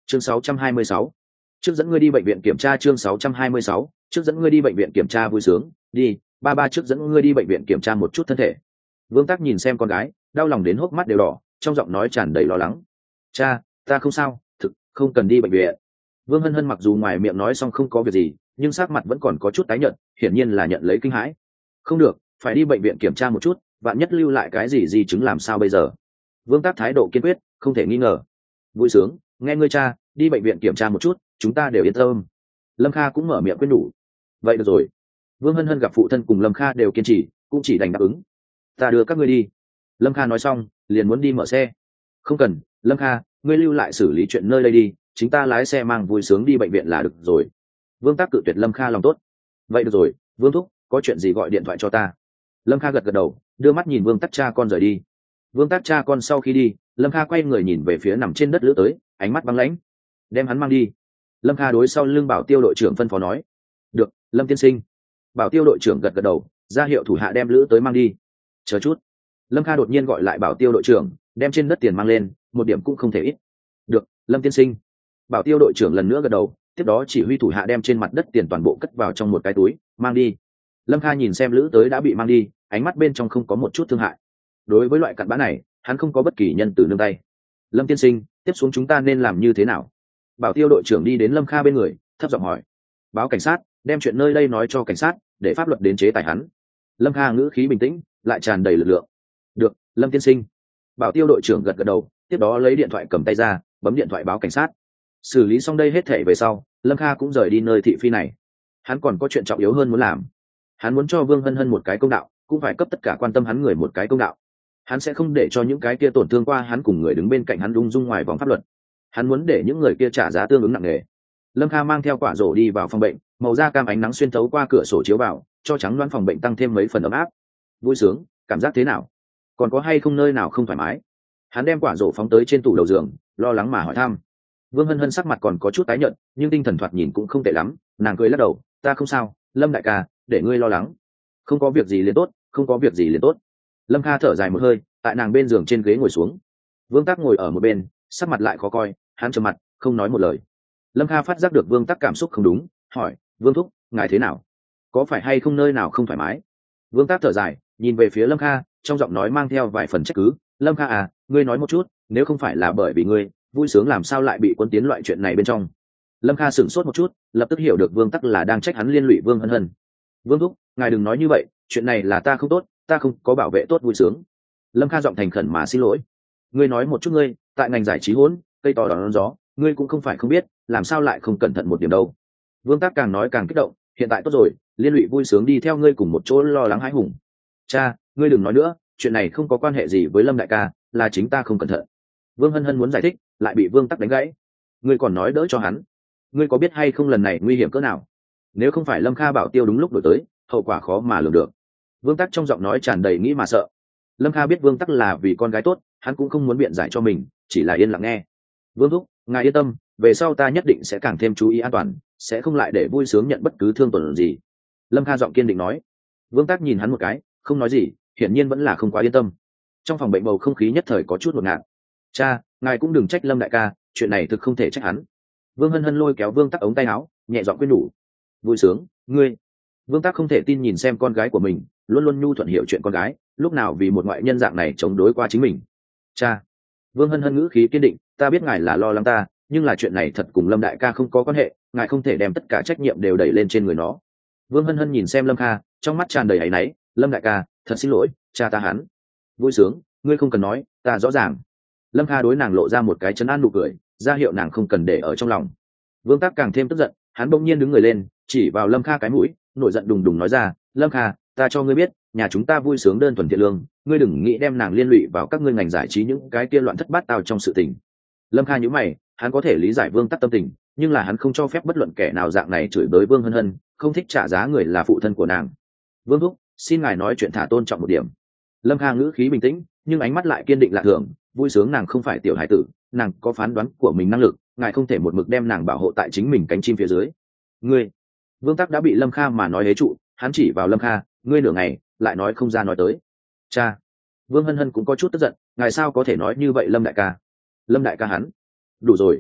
chương 626. Trước dẫn ngươi đi bệnh viện kiểm tra. Chương 626. Trước dẫn ngươi đi bệnh viện kiểm tra. Vui sướng, đi, ba trước dẫn ngươi đi bệnh viện kiểm tra một chút thân thể. Vương Tắc nhìn xem con gái, đau lòng đến hốc mắt đều đỏ, trong giọng nói tràn đầy lo lắng. Cha, ta không sao, thực không cần đi bệnh viện. Vương Hân Hân mặc dù ngoài miệng nói xong không có việc gì, nhưng sắc mặt vẫn còn có chút tái nhợt, hiển nhiên là nhận lấy kinh hãi. Không được, phải đi bệnh viện kiểm tra một chút, vạn nhất lưu lại cái gì di chứng làm sao bây giờ. Vương Tắc thái độ kiên quyết, không thể nghi ngờ. Vui sướng, nghe ngươi cha, đi bệnh viện kiểm tra một chút, chúng ta đều yên tâm. Lâm Kha cũng mở miệng khuyên nhủ. Vậy được rồi. Vương Hân Hân gặp phụ thân cùng Lâm Kha đều kiên trì, cũng chỉ đành đáp ứng. Ta đưa các ngươi đi. Lâm Kha nói xong liền muốn đi mở xe. Không cần, Lâm Kha, ngươi lưu lại xử lý chuyện nơi đây đi, chúng ta lái xe mang Vui sướng đi bệnh viện là được rồi. Vương Tắc cự tuyệt Lâm Kha lòng tốt. Vậy được rồi, Vương thúc, có chuyện gì gọi điện thoại cho ta. Lâm Kha gật gật đầu, đưa mắt nhìn Vương Tắc cha con rời đi. Vương Tắc cha con sau khi đi, Lâm Kha quay người nhìn về phía nằm trên đất Lữ Tới, ánh mắt băng lãnh. Đem hắn mang đi. Lâm Kha đối sau lưng Bảo Tiêu đội trưởng phân phó nói. Được, Lâm tiên sinh. Bảo Tiêu đội trưởng gật gật đầu, ra hiệu thủ hạ đem Lữ Tới mang đi. Chờ chút. Lâm Kha đột nhiên gọi lại Bảo Tiêu đội trưởng, đem trên đất tiền mang lên, một điểm cũng không thể ít. Được, Lâm tiên sinh. Bảo Tiêu đội trưởng lần nữa gật đầu, tiếp đó chỉ huy thủ hạ đem trên mặt đất tiền toàn bộ cất vào trong một cái túi, mang đi. Lâm Kha nhìn xem Lữ Tới đã bị mang đi, ánh mắt bên trong không có một chút thương hại. Đối với loại cặn bã này, hắn không có bất kỳ nhân từ nương tay. Lâm tiên sinh, tiếp xuống chúng ta nên làm như thế nào? Bảo Tiêu đội trưởng đi đến Lâm Kha bên người, thấp giọng hỏi. Báo cảnh sát, đem chuyện nơi đây nói cho cảnh sát, để pháp luật đến chế tài hắn. Lâm Kha ngữ khí bình tĩnh, lại tràn đầy lực lượng. Được, Lâm tiên sinh. Bảo Tiêu đội trưởng gật gật đầu, tiếp đó lấy điện thoại cầm tay ra, bấm điện thoại báo cảnh sát. Xử lý xong đây hết thể về sau, Lâm Kha cũng rời đi nơi thị phi này. Hắn còn có chuyện trọng yếu hơn muốn làm. Hắn muốn cho Vương Hân Hân một cái công đạo, cũng phải cấp tất cả quan tâm hắn người một cái công đạo. Hắn sẽ không để cho những cái kia tổn thương qua hắn cùng người đứng bên cạnh hắn lung dung ngoài vòng pháp luật. Hắn muốn để những người kia trả giá tương ứng nặng nề. Lâm Kha mang theo quả rổ đi vào phòng bệnh, màu da cam ánh nắng xuyên thấu qua cửa sổ chiếu vào, cho trắng loáng phòng bệnh tăng thêm mấy phần ấm áp. Vui sướng, cảm giác thế nào? Còn có hay không nơi nào không thoải mái? Hắn đem quả rổ phóng tới trên tủ đầu giường, lo lắng mà hỏi thăm. Vương Hân Hân sắc mặt còn có chút tái nhợt, nhưng tinh thần thoạt nhìn cũng không tệ lắm, nàng cười lắc đầu, ta không sao, Lâm đại ca, để ngươi lo lắng. Không có việc gì liền tốt, không có việc gì liền tốt. Lâm Kha thở dài một hơi, tại nàng bên giường trên ghế ngồi xuống. Vương Tắc ngồi ở một bên, sắc mặt lại khó coi, hắn trầm mặt, không nói một lời. Lâm Kha phát giác được Vương Tắc cảm xúc không đúng, hỏi, Vương thúc, ngài thế nào? Có phải hay không nơi nào không thoải mái? Vương Tắc thở dài, nhìn về phía Lâm Kha, trong giọng nói mang theo vài phần trách cứ. Lâm Kha à, ngươi nói một chút, nếu không phải là bởi vì ngươi, Vui sướng làm sao lại bị cuốn tiến loại chuyện này bên trong? Lâm Kha sửng sốt một chút, lập tức hiểu được Vương Tắc là đang trách hắn liên lụy Vương Hân Hân. Vương thúc, ngài đừng nói như vậy, chuyện này là ta không tốt, ta không có bảo vệ tốt Vui sướng. Lâm Kha giọng thành khẩn mà xin lỗi. Ngươi nói một chút ngươi, tại ngành giải trí hỗn, cây to đón gió, ngươi cũng không phải không biết, làm sao lại không cẩn thận một điểm đâu. Vương Tắc càng nói càng kích động, hiện tại tốt rồi, liên lụy Vui sướng đi theo ngươi cùng một chỗ lo lắng hãi hùng. Cha, ngươi đừng nói nữa, chuyện này không có quan hệ gì với Lâm đại ca, là chính ta không cẩn thận. Vương Hân Hân muốn giải thích, lại bị Vương Tắc đánh gãy. Ngươi còn nói đỡ cho hắn, ngươi có biết hay không lần này nguy hiểm cỡ nào? Nếu không phải Lâm Kha bảo tiêu đúng lúc đổi tới, hậu quả khó mà lường được. Vương Tắc trong giọng nói tràn đầy nghĩ mà sợ. Lâm Kha biết Vương Tắc là vì con gái tốt, hắn cũng không muốn biện giải cho mình, chỉ là yên lặng nghe. Vương thúc, ngài yên tâm, về sau ta nhất định sẽ càng thêm chú ý an toàn, sẽ không lại để Vui sướng nhận bất cứ thương tổn gì. Lâm Kha giọng kiên định nói. Vương Tắc nhìn hắn một cái, không nói gì, hiển nhiên vẫn là không quá yên tâm. Trong phòng bệnh bầu không khí nhất thời có chút ngột ngạt. Cha, ngài cũng đừng trách Lâm đại ca, chuyện này thực không thể trách hắn. Vương Hân Hân lôi kéo Vương Tắc ống tay áo, nhẹ giọng khuyên nhủ. Vui sướng, ngươi. Vương Tắc không thể tin nhìn xem con gái của mình, luôn luôn nhu thuận hiểu chuyện con gái, lúc nào vì một ngoại nhân dạng này chống đối qua chính mình. Cha. Vương Hân Hân ngữ khí kiên định, ta biết ngài là lo lắng ta, nhưng là chuyện này thật cùng Lâm đại ca không có quan hệ, ngài không thể đem tất cả trách nhiệm đều đẩy lên trên người nó. Vương Hân Hân nhìn xem Lâm Kha, trong mắt tràn đầy áy náy, Lâm đại ca, thật xin lỗi, cha ta hắn. Vui sướng, ngươi không cần nói, ta rõ ràng. Lâm Kha đối nàng lộ ra một cái trấn an nụ cười, ra hiệu nàng không cần để ở trong lòng. Vương Tắc càng thêm tức giận, hắn bỗng nhiên đứng người lên, chỉ vào Lâm Kha cái mũi, nổi giận đùng đùng nói ra, Lâm Kha, ta cho ngươi biết, nhà chúng ta Vui sướng đơn thuần thiện lương, ngươi đừng nghĩ đem nàng liên lụy vào các ngươi ngành giải trí những cái kia loạn thất bát tao trong sự tình. Lâm Kha nhíu mày, hắn có thể lý giải Vương Tắc tâm tình, nhưng là hắn không cho phép bất luận kẻ nào dạng này chửi bới Vương Hân Hân, không thích trả giá người là phụ thân của nàng. Vương thúc, xin ngài nói chuyện thả tôn trọng một điểm. Lâm Kha ngữ khí bình tĩnh, nhưng ánh mắt lại kiên định lạ thường. Vui sướng nàng không phải tiểu hải tử, nàng có phán đoán của mình năng lực, ngài không thể một mực đem nàng bảo hộ tại chính mình cánh chim phía dưới. Ngươi. Vương Tắc đã bị Lâm Kha mà nói hế trụ, hắn chỉ vào Lâm Kha, ngươi nửa ngày lại nói không ra nói tới. Cha. Vương Hân Hân cũng có chút tức giận, ngài sao có thể nói như vậy Lâm đại ca? Lâm đại ca hắn. Đủ rồi.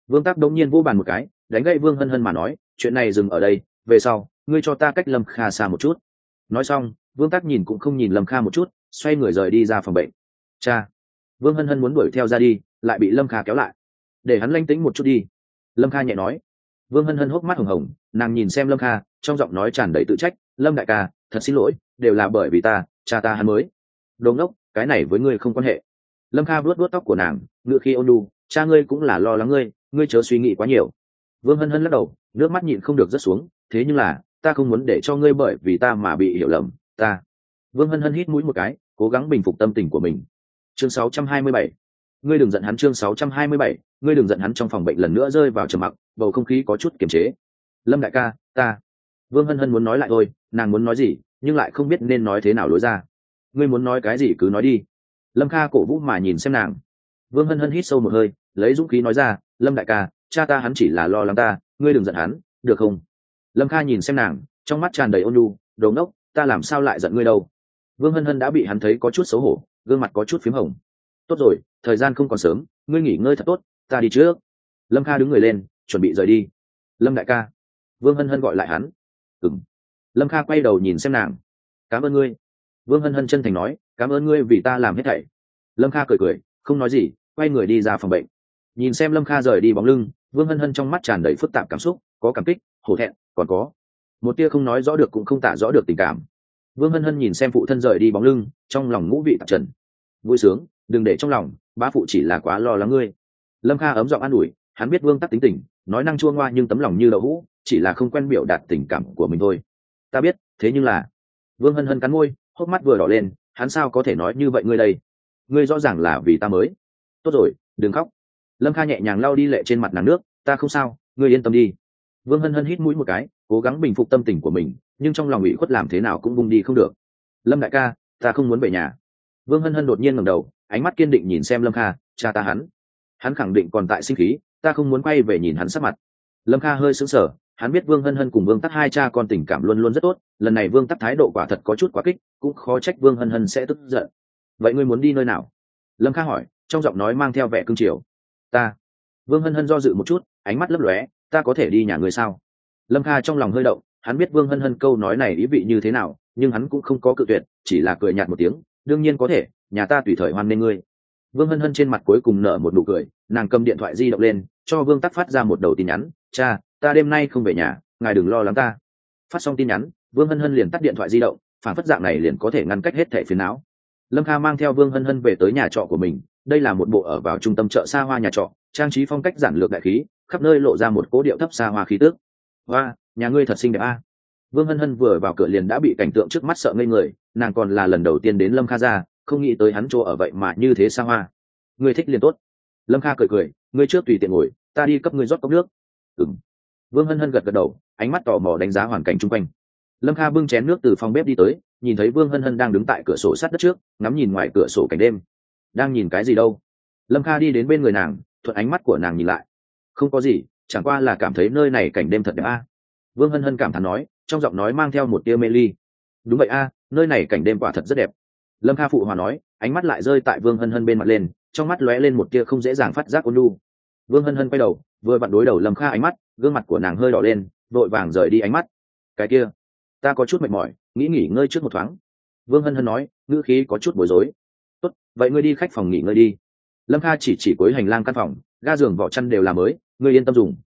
Vương Tắc đống nhiên vô bàn một cái, đánh gậy Vương Hân Hân mà nói, chuyện này dừng ở đây, về sau ngươi cho ta cách Lâm Kha xa một chút. Nói xong, Vương Tắc nhìn cũng không nhìn Lâm Kha một chút, xoay người rời đi ra phòng bệnh. Cha. Vương Hân Hân muốn đuổi theo ra đi, lại bị Lâm Kha kéo lại. Để hắn lanh tĩnh một chút đi. Lâm Kha nhẹ nói. Vương Hân Hân hốc mắt hồng hồng, nàng nhìn xem Lâm Kha, trong giọng nói tràn đầy tự trách. Lâm đại ca, thật xin lỗi, đều là bởi vì ta, cha ta hắn mới. Đồ ngốc, cái này với ngươi không quan hệ. Lâm Kha vuốt vuốt tóc của nàng, ngựa khi ôn nhu, cha ngươi cũng là lo lắng ngươi, ngươi chớ suy nghĩ quá nhiều. Vương Hân Hân lắc đầu, nước mắt nhịn không được rớt xuống. Thế nhưng là, ta không muốn để cho ngươi bởi vì ta mà bị hiểu lầm, ta. Vương Hân Hân hít mũi một cái, cố gắng bình phục tâm tình của mình. Chương 627. Ngươi đừng giận hắn. Chương 627. Ngươi đừng giận hắn. Trong phòng bệnh lần nữa rơi vào trầm mặc, bầu không khí có chút kiềm chế. Lâm đại ca, ta. Vương Hân Hân muốn nói lại thôi, nàng muốn nói gì, nhưng lại không biết nên nói thế nào lối ra. Ngươi muốn nói cái gì cứ nói đi. Lâm Kha cổ vũ mà nhìn xem nàng. Vương Hân Hân hít sâu một hơi, lấy dũng khí nói ra, Lâm đại ca, cha ta hắn chỉ là lo lắng ta, ngươi đừng giận hắn, được không? Lâm Kha nhìn xem nàng, trong mắt tràn đầy ôn nhu, đồ ngốc, ta làm sao lại giận ngươi đâu? Vương Hân Hân đã bị hắn thấy có chút xấu hổ, gương mặt có chút phím hồng. Tốt rồi, thời gian không còn sớm, ngươi nghỉ ngơi thật tốt, ta đi trước. Lâm Kha đứng người lên, chuẩn bị rời đi. Lâm đại ca. Vương Hân Hân gọi lại hắn. Ừm. Lâm Kha quay đầu nhìn xem nàng. Cảm ơn ngươi. Vương Hân Hân chân thành nói, cảm ơn ngươi vì ta làm hết thảy. Lâm Kha cười cười, không nói gì, quay người đi ra phòng bệnh. Nhìn xem Lâm Kha rời đi bóng lưng, Vương Hân Hân trong mắt tràn đầy phức tạp cảm xúc, có cảm kích, hổ thẹn, còn có một tia không nói rõ được cũng không tả rõ được tình cảm. Vương Hân Hân nhìn xem phụ thân rời đi bóng lưng, trong lòng ngũ vị tạp trần. Vui sướng, đừng để trong lòng, bá phụ chỉ là quá lo lắng ngươi. Lâm Kha ấm giọng an ủi, hắn biết Vương Tắc tính tình, nói năng chua ngoa nhưng tấm lòng như đậu hũ, chỉ là không quen biểu đạt tình cảm của mình thôi. Ta biết, thế nhưng là. Vương Hân Hân cắn môi, hốc mắt vừa đỏ lên, hắn sao có thể nói như vậy ngươi đây? Ngươi rõ ràng là vì ta mới. Tốt rồi, đừng khóc. Lâm Kha nhẹ nhàng lau đi lệ trên mặt nàng nước, ta không sao, ngươi yên tâm đi. Vương Hân Hân hít mũi một cái, cố gắng bình phục tâm tình của mình, nhưng trong lòng ủy khuất làm thế nào cũng bung đi không được. Lâm đại ca, ta không muốn về nhà. Vương Hân Hân đột nhiên ngẩng đầu, ánh mắt kiên định nhìn xem Lâm Kha, cha ta hắn khẳng định còn tại sinh khí, ta không muốn quay về nhìn hắn sắc mặt. Lâm Kha hơi sững sờ, hắn biết Vương Hân Hân cùng Vương Tắc hai cha con tình cảm luôn luôn rất tốt, lần này Vương Tắc thái độ quả thật có chút quá kích, cũng khó trách Vương Hân Hân sẽ tức giận. Vậy ngươi muốn đi nơi nào? Lâm Kha hỏi, trong giọng nói mang theo vẻ cương triều. Ta. Vương Hân Hân do dự một chút, ánh mắt lấp lóe, ta có thể đi nhà ngươi sao? Lâm Kha trong lòng hơi động, hắn biết Vương Hân Hân câu nói này ý vị như thế nào, nhưng hắn cũng không có cự tuyệt, chỉ là cười nhạt một tiếng, đương nhiên có thể, nhà ta tùy thời hoan nghênh ngươi. Vương Hân Hân trên mặt cuối cùng nở một nụ cười, nàng cầm điện thoại di động lên, cho Vương Tắc phát ra một đầu tin nhắn, cha, ta đêm nay không về nhà, ngài đừng lo lắng ta. Phát xong tin nhắn, Vương Hân Hân liền tắt điện thoại di động, phản phất dạng này liền có thể ngăn cách hết thảy phiền não. Lâm Kha mang theo Vương Hân Hân về tới nhà trọ của mình, đây là một bộ ở vào trung tâm chợ xa hoa nhà trọ, trang trí phong cách giản lược đại khí, khắp nơi lộ ra một cố điệu thấp xa hoa khí tước. Hoa, nhà ngươi thật xinh đẹp a. Vương Hân Hân vừa vào cửa liền đã bị cảnh tượng trước mắt sợ ngây người, nàng còn là lần đầu tiên đến Lâm Kha ra, không nghĩ tới hắn chỗ ở vậy mà như thế xa hoa. Ngươi thích liền tốt. Lâm Kha cười cười, ngươi trước tùy tiện ngồi, ta đi cấp ngươi rót cốc nước. Ừm. Vương Hân Hân gật gật đầu, ánh mắt tò mò đánh giá hoàn cảnh xung quanh. Lâm Kha bưng chén nước từ phòng bếp đi tới, nhìn thấy Vương Hân Hân đang đứng tại cửa sổ sát đất trước, ngắm nhìn ngoài cửa sổ cảnh đêm. Đang nhìn cái gì đâu? Lâm Kha đi đến bên người nàng, thuận ánh mắt của nàng nhìn lại. Không có gì, chẳng qua là cảm thấy nơi này cảnh đêm thật đẹp a. Vương Hân Hân cảm thán nói, trong giọng nói mang theo một tia mê ly. Đúng vậy a, nơi này cảnh đêm quả thật rất đẹp. Lâm Kha phụ hòa nói, ánh mắt lại rơi tại Vương Hân Hân bên mặt lên, trong mắt lóe lên một tia không dễ dàng phát giác ôn nhu. Vương Hân Hân quay đầu, vừa vặn đối đầu Lâm Kha ánh mắt, gương mặt của nàng hơi đỏ lên, vội vàng rời đi ánh mắt. Cái kia, ta có chút mệt mỏi, nghĩ nghỉ ngơi trước một thoáng. Vương Hân Hân nói, ngữ khí có chút bối rối. Tốt, vậy ngươi đi khách phòng nghỉ ngơi đi. Lâm Kha chỉ cuối hành lang căn phòng, ga giường vỏ chăn đều là mới, ngươi yên tâm dùng.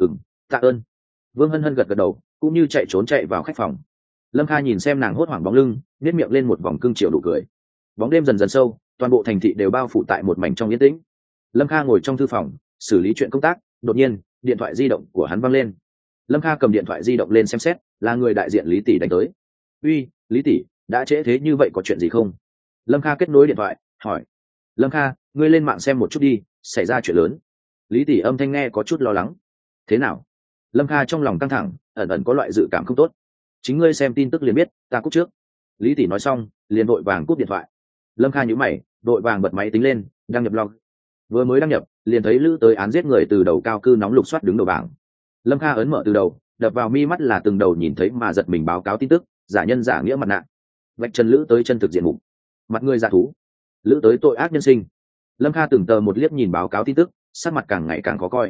Tạ ơn. Vương Hân Hân gật gật đầu, cũng như chạy trốn chạy vào khách phòng. Lâm Kha nhìn xem nàng hốt hoảng bóng lưng, nét miệng lên một vòng cương chiều đủ cười. Bóng đêm dần dần sâu, toàn bộ thành thị đều bao phủ tại một mảnh trong yên tĩnh. Lâm Kha ngồi trong thư phòng, xử lý chuyện công tác, đột nhiên, điện thoại di động của hắn vang lên. Lâm Kha cầm điện thoại di động lên xem xét, là người đại diện Lý tỷ đánh tới. Uy, Lý tỷ, đã trễ thế như vậy có chuyện gì không? Lâm Kha kết nối điện thoại, hỏi. Lâm Kha, ngươi lên mạng xem một chút đi, xảy ra chuyện lớn. Lý tỷ âm thanh nghe có chút lo lắng. Thế nào? Lâm Kha trong lòng căng thẳng, ẩn ẩn có loại dự cảm không tốt. Chính ngươi xem tin tức liền biết, ta cúp trước. Lý tỷ nói xong, liền vội vàng cúp điện thoại. Lâm Kha nhíu mày, vội vàng bật máy tính lên, đăng nhập log. Vừa mới đăng nhập, liền thấy lữ tới án giết người từ đầu cao cư nóng lục soát đứng đầu bảng. Lâm Kha ấn mở từ đầu, đập vào mi mắt là từng đầu nhìn thấy mà giật mình báo cáo tin tức, giả nhân giả nghĩa mặt nạ, vạch trần lữ tới chân thực diện mục, mặt người giả thú, lữ tới tội ác nhân sinh. Lâm Kha từng tờ một liếc nhìn báo cáo tin tức, sắc mặt càng ngày càng khó coi.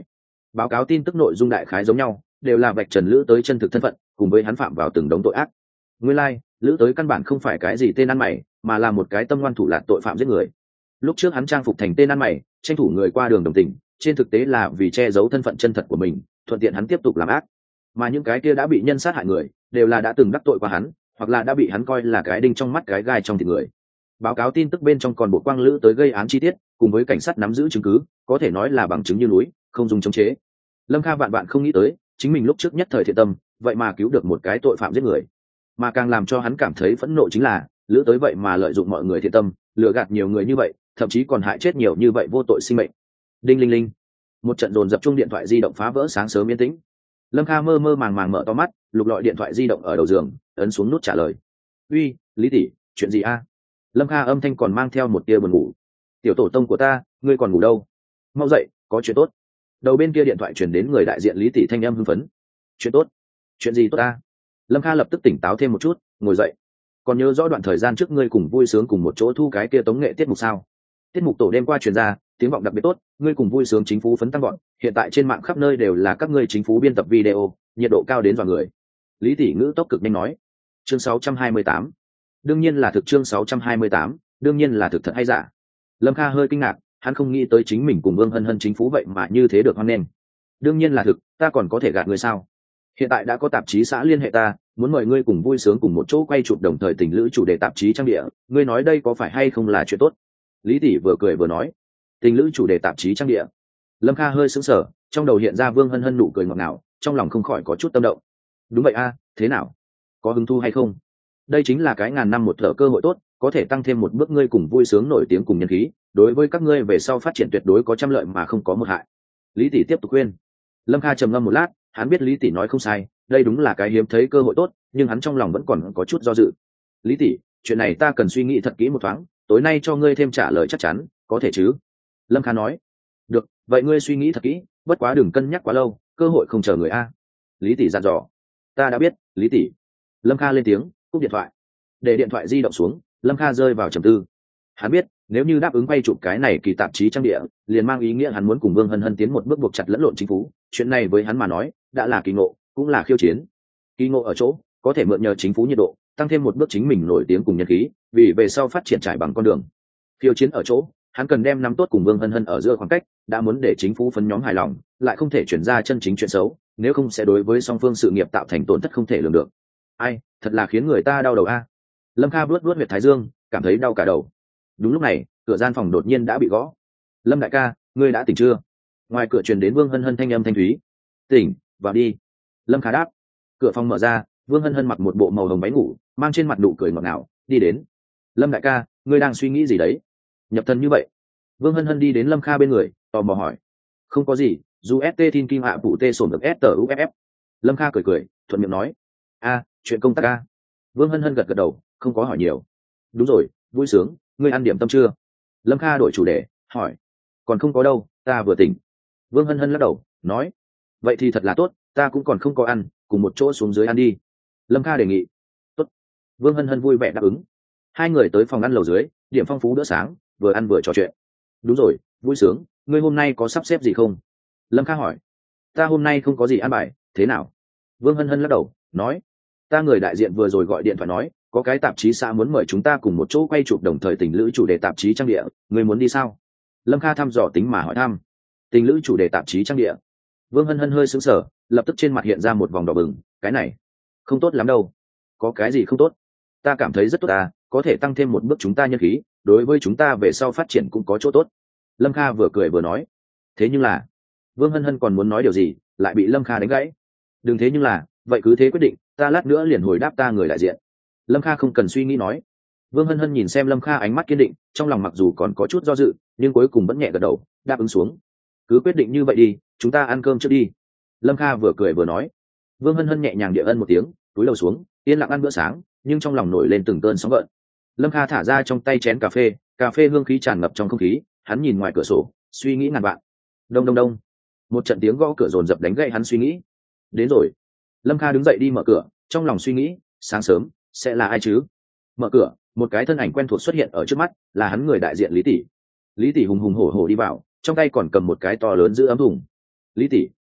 báo cáo tin tức nội dung đại khái giống nhau, đều là vạch trần lữ tới chân thực thân phận cùng với hắn phạm vào từng đống tội ác. Nguyên lai, lữ tới căn bản không phải cái gì tên ăn mày, mà là một cái tâm ngoan thủ lạn tội phạm giết người. Lúc trước hắn trang phục thành tên ăn mày, tranh thủ người qua đường đồng tình, trên thực tế là vì che giấu thân phận chân thật của mình, thuận tiện hắn tiếp tục làm ác. Mà những cái kia đã bị nhân sát hại người, đều là đã từng đắc tội qua hắn, hoặc là đã bị hắn coi là cái đinh trong mắt cái gai trong thịt người. Báo cáo tin tức bên trong còn bộ quang lữ tới gây án chi tiết, cùng với cảnh sát nắm giữ chứng cứ, có thể nói là bằng chứng như núi, không dùng chống chế. Lâm Kha vạn không nghĩ tới, chính mình lúc trước nhất thời thiện tâm, vậy mà cứu được một cái tội phạm giết người. Mà càng làm cho hắn cảm thấy phẫn nộ chính là, lữ tới vậy mà lợi dụng mọi người thiện tâm, lừa gạt nhiều người như vậy, thậm chí còn hại chết nhiều như vậy vô tội sinh mệnh. Đinh linh linh, một trận dồn dập chung điện thoại di động phá vỡ sáng sớm yên tĩnh. Lâm Kha mơ mơ màng màng mở to mắt, lục lọi điện thoại di động ở đầu giường, ấn xuống nút trả lời. Uy, Lý tỷ, chuyện gì a? Lâm Kha âm thanh còn mang theo một tia buồn ngủ. Tiểu tổ tông của ta, ngươi còn ngủ đâu? Mau dậy, có chuyện tốt. Đầu bên kia điện thoại truyền đến người đại diện Lý tỷ thanh âm hưng phấn. Chuyện tốt? Chuyện gì tốt ta? Lâm Kha lập tức tỉnh táo thêm một chút, ngồi dậy. Còn nhớ rõ đoạn thời gian trước ngươi cùng vui sướng cùng một chỗ thu cái kia tống nghệ tiết mục sao? Tiết mục tổ đêm qua truyền ra, tiếng vọng đặc biệt tốt, ngươi cùng vui sướng chính phủ phấn tăng gọn, hiện tại trên mạng khắp nơi đều là các ngươi chính phủ biên tập video, nhiệt độ cao đến dọa người. Lý tỷ ngữ tốc cực nhanh nói. Chương 628. Đương nhiên là thực. Chương 628, đương nhiên là thực thật hay giả. Lâm Kha hơi kinh ngạc, hắn không nghĩ tới chính mình cùng Vương Hân Hân chính phủ vậy mà như thế được hoan nghênh. Đương nhiên là thực, ta còn có thể gạt người sao? Hiện tại đã có tạp chí xã liên hệ ta, muốn mời ngươi cùng vui sướng cùng một chỗ quay chụp đồng thời tình lữ chủ đề tạp chí trang địa, ngươi nói đây có phải hay không là chuyện tốt? Lý tỷ vừa cười vừa nói. Tình lữ chủ đề tạp chí trang địa. Lâm Kha hơi sững sờ, trong đầu hiện ra Vương Hân Hân nụ cười ngọt ngào, trong lòng không khỏi có chút tâm động. Đúng vậy a, thế nào? Có hứng thú hay không? Đây chính là cái ngàn năm một thở cơ hội tốt, có thể tăng thêm một bước ngươi cùng vui sướng nổi tiếng cùng nhân khí, đối với các ngươi về sau phát triển tuyệt đối có trăm lợi mà không có một hại. Lý tỷ tiếp tục khuyên. Lâm Kha trầm ngâm một lát, hắn biết Lý tỷ nói không sai, đây đúng là cái hiếm thấy cơ hội tốt, nhưng hắn trong lòng vẫn còn có chút do dự. Lý tỷ, chuyện này ta cần suy nghĩ thật kỹ một thoáng, tối nay cho ngươi thêm trả lời chắc chắn, có thể chứ? Lâm Kha nói. Được, vậy ngươi suy nghĩ thật kỹ, bất quá đừng cân nhắc quá lâu, cơ hội không chờ người a. Lý tỷ dặn dò. Ta đã biết, Lý tỷ. Lâm Kha lên tiếng, cúp điện thoại. Để điện thoại di động xuống, Lâm Kha rơi vào trầm tư. Hắn biết, nếu như đáp ứng quay chụp cái này kỳ tạp chí trang địa, liền mang ý nghĩa hắn muốn cùng Vương Hân Hân tiến một bước buộc chặt lẫn lộn chính phủ. Chuyện này với hắn mà nói, đã là kỳ ngộ, cũng là khiêu chiến. Kỳ ngộ ở chỗ, có thể mượn nhờ chính phủ nhiệt độ, tăng thêm một bước chính mình nổi tiếng cùng nhân khí, vì về sau phát triển trải bằng con đường. Khiêu chiến ở chỗ, hắn cần đem nắm tốt cùng Vương Hân Hân ở giữa khoảng cách, đã muốn để chính phủ phấn nhóm hài lòng, lại không thể chuyển ra chân chính chuyện xấu, nếu không sẽ đối với song phương sự nghiệp tạo thành tổn thất không thể lường được. Ai, thật là khiến người ta đau đầu a. Lâm Kha vuốt huyệt thái dương, cảm thấy đau cả đầu. Đúng lúc này, cửa gian phòng đột nhiên đã bị gõ. Lâm đại ca, ngươi đã tỉnh chưa? Ngoài cửa truyền đến Vương Hân Hân thanh âm thanh thúy. Tỉnh, vào đi. Lâm Kha đáp. Cửa phòng mở ra, Vương Hân Hân mặc một bộ màu hồng váy ngủ, mang trên mặt nụ cười ngọt ngào, đi đến. Lâm đại ca, ngươi đang suy nghĩ gì đấy? Nhập thần như vậy. Vương Hân Hân đi đến Lâm Kha bên người, tò mò hỏi. Không có gì, dù ST Thin Kim Hạ Phụ Tê sổn được STUFF. Lâm Kha cười cười, thuận miệng nói. A, chuyện công tác a. Vương Hân Hân gật gật đầu, không có hỏi nhiều. Đúng rồi, vui sướng, ngươi ăn điểm tâm chưa? Lâm Kha đổi chủ đề, hỏi. Còn không có đâu, ta vừa tỉnh. Vương Hân Hân lắc đầu, nói. Vậy thì thật là tốt, ta cũng còn không có ăn, cùng một chỗ xuống dưới ăn đi. Lâm Kha đề nghị. Tốt. Vương Hân Hân vui vẻ đáp ứng. Hai người tới phòng ăn lầu dưới, điểm phong phú bữa sáng, vừa ăn vừa trò chuyện. Đúng rồi, vui sướng, ngươi hôm nay có sắp xếp gì không? Lâm Kha hỏi. Ta hôm nay không có gì ăn bài, thế nào? Vương Hân Hân lắc đầu, nói. Ta người đại diện vừa rồi gọi điện thoại nói, có cái tạp chí xã muốn mời chúng ta cùng một chỗ quay chụp đồng thời tình lữ chủ đề tạp chí trang địa, ngươi muốn đi sao? Lâm Kha thăm dò tính mà hỏi thăm. Tình lữ chủ đề tạp chí trang địa. Vương Hân Hân hơi sững sờ, lập tức trên mặt hiện ra một vòng đỏ bừng, cái này không tốt lắm đâu. Có cái gì không tốt? Ta cảm thấy rất tốt à, có thể tăng thêm một bước chúng ta nhân khí, đối với chúng ta về sau phát triển cũng có chỗ tốt. Lâm Kha vừa cười vừa nói. Thế nhưng là, Vương Hân Hân còn muốn nói điều gì, lại bị Lâm Kha đánh gãy. Đừng thế nhưng là, vậy cứ thế quyết định, ta lát nữa liền hồi đáp ta người đại diện. Lâm Kha không cần suy nghĩ nói. Vương Hân Hân nhìn xem Lâm Kha ánh mắt kiên định, trong lòng mặc dù còn có chút do dự, nhưng cuối cùng vẫn nhẹ gật đầu, đáp ứng xuống. Cứ quyết định như vậy đi, chúng ta ăn cơm trước đi. Lâm Kha vừa cười vừa nói. Vương Hân Hân nhẹ nhàng địa ân một tiếng, túi lầu xuống, yên lặng ăn bữa sáng, nhưng trong lòng nổi lên từng cơn sóng gợn. Lâm Kha thả ra trong tay chén cà phê hương khí tràn ngập trong không khí, hắn nhìn ngoài cửa sổ, suy nghĩ ngàn vạn. Đông đông đông. Một trận tiếng gõ cửa dồn dập đánh gậy hắn suy nghĩ. Đến rồi. Lâm Kha đứng dậy đi mở cửa, trong lòng suy nghĩ, sáng sớm sẽ là ai chứ? Mở cửa, một cái thân ảnh quen thuộc xuất hiện ở trước mắt, là hắn người đại diện Lý tỷ. Lý tỷ hùng hùng hổ hổ đi vào, trong tay còn cầm một cái to lớn giữ ấm thùng. Lý tỷ,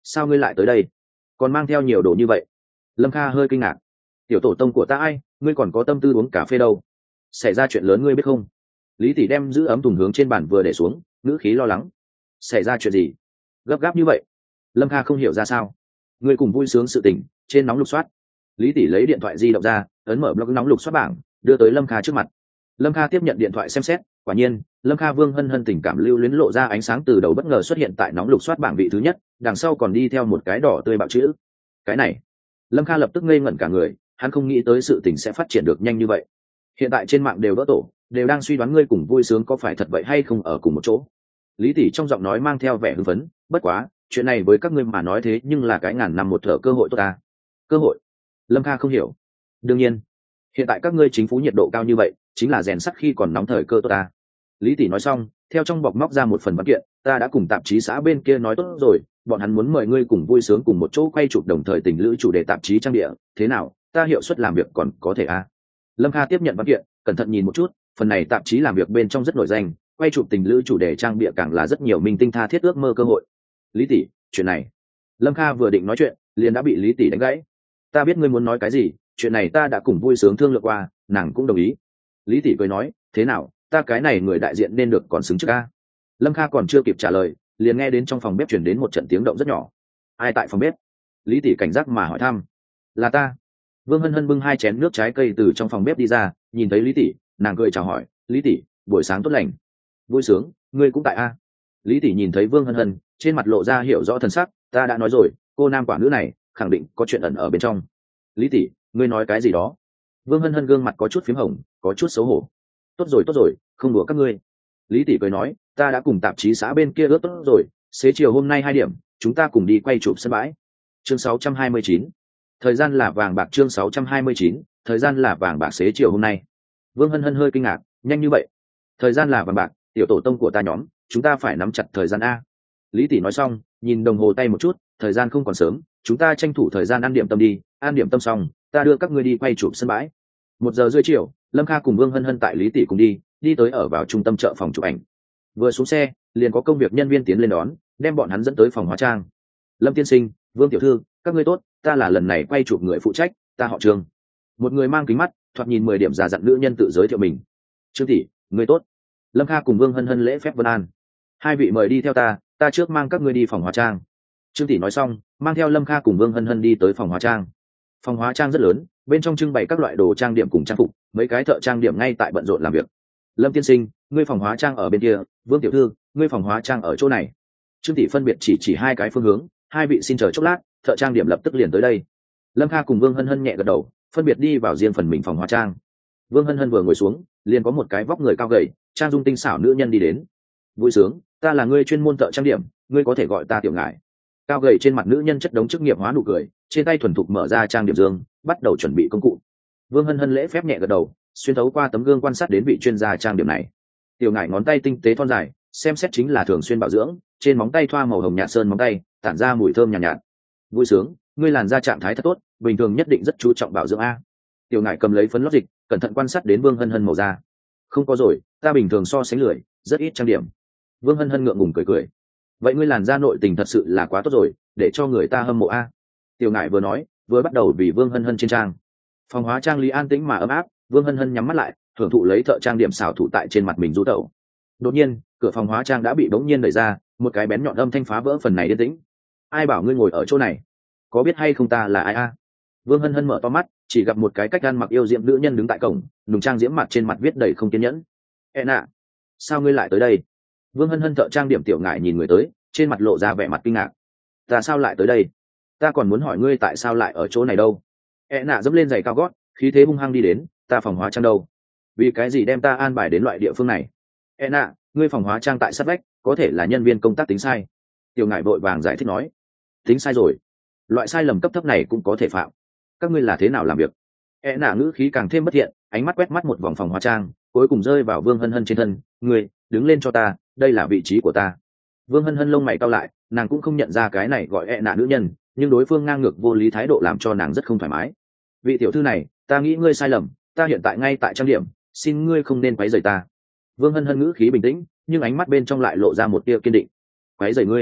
sao ngươi lại tới đây còn mang theo nhiều đồ như vậy? Lâm Kha hơi kinh ngạc. Tiểu tổ tông của ta ai, ngươi còn có tâm tư uống cà phê đâu? Xảy ra chuyện lớn ngươi biết không? Lý tỷ đem giữ ấm thùng hướng trên bàn vừa để xuống, ngữ khí lo lắng. Xảy ra chuyện gì gấp gáp như vậy? Lâm Kha không hiểu ra sao. Ngươi cùng vui sướng sự tình trên nóng lục soát. Lý tỷ lấy điện thoại di động ra, ấn mở blog nóng lục soát bảng, đưa tới Lâm Kha trước mặt. Lâm Kha tiếp nhận điện thoại xem xét, quả nhiên Lâm Kha Vương Hân Hân tình cảm lưu luyến lộ ra ánh sáng từ đầu bất ngờ xuất hiện tại nóng lục soát bảng vị thứ nhất, đằng sau còn đi theo một cái đỏ tươi bạo chữ. Cái này, Lâm Kha lập tức ngây ngẩn cả người, hắn không nghĩ tới sự tình sẽ phát triển được nhanh như vậy. Hiện tại trên mạng đều vỡ tổ, đều đang suy đoán ngươi cùng vui sướng có phải thật vậy hay không ở cùng một chỗ. Lý tỷ trong giọng nói mang theo vẻ hưng phấn, bất quá chuyện này với các ngươi mà nói thế nhưng là cái ngàn năm một thở cơ hội tốt ta. Cơ hội? Lâm Kha không hiểu. Đương nhiên, hiện tại các ngươi chính phủ nhiệt độ cao như vậy, chính là rèn sắt khi còn nóng thời cơ tốt ta. Lý tỷ nói xong, theo trong bọc móc ra một phần văn kiện, ta đã cùng tạp chí xã bên kia nói tốt rồi, bọn hắn muốn mời ngươi cùng vui sướng cùng một chỗ quay chụp đồng thời tình lữ chủ đề tạp chí trang địa, thế nào, ta hiệu suất làm việc còn có thể à? Lâm Kha tiếp nhận văn kiện, cẩn thận nhìn một chút, phần này tạp chí làm việc bên trong rất nổi danh, quay chụp tình lữ chủ đề trang bịa càng là rất nhiều minh tinh tha thiết ước mơ cơ hội. Lý tỷ, chuyện này. Lâm Kha vừa định nói chuyện, liền đã bị Lý tỷ đánh gãy. Ta biết ngươi muốn nói cái gì, chuyện này ta đã cùng vui sướng thương lượng qua, nàng cũng đồng ý. Lý tỷ cười nói, thế nào, ta cái này người đại diện nên được còn xứng trước a? Lâm Kha còn chưa kịp trả lời, liền nghe đến trong phòng bếp chuyển đến một trận tiếng động rất nhỏ. Ai tại phòng bếp? Lý tỷ cảnh giác mà hỏi thăm. Là ta. Vương Hân Hân bưng 2 chén nước trái cây từ trong phòng bếp đi ra, nhìn thấy Lý tỷ, nàng cười chào hỏi, Lý tỷ, buổi sáng tốt lành. Vui sướng, ngươi cũng tại a? Lý tỷ nhìn thấy Vương Hân Hân, trên mặt lộ ra hiểu rõ thần sắc, ta đã nói rồi, cô nam quả nữ này khẳng định có chuyện ẩn ở bên trong. Lý tỷ, ngươi nói cái gì đó? Vương Hân Hân gương mặt có chút phím hồng, có chút xấu hổ. Tốt rồi, không đùa các ngươi. Lý tỷ cười nói, ta đã cùng tạp chí xã bên kia ước tốt rồi, xế chiều hôm nay 2 điểm, chúng ta cùng đi quay chụp sân bãi. Chương 629. Thời gian là vàng bạc. Chương 629. Thời gian là vàng bạc. Xế chiều hôm nay. Vương Hân Hân hơi kinh ngạc, nhanh như vậy? Thời gian là vàng bạc, tiểu tổ tông của ta nhóm, chúng ta phải nắm chặt thời gian a. Lý tỷ nói xong, nhìn đồng hồ tay một chút, thời gian không còn sớm, chúng ta tranh thủ thời gian ăn điểm tâm đi, ăn điểm tâm xong, ta đưa các ngươi đi quay chụp sân bãi. 1 giờ rưỡi chiều, Lâm Kha cùng Vương Hân Hân tại Lý tỷ cùng đi tới ở vào trung tâm chợ phòng chụp ảnh. Vừa xuống xe, liền có công việc nhân viên tiến lên đón, đem bọn hắn dẫn tới phòng hóa trang. Lâm tiên sinh, Vương tiểu thư, các ngươi tốt, ta là lần này quay chụp người phụ trách, ta họ Trương. Một người mang kính mắt, thoạt nhìn 10 điểm già dặn nữ nhân tự giới thiệu mình. Trương tỷ, ngươi tốt. Lâm Kha cùng Vương Hân Hân lễ phép vân an. Hai vị mời đi theo ta trước mang các ngươi đi phòng hóa trang. Trương tỷ nói xong, mang theo Lâm Kha cùng Vương Hân Hân đi tới phòng hóa trang. Phòng hóa trang rất lớn, bên trong trưng bày các loại đồ trang điểm cùng trang phục, mấy cái thợ trang điểm ngay tại bận rộn làm việc. Lâm tiên sinh, ngươi phòng hóa trang ở bên kia, Vương tiểu thư, ngươi phòng hóa trang ở chỗ này. Trương tỷ phân biệt chỉ 2 cái phương hướng, hai vị xin chờ chốc lát, thợ trang điểm lập tức liền tới đây. Lâm Kha cùng Vương Hân Hân nhẹ gật đầu, phân biệt đi vào riêng phần mình phòng hóa trang. Vương Hân Hân vừa ngồi xuống, liền có một cái vóc người cao gầy, trang dung tinh xảo nữ nhân đi đến. Vui sướng, ta là ngươi chuyên môn thợ trang điểm, ngươi có thể gọi ta tiểu ngải. Cao gầy trên mặt nữ nhân chất đống chức nghiệp hóa nụ cười, trên tay thuần thục mở ra trang điểm dương, bắt đầu chuẩn bị công cụ. Vương Hân Hân lễ phép nhẹ gật đầu, xuyên thấu qua tấm gương quan sát đến vị chuyên gia trang điểm này. Tiểu ngải ngón tay tinh tế thon dài, xem xét chính là thường xuyên bảo dưỡng, trên móng tay thoa màu hồng nhạt sơn móng tay, tản ra mùi thơm nhàn nhạt. Vui sướng, ngươi làn da trạng thái thật tốt, bình thường nhất định rất chú trọng bảo dưỡng a. Tiểu ngải cầm lấy phấn lót dịch, cẩn thận quan sát đến Vương Hân Hân màu da. Không có rồi, ta bình thường so sánh lười, rất ít trang điểm. Vương Hân Hân ngượng ngùng cười cười. Vậy ngươi làn da nội tình thật sự là quá tốt rồi, để cho người ta hâm mộ a. Tiểu ngải vừa nói, vừa bắt đầu vì Vương Hân Hân trên trang. Phòng hóa trang lý an tĩnh mà ấm áp, Vương Hân Hân nhắm mắt lại, thưởng thụ lấy thợ trang điểm xảo thủ tại trên mặt mình du tẩu. Đột nhiên, cửa phòng hóa trang đã bị bỗng nhiên đẩy ra, một cái bén nhọn âm thanh phá vỡ phần này yên tĩnh. Ai bảo ngươi ngồi ở chỗ này? Có biết hay không ta là ai a? Vương Hân Hân mở to mắt, chỉ gặp một cái cách ăn mặc yêu diệm nữ nhân đứng tại cổng, nùng trang diễm mặt trên mặt viết đầy không kiên nhẫn. Nạ, sao ngươi lại tới đây? Vương Hân Hân thợ trang điểm tiểu ngải nhìn người tới, trên mặt lộ ra vẻ mặt kinh ngạc. Ta sao lại tới đây? Ta còn muốn hỏi ngươi tại sao lại ở chỗ này đâu? Nạ dẫm lên giày cao gót, khí thế hung hăng đi đến, ta phòng hóa trang đâu? Vì cái gì đem ta an bài đến loại địa phương này? Nạ, ngươi phòng hóa trang tại sát vách, có thể là nhân viên công tác tính sai. Tiểu ngải vội vàng giải thích nói. Tính sai rồi? Loại sai lầm cấp thấp này cũng có thể phạm. Các ngươi là thế nào làm việc? Nạ ngữ khí càng thêm bất thiện, ánh mắt quét mắt một vòng phòng hóa trang, cuối cùng rơi vào Vương Hân Hân trên thân. Ngươi đứng lên cho ta, đây là vị trí của ta. Vương Hân Hân lông mày cau lại, nàng cũng không nhận ra cái này gọi nạ nữ nhân, nhưng đối phương ngang ngược vô lý thái độ làm cho nàng rất không thoải mái. Vị tiểu thư này, ta nghĩ ngươi sai lầm, ta hiện tại ngay tại trang điểm, xin ngươi không nên quấy rầy ta. Vương Hân Hân ngữ khí bình tĩnh, nhưng ánh mắt bên trong lại lộ ra một tia kiên định. Quấy rầy ngươi?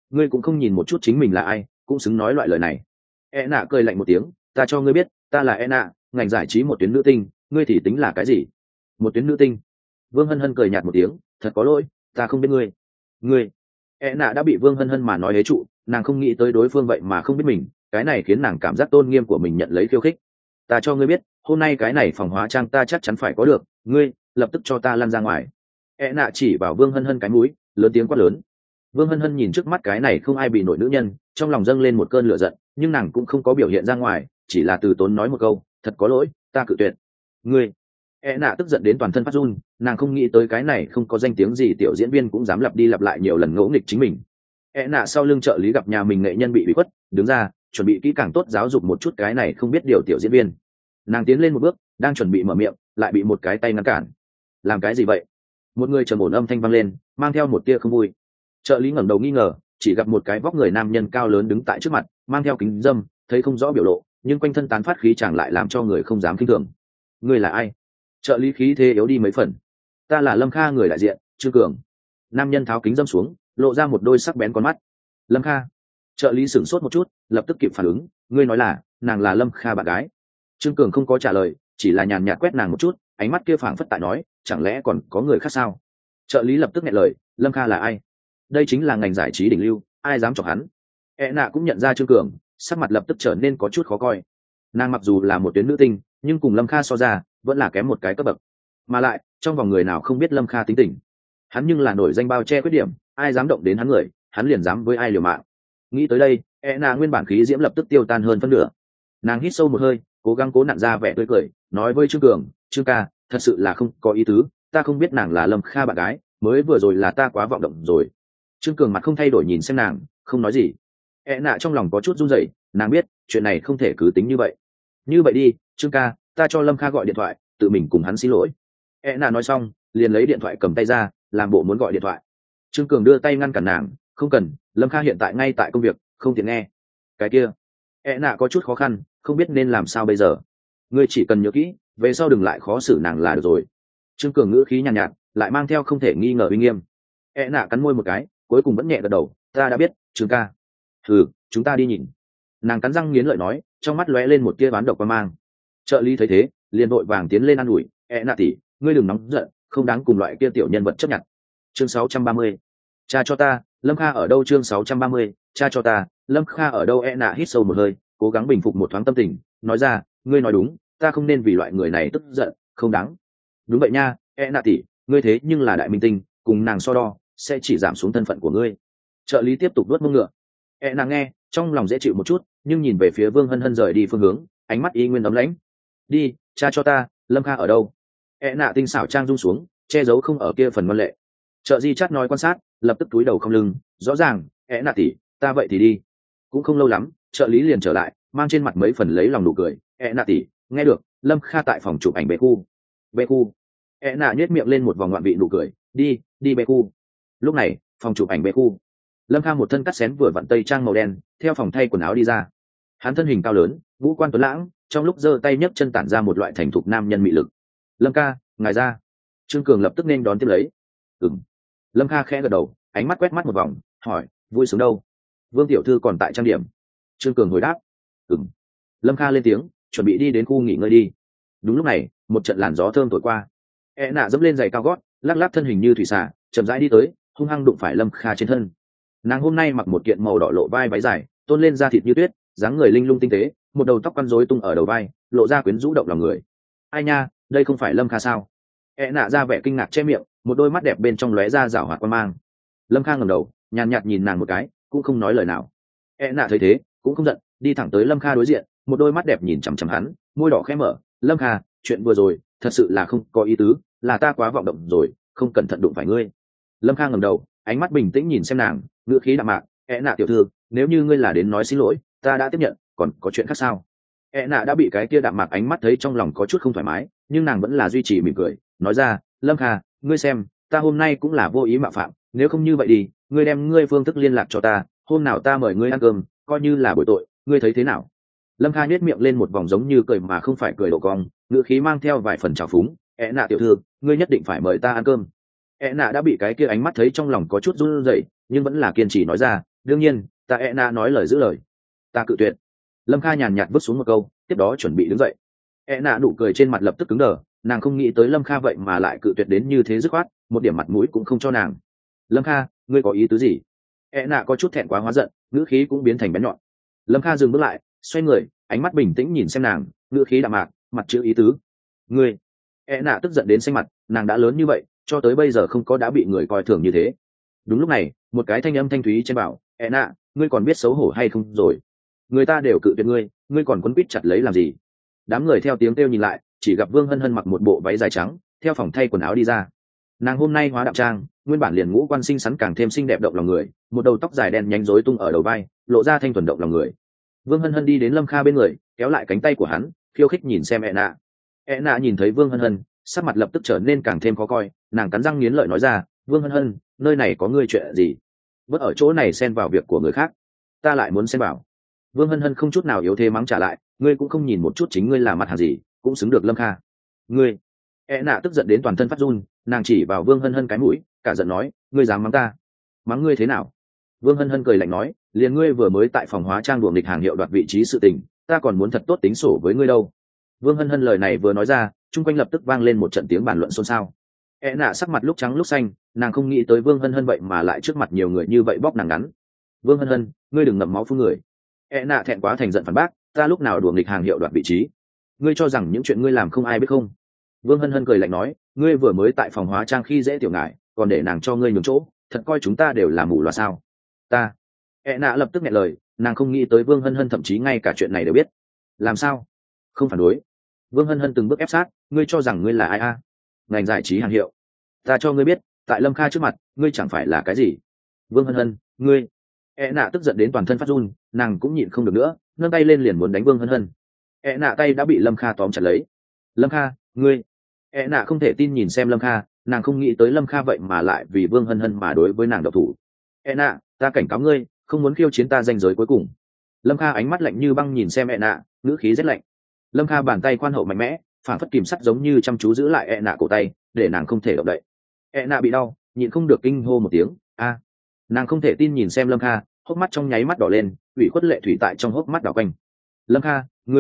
ngươi cũng không nhìn một chút chính mình là ai, cũng xứng nói loại lời này. E nạ cười lạnh một tiếng, ta cho ngươi biết, ta là E nạ, ngành giải trí một tuyến nữ tinh, ngươi thì tính là cái gì? Một tuyến nữ tinh? Vương Hân Hân cười nhạt một tiếng, thật có lỗi, ta không biết ngươi. E nạ đã bị Vương Hân Hân mà nói hế trụ, nàng không nghĩ tới đối phương vậy mà không biết mình, cái này khiến nàng cảm giác tôn nghiêm của mình nhận lấy khiêu khích. Ta cho ngươi biết, hôm nay cái này phòng hóa trang ta chắc chắn phải có được, ngươi lập tức cho ta lăn ra ngoài. E nạ chỉ vào Vương Hân Hân cái mũi, lớn tiếng quát lớn. Vương Hân Hân nhìn trước mắt cái này không ai bị nổi nữ nhân, trong lòng dâng lên một cơn lửa giận, nhưng nàng cũng không có biểu hiện ra ngoài, chỉ là từ tốn nói một câu, thật có lỗi, ta cự tuyệt. Ngươi. E nạ tức giận đến toàn thân phát run, nàng không nghĩ tới cái này không có danh tiếng gì tiểu diễn viên cũng dám lặp đi lặp lại nhiều lần ngỗ nghịch chính mình. E nạ sau lưng trợ lý gặp nhà mình nghệ nhân bị khuất, đứng ra chuẩn bị kỹ càng tốt giáo dục một chút cái này không biết điều tiểu diễn viên. Nàng tiến lên một bước, đang chuẩn bị mở miệng, lại bị một cái tay ngăn cản. Làm cái gì vậy? Một người trầm ổn âm thanh vang lên, mang theo một tia không vui. Trợ lý ngẩng đầu nghi ngờ, chỉ gặp một cái vóc người nam nhân cao lớn đứng tại trước mặt, mang theo kính dâm, thấy không rõ biểu lộ, nhưng quanh thân tán phát khí chẳng lại làm cho người không dám khinh thường. Ngươi là ai? Trợ lý khí thế yếu đi mấy phần. Ta là Lâm Kha, người đại diện, Trương Cường. Nam nhân tháo kính dâm xuống, lộ ra một đôi sắc bén con mắt. Lâm Kha. Trợ lý sửng sốt một chút, lập tức kịp phản ứng, ngươi nói là nàng là Lâm Kha bạn gái? Trương Cường không có trả lời, chỉ là nhàn nhạt quét nàng một chút, ánh mắt kia phảng phất tại nói, chẳng lẽ còn có người khác sao? Trợ lý lập tức nghẹn lời, Lâm Kha là ai? Đây chính là ngành giải trí đỉnh lưu, ai dám chọc hắn? E nạ cũng nhận ra Trương Cường, sắc mặt lập tức trở nên có chút khó coi. Nàng mặc dù là một tuyến nữ tinh, nhưng cùng Lâm Kha so ra vẫn là kém một cái cấp bậc, mà lại trong vòng người nào không biết Lâm Kha tính tình. Hắn nhưng là nổi danh bao che khuyết điểm, ai dám động đến hắn người, hắn liền dám với ai liều mạng. Nghĩ tới đây, E nạ nguyên bản khí diễm lập tức tiêu tan hơn phân nửa. Nàng hít sâu một hơi, cố gắng cố nặn ra vẻ tươi cười, nói với Trương Cường, Trương ca, thật sự là không có ý tứ, ta không biết nàng là Lâm Kha bạn gái, mới vừa rồi là ta quá vọng động rồi. Trương Cường mặt không thay đổi nhìn xem nàng, không nói gì. E nạ trong lòng có chút run rẩy, nàng biết chuyện này không thể cứ tính như vậy. Như vậy đi, Trương ca, ta cho Lâm Kha gọi điện thoại, tự mình cùng hắn xin lỗi. E nạ nói xong, liền lấy điện thoại cầm tay ra, làm bộ muốn gọi điện thoại. Trương Cường đưa tay ngăn cản nàng, không cần, Lâm Kha hiện tại ngay tại công việc, không tiện nghe. Cái kia, E nạ có chút khó khăn, không biết nên làm sao bây giờ. Ngươi chỉ cần nhớ kỹ, về sau đừng lại khó xử nàng là được rồi. Trương Cường ngữ khí nhàn nhạt, lại mang theo không thể nghi ngờ uy nghiêm. E nạ cắn môi một cái, cuối cùng vẫn nhẹ gật đầu, ta đã biết, Trương ca. Chúng ta đi nhìn. Nàng cắn răng nghiến lợi nói, trong mắt lóe lên một tia bán độc quan mang. Trợ lý thấy thế, liền vội vàng tiến lên an ủi, E nạ tỷ, ngươi đừng nóng giận, không đáng cùng loại kia tiểu nhân vật chấp nhận. Chương 630. Cha cho ta, Lâm Kha ở đâu? Chương 630. Cha cho ta, Lâm Kha ở đâu? E nạ hít sâu một hơi, cố gắng bình phục một thoáng tâm tình, nói ra, ngươi nói đúng, ta không nên vì loại người này tức giận, không đáng. Đúng vậy nha, E nạ tỷ, ngươi thế nhưng là đại minh tinh, cùng nàng so đo sẽ chỉ giảm xuống thân phận của ngươi. Trợ lý tiếp tục đuốt mông ngựa. E nàng nghe, trong lòng dễ chịu một chút, nhưng nhìn về phía Vương Hân Hân rời đi phương hướng, ánh mắt y nguyên ấm lãnh. Đi, cha cho ta, Lâm Kha ở đâu? E nạ tinh xảo trang rung xuống, che giấu không ở kia phần văn lệ. Trợ di chát nói quan sát, lập tức túi đầu không lưng, rõ ràng, E nạ tỷ, ta vậy thì đi. Cũng không lâu lắm, trợ lý liền trở lại, mang trên mặt mấy phần lấy lòng nụ cười. E nạ tỷ, nghe được, Lâm Kha tại phòng chụp ảnh bê khu. Bê khu. E nạ nhếch miệng lên một vòng ngoạn vị nụ cười, đi bê khu. Lúc này, phòng chụp ảnh bê khu. Lâm Kha một thân cắt xén vừa vặn tây trang màu đen, theo phòng thay quần áo đi ra. Hắn thân hình cao lớn, ngũ quan tuấn lãng, trong lúc giơ tay nhấc chân tản ra một loại thành thục nam nhân mị lực. Lâm ca, ngài ra. Trương Cường lập tức nên đón tiếp lấy. Ừm. Lâm Kha khẽ gật đầu, ánh mắt quét mắt một vòng, hỏi, vui sướng đâu? Vương tiểu thư còn tại trang điểm. Trương Cường hồi đáp. Ừm. Lâm Kha lên tiếng, chuẩn bị đi đến khu nghỉ ngơi đi. Đúng lúc này, một trận làn gió thơm thổi qua. E nạ dẫm lên giày cao gót, lắc lắc thân hình như thủy xà, chậm rãi đi tới, hung hăng đụng phải Lâm Kha trên thân. Nàng hôm nay mặc một kiện màu đỏ lộ vai váy dài, tôn lên da thịt như tuyết, dáng người linh lung tinh tế, một đầu tóc quăn rối tung ở đầu vai, lộ ra quyến rũ động lòng người. Ai nha, đây không phải Lâm Kha sao? E nạ ra vẻ kinh ngạc che miệng, một đôi mắt đẹp bên trong lóe ra rảo hoạt quan mang. Lâm Kha ngẩng đầu, nhàn nhạt nhìn nàng một cái, cũng không nói lời nào. E nạ thấy thế, cũng không giận, đi thẳng tới Lâm Kha đối diện, một đôi mắt đẹp nhìn chằm chằm hắn, môi đỏ khẽ mở. Lâm Kha, chuyện vừa rồi, thật sự là không có ý tứ, là ta quá vọng động rồi, không cẩn thận đụng phải ngươi. Lâm Kha ngẩng đầu, ánh mắt bình tĩnh nhìn xem nàng, ngữ khí đạm mạc. E nạ tiểu thư, nếu như ngươi là đến nói xin lỗi, ta đã tiếp nhận, còn có chuyện khác sao? E nạ đã bị cái kia đạm mạc ánh mắt thấy trong lòng có chút không thoải mái, nhưng nàng vẫn là duy trì mỉm cười, nói ra, Lâm Kha, ngươi xem, ta hôm nay cũng là vô ý mạo phạm, nếu không như vậy đi, ngươi đem ngươi phương thức liên lạc cho ta, hôm nào ta mời ngươi ăn cơm, coi như là bồi tội, ngươi thấy thế nào? Lâm Kha nhếch miệng lên một vòng giống như cười mà không phải cười độ cong, ngữ khí mang theo vài phần trào phúng. E nạ tiểu thư, ngươi nhất định phải mời ta ăn cơm. E nạ đã bị cái kia ánh mắt thấy trong lòng có chút run rẩy, nhưng vẫn là kiên trì nói ra, đương nhiên ta e nói lời giữ lời, ta cự tuyệt. Lâm Kha nhàn nhạt vứt xuống một câu, tiếp đó chuẩn bị đứng dậy. Nụ cười trên mặt lập tức cứng đờ, nàng không nghĩ tới Lâm Kha vậy mà lại cự tuyệt đến như thế dứt khoát, một điểm mặt mũi cũng không cho nàng. Lâm Kha, ngươi có ý tứ gì? Có chút thẹn quá hóa giận, ngữ khí cũng biến thành bén nhọn. Lâm Kha dừng bước lại, xoay người, ánh mắt bình tĩnh nhìn xem nàng, ngữ khí đạm mạc, mặt chữ ý tứ. Ngươi. Tức giận đến xanh mặt, nàng đã lớn như vậy, cho tới bây giờ không có đã bị người coi thường như thế. Đúng lúc này, một cái thanh âm thanh thúy trên bảo, ngươi còn biết xấu hổ hay không rồi? Người ta đều cự tuyệt ngươi, ngươi còn quấn quýt chặt lấy làm gì? Đám người theo tiếng kêu nhìn lại, chỉ gặp Vương Hân Hân mặc một bộ váy dài trắng, theo phòng thay quần áo đi ra. Nàng hôm nay hóa đạm trang, nguyên bản liền ngũ quan xinh xắn càng thêm xinh đẹp động lòng người, một đầu tóc dài đen nhánh rối tung ở đầu vai, lộ ra thanh thuần động lòng người. Vương Hân Hân đi đến Lâm Kha bên người, kéo lại cánh tay của hắn, khiêu khích nhìn xem Nạ nhìn thấy Vương Hân Hân, sắc mặt lập tức trở nên càng thêm khó coi, nàng cắn răng nghiến lợi nói ra, Vương Hân Hân, nơi này có ngươi chuyện gì? Bất ở chỗ này xen vào việc của người khác, ta lại muốn xen vào. Vương Hân Hân không chút nào yếu thế mắng trả lại, ngươi cũng không nhìn một chút chính ngươi là mặt hàng gì, cũng xứng được Lâm Kha. Ngươi. Nạ tức giận đến toàn thân phát run, nàng chỉ vào Vương Hân Hân cái mũi, cả giận nói, ngươi dám mắng ta? Mắng ngươi thế nào? Vương Hân Hân cười lạnh nói, liền ngươi vừa mới tại phòng hóa trang đuổi nghịch hàng hiệu đoạt vị trí sự tình, ta còn muốn thật tốt tính sổ với ngươi đâu. Vương Hân Hân lời này vừa nói ra, chung quanh lập tức vang lên một trận tiếng bàn luận xôn xao. Nạ sắc mặt lúc trắng lúc xanh, nàng không nghĩ tới Vương Hân Hân vậy mà lại trước mặt nhiều người như vậy bóc nàng ngắn. Vương Hân Hân, ngươi đừng ngậm máu phun người. Nạ thẹn quá thành giận phản bác, ta lúc nào đuổi nghịch hàng hiệu đoạt vị trí? Ngươi cho rằng những chuyện ngươi làm không ai biết không? Vương Hân Hân cười lạnh nói, ngươi vừa mới tại phòng hóa trang khi dễ tiểu ngải, còn để nàng cho ngươi nhường chỗ, thật coi chúng ta đều là mù loà sao? Ta. Nạ lập tức nghẹn lời, nàng không nghĩ tới Vương Hân Hân thậm chí ngay cả chuyện này đều biết. Làm sao? Không phản đối. Vương Hân Hân từng bước ép sát, ngươi cho rằng ngươi là ai a? Ngành giải trí hàng hiệu. Ta cho ngươi biết, tại Lâm Kha trước mặt, ngươi chẳng phải là cái gì. Vương Hân Hân, ngươi. Nạ tức giận đến toàn thân phát run, nàng cũng nhịn không được nữa, nâng tay lên liền muốn đánh Vương Hân Hân. Nạ tay đã bị Lâm Kha tóm chặt lấy. Lâm Kha, ngươi. Nạ không thể tin nhìn xem Lâm Kha, nàng không nghĩ tới Lâm Kha vậy mà lại vì Vương Hân Hân mà đối với nàng độc thủ. Nạ, ta cảnh cáo ngươi, không muốn khiêu chiến ta danh giới cuối cùng. Lâm Kha ánh mắt lạnh như băng nhìn xem Nạ, ngữ khí rất lạnh. Lâm Kha bàn tay khoan hậu mạnh mẽ, phản phất kìm sắt giống như chăm chú giữ lại Nạ cổ tay, để nàng không thể động đậy. Nạ bị đau, nhịn không được kinh hô một tiếng, a. Nàng không thể tin nhìn xem Lâm Kha, hốc mắt trong nháy mắt đỏ lên, ủy khuất lệ thủy tại trong hốc mắt đỏ quanh. Lâm Kha,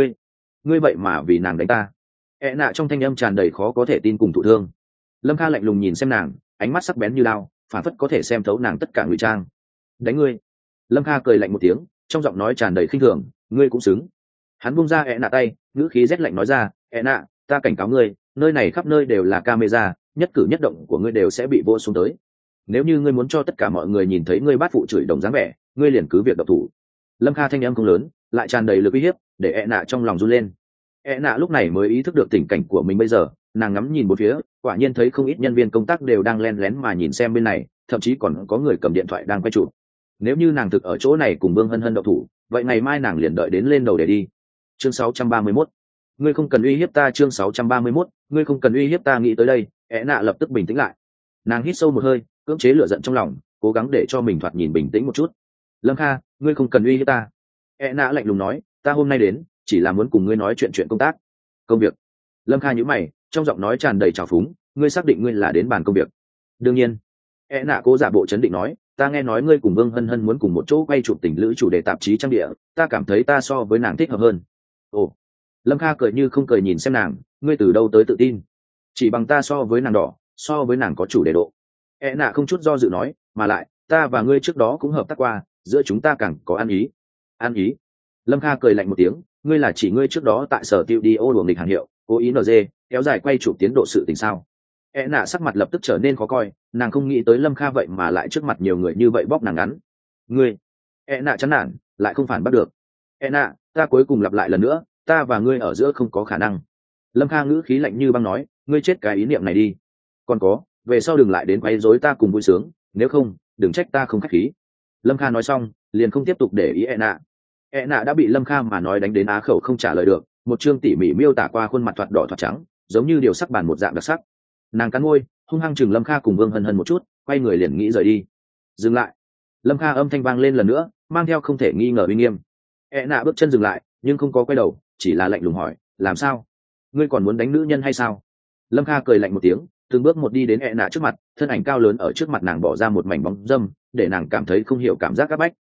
ngươi vậy mà vì nàng đánh ta? Nạ trong thanh âm tràn đầy khó có thể tin cùng thụ thương. Lâm Kha lạnh lùng nhìn xem nàng, ánh mắt sắc bén như đao, phản phất có thể xem thấu nàng tất cả ngụy trang. Đánh ngươi? Lâm Kha cười lạnh một tiếng, trong giọng nói tràn đầy khinh thường, ngươi cũng xứng. Hắn bung ra Nạ tay, ngữ khí rét lạnh nói ra, Nạ, ta cảnh cáo ngươi, nơi này khắp nơi đều là camera, nhất cử nhất động của ngươi đều sẽ bị vô xuống tới. Nếu như ngươi muốn cho tất cả mọi người nhìn thấy ngươi bát phụ chửi đồng dáng vẻ, ngươi liền cứ việc độc thủ. Lâm Kha thanh âm không lớn, lại tràn đầy lực uy hiếp, để Nạ trong lòng run lên. Nạ lúc này mới ý thức được tình cảnh của mình bây giờ, nàng ngắm nhìn một phía, quả nhiên thấy không ít nhân viên công tác đều đang len lén mà nhìn xem bên này, thậm chí còn có người cầm điện thoại đang quay chụp. Nếu như nàng thực ở chỗ này cùng Vương Hân Hân độc thủ, vậy ngày mai nàng liền đợi đến lên đầu để đi. Chương 631. Ngươi không cần uy hiếp ta. Chương 631. Ngươi không cần uy hiếp ta. Nghĩ tới đây, Nạ lập tức bình tĩnh lại. Nàng hít sâu một hơi, cưỡng chế lửa giận trong lòng, cố gắng để cho mình thoạt nhìn bình tĩnh một chút. Lâm Kha, ngươi không cần uy hiếp ta. Nạ lạnh lùng nói, ta hôm nay đến chỉ là muốn cùng ngươi nói chuyện công tác. Công việc? Lâm Kha nhíu mày, trong giọng nói tràn đầy trào phúng, ngươi xác định ngươi là đến bàn công việc? Đương nhiên. Nạ cố giả bộ chấn định nói, ta nghe nói ngươi cùng Vương Hân Hân muốn cùng một chỗ quay chụp tình lữ chủ đề tạp chí trang địa, ta cảm thấy ta so với nàng thích hợp hơn. Ồ. Lâm Kha cười như không cười nhìn xem nàng, ngươi từ đâu tới tự tin? Chỉ bằng ta so với nàng đỏ, so với nàng có chủ đề độ. Nạ không chút do dự nói, mà lại ta và ngươi trước đó cũng hợp tác qua, giữa chúng ta càng có ăn ý. Ăn ý? Lâm Kha cười lạnh một tiếng, ngươi là chỉ ngươi trước đó tại sở tiêu đi ô đuổi nghịch hàng hiệu, cố ý NG, kéo dài quay chụp tiến độ sự tình sao? Nạ sắc mặt lập tức trở nên khó coi, nàng không nghĩ tới Lâm Kha vậy mà lại trước mặt nhiều người như vậy bóp nàng ngắn. Ngươi? Nạ chán nản, lại không phản bắt được. Nạ, ta cuối cùng lặp lại lần nữa, ta và ngươi ở giữa không có khả năng. Lâm Kha ngữ khí lạnh như băng nói, ngươi chết cái ý niệm này đi. Còn có, về sau đừng lại đến quấy rối ta cùng vui sướng, nếu không, đừng trách ta không khách khí. Lâm Kha nói xong, liền không tiếp tục để ý Nạ. Nạ đã bị Lâm Kha mà nói đánh đến á khẩu không trả lời được, một chương tỉ mỉ miêu tả qua khuôn mặt thoạt đỏ thoạt trắng, giống như điều sắc bàn một dạng đặc sắc. Nàng cắn môi, hung hăng chừng Lâm Kha cùng Vương Hân Hân một chút, quay người liền nghĩ rời đi. Dừng lại. Lâm Kha âm thanh vang lên lần nữa, mang theo không thể nghi ngờ uy nghiêm. Nạ bước chân dừng lại, nhưng không có quay đầu, chỉ là lạnh lùng hỏi, làm sao? Ngươi còn muốn đánh nữ nhân hay sao? Lâm Kha cười lạnh một tiếng, từng bước một đi đến Nạ trước mặt, thân ảnh cao lớn ở trước mặt nàng bỏ ra một mảnh bóng dâm, để nàng cảm thấy không hiểu cảm giác áp bách.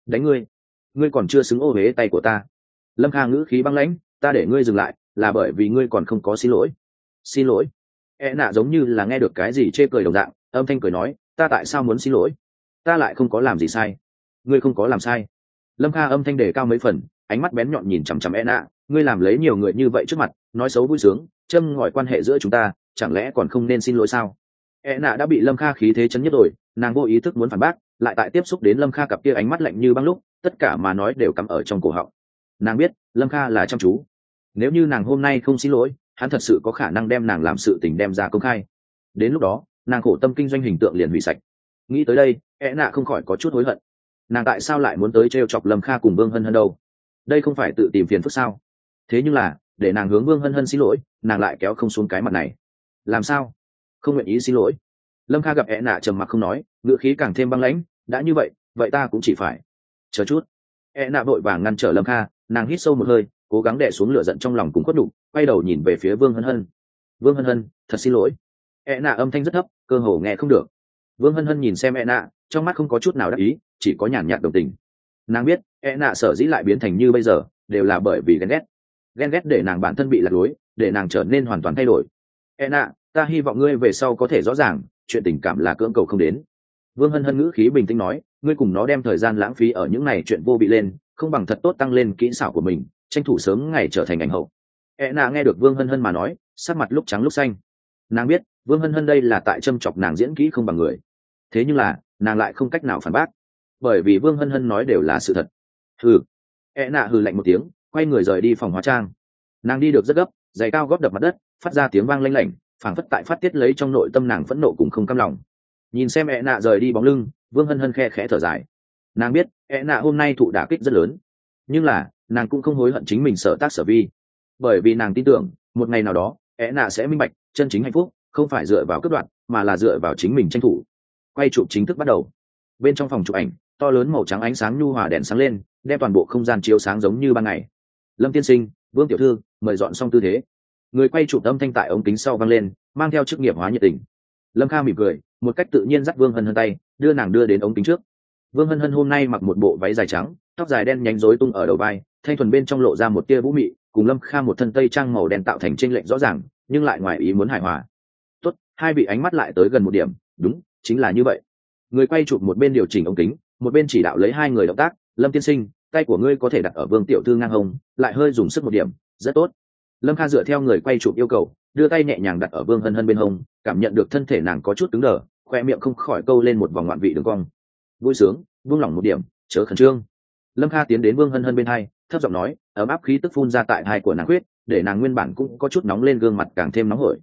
đánh ngươi, ngươi còn chưa xứng ô huế tay của ta. Lâm Kha ngữ khí băng lãnh, ta để ngươi dừng lại là bởi vì ngươi còn không có xin lỗi. Xin lỗi? Nạ giống như là nghe được cái gì chê cười đồng dạng, âm thanh cười nói, ta tại sao muốn xin lỗi? Ta lại không có làm gì sai. Ngươi không có làm sai. Lâm Kha âm thanh đề cao mấy phần, ánh mắt bén nhọn nhìn chằm chằm Nạ, ngươi làm lấy nhiều người như vậy trước mặt, nói xấu vui sướng, châm ngòi quan hệ giữa chúng ta, chẳng lẽ còn không nên xin lỗi sao? Nạ đã bị Lâm Kha khí thế chấn nhất rồi, nàng vô ý thức muốn phản bác, lại tại tiếp xúc đến Lâm Kha cặp kia ánh mắt lạnh như băng lúc, tất cả mà nói đều cắm ở trong cổ họng. Nàng biết Lâm Kha là chăm chú, nếu như nàng hôm nay không xin lỗi, hắn thật sự có khả năng đem nàng làm sự tình đem ra công khai. Đến lúc đó nàng khổ tâm kinh doanh hình tượng liền hủy sạch. Nghĩ tới đây, Nạ không khỏi có chút hối hận. Nàng tại sao lại muốn tới trêu chọc Lâm Kha cùng Vương Hân Hân đâu? Đây không phải tự tìm phiền phức sao? Thế nhưng là để nàng hướng Vương Hân Hân xin lỗi, nàng lại kéo không xuống cái mặt này. Làm sao? Không nguyện ý xin lỗi. Lâm Kha gặp Nạ trầm mặc không nói, ngữ khí càng thêm băng lãnh, đã như vậy, vậy ta cũng chỉ phải. Chờ chút. Nạ vội vàng ngăn trở Lâm Kha, nàng hít sâu một hơi, cố gắng đè xuống lửa giận trong lòng cùng khuất nhục, quay đầu nhìn về phía Vương Hân Hân. Vương Hân Hân, thật xin lỗi. Nạ âm thanh rất thấp, cơ hồ nghe không được. Vương Hân Hân nhìn xem Nạ, trong mắt không có chút nào đắc ý, chỉ có nhàn nhạt đồng tình. Nàng biết Nạ sở dĩ lại biến thành như bây giờ đều là bởi vì ghen ghét để nàng bản thân bị lạc lối, để nàng trở nên hoàn toàn thay đổi. Nạ, ta hy vọng ngươi về sau có thể rõ ràng chuyện tình cảm là cưỡng cầu không đến. Vương Hân Hân ngữ khí bình tĩnh nói, ngươi cùng nó đem thời gian lãng phí ở những này chuyện vô vị lên, không bằng thật tốt tăng lên kỹ xảo của mình, tranh thủ sớm ngày trở thành ảnh hậu. Nạ nghe được Vương Hân Hân mà nói, sắc mặt lúc trắng lúc xanh. Nàng biết Vương Hân Hân đây là tại châm chọc nàng diễn kỹ không bằng người, thế nhưng là nàng lại không cách nào phản bác, bởi vì Vương Hân Hân nói đều là sự thật. Hừ. Nạ hừ lạnh một tiếng, quay người rời đi phòng hóa trang. Nàng đi được rất gấp, giày cao gót đập mặt đất, phát ra tiếng vang lanh lảnh, phảng phất tại phát tiết lấy trong nội tâm nàng phẫn nộ cùng không cam lòng. Nhìn xem Nạ rời đi bóng lưng, Vương Hân Hân khe khẽ thở dài. Nàng biết Nạ hôm nay thụ đả kích rất lớn, nhưng là nàng cũng không hối hận chính mình sở tác sở vi, bởi vì nàng tin tưởng một ngày nào đó Nạ sẽ minh bạch chân chính hạnh phúc không phải dựa vào cướp đoạt, mà là dựa vào chính mình tranh thủ. Quay chụp chính thức bắt đầu. Bên trong phòng chụp ảnh, to lớn màu trắng ánh sáng nhu hòa đèn sáng lên, đem toàn bộ không gian chiếu sáng giống như ban ngày. Lâm tiên sinh, Vương tiểu thư, mời dọn xong tư thế. Người quay chụp âm thanh tại ống kính sau vang lên, mang theo chức nghiệp hóa nhiệt tình. Lâm Kha mỉm cười, một cách tự nhiên dắt Vương Hân Hân tay, đưa nàng đưa đến ống kính trước. Vương Hân Hân hôm nay mặc một bộ váy dài trắng, tóc dài đen nhánh rối tung ở đầu vai, thanh thuần bên trong lộ ra một tia vũ mị, cùng Lâm Kha một thân tây trang màu đen tạo thành chênh lệch rõ ràng, nhưng lại ngoài ý muốn hài hòa. Tốt, hai vị ánh mắt lại tới gần một điểm, đúng, chính là như vậy. Người quay chụp một bên điều chỉnh ống kính, một bên chỉ đạo lấy hai người động tác. Lâm tiên sinh, tay của ngươi có thể đặt ở Vương tiểu thư ngang hông, lại hơi dùng sức một điểm, rất tốt. Lâm Kha dựa theo người quay chụp yêu cầu, đưa tay nhẹ nhàng đặt ở Vương Hân Hân bên hông, cảm nhận được thân thể nàng có chút cứng đờ, khoe miệng không khỏi câu lên một vòng ngoạn vị đường cong. Vui sướng, buông lỏng một điểm, chớ khẩn trương. Lâm Kha tiến đến Vương Hân Hân bên hai, thấp giọng nói, ấm áp khí tức phun ra tại hai của nàng huyết, để nàng nguyên bản cũng có chút nóng lên, gương mặt càng thêm nóng hổi.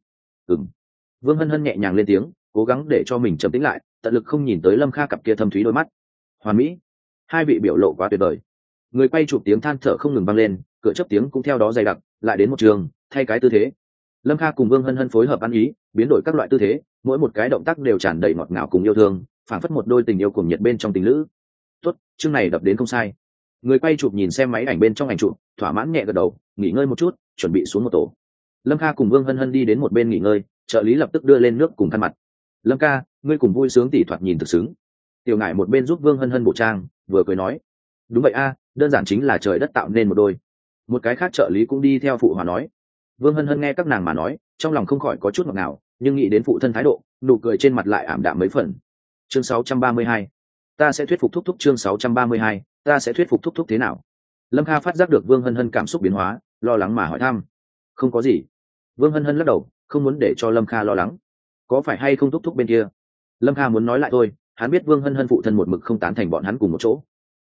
Vương Hân Hân nhẹ nhàng lên tiếng, cố gắng để cho mình trầm tĩnh lại, tận lực không nhìn tới Lâm Kha cặp kia thâm thúy đôi mắt. Hoàn mỹ, hai vị biểu lộ quá tuyệt vời. Người quay chụp tiếng than thở không ngừng vang lên, cửa chớp tiếng cũng theo đó dày đặc, lại đến một trường, thay cái tư thế. Lâm Kha cùng Vương Hân Hân phối hợp ăn ý, biến đổi các loại tư thế, mỗi một cái động tác đều tràn đầy ngọt ngào cùng yêu thương, phảng phất một đôi tình yêu cùng nhiệt bên trong tình lữ. Tốt, chương này đập đến không sai. Người quay chụp nhìn xem máy ảnh bên trong ảnh chụp, thỏa mãn nhẹ gật đầu, nghỉ ngơi một chút, chuẩn bị xuống một tổ. Lâm Kha cùng Vương Hân Hân đi đến một bên nghỉ ngơi, trợ lý lập tức đưa lên nước cùng khăn mặt. Lâm ca, ngươi cùng vui sướng tỉ thoạt nhìn thực xứng. Tiểu Ngải một bên giúp Vương Hân Hân bổ trang, vừa cười nói, đúng vậy a, đơn giản chính là trời đất tạo nên một đôi. Một cái khác trợ lý cũng đi theo phụ hòa nói. Vương Hân Hân nghe các nàng mà nói, trong lòng không khỏi có chút ngọt ngào, nhưng nghĩ đến phụ thân thái độ, nụ cười trên mặt lại ảm đạm mấy phần. Chương 632, ta sẽ thuyết phục thúc thúc. Chương 632, ta sẽ thuyết phục thúc thúc thế nào? Lâm Kha phát giác được Vương Hân Hân cảm xúc biến hóa, lo lắng mà hỏi thăm. Không có gì. Vương Hân Hân lắc đầu, không muốn để cho Lâm Kha lo lắng. Có phải hay không thúc thúc bên kia? Lâm Kha muốn nói lại thôi, hắn biết Vương Hân Hân phụ thân một mực không tán thành bọn hắn cùng một chỗ.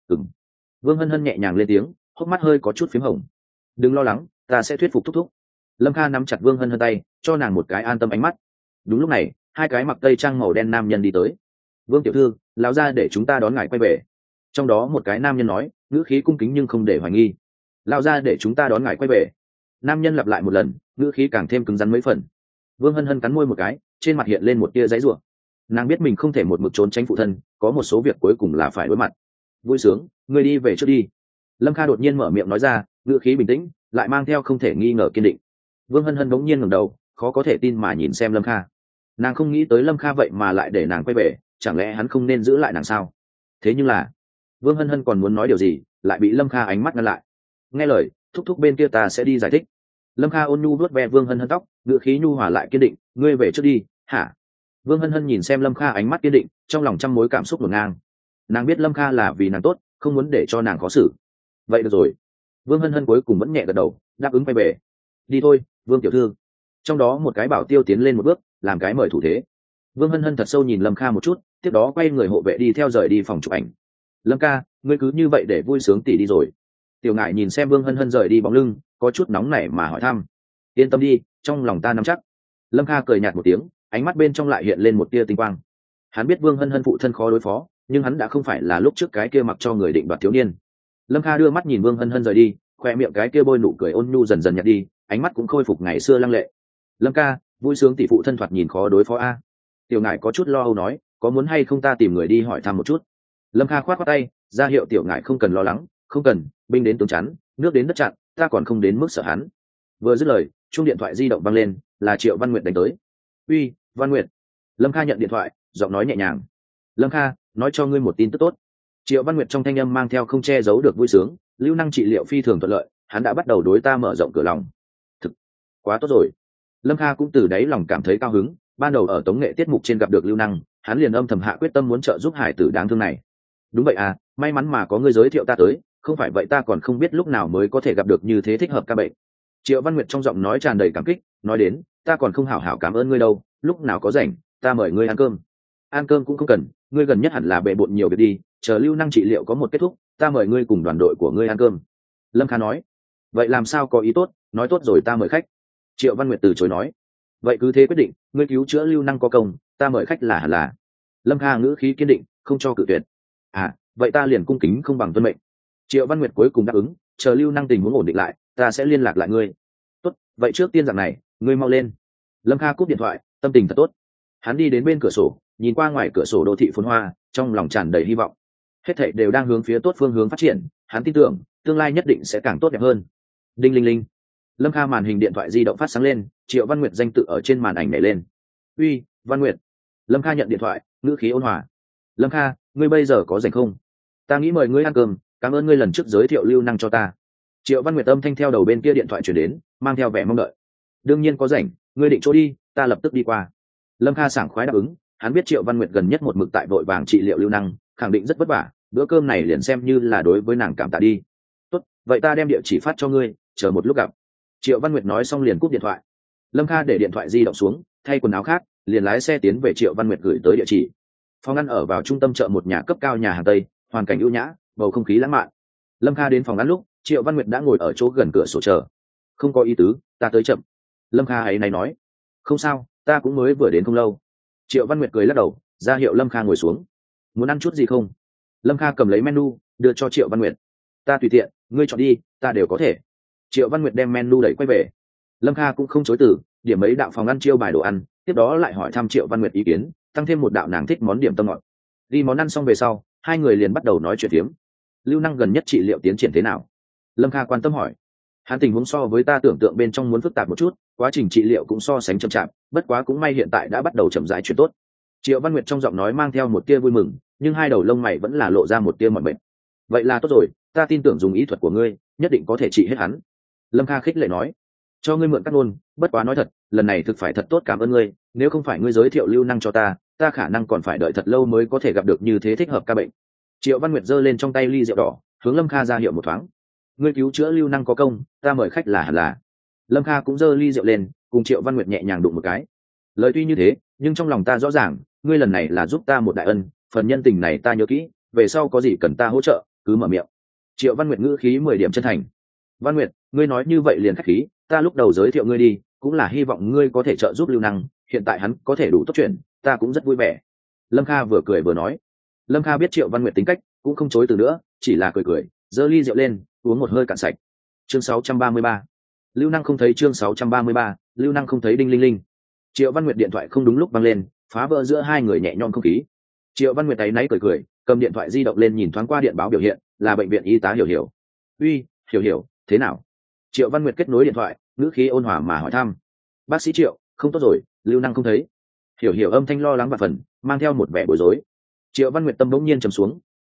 Vương Hân Hân nhẹ nhàng lên tiếng, hốc mắt hơi có chút phím hồng. Đừng lo lắng, ta sẽ thuyết phục thúc thúc. Lâm Kha nắm chặt Vương Hân Hân tay, cho nàng một cái an tâm ánh mắt. Đúng lúc này, hai cái mặc tây trang màu đen nam nhân đi tới. Vương tiểu thư, lão ra để chúng ta đón ngài quay về. Trong đó một cái nam nhân nói, ngữ khí cung kính nhưng không để hoài nghi. Lão ra để chúng ta đón ngài quay về. Nam nhân lặp lại một lần, ngữ khí càng thêm cứng rắn mấy phần. Vương Hân Hân cắn môi một cái, trên mặt hiện lên một tia giãy giụa. Nàng biết mình không thể một mực trốn tránh phụ thân, có một số việc cuối cùng là phải đối mặt. Vui sướng, người đi về trước đi. Lâm Kha đột nhiên mở miệng nói ra, ngữ khí bình tĩnh, lại mang theo không thể nghi ngờ kiên định. Vương Hân Hân bỗng nhiên ngẩng đầu, khó có thể tin mà nhìn xem Lâm Kha. Nàng không nghĩ tới Lâm Kha vậy mà lại để nàng quay về, chẳng lẽ hắn không nên giữ lại nàng sao? Thế nhưng là Vương Hân Hân còn muốn nói điều gì lại bị Lâm Kha ánh mắt ngăn lại. Nghe lời, thúc thúc bên kia ta sẽ đi giải thích. Lâm Kha ôn nhu vuốt ve Vương Hân Hân tóc, ngữ khí nhu hòa lại kiên định. Ngươi về trước đi. Hả? Vương Hân Hân nhìn xem Lâm Kha ánh mắt kiên định, trong lòng trăm mối cảm xúc ngổn ngang. Nàng biết Lâm Kha là vì nàng tốt, không muốn để cho nàng khó xử. Vậy được rồi. Vương Hân Hân cuối cùng vẫn nhẹ gật đầu, đáp ứng quay về. Đi thôi, Vương tiểu thư. Trong đó một cái bảo tiêu tiến lên một bước, làm cái mời thủ thế. Vương Hân Hân thật sâu nhìn Lâm Kha một chút, tiếp đó quay người hộ vệ đi theo rời đi phòng chụp ảnh. Lâm ca, ngươi cứ như vậy để vui sướng tỉ đi rồi. Tiểu Ngải nhìn xem Vương Hân Hân rời đi bóng lưng, có chút nóng nảy mà hỏi thăm. Yên tâm đi, trong lòng ta nắm chắc. Lâm Kha cười nhạt một tiếng, ánh mắt bên trong lại hiện lên một tia tinh quang. Hắn biết Vương Hân Hân phụ thân khó đối phó, nhưng hắn đã không phải là lúc trước cái kia mặc cho người định đoạt thiếu niên. Lâm Kha đưa mắt nhìn Vương Hân Hân rời đi, khoe miệng cái kia bôi nụ cười ôn nhu dần dần nhạt đi, ánh mắt cũng khôi phục ngày xưa lăng lệ. Lâm ca, vui sướng tỷ phụ thân thoạt nhìn khó đối phó a. Tiểu Ngải có chút lo âu nói, có muốn hay không ta tìm người đi hỏi thăm một chút. Lâm Kha khoát khoát tay, ra hiệu Tiểu Ngải không cần lo lắng, không cần, binh đến tướng chắn, nước đến đất chặn, ta còn không đến mức sợ hắn. Vừa dứt lời, chuông điện thoại di động vang lên, là Triệu Văn Nguyệt đánh tới. Uy, Văn Nguyệt. Lâm Kha nhận điện thoại, giọng nói nhẹ nhàng. Lâm Kha, nói cho ngươi một tin tức tốt. Triệu Văn Nguyệt trong thanh âm mang theo không che giấu được vui sướng, lưu năng trị liệu phi thường thuận lợi, hắn đã bắt đầu đối ta mở rộng cửa lòng. Thực quá tốt rồi. Lâm Kha cũng từ đáy lòng cảm thấy cao hứng, ban đầu ở tống nghệ tiết mục trên gặp được lưu năng, hắn liền âm thầm hạ quyết tâm muốn trợ giúp hải tử đáng thương này. Đúng vậy à, may mắn mà có ngươi giới thiệu ta tới, không phải vậy ta còn không biết lúc nào mới có thể gặp được như thế thích hợp ca bệnh. Triệu Văn Nguyệt trong giọng nói tràn đầy cảm kích, nói đến, ta còn không hảo hảo cảm ơn ngươi đâu, lúc nào có rảnh, ta mời ngươi ăn cơm. Ăn cơm cũng không cần, ngươi gần nhất hẳn là bệ bộn nhiều việc đi, chờ lưu năng trị liệu có một kết thúc, ta mời ngươi cùng đoàn đội của ngươi ăn cơm. Lâm Kha nói. Vậy làm sao có ý tốt, nói tốt rồi ta mời khách. Triệu Văn Nguyệt từ chối nói. Vậy cứ thế quyết định, ngươi cứu chữa lưu năng có công, ta mời khách là hẳn là. Lâm Kha ngữ khí kiên định, không cho cự tuyệt. À, vậy ta liền cung kính không bằng tuân mệnh. Triệu Văn Nguyệt cuối cùng đáp ứng, chờ lưu năng tình huống ổn định lại, ta sẽ liên lạc lại ngươi. Tốt, vậy trước tiên dạng này, ngươi mau lên. Lâm Kha cúp điện thoại, tâm tình thật tốt. Hắn đi đến bên cửa sổ, nhìn qua ngoài cửa sổ đô thị phồn hoa, trong lòng tràn đầy hy vọng. Hết thảy đều đang hướng phía tốt phương hướng phát triển, hắn tin tưởng tương lai nhất định sẽ càng tốt đẹp hơn. Đinh linh linh. Lâm Kha màn hình điện thoại di động phát sáng lên, Triệu Văn Nguyệt danh tự ở trên màn ảnh nhảy lên. Uy, Văn Nguyệt. Lâm Kha nhận điện thoại, ngữ khí ôn hòa. Lâm Kha, ngươi bây giờ có rảnh không? Ta nghĩ mời ngươi ăn cơm, cảm ơn ngươi lần trước giới thiệu lưu năng cho ta. Triệu Văn Nguyệt âm thanh theo đầu bên kia điện thoại chuyển đến, mang theo vẻ mong đợi. Đương nhiên có rảnh, ngươi định chỗ đi, ta lập tức đi qua. Lâm Kha sảng khoái đáp ứng, hắn biết Triệu Văn Nguyệt gần nhất một mực tại vội vàng trị liệu lưu năng, khẳng định rất vất vả, bữa cơm này liền xem như là đối với nàng cảm tạ đi. Tốt, vậy ta đem địa chỉ phát cho ngươi, chờ một lúc gặp. Triệu Văn Nguyệt nói xong liền cúp điện thoại. Lâm Kha để điện thoại di động xuống, thay quần áo khác, liền lái xe tiến về Triệu Văn Nguyệt gửi tới địa chỉ. Phòng ăn ở vào trung tâm chợ một nhà cấp cao nhà hàng Tây, hoàn cảnh ưu nhã, bầu không khí lãng mạn. Lâm Kha đến phòng ăn lúc, Triệu Văn Nguyệt đã ngồi ở chỗ gần cửa sổ chờ. Không có ý tứ, ta tới chậm. Lâm Kha ấy này nói. Không sao, ta cũng mới vừa đến không lâu. Triệu Văn Nguyệt cười lắc đầu, ra hiệu Lâm Kha ngồi xuống. Muốn ăn chút gì không? Lâm Kha cầm lấy menu, đưa cho Triệu Văn Nguyệt. Ta tùy tiện, ngươi chọn đi, ta đều có thể. Triệu Văn Nguyệt đem menu đẩy quay về. Lâm Kha cũng không chối từ, điểm mấy đạo phòng ăn chiêu bài đồ ăn, tiếp đó lại hỏi thăm Triệu Văn Nguyệt ý kiến, tăng thêm một đạo nàng thích món điểm tâm ngọt. Đi món ăn xong về sau, hai người liền bắt đầu nói chuyện phiếm. Lưu năng gần nhất trị liệu tiến triển thế nào? Lâm Kha quan tâm hỏi. Hắn tình huống so với ta tưởng tượng bên trong muốn phức tạp một chút, quá trình trị liệu cũng so sánh chậm chạp, bất quá cũng may hiện tại đã bắt đầu chậm rãi chuyển tốt. Triệu Văn Nguyệt trong giọng nói mang theo một tia vui mừng, nhưng hai đầu lông mày vẫn là lộ ra một tia mỏi mệt. Vậy là tốt rồi, ta tin tưởng dùng ý thuật của ngươi, nhất định có thể trị hết hắn. Lâm Kha khích lệ nói. Cho ngươi mượn cắt ngôn, bất quá nói thật, lần này thực phải thật tốt cảm ơn ngươi, nếu không phải ngươi giới thiệu lưu năng cho ta, ta khả năng còn phải đợi thật lâu mới có thể gặp được như thế thích hợp ca bệnh. Triệu Văn Nguyệt giơ lên trong tay ly rượu đỏ, hướng Lâm Kha ra hiệu một thoáng. Ngươi cứu chữa lưu năng có công, ta mời khách là hẳn là. Lâm Kha cũng giơ ly rượu lên, cùng Triệu Văn Nguyệt nhẹ nhàng đụng một cái. Lời tuy như thế, nhưng trong lòng ta rõ ràng, ngươi lần này là giúp ta một đại ân, phần nhân tình này ta nhớ kỹ, về sau có gì cần ta hỗ trợ, cứ mở miệng. Triệu Văn Nguyệt ngữ khí 10 điểm chân thành. Văn Nguyệt, ngươi nói như vậy liền khách khí, ta lúc đầu giới thiệu ngươi đi, cũng là hy vọng ngươi có thể trợ giúp lưu năng, hiện tại hắn có thể đủ tốt chuyện, ta cũng rất vui vẻ. Lâm Kha vừa cười vừa nói. Lâm Kha biết Triệu Văn Nguyệt tính cách, cũng không chối từ nữa, chỉ là cười cười, giơ ly rượu lên, uống một hơi cạn sạch. Chương 633. Lưu năng không thấy. Chương 633. Lưu năng không thấy. Đinh linh linh. Triệu Văn Nguyệt điện thoại không đúng lúc vang lên, phá vỡ giữa hai người nhẹ nhõm không khí. Triệu Văn Nguyệt áy náy cười cười, cầm điện thoại di động lên nhìn thoáng qua điện báo biểu hiện, là bệnh viện y tá Hiểu Hiểu. Uy, Hiểu Hiểu, thế nào? Triệu Văn Nguyệt kết nối điện thoại, ngữ khí ôn hòa mà hỏi thăm. Bác sĩ Triệu, không tốt rồi, lưu năng không thấy. Hiểu Hiểu âm thanh lo lắng và phần, mang theo một vẻ bối rối. Triệu Văn Nguyệt tâm bỗng nhiên trầm xuống,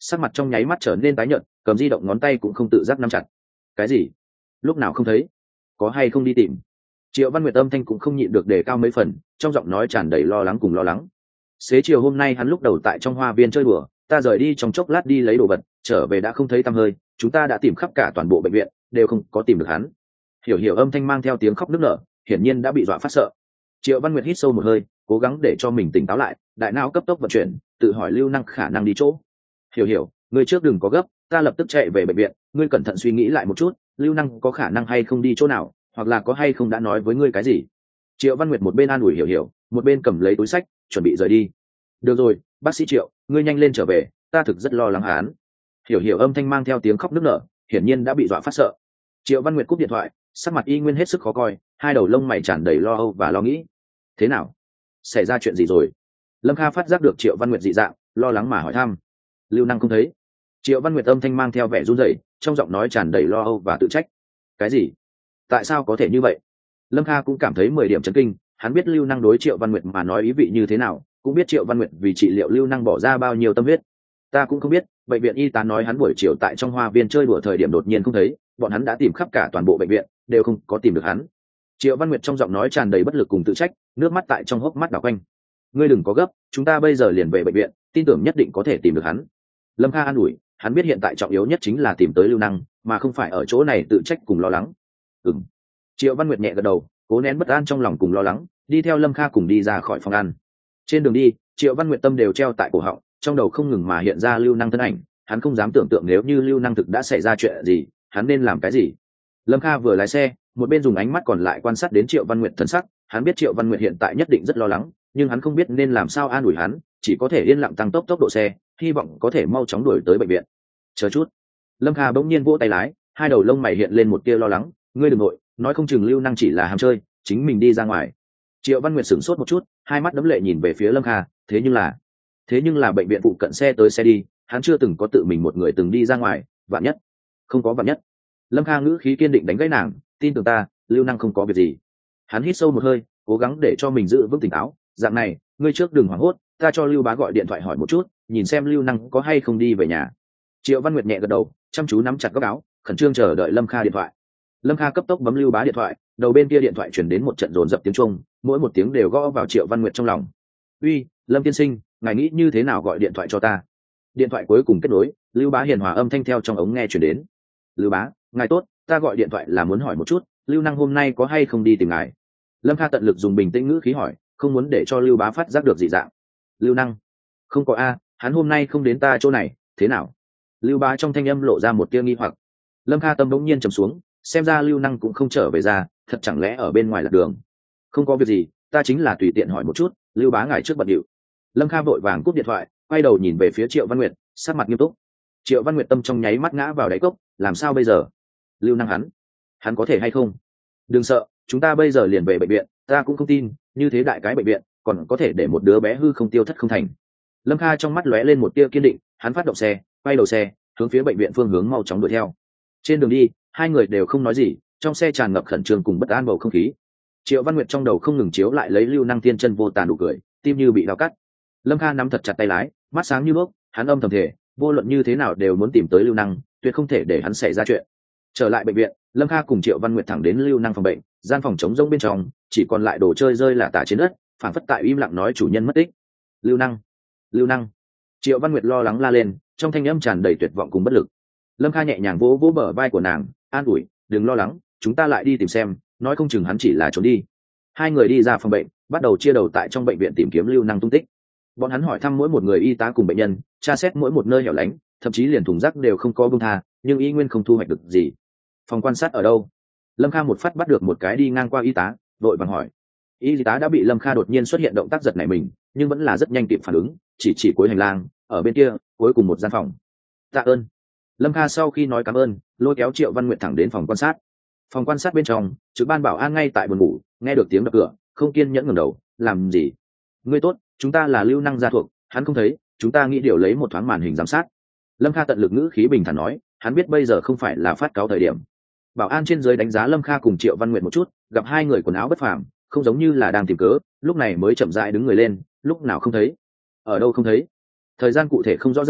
sắc mặt trong nháy mắt trở nên tái nhợt, cầm di động ngón tay cũng không tự giác nắm chặt. Cái gì? Lúc nào không thấy? Có hay không đi tìm? Triệu Văn Nguyệt âm thanh cũng không nhịn được đề cao mấy phần, trong giọng nói tràn đầy lo lắng cùng lo lắng. Xế chiều hôm nay hắn lúc đầu tại trong hoa viên chơi đùa, ta rời đi trong chốc lát đi lấy đồ vật, trở về đã không thấy tăm hơi, chúng ta đã tìm khắp cả toàn bộ bệnh viện, đều không có tìm được hắn. Hiểu Hiểu âm thanh mang theo tiếng khóc nức nở, hiển nhiên đã bị dọa phát sợ. Triệu Văn Nguyệt hít sâu một hơi, cố gắng để cho mình tỉnh táo lại, đại não cấp tốc vận chuyển, tự hỏi Lưu Năng khả năng đi chỗ. Hiểu Hiểu, ngươi trước đừng có gấp, ta lập tức chạy về bệnh viện, ngươi cẩn thận suy nghĩ lại một chút, Lưu Năng có khả năng hay không đi chỗ nào, hoặc là có hay không đã nói với ngươi cái gì. Triệu Văn Nguyệt một bên an ủi Hiểu Hiểu, một bên cầm lấy túi sách chuẩn bị rời đi. Được rồi, bác sĩ Triệu, ngươi nhanh lên trở về, ta thực rất lo lắng hắn. Hiểu Hiểu âm thanh mang theo tiếng khóc nức nở, hiển nhiên đã bị dọa phát sợ. Triệu Văn Nguyệt cúp điện thoại, sắc mặt y nguyên hết sức khó coi, hai đầu lông mày tràn đầy lo âu và lo nghĩ. Thế nào? Xảy ra chuyện gì rồi? Lâm Kha phát giác được Triệu Văn Nguyệt dị dạng, lo lắng mà hỏi thăm. Lưu Năng không thấy. Triệu Văn Nguyệt âm thanh mang theo vẻ run rẩy, trong giọng nói tràn đầy lo âu và tự trách. Cái gì? Tại sao có thể như vậy? Lâm Kha cũng cảm thấy 10 điểm chấn kinh, hắn biết Lưu Năng đối Triệu Văn Nguyệt mà nói ý vị như thế nào, cũng biết Triệu Văn Nguyệt vì trị liệu Lưu Năng bỏ ra bao nhiêu tâm huyết. Ta cũng không biết, bệnh viện y tá nói hắn buổi chiều tại trong hoa viên chơi đùa thời điểm đột nhiên không thấy, bọn hắn đã tìm khắp cả toàn bộ bệnh viện, đều không có tìm được hắn. Triệu Văn Nguyệt trong giọng nói tràn đầy bất lực cùng tự trách, nước mắt tại trong hốc mắt đảo quanh. Ngươi đừng có gấp, chúng ta bây giờ liền về bệnh viện, tin tưởng nhất định có thể tìm được hắn. Lâm Kha an ủi, hắn biết hiện tại trọng yếu nhất chính là tìm tới Lưu Năng, mà không phải ở chỗ này tự trách cùng lo lắng. Ừm. Triệu Văn Nguyệt nhẹ gật đầu, cố nén bất an trong lòng cùng lo lắng, đi theo Lâm Kha cùng đi ra khỏi phòng ăn. Trên đường đi, Triệu Văn Nguyệt tâm đều treo tại cổ họng, trong đầu không ngừng mà hiện ra Lưu Năng thân ảnh, hắn không dám tưởng tượng nếu như Lưu Năng thực đã xảy ra chuyện gì, hắn nên làm cái gì. Lâm Kha vừa lái xe, một bên dùng ánh mắt còn lại quan sát đến Triệu Văn Nguyệt thân sắc, hắn biết Triệu Văn Nguyệt hiện tại nhất định rất lo lắng, nhưng hắn không biết nên làm sao an ủi hắn, chỉ có thể yên lặng tăng tốc độ xe, hy vọng có thể mau chóng đuổi tới bệnh viện. Chờ chút. Lâm Kha bỗng nhiên vỗ tay lái, hai đầu lông mày hiện lên một tia lo lắng, ngươi đừng nội, nói không chừng Lưu Năng chỉ là ham chơi, chính mình đi ra ngoài. Triệu Văn Nguyệt sửng sốt một chút, hai mắt đấm lệ nhìn về phía Lâm Kha, thế nhưng là bệnh viện phụ cận xe tới xe đi, hắn chưa từng có tự mình một người từng đi ra ngoài, vạn nhất. Không có vạn nhất. Lâm Kha ngữ khí kiên định đánh gãy nàng, tin tưởng ta, Lưu Năng không có việc gì. Hắn hít sâu một hơi, cố gắng để cho mình giữ vững tỉnh táo, dạng này, ngươi trước đừng hoảng hốt, ta cho Lưu Bá gọi điện thoại hỏi một chút, nhìn xem Lưu Năng có hay không đi về nhà. Triệu Văn Nguyệt nhẹ gật đầu, chăm chú nắm chặt góc áo, khẩn trương chờ đợi Lâm Kha điện thoại. Lâm Kha cấp tốc bấm Lưu Bá điện thoại, đầu bên kia điện thoại truyền đến một trận dồn dập tiếng chuông, mỗi một tiếng đều gõ vào Triệu Văn Nguyệt trong lòng. Uy, Lâm tiên sinh, ngài nghĩ như thế nào gọi điện thoại cho ta? Điện thoại cuối cùng kết nối, Lưu Bá hiền hòa âm thanh theo trong ống nghe truyền đến. Lưu Bá, ngài tốt, ta gọi điện thoại là muốn hỏi một chút, Lưu Năng hôm nay có hay không đi tìm ngài? Lâm Kha tận lực dùng bình tĩnh ngữ khí hỏi, không muốn để cho Lưu Bá phát giác được dị dạng. Lưu Năng? Không có a, hắn hôm nay không đến ta chỗ này, thế nào? Lưu Bá trong thanh âm lộ ra một tia nghi hoặc. Lâm Kha tâm bỗng nhiên trầm xuống, xem ra Lưu Năng cũng không trở về ra, thật chẳng lẽ ở bên ngoài lạc đường? Không có việc gì, ta chính là tùy tiện hỏi một chút, Lưu Bá ngài trước bận điệu. Lâm Kha vội vàng cúp điện thoại, quay đầu nhìn về phía Triệu Văn Nguyệt, sắc mặt nghiêm túc. Triệu Văn Nguyệt tâm trong nháy mắt ngã vào đáy cốc, làm sao bây giờ? Lưu Năng hắn có thể hay không? Đừng sợ, chúng ta bây giờ liền về bệnh viện, ta cũng không tin, như thế đại cái bệnh viện, còn có thể để một đứa bé hư không tiêu thất không thành. Lâm Kha trong mắt lóe lên một tia kiên định, hắn phát động xe, quay đầu xe, hướng phía bệnh viện phương hướng mau chóng đuổi theo. Trên đường đi, hai người đều không nói gì, trong xe tràn ngập khẩn trương cùng bất an bầu không khí. Triệu Văn Nguyệt trong đầu không ngừng chiếu lại lấy Lưu Năng tiên chân vô tàn đủ cười, tim như bị đau cắt. Lâm Kha nắm thật chặt tay lái, mắt sáng như đuốc, hắn âm thầm thể, vô luận như thế nào đều muốn tìm tới Lưu Năng, tuyệt không thể để hắn xảy ra chuyện. Trở lại bệnh viện, Lâm Kha cùng Triệu Văn Nguyệt thẳng đến Lưu Năng phòng bệnh, gian phòng trống rỗng bên trong, chỉ còn lại đồ chơi rơi lả tả trên đất, phản phất tại im lặng nói chủ nhân mất tích. Lưu Năng. Triệu Văn Nguyệt lo lắng la lên, trong thanh âm tràn đầy tuyệt vọng cùng bất lực. Lâm Kha nhẹ nhàng vỗ vỗ bờ vai của nàng, an ủi, đừng lo lắng, chúng ta lại đi tìm xem, nói không chừng hắn chỉ là trốn đi. Hai người đi ra phòng bệnh, bắt đầu chia đầu tại trong bệnh viện tìm kiếm Lưu Năng tung tích. Bọn hắn hỏi thăm mỗi một người y tá cùng bệnh nhân, tra xét mỗi một nơi hẻo lánh, thậm chí liền thùng rác đều không có buông tha, nhưng y nguyên không thu hoạch được gì. Phòng quan sát ở đâu? Lâm Kha một phát bắt được một cái đi ngang qua y tá, vội vàng hỏi. Y tá đã bị Lâm Kha đột nhiên xuất hiện động tác giật nảy mình, nhưng vẫn là rất nhanh kịp phản ứng, chỉ cuối hành lang, ở bên kia, cuối cùng một gian phòng. Tạ ơn. Lâm Kha sau khi nói cảm ơn, lôi kéo Triệu Văn Nguyệt thẳng đến phòng quan sát. Phòng quan sát bên trong, trực ban bảo an ngay tại buồng ngủ, nghe được tiếng đập cửa, không kiên nhẫn ngẩng đầu, làm gì? Ngươi tốt, chúng ta là Lưu Năng gia thuộc, hắn không thấy, chúng ta nghĩ điều lấy một thoáng màn hình giám sát. Lâm Kha tận lực ngữ khí bình thản nói, hắn biết bây giờ không phải là phát cáo thời điểm. Bảo an trên dưới đánh giá Lâm Kha cùng Triệu Văn Nguyệt một chút, gặp hai người quần áo bất phàm, không giống như là đang tìm cớ, lúc này mới chậm rãi đứng người lên, lúc nào không thấy? Ở đâu không thấy? Thời gian cụ thể không rõ ràng,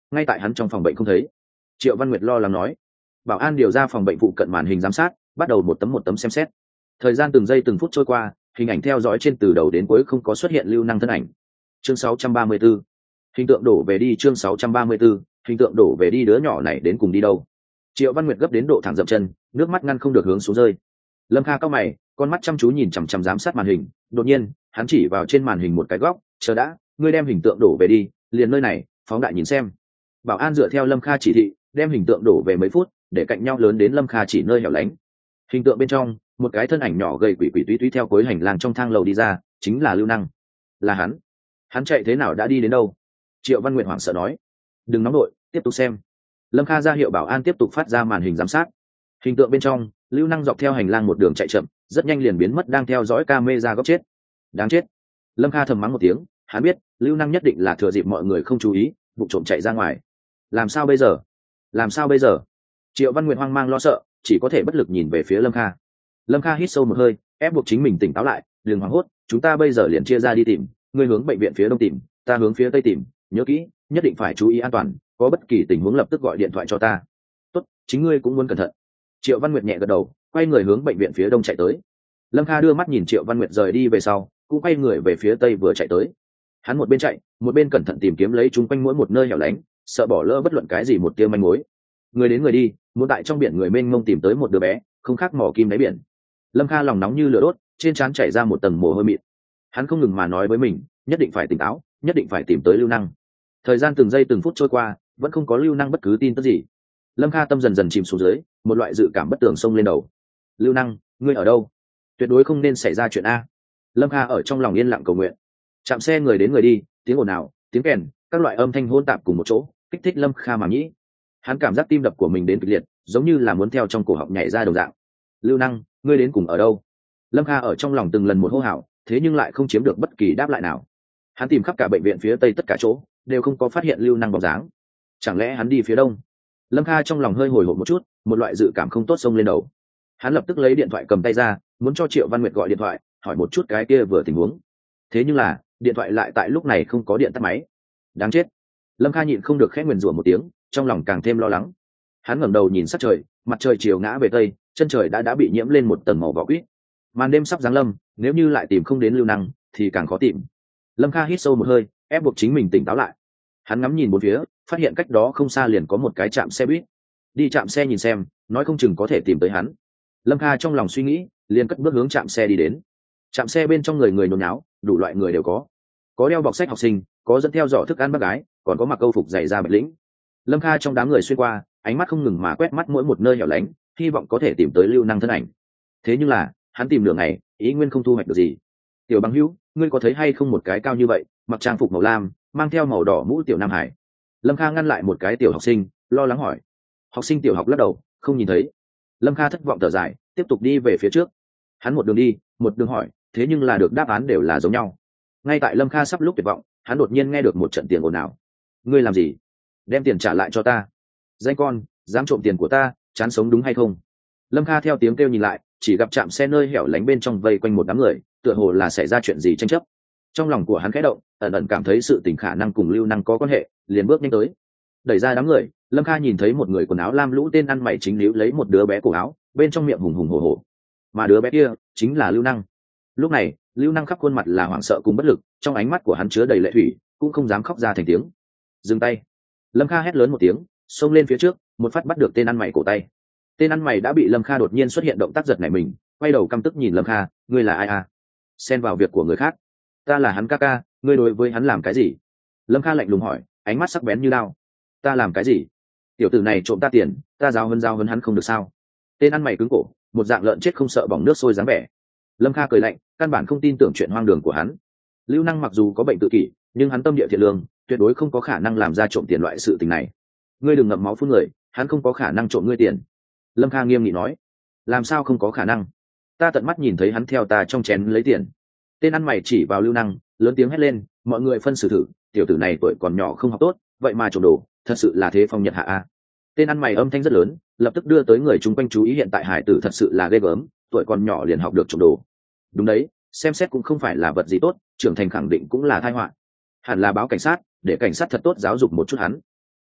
ngay tại hắn trong phòng bệnh không thấy. Triệu Văn Nguyệt lo lắng nói. Bảo an điều ra phòng bệnh phụ cận màn hình giám sát, bắt đầu một tấm xem xét. Thời gian từng giây từng phút trôi qua, hình ảnh theo dõi trên từ đầu đến cuối không có xuất hiện Lưu Năng thân ảnh. Chương 634. Hình tượng đổ về đi. Chương 634. Hình tượng đổ về đi. Đứa nhỏ này đến cùng đi đâu? Triệu Văn Nguyệt gấp đến độ thẳng dậm chân, nước mắt ngăn không được hướng xuống rơi. Lâm Kha cau mày, con mắt chăm chú nhìn chằm chằm giám sát màn hình. Đột nhiên, hắn chỉ vào trên màn hình một cái góc, chờ đã, ngươi đem hình tượng đổ về đi, liền nơi này, phóng đại nhìn xem. Bảo an dựa theo Lâm Kha chỉ thị, đem hình tượng đổ về mấy phút, để cạnh nhau lớn đến Lâm Kha chỉ nơi hẻo lánh. Hình tượng bên trong, một cái thân ảnh nhỏ gầy quỷ quỷ túy túy theo cuối hành lang trong thang lầu đi ra, chính là Lưu Năng. Là hắn chạy thế nào đã đi đến đâu? Triệu Văn Nguyệt hoảng sợ nói. Đừng nóng đội, tiếp tục xem. Lâm Kha ra hiệu bảo an tiếp tục phát ra màn hình giám sát. Hình tượng bên trong, Lưu Năng dọc theo hành lang một đường chạy chậm, rất nhanh liền biến mất đang theo dõi camera góc chết. Đáng chết. Lâm Kha thầm mắng một tiếng, hắn biết Lưu Năng nhất định là thừa dịp mọi người không chú ý, vụ trộm chạy ra ngoài. Làm sao bây giờ? Triệu Văn Nguyệt hoang mang lo sợ, chỉ có thể bất lực nhìn về phía Lâm Kha. Lâm Kha hít sâu một hơi, ép buộc chính mình tỉnh táo lại, đừng hoảng hốt, chúng ta bây giờ liền chia ra đi tìm, ngươi hướng bệnh viện phía đông tìm, ta hướng phía tây tìm, nhớ kỹ, nhất định phải chú ý an toàn, có bất kỳ tình huống lập tức gọi điện thoại cho ta. Tốt, chính ngươi cũng muốn cẩn thận. Triệu Văn Nguyệt nhẹ gật đầu, quay người hướng bệnh viện phía đông chạy tới. Lâm Kha đưa mắt nhìn Triệu Văn Nguyệt rời đi về sau, cũng quay người về phía tây vừa chạy tới. Hắn một bên chạy, một bên cẩn thận tìm kiếm lấy chúng quanh mỗi một nơi hẻo lánh, sợ bỏ lỡ bất luận cái gì một tia manh mối. Người đến người đi, muốn tại trong biển người mênh mông tìm tới một đứa bé, không khác mò kim đáy biển. Lâm Kha lòng nóng như lửa đốt, trên trán chảy ra một tầng mồ hôi mịn. Hắn không ngừng mà nói với mình, nhất định phải tỉnh táo, nhất định phải tìm tới Lưu Năng. Thời gian từng giây từng phút trôi qua, vẫn không có Lưu Năng bất cứ tin tức gì. Lâm Kha tâm dần dần chìm xuống dưới, một loại dự cảm bất tường xông lên đầu. Lưu Năng, ngươi ở đâu? Tuyệt đối không nên xảy ra chuyện a. Lâm Kha ở trong lòng yên lặng cầu nguyện. Chạm xe người đến người đi, tiếng ồn ào, tiếng kèn, các loại âm thanh hỗn tạp cùng một chỗ, kích thích Lâm Kha màng nhĩ. Hắn cảm giác tim đập của mình đến kịch liệt, giống như là muốn theo trong cổ họng nhảy ra đồng dạng. Lưu Năng, ngươi đến cùng ở đâu? Lâm Kha ở trong lòng từng lần một hô hào, thế nhưng lại không chiếm được bất kỳ đáp lại nào. Hắn tìm khắp cả bệnh viện phía tây tất cả chỗ, đều không có phát hiện Lưu Năng bóng dáng. Chẳng lẽ hắn đi phía đông? Lâm Kha trong lòng hơi hồi hộp một chút, một loại dự cảm không tốt xông lên đầu. Hắn lập tức lấy điện thoại cầm tay ra, muốn cho Triệu Văn Nguyệt gọi điện thoại, hỏi một chút cái kia vừa tình huống. Thế nhưng là, điện thoại lại tại lúc này không có điện tắt máy. Đáng chết. Lâm Kha nhịn không được khẽ nguyền rủa một tiếng, trong lòng càng thêm lo lắng. Hắn ngẩng đầu nhìn sát trời, mặt trời chiều ngã về tây, chân trời đã bị nhiễm lên một tầng màu vỏ quýt. Màn đêm sắp giáng lâm, nếu như lại tìm không đến Lưu Năng thì càng khó tìm. Lâm Kha hít sâu một hơi, ép buộc chính mình tỉnh táo lại. Hắn ngắm nhìn bốn phía, phát hiện cách đó không xa liền có một cái trạm xe buýt. Đi trạm xe nhìn xem, nói không chừng có thể tìm tới hắn. Lâm Kha trong lòng suy nghĩ, liền cất bước hướng trạm xe đi đến. Trạm xe bên trong người nhốn nháo, đủ loại người đều có đeo bọc sách học sinh, có dẫn theo giỏ thức ăn bác gái, còn có mặc câu phục dày da bạch lĩnh. Lâm Kha trong đám người xuyên qua, ánh mắt không ngừng mà quét mắt mỗi một nơi hẻo lánh, hy vọng có thể tìm tới Lưu Năng thân ảnh. Thế nhưng là, hắn tìm nửa ngày, ý nguyên không thu hoạch được gì. Tiểu Bằng Hữu, ngươi có thấy hay không một cái cao như vậy, mặc trang phục màu lam, mang theo màu đỏ mũ tiểu Nam Hải? Lâm Kha ngăn lại một cái tiểu học sinh, lo lắng hỏi. Học sinh tiểu học lắc đầu, không nhìn thấy. Lâm Kha thất vọng thở dài, tiếp tục đi về phía trước. Hắn một đường đi, một đường hỏi, thế nhưng là được đáp án đều là giống nhau. Ngay tại Lâm Kha sắp lúc tuyệt vọng, hắn đột nhiên nghe được một trận tiền ồn ào. Ngươi làm gì? Đem tiền trả lại cho ta. Danh con, dám trộm tiền của ta, chán sống đúng hay không? Lâm Kha theo tiếng kêu nhìn lại, chỉ gặp trạm xe nơi hẻo lánh bên trong vây quanh một đám người, tựa hồ là xảy ra chuyện gì tranh chấp. Trong lòng của hắn khẽ động, ẩn ẩn cảm thấy sự tình khả năng cùng Lưu Năng có quan hệ, liền bước nhanh tới. Đẩy ra đám người, Lâm Kha nhìn thấy một người quần áo lam lũ tên ăn mày chính níu lấy một đứa bé cổ áo, bên trong miệng hùng hùng hổ hổ. Mà đứa bé kia chính là Lưu Năng. Lúc này, Lưu Năng khắp khuôn mặt là hoảng sợ cùng bất lực, trong ánh mắt của hắn chứa đầy lệ thủy, cũng không dám khóc ra thành tiếng. Dừng tay. Lâm Kha hét lớn một tiếng, xông lên phía trước, một phát bắt được tên ăn mày cổ tay. Tên ăn mày đã bị Lâm Kha đột nhiên xuất hiện động tác giật nảy mình, quay đầu căm tức nhìn Lâm Kha, ngươi là ai à? Xen vào việc của người khác. Ta là hắn ca ca, ngươi đối với hắn làm cái gì? Lâm Kha lạnh lùng hỏi, ánh mắt sắc bén như đao. Ta làm cái gì? Tiểu tử này trộm ta tiền, ta giao hấn hắn không được sao? Tên ăn mày cứng cổ, một dạng lợn chết không sợ bỏng nước sôi dáng vẻ. Lâm Kha cười lạnh, căn bản không tin tưởng chuyện hoang đường của hắn. Lưu Năng mặc dù có bệnh tự kỷ, nhưng hắn tâm địa thiện lương, tuyệt đối không có khả năng làm ra trộm tiền loại sự tình này. Ngươi đừng ngậm máu phun người, hắn không có khả năng trộm ngươi tiền. Lâm Kha nghiêm nghị nói. Làm sao không có khả năng? Ta tận mắt nhìn thấy hắn theo ta trong chén lấy tiền. Tên ăn mày chỉ vào Lưu Năng, lớn tiếng hét lên, mọi người phân xử thử, tiểu tử này tuổi còn nhỏ không học tốt, vậy mà trộm đồ, thật sự là thế phong nhật hạ a. Tên ăn mày âm thanh rất lớn, lập tức đưa tới người chung quanh chú ý, hiện tại hải tử thật sự là ghê gớm, tuổi còn nhỏ liền học được trộm đồ. Đúng đấy, xem xét cũng không phải là vật gì tốt, trưởng thành khẳng định cũng là tai họa. Hẳn là báo cảnh sát, để cảnh sát thật tốt giáo dục một chút hắn.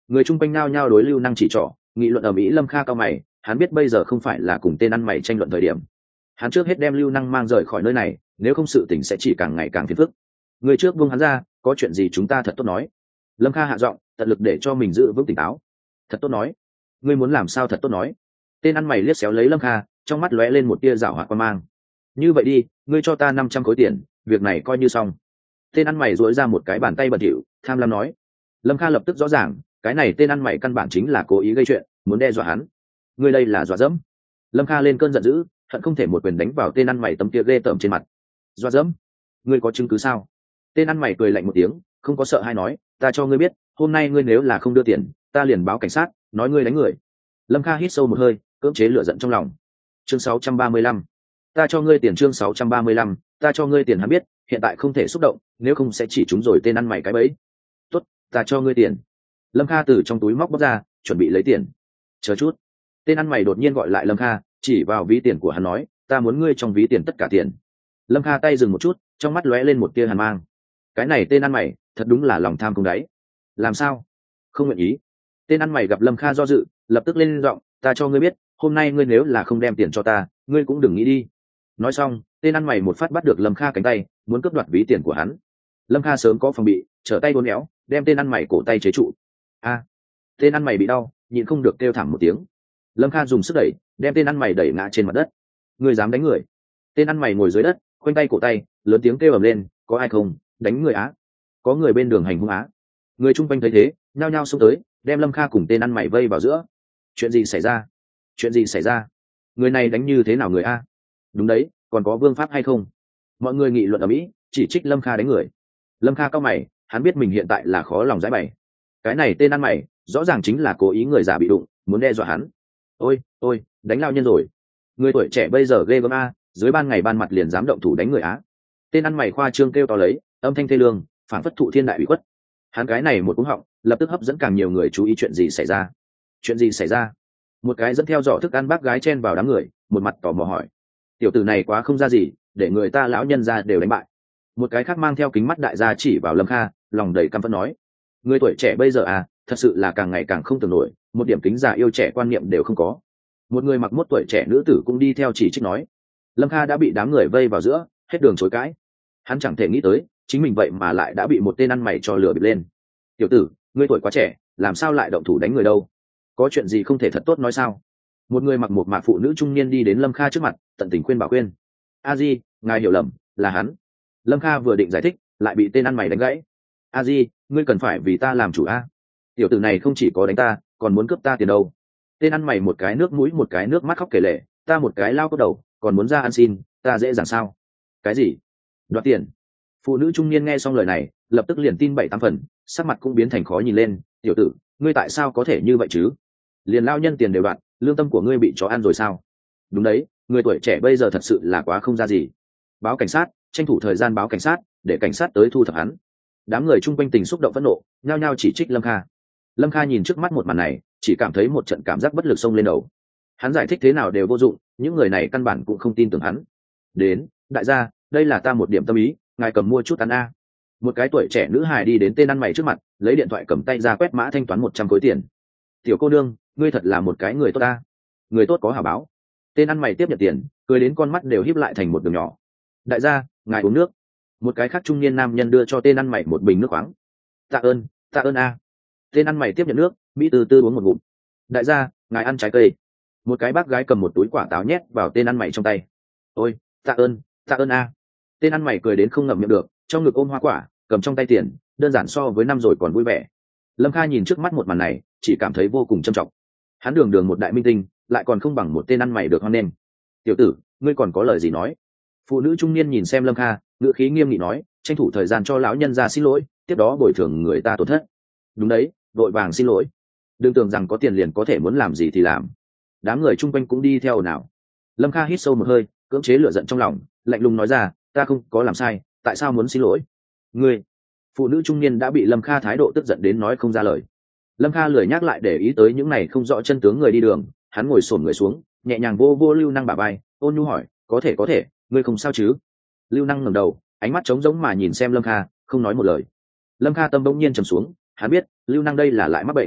Người chung quanh nao nhao đối lưu năng chỉ trỏ, nghị luận ở mỹ. Lâm Kha cao mày, hắn biết bây giờ không phải là cùng tên ăn mày tranh luận thời điểm. Hắn trước hết đem lưu năng mang rời khỏi nơi này, nếu không sự tình sẽ chỉ càng ngày càng phiền phức. Người trước buông hắn ra, có chuyện gì chúng ta thật tốt nói. Lâm Kha hạ giọng, tận lực để cho mình giữ vững tỉnh táo. Thật tốt nói. Ngươi muốn làm sao thật tốt nói. Tên ăn mày liếc xéo lấy Lâm Kha, trong mắt lóe lên một tia giảo hoạt quan mang. Như vậy đi, ngươi cho ta 500 khối tiền, việc này coi như xong. Tên ăn mày duỗi ra một cái bàn tay bẩn thỉu, tham lam nói. Lâm Kha lập tức rõ ràng, cái này tên ăn mày căn bản chính là cố ý gây chuyện, muốn đe dọa hắn. Ngươi đây là dọa dẫm. Lâm Kha lên cơn giận dữ, hận không thể một quyền đánh vào tên ăn mày tấm kia ghê tởm trên mặt. Dọa dẫm? Ngươi có chứng cứ sao? Tên ăn mày cười lạnh một tiếng, không có sợ hay nói, ta cho ngươi biết, hôm nay ngươi nếu là không đưa tiền, ta liền báo cảnh sát, nói ngươi đánh người. Lâm Kha hít sâu một hơi, cưỡng chế lửa giận trong lòng. Chương 635. Ta cho ngươi tiền. Chương 635. Ta cho ngươi tiền. Hắn biết hiện tại không thể xúc động, nếu không sẽ chỉ trúng rồi tên ăn mày cái bẫy. Tốt, ta cho ngươi tiền. Lâm Kha từ trong túi móc bóc ra, chuẩn bị lấy tiền. Chờ chút. Tên ăn mày đột nhiên gọi lại Lâm Kha, chỉ vào ví tiền của hắn nói, ta muốn ngươi trong ví tiền tất cả tiền. Lâm Kha tay dừng một chút, trong mắt lóe lên một tia hàn mang. Cái này tên ăn mày thật đúng là lòng tham không đáy. Làm sao? Không nguyện ý. Tên ăn mày gặp Lâm Kha do dự, lập tức lên giọng, ta cho ngươi biết, hôm nay ngươi nếu là không đem tiền cho ta, ngươi cũng đừng nghĩ đi. Nói xong, tên ăn mày một phát bắt được Lâm Kha cánh tay, muốn cướp đoạt ví tiền của hắn. Lâm Kha sớm có phòng bị, trở tay uốn éo, đem tên ăn mày cổ tay chế trụ. A! Tên ăn mày bị đau, nhịn không được kêu thảm một tiếng. Lâm Kha dùng sức đẩy, đem tên ăn mày đẩy ngã trên mặt đất. Ngươi dám đánh người? Tên ăn mày ngồi dưới đất, khoanh tay cổ tay, lớn tiếng kêu ầm lên, có ai không? Đánh người á? Có người bên đường hành hung á? Người chung quanh thấy thế, nhao nhao xông tới, đem Lâm Kha cùng tên ăn mày vây vào giữa. Chuyện gì xảy ra? Chuyện gì xảy ra? Người này đánh như thế nào người a? Đúng đấy, còn có vương pháp hay không? Mọi người nghị luận ở mỹ, chỉ trích Lâm Kha đánh người. Lâm Kha cao mày, hắn biết mình hiện tại là khó lòng giải bày. Cái này tên ăn mày rõ ràng chính là cố ý người già bị đụng, muốn đe dọa hắn. Ôi, đánh lao nhân rồi. Người tuổi trẻ bây giờ ghê gớm a, dưới ban ngày ban mặt liền dám động thủ đánh người á. Tên ăn mày khoa trương kêu to lấy, âm thanh thê lương, phản phất thụ thiên đại ủy khuất. Hắn cái này một cú họng, lập tức hấp dẫn càng nhiều người chú ý. Chuyện gì xảy ra? Chuyện gì xảy ra? Một cái dẫn theo giỏ thức ăn bác gái chen vào đám người, một mặt tò mò hỏi. Tiểu tử này quá không ra gì, để người ta lão nhân ra đều đánh bại. Một cái khác mang theo kính mắt đại gia chỉ vào Lâm Kha, lòng đầy căm phẫn nói. Người tuổi trẻ bây giờ à, thật sự là càng ngày càng không tưởng nổi, một điểm kính già yêu trẻ quan niệm đều không có. Một người mặc mốt tuổi trẻ nữ tử cũng đi theo chỉ trích nói. Lâm Kha đã bị đám người vây vào giữa, hết đường chối cãi. Hắn chẳng thể nghĩ tới, chính mình vậy mà lại đã bị một tên ăn mày cho lừa bịp lên. Tiểu tử, ngươi tuổi quá trẻ, làm sao lại động thủ đánh người đâu? Có chuyện gì không thể thật tốt nói sao? Một người mặc một mạc phụ nữ trung niên đi đến Lâm Kha trước mặt, tận tình khuyên bảo khuyên. A Di, ngài hiểu lầm, là hắn. Lâm Kha vừa định giải thích, lại bị tên ăn mày đánh gãy. A Di, ngươi cần phải vì ta làm chủ a. Tiểu tử này không chỉ có đánh ta, còn muốn cướp ta tiền đâu. Tên ăn mày một cái nước mũi một cái nước mắt khóc kể lể, ta một cái lao cốc đầu, còn muốn ra ăn xin, ta dễ dàng sao? Cái gì? Đoạt tiền? Phụ nữ trung niên nghe xong lời này, lập tức liền tin 7-8 phần, sắc mặt cũng biến thành khó nhìn lên. Tiểu tử, ngươi tại sao có thể như vậy chứ? Liền lao nhân tiền đều đoạt, lương tâm của ngươi bị chó ăn rồi sao? Đúng đấy, người tuổi trẻ bây giờ thật sự là quá không ra gì. Báo cảnh sát, tranh thủ thời gian báo cảnh sát, để cảnh sát tới thu thập hắn. Đám người chung quanh tình xúc động phẫn nộ, nhao nhao chỉ trích Lâm Kha. Lâm Kha nhìn trước mắt một màn này, chỉ cảm thấy một trận cảm giác bất lực xông lên đầu. Hắn giải thích thế nào đều vô dụng, những người này căn bản cũng không tin tưởng hắn. Đến, đại gia, đây là ta một điểm tâm ý, ngài cầm mua chút ăn a. Một cái tuổi trẻ nữ hài đi đến tên ăn mày trước mặt, lấy điện thoại cầm tay ra quét mã thanh toán 100 khối tiền. Tiểu cô nương, ngươi thật là một cái người tốt ta. Người tốt có hảo báo. Tên ăn mày tiếp nhận tiền, cười đến con mắt đều híp lại thành một đường nhỏ. Đại gia, ngài uống nước. Một cái khác trung niên nam nhân đưa cho tên ăn mày một bình nước khoáng. Tạ ơn a. Tên ăn mày tiếp nhận nước, mỹ từ từ uống một ngụm. Đại gia, ngài ăn trái cây. Một cái bác gái cầm một túi quả táo nhét vào tên ăn mày trong tay. Ôi, tạ ơn a. Tên ăn mày cười đến không ngậm miệng được, trong ngực ôm hoa quả, cầm trong tay tiền, đơn giản so với năm rồi còn vui vẻ. Lâm Kha nhìn trước mắt một màn này, chỉ cảm thấy vô cùng trầm trọng. Hắn đường đường một đại minh tinh, lại còn không bằng một tên ăn mày được hoan nghênh. Tiểu tử, ngươi còn có lời gì nói? Phụ nữ trung niên nhìn xem Lâm Kha, ngữ khí nghiêm nghị nói, tranh thủ thời gian cho lão nhân ra xin lỗi, tiếp đó bồi thường người ta tổn thất. Đúng đấy, vội vàng xin lỗi. Đừng tưởng rằng có tiền liền có thể muốn làm gì thì làm. Đám người chung quanh cũng đi theo nào. Lâm Kha hít sâu một hơi, cưỡng chế lửa giận trong lòng, lạnh lùng nói ra, ta không có làm sai, tại sao muốn xin lỗi? Ngươi. Phụ nữ trung niên đã bị Lâm Kha thái độ tức giận đến nói không ra lời. Lâm Kha lười nhắc lại để ý tới những này không rõ chân tướng người đi đường, hắn ngồi xổm người xuống, nhẹ nhàng vô vô Lưu Năng bả vai, ôn nhu hỏi, có thể, ngươi không sao chứ? Lưu Năng ngẩng đầu, ánh mắt trống rỗng mà nhìn xem Lâm Kha, không nói một lời. Lâm Kha tâm bỗng nhiên trầm xuống, hắn biết Lưu Năng đây là lại mắc bệnh.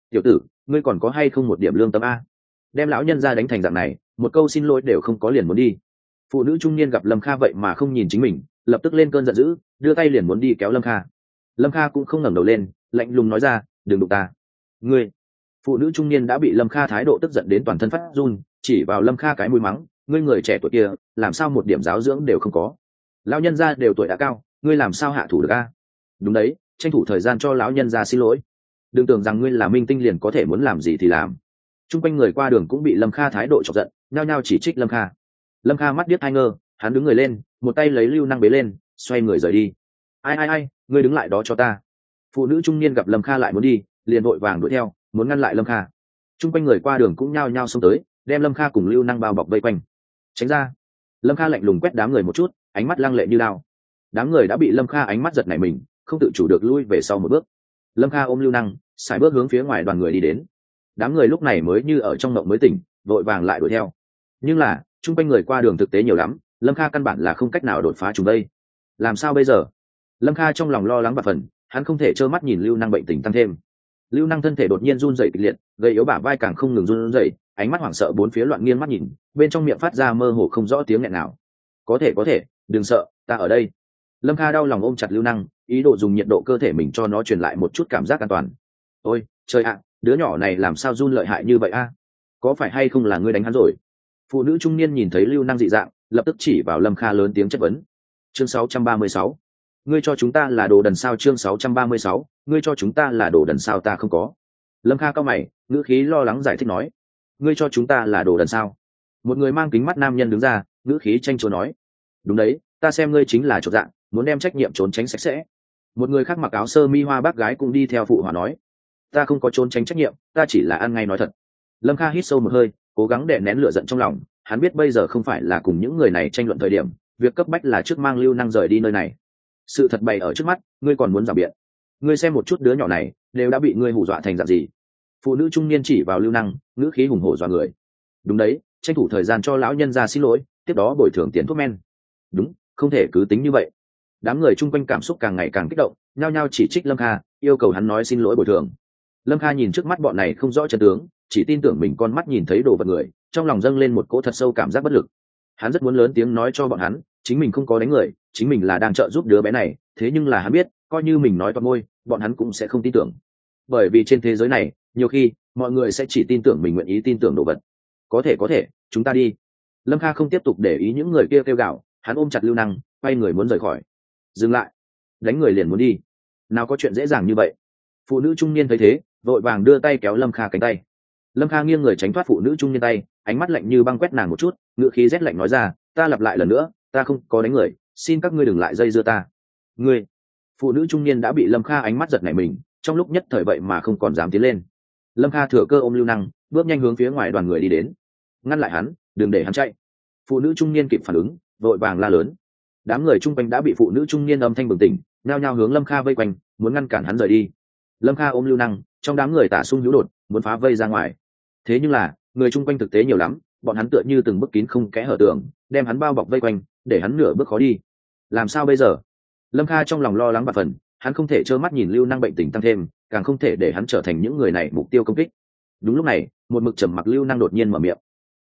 tiểu tử, ngươi còn có hay không một điểm lương tâm a? Đem lão nhân ra đánh thành dạng này, một câu xin lỗi đều không có liền muốn đi. Phụ nữ trung niên gặp Lâm Kha vậy mà không nhìn chính mình, lập tức lên cơn giận dữ, đưa tay liền muốn đi kéo Lâm Kha. Lâm Kha cũng không ngẩng đầu lên, lạnh lùng nói ra, đừng đụng ta. Ngươi. Phụ nữ trung niên đã bị Lâm Kha thái độ tức giận đến toàn thân phát run, chỉ vào Lâm Kha cái mũi mắng, ngươi người trẻ tuổi kia làm sao một điểm giáo dưỡng đều không có. Lão nhân gia đều tuổi đã cao, ngươi làm sao hạ thủ được a? Đúng đấy, tranh thủ thời gian cho lão nhân gia xin lỗi, đừng tưởng rằng ngươi là minh tinh liền có thể muốn làm gì thì làm. Trung quanh người qua đường cũng bị Lâm Kha thái độ chọc giận, nhao nhao chỉ trích Lâm Kha. Lâm Kha mắt điếc hai ngơ, hắn đứng người lên, một tay lấy Lưu Năng bế lên, xoay người rời đi. Ai, ngươi đứng lại đó cho ta. Phụ nữ trung niên gặp Lâm Kha lại muốn đi, liền vội vàng đuổi theo, muốn ngăn lại Lâm Kha. Trung quanh người qua đường cũng nhao nhao xông tới, đem Lâm Kha cùng Lưu Năng bao bọc vây quanh. Tránh ra. Lâm Kha lạnh lùng quét đám người một chút, ánh mắt lăng lệ như đao. Đám người đã bị Lâm Kha ánh mắt giật nảy mình, không tự chủ được lui về sau một bước. Lâm Kha ôm Lưu Năng, sải bước hướng phía ngoài đoàn người đi đến. Đám người lúc này mới như ở trong mộng mới tỉnh, vội vàng lại đuổi theo. Nhưng là trung quanh người qua đường thực tế nhiều lắm, Lâm Kha căn bản là không cách nào đột phá chúng đây. Làm sao bây giờ? Lâm Kha trong lòng lo lắng bạt phần, hắn không thể trơ mắt nhìn Lưu Năng bệnh tình tăng thêm. Lưu Năng thân thể đột nhiên run rẩy kịch liệt, gầy yếu bả vai càng không ngừng run rẩy, ánh mắt hoảng sợ bốn phía loạn nghiêng mắt nhìn, bên trong miệng phát ra mơ hồ không rõ tiếng nghẹn nào. Có thể, đừng sợ, ta ở đây. Lâm Kha đau lòng ôm chặt Lưu Năng, ý đồ dùng nhiệt độ cơ thể mình cho nó truyền lại một chút cảm giác an toàn. Ôi trời ạ, đứa nhỏ này làm sao run lợi hại như vậy a? Có phải hay không là ngươi đánh hắn rồi? Phụ nữ trung niên nhìn thấy Lưu Năng dị dạng, lập tức chỉ vào Lâm Kha lớn tiếng chất vấn. Chương 636. Ngươi cho chúng ta là đồ đần sao? Chương 636. Ngươi cho chúng ta là đồ đần sao? Ta không có. Lâm Kha cau mày, ngữ khí lo lắng giải thích nói. Ngươi cho chúng ta là đồ đần sao? Một người mang kính mắt nam nhân đứng ra, ngữ khí tranh chua nói. Đúng đấy, ta xem ngươi chính là chột dạng, muốn đem trách nhiệm trốn tránh sạch sẽ. Một người khác mặc áo sơ mi hoa bác gái cũng đi theo phụ họa nói. Ta không có trốn tránh trách nhiệm, ta chỉ là ăn ngay nói thật. Lâm Kha hít sâu một hơi, cố gắng đè nén lửa giận trong lòng, hắn biết bây giờ không phải là cùng những người này tranh luận thời điểm, việc cấp bách là trước mang Lưu Năng rời đi nơi này. Sự thật bày ở trước mắt, ngươi còn muốn rào biện? Ngươi xem một chút đứa nhỏ này, đều đã bị ngươi hù dọa thành dạng gì? Phụ nữ trung niên chỉ vào Lưu Năng, ngữ khí hùng hổ dọa người. Đúng đấy, tranh thủ thời gian cho lão nhân ra xin lỗi, tiếp đó bồi thường tiền thuốc men. Đúng, không thể cứ tính như vậy. Đám người chung quanh cảm xúc càng ngày càng kích động, nhao nhao chỉ trích Lâm Kha, yêu cầu hắn nói xin lỗi bồi thường. Lâm Kha nhìn trước mắt bọn này không rõ chân tướng, chỉ tin tưởng mình con mắt nhìn thấy đồ vật người, trong lòng dâng lên một cỗ thật sâu cảm giác bất lực. Hắn rất muốn lớn tiếng nói cho bọn hắn, chính mình không có đánh người, chính mình là đang trợ giúp đứa bé này, thế nhưng là hắn biết, coi như mình nói toạc môi, bọn hắn cũng sẽ không tin tưởng. Bởi vì trên thế giới này, nhiều khi, mọi người sẽ chỉ tin tưởng mình nguyện ý tin tưởng đồ vật. Có thể, chúng ta đi. Lâm Kha không tiếp tục để ý những người kia kêu gào, hắn ôm chặt Lưu Năng, quay người muốn rời khỏi. Dừng lại, đánh người liền muốn đi, nào có chuyện dễ dàng như vậy. Phụ nữ trung niên thấy thế, vội vàng đưa tay kéo Lâm Kha cánh tay. Lâm Kha nghiêng người tránh thoát phụ nữ trung niên tay, ánh mắt lạnh như băng quét nàng một chút, ngữ khí rét lạnh nói ra, ta lặp lại lần nữa, ta không có đánh người, xin các ngươi đừng lại dây dưa ta. Ngươi. Phụ nữ trung niên đã bị Lâm Kha ánh mắt giật nảy mình, trong lúc nhất thời vậy mà không còn dám tiến lên. Lâm Kha thừa cơ ôm Lưu Năng, bước nhanh hướng phía ngoài đoàn người đi đến. Ngăn lại hắn, đừng để hắn chạy. Phụ nữ trung niên kịp phản ứng, vội vàng la lớn. Đám người chung quanh đã bị phụ nữ trung niên âm thanh bừng tỉnh, nhao nhao hướng Lâm Kha vây quanh, muốn ngăn cản hắn rời đi. Lâm Kha ôm Lưu Năng, trong đám người tả xung hữu đột, muốn phá vây ra ngoài. Thế nhưng là, người chung quanh thực tế nhiều lắm, bọn hắn tựa như từng bức kín không kẽ hở tường, đem hắn bao bọc vây quanh, để hắn nửa bước khó đi. Làm sao bây giờ? Lâm Kha trong lòng lo lắng bạt phần, hắn không thể trơ mắt nhìn Lưu Năng bệnh tình tăng thêm, càng không thể để hắn trở thành những người này mục tiêu công kích. Đúng lúc này, một mực trầm mặc Lưu Năng đột nhiên mở miệng.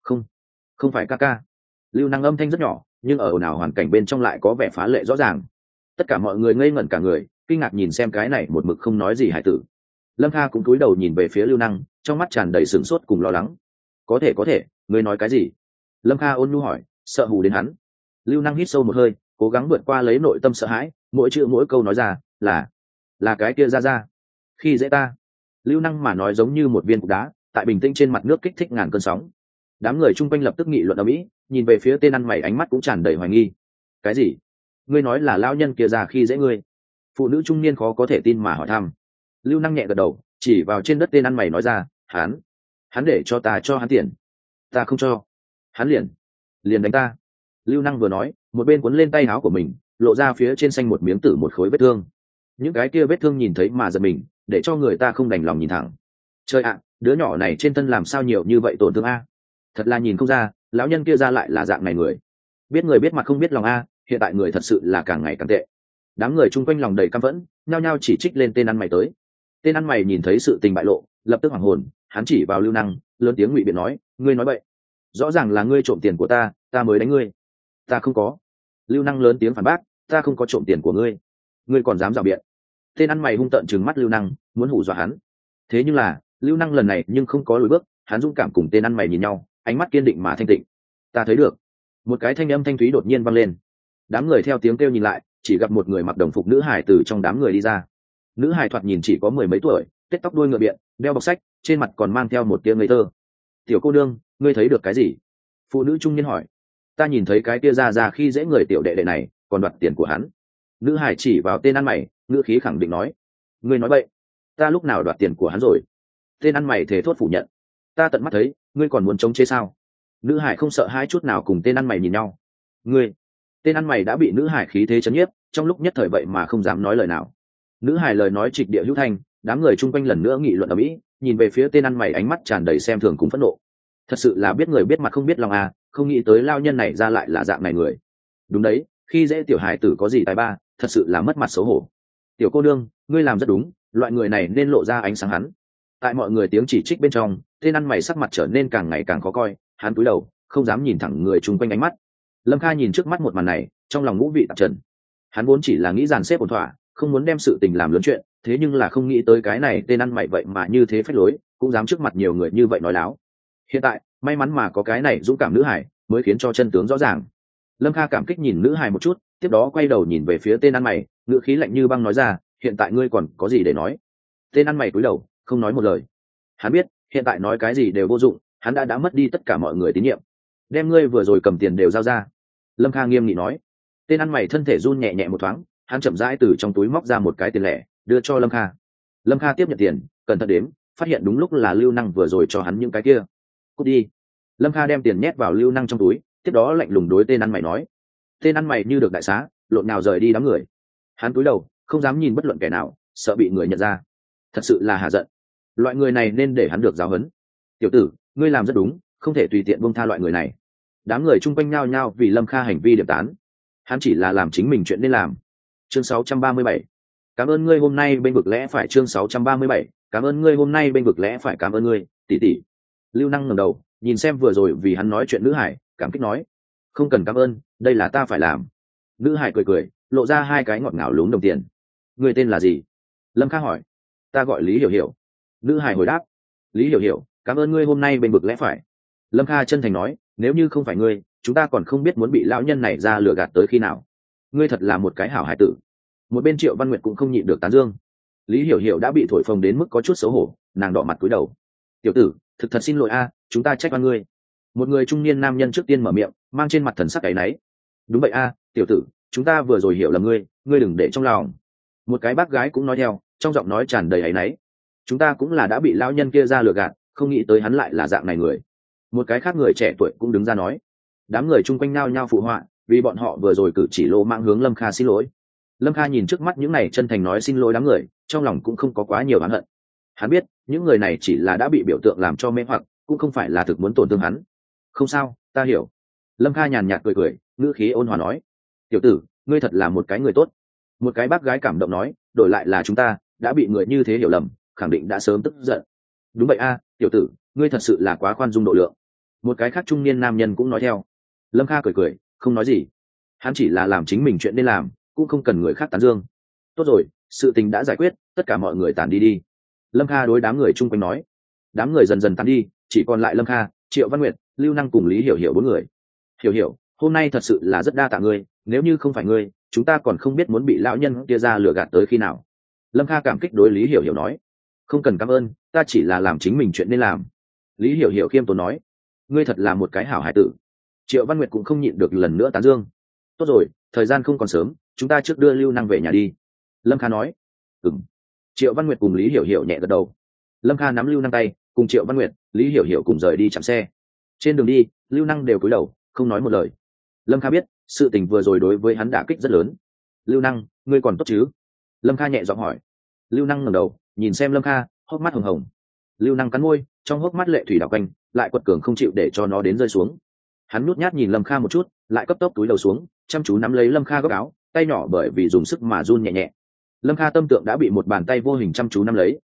Không phải ca ca. Lưu Năng âm thanh rất nhỏ, nhưng ở ồn ào hoàn cảnh bên trong lại có vẻ phá lệ rõ ràng. Tất cả mọi người ngây ngẩn cả người, kinh ngạc nhìn xem cái này một mực không nói gì hải tử. Lâm Kha cũng cúi đầu nhìn về phía Lưu Năng, trong mắt tràn đầy sửng sốt cùng lo lắng. Có thể, ngươi nói cái gì? Lâm Kha ôn nhu hỏi, sợ hù đến hắn. Lưu Năng hít sâu một hơi, cố gắng vượt qua lấy nội tâm sợ hãi, mỗi chữ mỗi câu nói ra, là cái kia ra. Khi dễ ta. Lưu Năng mà nói giống như một viên cục đá, tại bình tĩnh trên mặt nước kích thích ngàn cơn sóng. Đám người chung quanh lập tức nghị luận ầm ĩ, nhìn về phía tên ăn mày ánh mắt cũng tràn đầy hoài nghi. Cái gì? Ngươi nói là lão nhân kia ra khi dễ ngươi? Phụ nữ trung niên khó có thể tin mà hỏi thăm. Lưu Năng nhẹ gật đầu, chỉ vào trên đất tên ăn mày nói ra, hắn để cho ta cho hắn tiền. Ta không cho. Hắn liền đánh ta. Lưu Năng vừa nói, một bên cuốn lên tay áo của mình, lộ ra phía trên xanh một miếng tử một khối vết thương. Những cái kia vết thương nhìn thấy mà giật mình, để cho người ta không đành lòng nhìn thẳng. Trời ạ, đứa nhỏ này trên thân làm sao nhiều như vậy tổn thương a? Thật là nhìn không ra, lão nhân kia ra lại là dạng này người. Biết người biết mặt không biết lòng a, hiện tại người thật sự là càng ngày càng tệ. Đám người chung quanh lòng đầy căm phẫn, nhao nhao chỉ trích lên tên ăn mày tới. Tên ăn mày nhìn thấy sự tình bại lộ, lập tức hoảng hồn, hắn chỉ vào Lưu Năng lớn tiếng ngụy biện nói, ngươi nói bậy, rõ ràng là ngươi trộm tiền của ta mới đánh ngươi. Ta không có. Lưu Năng lớn tiếng phản bác, ta không có trộm tiền của ngươi, ngươi còn dám rào biện. Tên ăn mày hung tợn trừng mắt Lưu Năng, muốn hù dọa hắn. Thế nhưng là Lưu Năng lần này nhưng không có lùi bước, hắn dũng cảm cùng tên ăn mày nhìn nhau, ánh mắt kiên định mà thanh tịnh. Ta thấy được. Một cái thanh âm thanh thúy đột nhiên vang lên. Đám người theo tiếng kêu nhìn lại, chỉ gặp một người mặc đồng phục nữ hải từ trong đám người đi ra. Nữ hải thoạt nhìn chỉ có mười mấy tuổi, tết tóc đuôi ngựa biện, đeo bọc sách, trên mặt còn mang theo một tia ngây thơ. Tiểu cô nương, ngươi thấy được cái gì? Phụ nữ trung niên hỏi. Ta nhìn thấy cái tia ra khi dễ người tiểu đệ đệ này, còn đoạt tiền của hắn. Nữ hải chỉ vào tên ăn mày, ngữ khí khẳng định nói. Ngươi nói bậy, ta lúc nào đoạt tiền của hắn rồi? Tên ăn mày thề thốt phủ nhận. Ta tận mắt thấy, ngươi còn muốn chống chế sao? Nữ hải không sợ hai chút nào cùng tên ăn mày nhìn nhau. Ngươi, tên ăn mày đã bị nữ hải khí thế chấn nhiếp, trong lúc nhất thời vậy mà không dám nói lời nào. Nữ hải lời nói trịch địa hữu thanh, đám người chung quanh lần nữa nghị luận ở mỹ, nhìn về phía tên ăn mày ánh mắt tràn đầy xem thường cùng phẫn nộ. Thật sự là biết người biết mặt không biết lòng à, không nghĩ tới lao nhân này ra lại là dạng này người. Đúng đấy, khi dễ tiểu hải tử có gì tài ba, thật sự là mất mặt xấu hổ. Tiểu cô nương, ngươi làm rất đúng, loại người này nên lộ ra ánh sáng hắn. Tại mọi người tiếng chỉ trích bên trong, tên ăn mày sắc mặt trở nên càng ngày càng khó coi, hắn cúi đầu không dám nhìn thẳng người chung quanh ánh mắt. Lâm Kha nhìn trước mắt một màn này, trong lòng ngũ vị tạp trần. Hắn vốn chỉ là nghĩ dàn xếp ổn thỏa, không muốn đem sự tình làm lớn chuyện, thế nhưng là không nghĩ tới cái này tên ăn mày vậy mà như thế phách lối, cũng dám trước mặt nhiều người như vậy nói láo. Hiện tại may mắn mà có cái này dũng cảm nữ hải, mới khiến cho chân tướng rõ ràng. Lâm Kha cảm kích nhìn nữ hải một chút, tiếp đó quay đầu nhìn về phía tên ăn mày, ngữ khí lạnh như băng nói ra, hiện tại ngươi còn có gì để nói? Tên ăn mày cúi đầu không nói một lời. Hắn biết hiện tại nói cái gì đều vô dụng, hắn đã mất đi tất cả mọi người tín nhiệm. Đem ngươi vừa rồi cầm tiền đều giao ra. Lâm Kha nghiêm nghị nói. Tên ăn mày thân thể run nhẹ nhẹ một thoáng, hắn chậm rãi từ trong túi móc ra một cái tiền lẻ đưa cho Lâm Kha. Lâm Kha tiếp nhận tiền, cẩn thận đếm, phát hiện đúng lúc là Lưu Năng vừa rồi cho hắn những cái kia. Cút đi. Lâm Kha đem tiền nhét vào Lưu Năng trong túi, tiếp đó lạnh lùng đối tên ăn mày nói. Tên ăn mày như được đại xá, lộn nào rời đi đám người. Hắn cúi đầu không dám nhìn bất luận kẻ nào, sợ bị người nhận ra. Thật sự là hạ giận, loại người này nên để hắn được giáo huấn. Tiểu tử, ngươi làm rất đúng, không thể tùy tiện buông tha loại người này. Đám người chung quanh nhao nhao vì Lâm Kha hành vi điểm tán. Hắn chỉ là làm chính mình chuyện nên làm. Chương 637. Cảm ơn ngươi hôm nay bên vực lẽ phải. Chương 637. Cảm ơn ngươi hôm nay bên vực lẽ phải. Cảm ơn ngươi, tỷ tỷ. Lưu Năng ngẩng đầu nhìn xem vừa rồi vì hắn nói chuyện nữ hải, cảm kích nói. Không cần cảm ơn, đây là ta phải làm. Nữ hải cười cười, lộ ra hai cái ngọt ngào lún đồng tiền. Ngươi tên là gì? Lâm Kha hỏi. Ta gọi Lý Hiểu Hiểu. Nữ hải hồi đáp. Lý Hiểu Hiểu, cảm ơn ngươi hôm nay bên vực lẽ phải. Lâm Kha chân thành nói, nếu như không phải ngươi, chúng ta còn không biết muốn bị lão nhân này ra lừa gạt tới khi nào. Ngươi thật là một cái hảo hải tử. Một bên Triệu Văn Nguyệt cũng không nhịn được tán dương. Lý Hiểu Hiểu đã bị thổi phồng đến mức có chút xấu hổ, nàng đỏ mặt cúi đầu. Tiểu tử, thực thật xin lỗi a, chúng ta trách oan ngươi. Một người trung niên nam nhân trước tiên mở miệng, mang trên mặt thần sắc áy náy. Đúng vậy a, tiểu tử, chúng ta vừa rồi hiểu là ngươi đừng để trong lòng. Một cái bác gái cũng nói theo, trong giọng nói tràn đầy áy náy. Chúng ta cũng là đã bị lão nhân kia ra lừa gạt, không nghĩ tới hắn lại là dạng này người. Một cái khác người trẻ tuổi cũng đứng ra nói. Đám người chung quanh nao nhao phụ họa, vì bọn họ vừa rồi cử chỉ lô mạng hướng Lâm Kha xin lỗi. Lâm Kha nhìn trước mắt những này chân thành nói xin lỗi đám người, trong lòng cũng không có quá nhiều oán hận. Hắn biết những người này chỉ là đã bị biểu tượng làm cho mê hoặc, cũng không phải là thực muốn tổn thương hắn. Không sao, ta hiểu. Lâm Kha nhàn nhạt cười cười, ngữ khí ôn hòa nói. Tiểu tử, ngươi thật là một cái người tốt. Một cái bác gái cảm động nói, đổi lại là chúng ta đã bị người như thế hiểu lầm, khẳng định đã sớm tức giận. Đúng vậy a, tiểu tử, ngươi thật sự là quá khoan dung độ lượng. Một cái khác trung niên nam nhân cũng nói theo. Lâm Kha cười cười, không nói gì. Hắn chỉ là làm chính mình chuyện nên làm, cũng không cần người khác tán dương. Tốt rồi, sự tình đã giải quyết, tất cả mọi người tản đi đi. Lâm Kha đối đám người chung quanh nói. Đám người dần dần tán đi, chỉ còn lại Lâm Kha, Triệu Văn Nguyệt, Lưu Năng cùng Lý Hiểu Hiểu bốn người. Hiểu Hiểu, hôm nay thật sự là rất đa tạ ngươi, nếu như không phải ngươi, chúng ta còn không biết muốn bị lão nhân kia ra lừa gạt tới khi nào. Lâm Kha cảm kích đối Lý Hiểu Hiểu nói. Không cần cảm ơn, ta chỉ là làm chính mình chuyện nên làm. Lý Hiểu Hiểu khiêm tốn nói. Ngươi thật là một cái hảo hải tử. Triệu Văn Nguyệt cũng không nhịn được lần nữa tán dương. Tốt rồi, thời gian không còn sớm, chúng ta trước đưa Lưu Năng về nhà đi. Lâm Kha nói. Ừm. Triệu Văn Nguyệt cùng Lý Hiểu Hiểu nhẹ gật đầu. Lâm Kha nắm Lưu Năng tay, cùng Triệu Văn Nguyệt, Lý Hiểu Hiểu cùng rời đi chạm xe. Trên đường đi, Lưu Năng đều cúi đầu, không nói một lời. Lâm Kha biết sự tình vừa rồi đối với hắn đả kích rất lớn. Lưu Năng, ngươi còn tốt chứ? Lâm Kha nhẹ giọng hỏi. Lưu Năng ngẩng đầu nhìn xem Lâm Kha, hốc mắt hồng hồng. Lưu Năng cắn môi, trong hốc mắt lệ thủy đảo quanh, lại quật cường không chịu để cho nó đến rơi xuống. Hắn nhút nhát nhìn Lâm Kha một chút, lại cấp tốc túi đầu xuống, chăm chú nắm lấy Lâm Kha góc áo, tay nhỏ bởi vì dùng sức mà run nhẹ nhẹ. Lâm Kha tâm tượng đã bị một bàn tay vô hình chăm chú nắm lấy,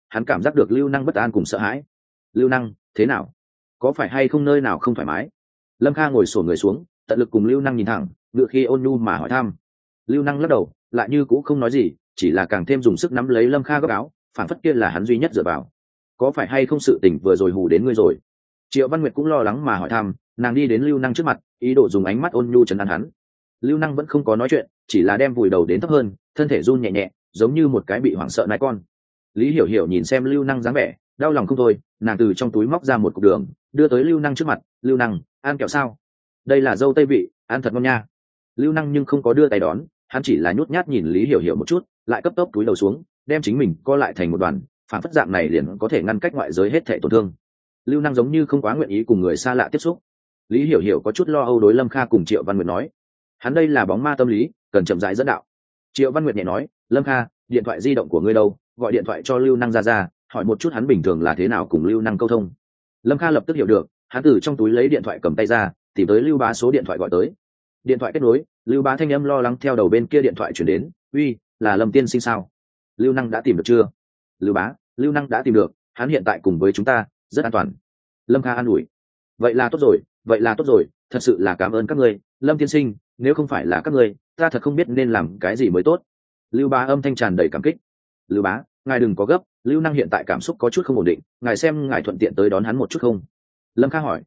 hắn cảm giác được lưu năng bất an cùng sợ hãi. Lưu năng, thế nào? Có phải hay không nơi nào không thoải mái? Lâm Kha ngồi xổm người xuống, tận lực cùng lưu năng nhìn thẳng, ngựa khi ôn nhu mà hỏi thăm. Lưu năng lắc đầu, lại như cũ không nói gì, chỉ là càng thêm dùng sức nắm lấy Lâm Kha góc áo, phản phất kia là hắn duy nhất dựa vào. Có phải hay không sự tình vừa rồi hù đến ngươi rồi? Triệu Văn Nguyệt cũng lo lắng mà hỏi thăm, nàng đi đến lưu năng trước mặt, ý đồ dùng ánh mắt ôn nhu trấn an hắn. Lưu năng vẫn không có nói chuyện, chỉ là đem vùi đầu đến thấp hơn, thân thể run nhẹ nhẹ, giống như một cái bị hoảng sợ nai con. Lý Hiểu Hiểu nhìn xem lưu năng dáng vẻ, đau lòng không thôi, nàng từ trong túi móc ra một cục đường, đưa tới lưu năng trước mặt. Lưu năng, ăn kẹo sao? Đây là dâu tây vị, ăn thật ngon nha. Lưu năng nhưng không có đưa tay đón, hắn chỉ là nhút nhát nhìn Lý Hiểu Hiểu một chút, lại cấp tốc túi đầu xuống, đem chính mình co lại thành một đoàn, phản phất dạng này liền có thể ngăn cách ngoại giới hết thảy tổn thương. Lưu năng giống như không quá nguyện ý cùng người xa lạ tiếp xúc. Lý Hiểu Hiểu có chút lo âu đối Lâm Kha cùng Triệu Văn Nguyệt nói, hắn đây là bóng ma tâm lý, cần chậm rãi dẫn đạo. Triệu Văn Nguyệt nhẹ nói, Lâm Kha, điện thoại di động của ngươi đâu, gọi điện thoại cho lưu năng ra, hỏi một chút hắn bình thường là thế nào cùng lưu năng câu thông. Lâm Kha lập tức hiểu được, hắn từ trong túi lấy điện thoại cầm tay ra, tìm tới Lưu Bá số điện thoại gọi tới. Điện thoại kết nối, Lưu Bá thanh âm lo lắng theo đầu bên kia điện thoại chuyển đến, uy, là Lâm tiên sinh sao? Lưu năng đã tìm được chưa? Lưu Bá, lưu năng đã tìm được, hắn hiện tại cùng với chúng ta, rất an toàn. Lâm Kha an ủi, vậy là tốt rồi, vậy là tốt rồi, thật sự là cảm ơn các ngươi, Lâm tiên sinh, nếu không phải là các ngươi, ta thật không biết nên làm cái gì mới tốt. Lưu Bá âm thanh tràn đầy cảm kích. Lưu Bá, ngài đừng có gấp, lưu năng hiện tại cảm xúc có chút không ổn định, ngài xem ngài thuận tiện tới đón hắn một chút không? Lâm Kha hỏi.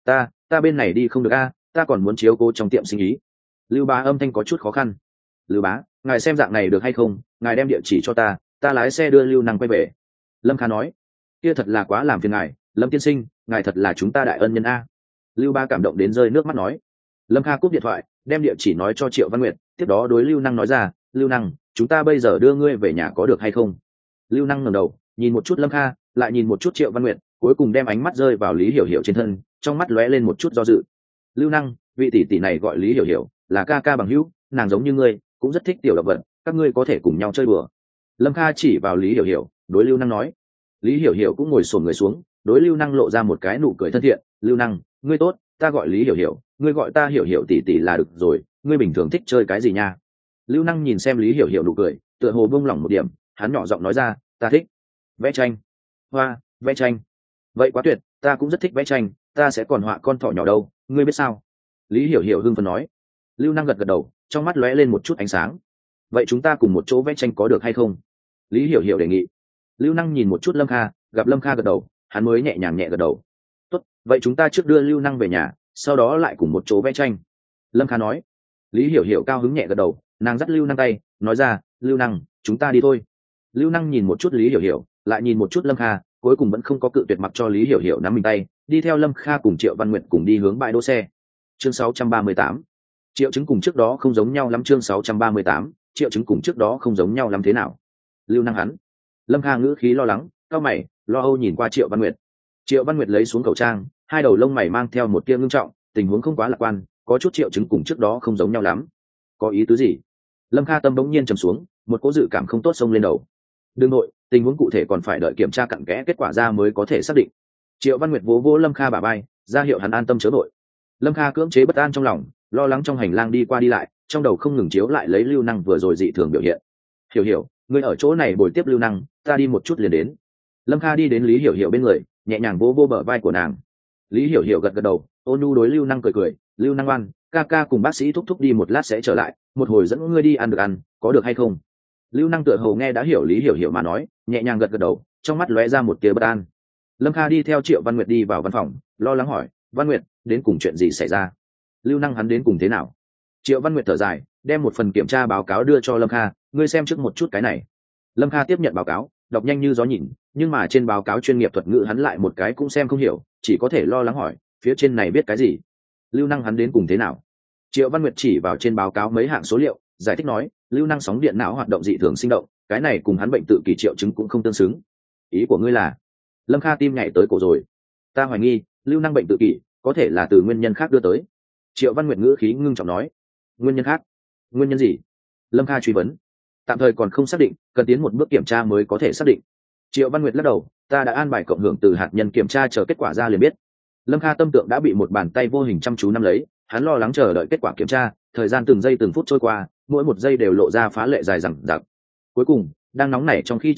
Ta bên này đi không được a, ta còn muốn chiếu cố trong tiệm sinh ý. Lưu Bá âm thanh có chút khó khăn. Lưu Bá, ngài xem dạng này được hay không, ngài đem địa chỉ cho ta lái xe đưa lưu năng quay về. Lâm Kha nói. Kia thật là quá làm phiền ngài, Lâm tiên sinh, ngài thật là chúng ta đại ân nhân a. Lưu Bá cảm động đến rơi nước mắt nói. Lâm Kha cúp điện thoại, đem địa chỉ nói cho Triệu Văn Nguyệt, tiếp đó đối lưu năng nói ra, lưu năng, chúng ta bây giờ đưa ngươi về nhà có được hay không? Lưu năng ngẩng đầu, nhìn một chút Lâm Kha, lại nhìn một chút Triệu Văn Nguyệt, cuối cùng đem ánh mắt rơi vào Lý Hiểu Hiểu trên thân, trong mắt lóe lên một chút do dự. Lưu năng, vị tỷ tỷ này gọi Lý Hiểu Hiểu, là ca ca bằng hữu, nàng giống như ngươi, cũng rất thích tiểu động vật, các ngươi có thể cùng nhau chơi đùa. Lâm Kha chỉ vào Lý Hiểu Hiểu, đối lưu năng nói. Lý Hiểu Hiểu cũng ngồi xổm người xuống, đối lưu năng lộ ra một cái nụ cười thân thiện. Lưu năng, ngươi tốt, ta gọi Lý Hiểu Hiểu, ngươi gọi ta Hiểu Hiểu tỷ tỷ là được rồi, ngươi bình thường thích chơi cái gì nha? Lưu năng nhìn xem Lý Hiểu Hiểu nụ cười, tựa hồ buông lỏng một điểm, hắn nhỏ giọng nói ra, ta thích vẽ tranh. Hoa, vẽ tranh, vậy quá tuyệt, ta cũng rất thích vẽ tranh, ta sẽ còn họa con thỏ nhỏ đâu, ngươi biết sao? Lý Hiểu Hiểu hưng phấn nói. Lưu năng gật gật đầu, trong mắt lóe lên một chút ánh sáng. Vậy chúng ta cùng một chỗ vẽ tranh có được hay không? Lý Hiểu Hiểu đề nghị. Lưu năng nhìn một chút Lâm Kha, gặp Lâm Kha gật đầu, hắn mới nhẹ nhàng nhẹ gật đầu. Tốt, vậy chúng ta trước đưa lưu năng về nhà, sau đó lại cùng một chỗ vẽ tranh. Lâm Kha nói. Lý Hiểu Hiểu cao hứng nhẹ gật đầu, nàng dắt lưu năng tay, nói ra, lưu năng, chúng ta đi thôi. Lưu năng nhìn một chút Lý Hiểu Hiểu, lại nhìn một chút Lâm Kha, cuối cùng vẫn không có cự tuyệt, mặc cho Lý Hiểu Hiểu nắm mình tay, đi theo Lâm Kha cùng Triệu Văn Nguyệt cùng đi hướng bãi đỗ xe. Chương 638. Triệu chứng cùng trước đó không giống nhau lắm. Chương 638. Triệu chứng cùng trước đó không giống nhau lắm thế nào? Lưu năng hắn. Lâm Kha ngữ khí lo lắng, cao mày, lo âu nhìn qua Triệu Văn Nguyệt. Triệu Văn Nguyệt lấy xuống khẩu trang, hai đầu lông mày mang theo một tia ngưng trọng, tình huống không quá lạc quan, có chút triệu chứng cùng trước đó không giống nhau lắm. Có ý tứ gì? Lâm Kha tâm bỗng nhiên trầm xuống, một cỗ dự cảm không tốt xông lên đầu. Đương nội, tình huống cụ thể còn phải đợi kiểm tra cặn kẽ kết quả ra mới có thể xác định. Triệu Văn Nguyệt vỗ vỗ Lâm Kha bả vai, ra hiệu hắn an tâm chớ vội. Lâm Kha cưỡng chế bất an trong lòng, lo lắng trong hành lang đi qua đi lại, trong đầu không ngừng chiếu lại lấy lưu năng vừa rồi dị thường biểu hiện. Hiểu Hiểu, ngươi ở chỗ này bồi tiếp lưu năng, ta đi một chút liền đến. Lâm Kha đi đến Lý Hiểu Hiểu bên người, nhẹ nhàng vỗ vỗ bờ vai của nàng. Lý Hiểu Hiểu gật gật đầu, ôn nhu đối lưu năng cười cười, lưu năng ngoan, ca ca cùng bác sĩ thúc thúc đi một lát sẽ trở lại, một hồi dẫn ngươi đi ăn được ăn, có được hay không? Lưu năng tựa hồ nghe đã hiểu Lý Hiểu Hiểu mà nói, nhẹ nhàng gật gật đầu, trong mắt lóe ra một tia bất an. Lâm Kha đi theo Triệu Văn Nguyệt đi vào văn phòng, lo lắng hỏi, Văn Nguyệt, đến cùng chuyện gì xảy ra? Lưu năng hắn đến cùng thế nào? Triệu Văn Nguyệt thở dài, đem một phần kiểm tra báo cáo đưa cho Lâm Kha, ngươi xem trước một chút cái này. Lâm Kha tiếp nhận báo cáo, đọc nhanh như gió nhìn, nhưng mà trên báo cáo chuyên nghiệp thuật ngữ hắn lại một cái cũng xem không hiểu, chỉ có thể lo lắng hỏi, phía trên này viết cái gì? Lưu năng hắn đến cùng thế nào? Triệu Văn Nguyệt chỉ vào trên báo cáo mấy hạng số liệu, giải thích nói, lưu năng sóng điện não hoạt động dị thường sinh động, cái này cùng hắn bệnh tự kỷ triệu chứng cũng không tương xứng. Ý của ngươi là? Lâm Kha tim nhảy tới cổ rồi. Ta hoài nghi, lưu năng bệnh tự kỷ có thể là từ nguyên nhân khác đưa tới. Triệu Văn Nguyệt ngữ khí ngưng trọng nói. Nguyên nhân khác? Nguyên nhân gì? Lâm Kha truy vấn. Tạm thời còn không xác định, cần tiến một bước kiểm tra mới có thể xác định. Triệu Văn Nguyệt lắc đầu, ta đã an bài cộng hưởng từ hạt nhân kiểm tra, chờ kết quả ra liền biết. Lâm Kha tâm tượng đã bị một bàn tay vô hình chăm chú nắm lấy, hắn lo lắng chờ đợi kết quả kiểm tra, thời gian từng giây từng phút trôi qua, mỗi một giây đều lộ ra phá lệ dài dằng dặc. Cuối cùng, đang nóng nảy trong khi chờ đợi,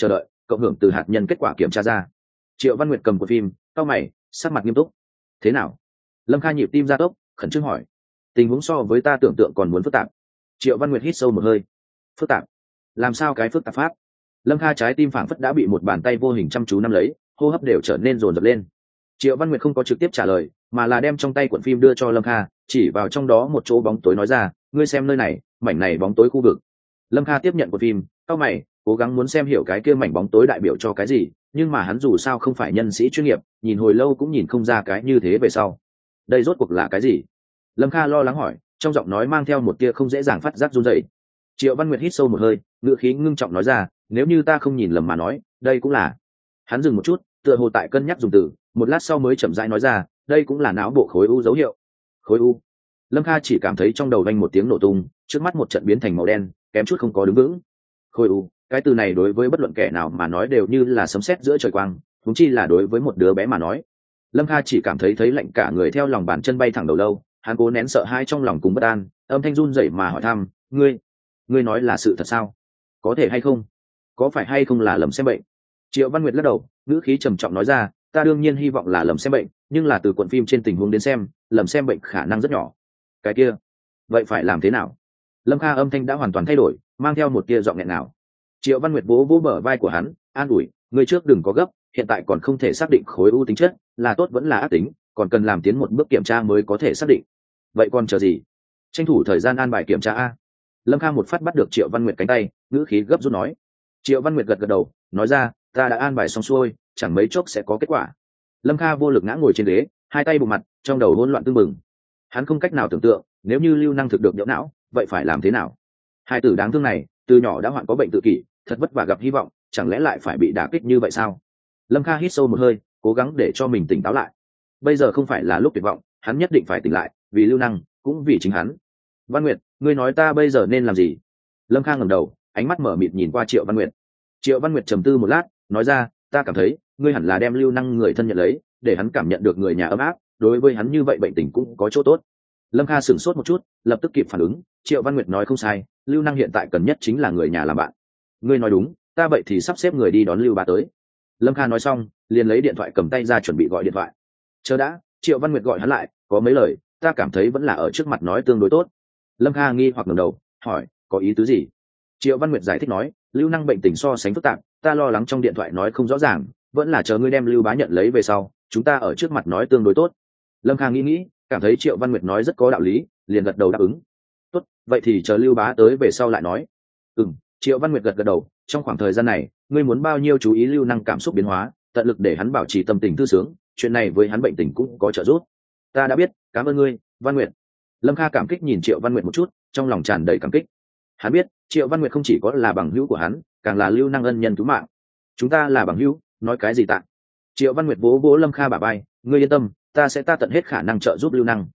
cộng hưởng từ hạt nhân kết quả kiểm tra ra. Triệu Văn Nguyệt cầm cuộn phim, cau mày, sắc mặt nghiêm túc. Thế nào? Lâm Kha nhịp tim gia tốc, khẩn trương hỏi. Tình huống so với ta tưởng tượng còn muốn phức tạp. Triệu Văn Nguyệt hít sâu một hơi. Phức tạp? Làm sao cái phức tạp pháp? Lâm Kha trái tim phảng phất đã bị một bàn tay vô hình chăm chú nắm lấy, hô hấp đều trở nên dồn dập lên. Triệu Văn Nguyệt không có trực tiếp trả lời, mà là đem trong tay cuộn phim đưa cho Lâm Kha, chỉ vào trong đó một chỗ bóng tối nói ra, ngươi xem nơi này, mảnh này bóng tối khu vực. Lâm Kha tiếp nhận cuộn phim, cau mày, cố gắng muốn xem hiểu cái kia mảnh bóng tối đại biểu cho cái gì, nhưng mà hắn dù sao không phải nhân sĩ chuyên nghiệp, nhìn hồi lâu cũng nhìn không ra cái như thế về sau. Đây rốt cuộc là cái gì? Lâm Kha lo lắng hỏi, trong giọng nói mang theo một tia không dễ dàng phát giác run rẩy. Triệu Văn Nguyệt hít sâu một hơi, ngữ khí ngưng trọng nói ra, nếu như ta không nhìn lầm mà nói, đây cũng là. Hắn dừng một chút, tựa hồ tại cân nhắc dùng từ, một lát sau mới chậm rãi nói ra, đây cũng là não bộ khối u dấu hiệu. Khối u? Lâm Kha chỉ cảm thấy trong đầu vang một tiếng nổ tung, trước mắt một trận biến thành màu đen, kém chút không có đứng vững. Khối u, cái từ này đối với bất luận kẻ nào mà nói đều như là sấm sét giữa trời quang, huống chi là đối với một đứa bé mà nói. Lâm Kha chỉ cảm thấy lạnh cả người theo lòng bàn chân bay thẳng đầu lâu, hắn cố nén sợ hãi trong lòng cùng bất an, âm thanh run rẩy mà hỏi thăm, ngươi nói là sự thật sao? Có thể hay không? Có phải hay không là lầm xem bệnh? Triệu Văn Nguyệt lắc đầu, ngữ khí trầm trọng nói ra, ta đương nhiên hy vọng là lầm xem bệnh, nhưng là từ cuộn phim trên tình huống đến xem, lầm xem bệnh khả năng rất nhỏ. Cái kia, vậy phải làm thế nào? Lâm Kha âm thanh đã hoàn toàn thay đổi, mang theo một tia giọng nghẹn ngào. Triệu Văn Nguyệt vỗ vỗ bờ vai của hắn, an ủi, ngươi trước đừng có gấp, hiện tại còn không thể xác định khối u tính chất, là tốt vẫn là ác tính, còn cần làm tiến một bước kiểm tra mới có thể xác định. Vậy còn chờ gì? Tranh thủ thời gian an bài kiểm tra a. Lâm Kha một phát bắt được Triệu Văn Nguyệt cánh tay, ngữ khí gấp rút nói. Triệu Văn Nguyệt gật gật đầu, nói ra, ta đã an bài xong xuôi, chẳng mấy chốc sẽ có kết quả. Lâm Kha vô lực ngã ngồi trên ghế, hai tay bụng mặt, trong đầu hỗn loạn tương mừng. Hắn không cách nào tưởng tượng, nếu như Lưu Năng thực được nhỡ não, vậy phải làm thế nào? Hai tử đáng thương này, từ nhỏ đã hoạn có bệnh tự kỷ, thật vất vả gặp hy vọng, chẳng lẽ lại phải bị đả kích như vậy sao? Lâm Kha hít sâu một hơi, cố gắng để cho mình tỉnh táo lại. Bây giờ không phải là lúc tuyệt vọng, hắn nhất định phải tỉnh lại, vì Lưu Năng, cũng vì chính hắn. Văn Nguyệt, ngươi nói ta bây giờ nên làm gì? Lâm Kha ngẩng đầu, ánh mắt mở mịt nhìn qua Triệu Văn Nguyệt. Triệu Văn Nguyệt trầm tư một lát, nói ra, ta cảm thấy ngươi hẳn là đem Lưu Năng người thân nhận lấy, để hắn cảm nhận được người nhà ấm áp, đối với hắn như vậy bệnh tình cũng có chỗ tốt. Lâm Kha sửng sốt một chút, lập tức kịp phản ứng, Triệu Văn Nguyệt nói không sai, Lưu Năng hiện tại cần nhất chính là người nhà làm bạn. Ngươi nói đúng, ta vậy thì sắp xếp người đi đón Lưu Bá tới. Lâm Kha nói xong, liền lấy điện thoại cầm tay ra chuẩn bị gọi điện thoại. Chờ đã, Triệu Văn Nguyệt gọi hắn lại, có mấy lời, ta cảm thấy vẫn là ở trước mặt nói tương đối tốt. Lâm Kha nghi hoặc ngẩng đầu, hỏi, có ý tứ gì? Triệu Văn Nguyệt giải thích nói, Lưu Năng bệnh tình so sánh phức tạp, ta lo lắng trong điện thoại nói không rõ ràng, vẫn là chờ ngươi đem Lưu Bá nhận lấy về sau, chúng ta ở trước mặt nói tương đối tốt. Lâm Kha nghĩ, cảm thấy Triệu Văn Nguyệt nói rất có đạo lý, liền gật đầu đáp ứng. Tốt, vậy thì chờ Lưu Bá tới về sau lại nói. Triệu Văn Nguyệt gật gật đầu, trong khoảng thời gian này, ngươi muốn bao nhiêu chú ý Lưu Năng cảm xúc biến hóa, tận lực để hắn bảo trì tâm tình thư sướng, chuyện này với hắn bệnh tình cũng có trợ giúp. Ta đã biết, cảm ơn ngươi, Văn Nguyệt. Lâm Kha cảm kích nhìn Triệu Văn Nguyệt một chút, trong lòng tràn đầy cảm kích. Hắn biết, Triệu Văn Nguyệt không chỉ có là bằng hữu của hắn, càng là Lưu Năng ân nhân cứu mạng. Chúng ta là bằng hữu, nói cái gì tạ? Triệu Văn Nguyệt vỗ vỗ Lâm Kha bả vai, ngươi yên tâm, ta sẽ tận hết khả năng trợ giúp Lưu Năng.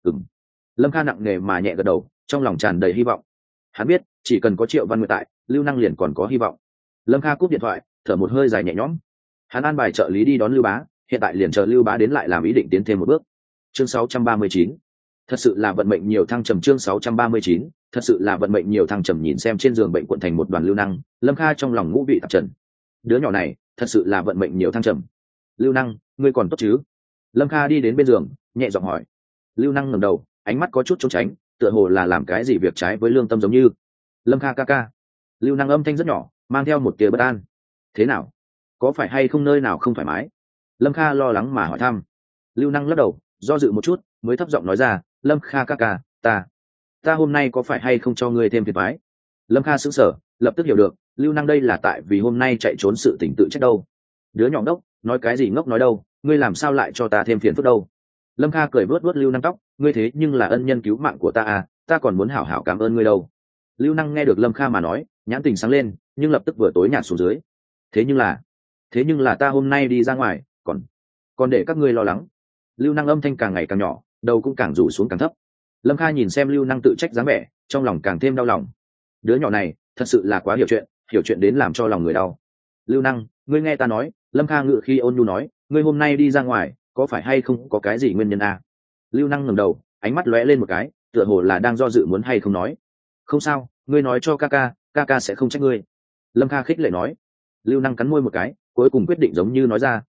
Lâm Kha nặng nề mà nhẹ gật đầu, trong lòng tràn đầy hy vọng. Hắn biết, chỉ cần có Triệu Văn Nguyệt tại, Lưu Năng liền còn có hy vọng. Lâm Kha cúp điện thoại, thở một hơi dài nhẹ nhõm. Hắn an bài trợ lý đi đón Lưu Bá, hiện tại liền chờ Lưu Bá đến lại làm ý định tiến thêm một bước. Chương 639. Thật sự là vận mệnh nhiều thăng trầm. Chương 639. Thật sự là vận mệnh nhiều thăng trầm. Nhìn xem trên giường bệnh cuộn thành một đoàn Lưu Năng, Lâm Kha trong lòng ngũ vị tạp trần. Đứa nhỏ này, thật sự là vận mệnh nhiều thăng trầm. Lưu Năng, ngươi còn tốt chứ? Lâm Kha đi đến bên giường, nhẹ giọng hỏi. Lưu Năng ngẩng đầu, ánh mắt có chút trốn tránh, tựa hồ là làm cái gì việc trái với lương tâm giống như. Lâm Kha ca ca. Lưu Năng âm thanh rất nhỏ, mang theo một tia bất an. Thế nào? Có phải hay không nơi nào không thoải mái? Lâm Kha lo lắng mà hỏi thăm. Lưu Năng lắc đầu, do dự một chút, mới thấp giọng nói ra, Lâm Kha ca ca, ta hôm nay có phải hay không cho ngươi thêm phiền toái? Lâm Kha sững sờ, lập tức hiểu được, Lưu Năng đây là tại vì hôm nay chạy trốn sự tình tự trách đâu. Đứa nhỏ ngốc, nói cái gì ngốc nói đâu, ngươi làm sao lại cho ta thêm phiền phức đâu? Lâm Kha cười vớt vớt Lưu Năng tóc, ngươi thế nhưng là ân nhân cứu mạng của ta à, ta còn muốn hảo hảo cảm ơn ngươi đâu. Lưu Năng nghe được Lâm Kha mà nói, nhãn tình sáng lên, nhưng lập tức vừa tối nhạt xuống dưới. Thế nhưng là ta hôm nay đi ra ngoài, còn để các ngươi lo lắng. Lưu Năng âm thanh càng ngày càng nhỏ, đầu cũng càng rủ xuống càng thấp. Lâm Kha nhìn xem Lưu Năng tự trách dáng vẻ, trong lòng càng thêm đau lòng. Đứa nhỏ này thật sự là quá hiểu chuyện đến làm cho lòng người đau. Lưu Năng, ngươi nghe ta nói. Lâm Kha ngự khi ôn nhu nói, ngươi hôm nay đi ra ngoài, có phải hay không có cái gì nguyên nhân à? Lưu Năng ngẩng đầu, ánh mắt lóe lên một cái, tựa hồ là đang do dự muốn hay không nói. Không sao, ngươi nói cho ca ca sẽ không trách ngươi. Lâm Kha khích lệ nói. Lưu Năng cắn môi một cái, cuối cùng quyết định giống như nói ra,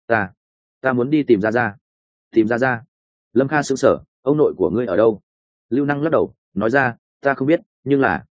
ta muốn đi tìm ra ra. Tìm ra ra. Lâm Kha sững sờ, ông nội của ngươi ở đâu? Lưu Năng lắc đầu nói ra, ta không biết, nhưng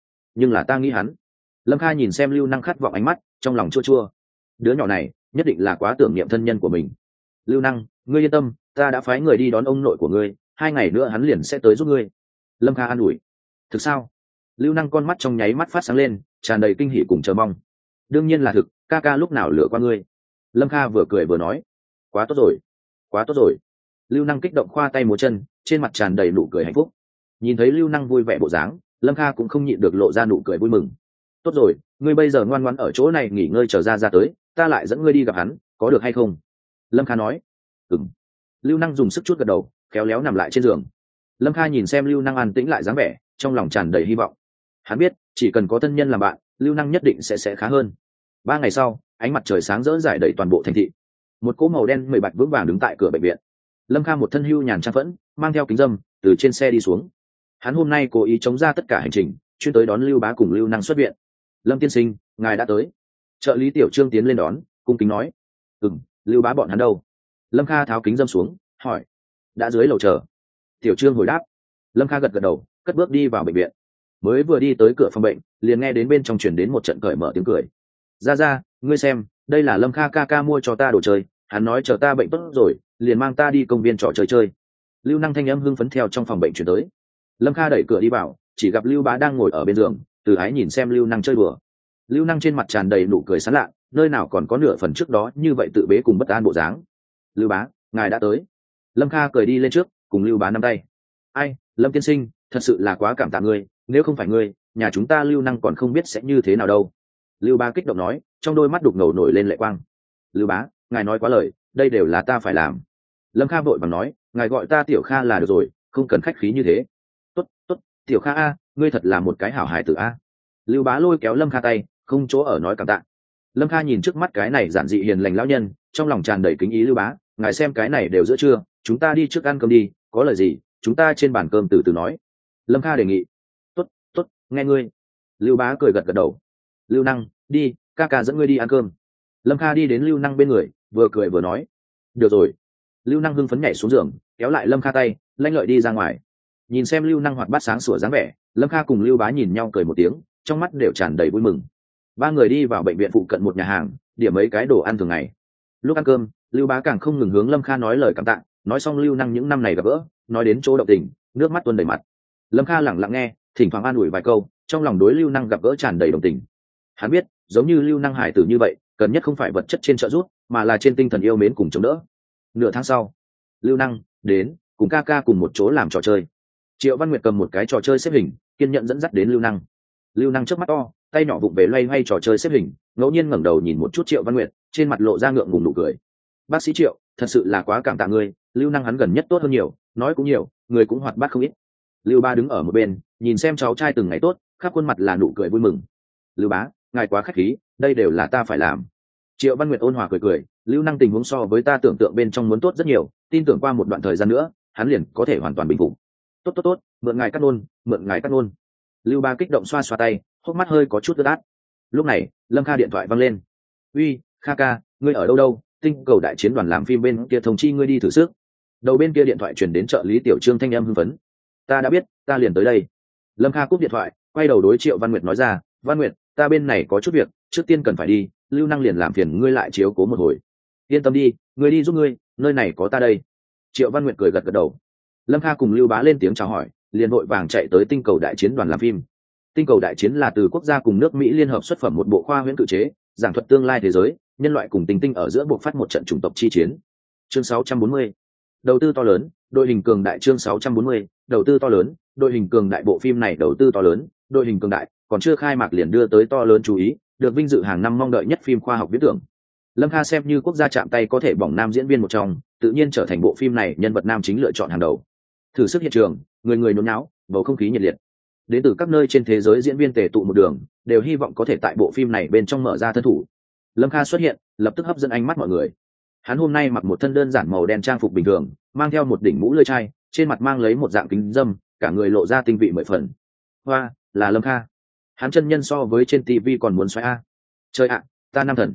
là ta nghĩ hắn. Lâm Kha nhìn xem Lưu Năng khát vọng ánh mắt, trong lòng chua chua. Đứa nhỏ này nhất định là quá tưởng niệm thân nhân của mình. Lưu Năng, ngươi yên tâm, ta đã phái người đi đón ông nội của ngươi, 2 ngày nữa hắn liền sẽ tới giúp ngươi. Lâm Kha an ủi. Thực sao? Lưu Năng con mắt trong nháy mắt phát sáng lên, tràn đầy kinh hỉ cùng chờ mong. Đương nhiên là thực, ca ca lúc nào lựa qua ngươi. Lâm Kha vừa cười vừa nói. Quá tốt rồi, quá tốt rồi. Lưu Năng kích động khoa tay múa chân, trên mặt tràn đầy nụ cười hạnh phúc. Nhìn thấy Lưu Năng vui vẻ bộ dáng, Lâm Kha cũng không nhịn được lộ ra nụ cười vui mừng. Tốt rồi, ngươi bây giờ ngoan ngoãn ở chỗ này nghỉ ngơi chờ ra tới, ta lại dẫn ngươi đi gặp hắn, có được hay không? Lâm Kha nói. Ừm. Lưu Năng dùng sức chút gật đầu, khéo léo nằm lại trên giường. Lâm Kha nhìn xem Lưu Năng an tĩnh lại dáng vẻ, trong lòng tràn đầy hy vọng. Hắn biết, chỉ cần có thân nhân làm bạn, Lưu Năng nhất định sẽ khá hơn. 3 ngày sau, ánh mặt trời sáng rỡ rải đầy toàn bộ thành thị. Một cỗ màu đen mười bạch vững vàng đứng tại cửa bệnh viện. Lâm Kha một thân hưu nhàn trang phẫn, mang theo kính dâm, từ trên xe đi xuống. Hắn hôm nay cố ý chống ra tất cả hành trình, chuyên tới đón Lưu Bá cùng Lưu Năng xuất viện. Lâm tiên sinh, ngài đã tới. Trợ lý Tiểu Trương tiến lên đón, cung kính nói. Lưu Bá bọn hắn đâu? Lâm Kha tháo kính dâm xuống, hỏi. Đã dưới lầu chờ. Tiểu Trương hồi đáp. Lâm Kha gật gật đầu, cất bước đi vào bệnh viện. Mới vừa đi tới cửa phòng bệnh, liền nghe đến bên trong truyền đến một trận cởi mở tiếng cười. Ra, ngươi xem, đây là Lâm Kha ca ca mua cho ta đồ chơi, hắn nói chờ ta bệnh tốt rồi, liền mang ta đi công viên trò chơi chơi. Lưu Năng thanh âm hưng phấn theo trong phòng bệnh chuyển tới. Lâm Kha đẩy cửa đi vào, chỉ gặp Lưu Bá đang ngồi ở bên giường, từ ái nhìn xem Lưu Năng chơi đùa. Lưu Năng trên mặt tràn đầy nụ cười sán lạ, nơi nào còn có nửa phần trước đó như vậy tự bế cùng bất an bộ dáng. Lưu Bá, ngài đã tới. Lâm Kha cười đi lên trước, cùng Lưu Bá nắm tay. Ai, Lâm tiên sinh, thật sự là quá cảm tạ ngươi, nếu không phải ngươi, nhà chúng ta Lưu Năng còn không biết sẽ như thế nào đâu. Lưu Bá kích động nói, trong đôi mắt đục ngầu nổi lên lệ quang. Lưu Bá, ngài nói quá lời, đây đều là ta phải làm. Lâm Kha vội vàng nói, ngài gọi ta Tiểu Kha là được rồi, không cần khách khí như thế. Tốt, Tiểu Kha a, ngươi thật là một cái hảo hài tử a. Lưu Bá lôi kéo Lâm Kha tay, không chỗ ở nói cảm tạ. Lâm Kha nhìn trước mắt cái này giản dị hiền lành lão nhân, trong lòng tràn đầy kính ý. Lưu Bá, ngài xem cái này đều giữa trưa, chúng ta đi trước ăn cơm đi, có lời gì chúng ta trên bàn cơm từ từ nói. Lâm Kha đề nghị. Tốt, nghe ngươi. Lưu Bá cười gật gật đầu. Lưu Năng, đi, ca ca dẫn ngươi đi ăn cơm. Lâm Kha đi đến Lưu Năng bên người, vừa cười vừa nói. Được rồi. Lưu Năng hưng phấn nhảy xuống giường, kéo lại Lâm Kha tay, lanh lợi đi ra ngoài. Nhìn xem Lưu Năng hoạt bát sáng sủa dáng vẻ, Lâm Kha cùng Lưu Bá nhìn nhau cười một tiếng, trong mắt đều tràn đầy vui mừng. 3 người đi vào bệnh viện phụ cận một nhà hàng, điểm mấy cái đồ ăn thường ngày. Lúc ăn cơm, Lưu Bá càng không ngừng hướng Lâm Kha nói lời cảm tạ, nói xong Lưu Năng những năm này gặp gỡ, nói đến chỗ động tình, nước mắt tuôn đầy mặt. Lâm Kha lặng lặng nghe, thỉnh thoảng an ủi vài câu, trong lòng đối Lưu Năng gặp gỡ tràn đầy đồng tình. Hắn biết, giống như Lưu Năng hải tử như vậy, cần nhất không phải vật chất trên trợ giúp, mà là trên tinh thần yêu mến cùng chống đỡ. Nửa tháng sau, Lưu Năng đến cùng ca ca cùng một chỗ làm trò chơi. Triệu Văn Nguyệt cầm một cái trò chơi xếp hình, kiên nhẫn dẫn dắt đến Lưu Năng. Lưu Năng trước mắt to, tay nhỏ vụng về loay hoay trò chơi xếp hình, ngẫu nhiên ngẩng đầu nhìn một chút Triệu Văn Nguyệt, trên mặt lộ ra ngượng ngùng nụ cười. Bác sĩ Triệu, thật sự là quá cảm tạ ngươi, Lưu Năng hắn gần nhất tốt hơn nhiều, nói cũng nhiều, người cũng hoạt bát không ít. Lưu Ba đứng ở một bên, nhìn xem cháu trai từng ngày tốt, khắp khuôn mặt là nụ cười vui mừng. Lưu Bá, ngài quá khách khí, đây đều là ta phải làm. Triệu Văn Nguyệt ôn hòa cười cười, Lưu Năng tình huống so với ta tưởng tượng bên trong muốn tốt rất nhiều, tin tưởng qua một đoạn thời gian nữa, hắn liền có thể hoàn toàn bình phục. Tốt, mượn ngài cắt nôn. Lưu Ba kích động xoa xoa tay, hốc mắt hơi có chút ướt át. Lúc này, Lâm Kha điện thoại văng lên. Uy, Kha ca, ngươi ở đâu? Tinh cầu đại chiến đoàn làm phim bên kia thông chi ngươi đi thử sức. Đầu bên kia điện thoại chuyển đến trợ lý Tiểu Trương thanh âm hưng phấn. Ta đã biết, ta liền tới đây. Lâm Kha cúp điện thoại, quay đầu đối Triệu Văn Nguyệt nói ra, Văn Nguyệt, ta bên này có chút việc, trước tiên cần phải đi, Lưu Năng liền làm phiền ngươi lại chiếu cố một hồi. Yên tâm đi, ngươi đi giúp ngươi, nơi này có ta đây. Triệu Văn Nguyệt cười gật gật đầu. Lâm Kha cùng Lưu Bá lên tiếng chào hỏi, liền vội vàng chạy tới Tinh cầu đại chiến đoàn làm phim. Tinh cầu đại chiến là từ quốc gia cùng nước Mỹ liên hợp xuất phẩm một bộ khoa huyễn cự chế, giảng thuật tương lai thế giới, nhân loại cùng tinh tinh ở giữa buộc phát một trận chủng tộc chi chiến. Chương 640. Đầu tư to lớn, đội hình cường đại. Chương 640. Đầu tư to lớn, đội hình cường đại. Bộ phim này đầu tư to lớn, đội hình cường đại, còn chưa khai mạc liền đưa tới to lớn chú ý, được vinh dự hàng năm mong đợi nhất phim khoa học viễn tưởng. Lâm Kha xem như quốc gia chạm tay có thể bỏng nam diễn viên một trong, tự nhiên trở thành bộ phim này nhân vật nam chính lựa chọn hàng đầu. Thử sức hiện trường, người người nôn náo, bầu không khí nhiệt liệt. Đến từ các nơi trên thế giới diễn viên tề tụ một đường, đều hy vọng có thể tại bộ phim này bên trong mở ra thân thủ. Lâm Kha xuất hiện, lập tức hấp dẫn ánh mắt mọi người. Hắn hôm nay mặc một thân đơn giản màu đen trang phục bình thường, mang theo một đỉnh mũ lưỡi chai, trên mặt mang lấy một dạng kính dâm, cả người lộ ra tinh vị mười phần. Hoa, là Lâm Kha. Hắn chân nhân so với trên TV còn muốn xoáy a. Trời ạ, ta nam thần.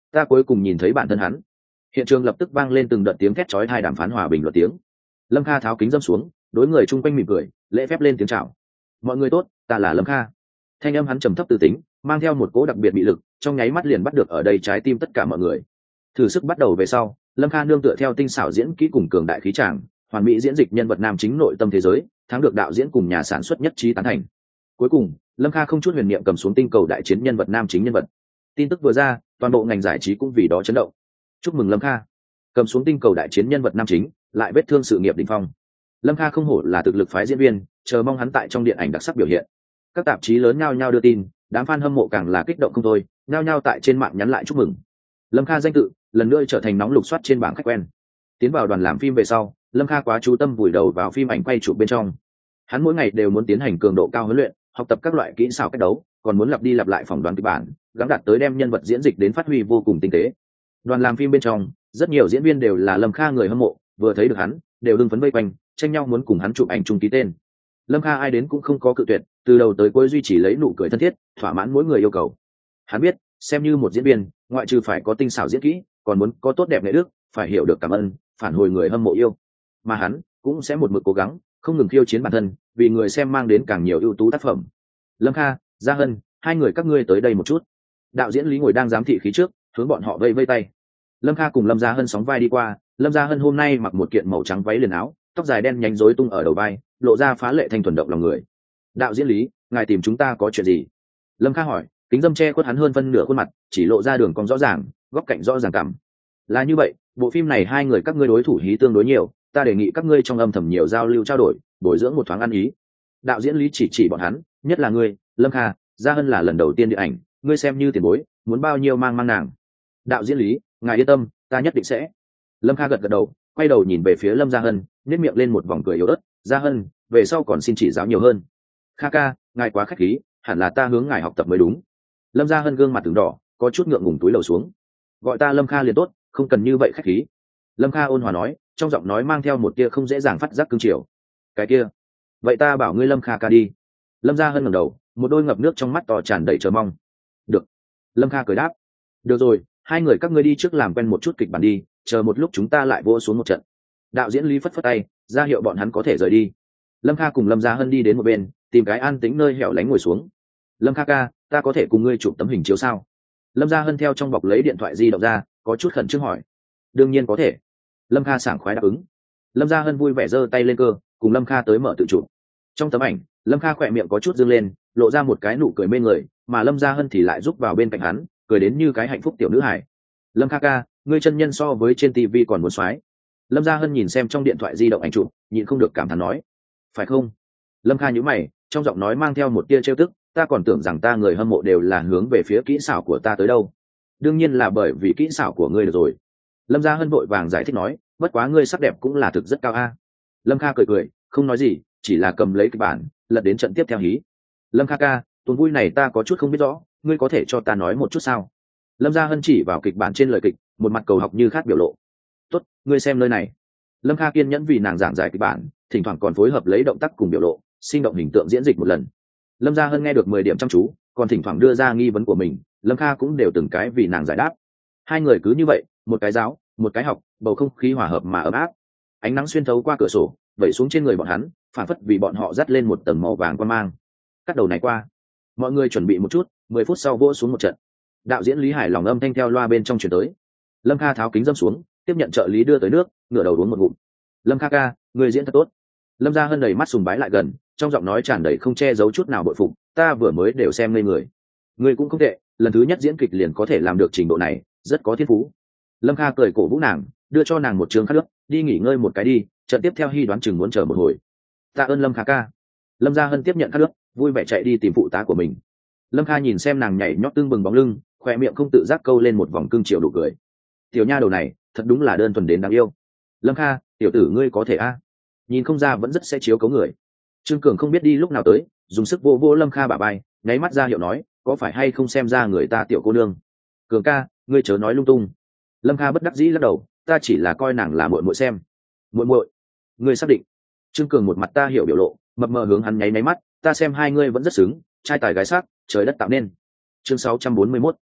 ta cuối cùng nhìn thấy bản thân hắn. Hiện trường lập tức vang lên từng đợt tiếng thét chói tai đàm phán hòa bình luận tiếng. Lâm Kha tháo kính dâm xuống, đối người chung quanh mỉm cười, lễ phép lên tiếng chào. Mọi người tốt, ta là Lâm Kha. Thanh âm hắn trầm thấp từ tính, mang theo một cỗ đặc biệt bị lực, trong nháy mắt liền bắt được ở đây trái tim tất cả mọi người. Thử sức bắt đầu về sau, Lâm Kha nương tựa theo tinh xảo diễn kỹ cùng cường đại khí tràng, hoàn mỹ diễn dịch nhân vật nam chính nội tâm thế giới, thắng được đạo diễn cùng nhà sản xuất nhất trí tán thành. Cuối cùng, Lâm Kha không chút huyền niệm cầm xuống tinh cầu đại chiến nhân vật nam chính nhân vật. Tin tức vừa ra, toàn bộ ngành giải trí cũng vì đó chấn động. Chúc mừng Lâm Kha, cầm xuống tinh cầu đại chiến nhân vật nam chính, lại vết thương sự nghiệp đỉnh phong. Lâm Kha không hổ là thực lực phái diễn viên, chờ mong hắn tại trong điện ảnh đặc sắc biểu hiện. Các tạp chí lớn nhao nhao đưa tin, đám fan hâm mộ càng là kích động không thôi, nhao nhao tại trên mạng nhắn lại chúc mừng. Lâm Kha danh tự lần nữa trở thành nóng lục soát trên bảng khách quen. Tiến vào đoàn làm phim về sau, Lâm Kha quá chú tâm vùi đầu vào phim ảnh quay chụp bên trong. Hắn mỗi ngày đều muốn tiến hành cường độ cao huấn luyện, học tập các loại kỹ xảo cách đấu, còn muốn lặp đi lặp lại phỏng đoán kịch bản, gắng đạt tới đem nhân vật diễn dịch đến phát huy vô cùng tinh tế. Đoàn làm phim bên trong, rất nhiều diễn viên đều là Lâm Kha người hâm mộ, vừa thấy được hắn, đều hưng phấn vây quanh, tranh nhau muốn cùng hắn chụp ảnh chung ký tên. Lâm Kha ai đến cũng không có cự tuyệt, từ đầu tới cuối duy trì lấy nụ cười thân thiết, thỏa mãn mỗi người yêu cầu. Hắn biết, xem như một diễn viên, ngoại trừ phải có tinh xảo diễn kỹ, còn muốn có tốt đẹp nghệ đức, phải hiểu được cảm ơn, phản hồi người hâm mộ yêu. Mà hắn cũng sẽ một mực cố gắng, không ngừng khiêu chiến bản thân, vì người xem mang đến càng nhiều ưu tú tác phẩm. Lâm Kha, Gia Hân, hai người các ngươi tới đây một chút. Đạo diễn Lý ngồi đang giám thị khí trước, hướng bọn họ vây vây tay. Lâm Kha cùng Lâm Gia Hân sóng vai đi qua. Lâm Gia Hân hôm nay mặc một kiện màu trắng váy liền áo, tóc dài đen nhánh rối tung ở đầu vai, lộ ra phá lệ thanh thuần động lòng người. Đạo diễn Lý, ngài tìm chúng ta có chuyện gì? Lâm Kha hỏi, kính dâm che khuất hắn hơn phân nửa khuôn mặt, chỉ lộ ra đường cong rõ ràng, góc cạnh rõ ràng cảm. Là như vậy, bộ phim này hai người các ngươi đối thủ hí tương đối nhiều, ta đề nghị các ngươi trong âm thầm nhiều giao lưu trao đổi, bồi dưỡng một thoáng ăn ý. Đạo diễn Lý chỉ bọn hắn, nhất là ngươi, Lâm Kha, Gia Hân là lần đầu tiên điện ảnh, ngươi xem như tiền bối, muốn bao nhiêu mang nàng. Đạo diễn Lý, ngài yên tâm, ta nhất định sẽ. Lâm Kha gật gật đầu, quay đầu nhìn về phía Lâm Gia Hân, nhếch miệng lên một vòng cười yếu ớt. Gia Hân, về sau còn xin chỉ giáo nhiều hơn. Kha ca, ngài quá khách khí, hẳn là ta hướng ngài học tập mới đúng. Lâm Gia Hân gương mặt từng đỏ, có chút ngượng ngùng túi lầu xuống. Gọi ta Lâm Kha liền tốt, không cần như vậy khách khí. Lâm Kha ôn hòa nói, trong giọng nói mang theo một tia không dễ dàng phát giác cương triều. Cái kia, vậy ta bảo ngươi Lâm Kha ca đi. Lâm Gia Hân ngẩng đầu, một đôi ngập nước trong mắt to tràn đầy chờ mong. Được. Lâm Kha cười đáp. Được rồi, hai người các ngươi đi trước làm quen một chút kịch bản đi, chờ một lúc chúng ta lại vỗ xuống một trận. Đạo diễn Lý phất phất tay, ra hiệu bọn hắn có thể rời đi. Lâm Kha cùng Lâm Gia Hân đi đến một bên, tìm cái an tĩnh nơi hẻo lánh ngồi xuống. Lâm Kha ca, ta có thể cùng ngươi chụp tấm hình chiếu sao? Lâm Gia Hân theo trong bọc lấy điện thoại di động ra, có chút khẩn trương hỏi. Đương nhiên có thể. Lâm Kha sảng khoái đáp ứng. Lâm Gia Hân vui vẻ giơ tay lên cơ, cùng Lâm Kha tới mở tự chụp. Trong tấm ảnh, Lâm Kha khỏe miệng có chút dương lên, lộ ra một cái nụ cười mê người, mà Lâm Gia Hân thì lại giúp vào bên cạnh hắn, cười đến như cái hạnh phúc tiểu nữ hài. Lâm Kha ca, ngươi chân nhân so với trên TV còn muốn xoái. Lâm Gia Hân nhìn xem trong điện thoại di động ảnh chụp, nhịn không được cảm thán nói. Phải không? Lâm Kha nhíu mày, trong giọng nói mang theo một tia trêu tức, ta còn tưởng rằng ta người hâm mộ đều là hướng về phía kỹ xảo của ta tới đâu. Đương nhiên là bởi vì kỹ xảo của ngươi được rồi. Lâm Gia Hân vội vàng giải thích nói, bất quá ngươi sắc đẹp cũng là thực rất cao a. Lâm Kha cười cười, không nói gì, chỉ là cầm lấy kịch bản, lật đến trận tiếp theo hí. Lâm Kha ca, tuần vui này ta có chút không biết rõ, ngươi có thể cho ta nói một chút sao? Lâm Gia Hân chỉ vào kịch bản trên lời kịch, một mặt cầu học như khát biểu lộ. Tốt, ngươi xem nơi này. Lâm Kha kiên nhẫn vì nàng giảng giải kịch bản, thỉnh thoảng còn phối hợp lấy động tác cùng biểu lộ, sinh động hình tượng diễn dịch một lần. Lâm Gia Hân nghe được 10 điểm chăm chú, còn thỉnh thoảng đưa ra nghi vấn của mình, Lâm Kha cũng đều từng cái vì nàng giải đáp. Hai người cứ như vậy, một cái giáo, một cái học, bầu không khí hòa hợp mà ấm áp. Ánh nắng xuyên thấu qua cửa sổ, vẩy xuống trên người bọn hắn, phản phất vì bọn họ dắt lên một tầng màu vàng quan mang. Cắt đầu này qua, mọi người chuẩn bị một chút, 10 phút sau vỗ xuống một trận. Đạo diễn Lý Hải lòng âm thanh theo loa bên trong truyền tới. Lâm Kha tháo kính dâm xuống, tiếp nhận trợ lý đưa tới nước, ngửa đầu uống một ngụm. Lâm Kha ca, người diễn thật tốt. Lâm Gia Hân đầy mắt sùng bái lại gần, trong giọng nói tràn đầy không che giấu chút nào bội phục, ta vừa mới đều xem ngây người. Người cũng không tệ, lần thứ nhất diễn kịch liền có thể làm được trình độ này, rất có thiên phú. Lâm Kha cười cổ vũ nàng, đưa cho nàng một trường khát nước, đi nghỉ ngơi một cái đi, trận tiếp theo hy đoán chừng muốn chờ một hồi. Tạ ơn Lâm Kha ca. Lâm Gia Hân tiếp nhận khát nước, vui vẻ chạy đi tìm phụ tá của mình. Lâm Kha nhìn xem nàng nhảy nhót tương bừng bóng lưng, khoe miệng không tự giác câu lên một vòng cưng chiều đủ cười. Tiểu nha đầu này, thật đúng là đơn thuần đến đáng yêu. Lâm Kha, tiểu tử ngươi có thể a? Nhìn không ra vẫn rất sẽ chiếu cấu người. Trương Cường không biết đi lúc nào tới, dùng sức vô vô Lâm Kha bả vai, nháy mắt ra hiệu nói, có phải hay không xem ra người ta tiểu cô nương. Cường ca, ngươi chớ nói lung tung. Lâm Kha bất đắc dĩ lắc đầu, ta chỉ là coi nàng là muội muội xem. Muội muội? Ngươi xác định? Trương Cường một mặt ta hiểu biểu lộ, mập mờ hướng hắn nháy mắt, ta xem hai ngươi vẫn rất xứng, trai tài gái sắc, trời đất tạo nên. Chương 641.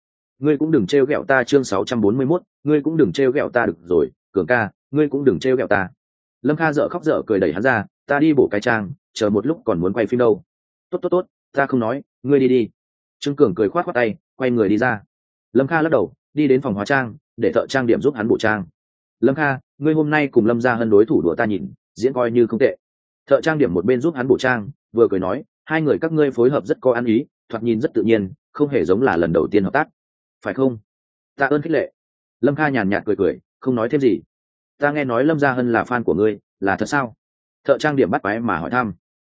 ngươi cũng đừng trêu ghẹo ta. Chương 641, ngươi cũng đừng trêu ghẹo ta. Được rồi Cường ca, ngươi cũng đừng trêu ghẹo ta. Lâm Kha dở khóc dở cười đẩy hắn ra, ta đi bổ cái trang, chờ một lúc còn muốn quay phim đâu. Tốt tốt tốt, ta không nói, ngươi đi đi. Trương Cường cười khoát khoát tay, quay người đi ra. Lâm Kha lắc đầu, đi đến phòng hóa trang, để thợ trang điểm giúp hắn bổ trang. Lâm Kha, ngươi hôm nay cùng Lâm Gia Hân đối thủ đùa ta nhìn, diễn coi như không tệ. Thợ trang điểm một bên giúp hắn bổ trang, vừa cười nói, hai người các ngươi phối hợp rất có ăn ý, thoạt nhìn rất tự nhiên, không hề giống là lần đầu tiên hợp tác, phải không? Tạ ơn khích lệ. Lâm Kha nhàn nhạt cười cười, không nói thêm gì. Ta nghe nói Lâm Gia Hân là fan của ngươi, là thật sao? Thợ trang điểm bắt quái mà hỏi thăm.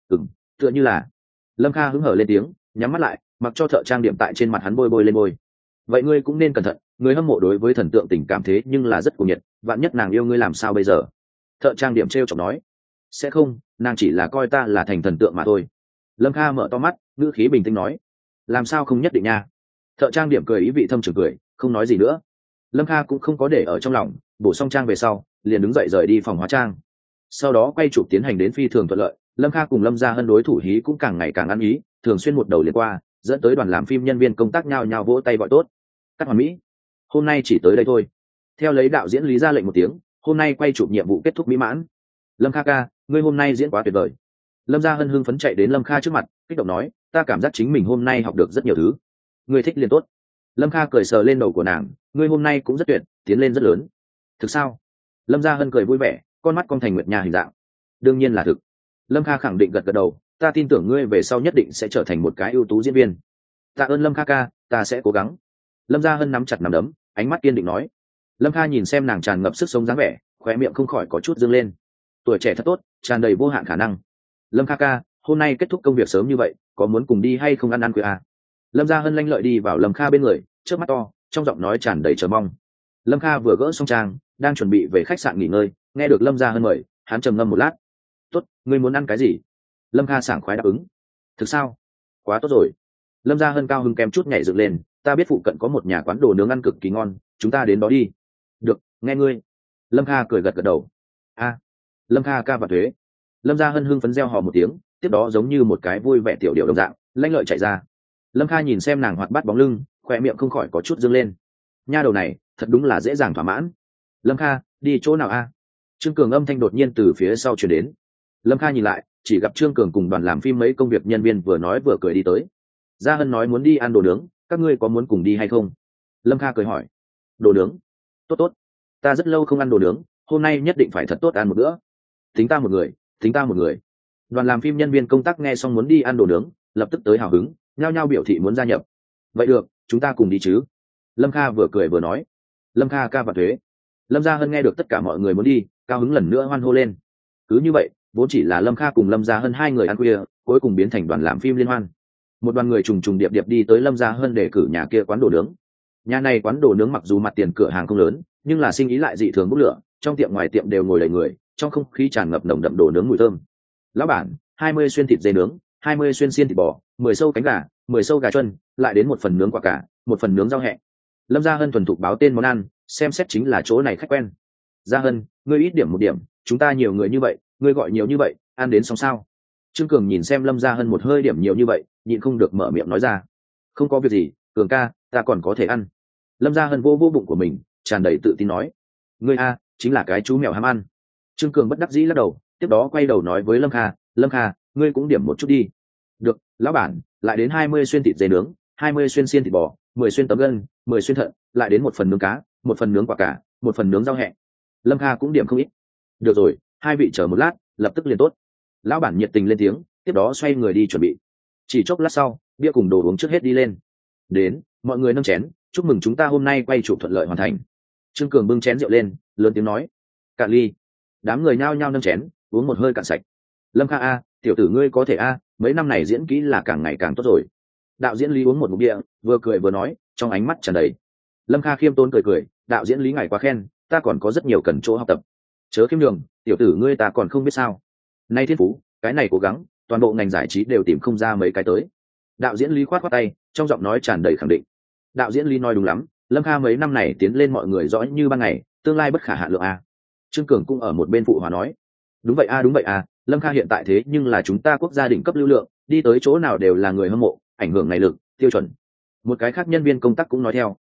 Tựa như là. Lâm Kha hứng hở lên tiếng, nhắm mắt lại, mặc cho thợ trang điểm tại trên mặt hắn bôi bôi lên môi. Vậy ngươi cũng nên cẩn thận, người hâm mộ đối với thần tượng tình cảm thế nhưng là rất cuồng nhiệt, vạn nhất nàng yêu ngươi làm sao bây giờ? Thợ trang điểm trêu chọc nói. Sẽ không, nàng chỉ là coi ta là thành thần tượng mà thôi. Lâm Kha mở to mắt, ngữ khí bình tĩnh nói. Làm sao không nhất định nha? Thợ trang điểm cười ý vị thâm trường cười, không nói gì nữa. Lâm Kha cũng không có để ở trong lòng, bổ xong trang về sau liền đứng dậy rời đi phòng hóa trang. Sau đó quay chụp tiến hành đến phi thường thuận lợi, Lâm Kha cùng Lâm Gia Hân đối thủ hí cũng càng ngày càng ăn ý, thường xuyên một đầu liền qua, dẫn tới đoàn làm phim nhân viên công tác nhao nhao vỗ tay gọi tốt. Cắt hoàn mỹ, hôm nay chỉ tới đây thôi. Theo lấy đạo diễn Lý ra lệnh một tiếng, hôm nay quay chụp nhiệm vụ kết thúc mỹ mãn. Lâm Kha ca, ngươi hôm nay diễn quá tuyệt vời. Lâm Gia Hân hưng phấn chạy đến Lâm Kha trước mặt, kích động nói, ta cảm giác chính mình hôm nay học được rất nhiều thứ. Ngươi thích liền tốt. Lâm Kha cười sờ lên đầu của nàng, ngươi hôm nay cũng rất tuyệt, tiến lên rất lớn. Thực sao? Lâm Gia Hân cười vui vẻ, con mắt con thành nguyệt nha hình dạng. Đương nhiên là thực. Lâm Kha khẳng định gật gật đầu, ta tin tưởng ngươi về sau nhất định sẽ trở thành một cái ưu tú diễn viên. Tạ ơn Lâm Kha ca, ta sẽ cố gắng. Lâm Gia Hân nắm chặt nắm đấm, ánh mắt kiên định nói. Lâm Kha nhìn xem nàng tràn ngập sức sống dáng vẻ, khóe miệng không khỏi có chút dương lên. Tuổi trẻ thật tốt, tràn đầy vô hạn khả năng. Lâm Kha ca, hôm nay kết thúc công việc sớm như vậy, có muốn cùng đi hay không ăn khuya à? Lâm Gia Hân lanh lợi đi vào Lâm Kha bên người, trước mắt to, trong giọng nói tràn đầy chờ mong. Lâm Kha vừa gỡ xong trang, đang chuẩn bị về khách sạn nghỉ ngơi, nghe được Lâm Gia Hân mời, hắn trầm ngâm một lát. Tốt, ngươi muốn ăn cái gì? Lâm Kha sảng khoái đáp ứng. Thực sao? Quá tốt rồi. Lâm Gia Hân cao hứng kém chút nhảy dựng lên, ta biết phụ cận có một nhà quán đồ nướng ăn cực kỳ ngon, chúng ta đến đó đi. Được, nghe ngươi. Lâm Kha cười gật gật đầu. A, Lâm Kha ca và thuế. Lâm Gia Hân hưng phấn reo hò một tiếng, tiếp đó giống như một cái vui vẻ tiểu điệu đồng dạng, lanh lợi chạy ra. Lâm Kha nhìn xem nàng hoạt bát bóng lưng, khoe miệng không khỏi có chút dương lên. Nha đầu này, thật đúng là dễ dàng thỏa mãn. Lâm Kha, đi chỗ nào a? Trương Cường âm thanh đột nhiên từ phía sau chuyển đến. Lâm Kha nhìn lại, chỉ gặp Trương Cường cùng đoàn làm phim mấy công việc nhân viên vừa nói vừa cười đi tới. Gia Hân nói muốn đi ăn đồ nướng, các ngươi có muốn cùng đi hay không? Lâm Kha cười hỏi. Đồ nướng? Tốt tốt, ta rất lâu không ăn đồ nướng, hôm nay nhất định phải thật tốt ăn một bữa. Tính ta một người, tính ta một người. Đoàn làm phim nhân viên công tác nghe xong muốn đi ăn đồ nướng, lập tức tới hào hứng, nhao nhao biểu thị muốn gia nhập. Vậy được, chúng ta cùng đi chứ? Lâm Kha vừa cười vừa nói. Lâm Kha ca và thuế. Lâm Gia Hân nghe được tất cả mọi người muốn đi, cao hứng lần nữa hoan hô lên. Cứ như vậy, vốn chỉ là Lâm Kha cùng Lâm Gia Hân hai người ăn khuya, cuối cùng biến thành đoàn làm phim liên hoan. Một đoàn người trùng trùng điệp điệp đi tới Lâm Gia Hân để cử nhà kia quán đồ nướng. Nhà này quán đồ nướng mặc dù mặt tiền cửa hàng không lớn, nhưng là sinh ý lại dị thường bốc lửa, trong tiệm ngoài tiệm đều ngồi đầy người, trong không khí tràn ngập nồng đậm đồ nướng mùi thơm. Lão bản, 20 xuyên thịt dê nướng, 20 xuyên xiên thịt bò, 10 sâu cánh gà, 10 sâu gà chuân, lại đến một phần nướng quả cà, một phần nướng rau hẹ. Lâm Gia Hân thuần thục báo tên món ăn, xem xét chính là chỗ này khách quen. Gia Hân, ngươi ít điểm một điểm, chúng ta nhiều người như vậy, ngươi gọi nhiều như vậy, ăn đến xong sao? Trương Cường nhìn xem Lâm Gia Hân một hơi điểm nhiều như vậy, nhịn không được mở miệng nói ra. Không có việc gì, Cường ca, ta còn có thể ăn. Lâm Gia Hân vô vô bụng của mình, tràn đầy tự tin nói. Ngươi a, chính là cái chú mèo ham ăn. Trương Cường bất đắc dĩ lắc đầu, tiếp đó quay đầu nói với Lâm Kha, Lâm Kha, ngươi cũng điểm một chút đi. Được, lão bản, lại đến 20 xuyên thịt dê nướng, 20 xuyên xiên thịt bò, 10 xuyên tấm gân, 10 xuyên thận, lại đến một phần nướng cá, một phần nướng quả cà, một phần nướng rau hẹ. Lâm Kha cũng điểm không ít. Được rồi, hai vị chờ một lát, lập tức liền tốt. Lão bản nhiệt tình lên tiếng, tiếp đó xoay người đi chuẩn bị. Chỉ chốc lát sau, bia cùng đồ uống trước hết đi lên. Đến, mọi người nâng chén, chúc mừng chúng ta hôm nay quay chụp thuận lợi hoàn thành. Trương Cường bưng chén rượu lên, lớn tiếng nói. Cạn ly. Đám người nhao nhao nâng chén, uống một hơi cạn sạch. Lâm Kha a, tiểu tử ngươi có thể a, mấy năm này diễn kỹ là càng ngày càng tốt rồi. Đạo diễn Lý uống một ngụm bia, vừa cười vừa nói, trong ánh mắt tràn đầy. Lâm Kha khiêm tốn cười cười, đạo diễn Lý ngài quá khen, ta còn có rất nhiều cần chỗ học tập. Chớ khiêm đường, tiểu tử ngươi ta còn không biết sao. Nay thiên phú, cái này cố gắng, toàn bộ ngành giải trí đều tìm không ra mấy cái tới. Đạo diễn Lý khoát khoát tay, trong giọng nói tràn đầy khẳng định. Đạo diễn Lý nói đúng lắm, Lâm Kha mấy năm này tiến lên mọi người rõ như ban ngày, tương lai bất khả hạn lượng a. Trương Cường cũng ở một bên phụ hòa nói. Đúng vậy a, Lâm Kha hiện tại thế nhưng là chúng ta quốc gia đỉnh cấp lưu lượng, đi tới chỗ nào đều là người hâm mộ, ảnh hưởng này lực tiêu chuẩn. Một cái khác nhân viên công tác cũng nói theo.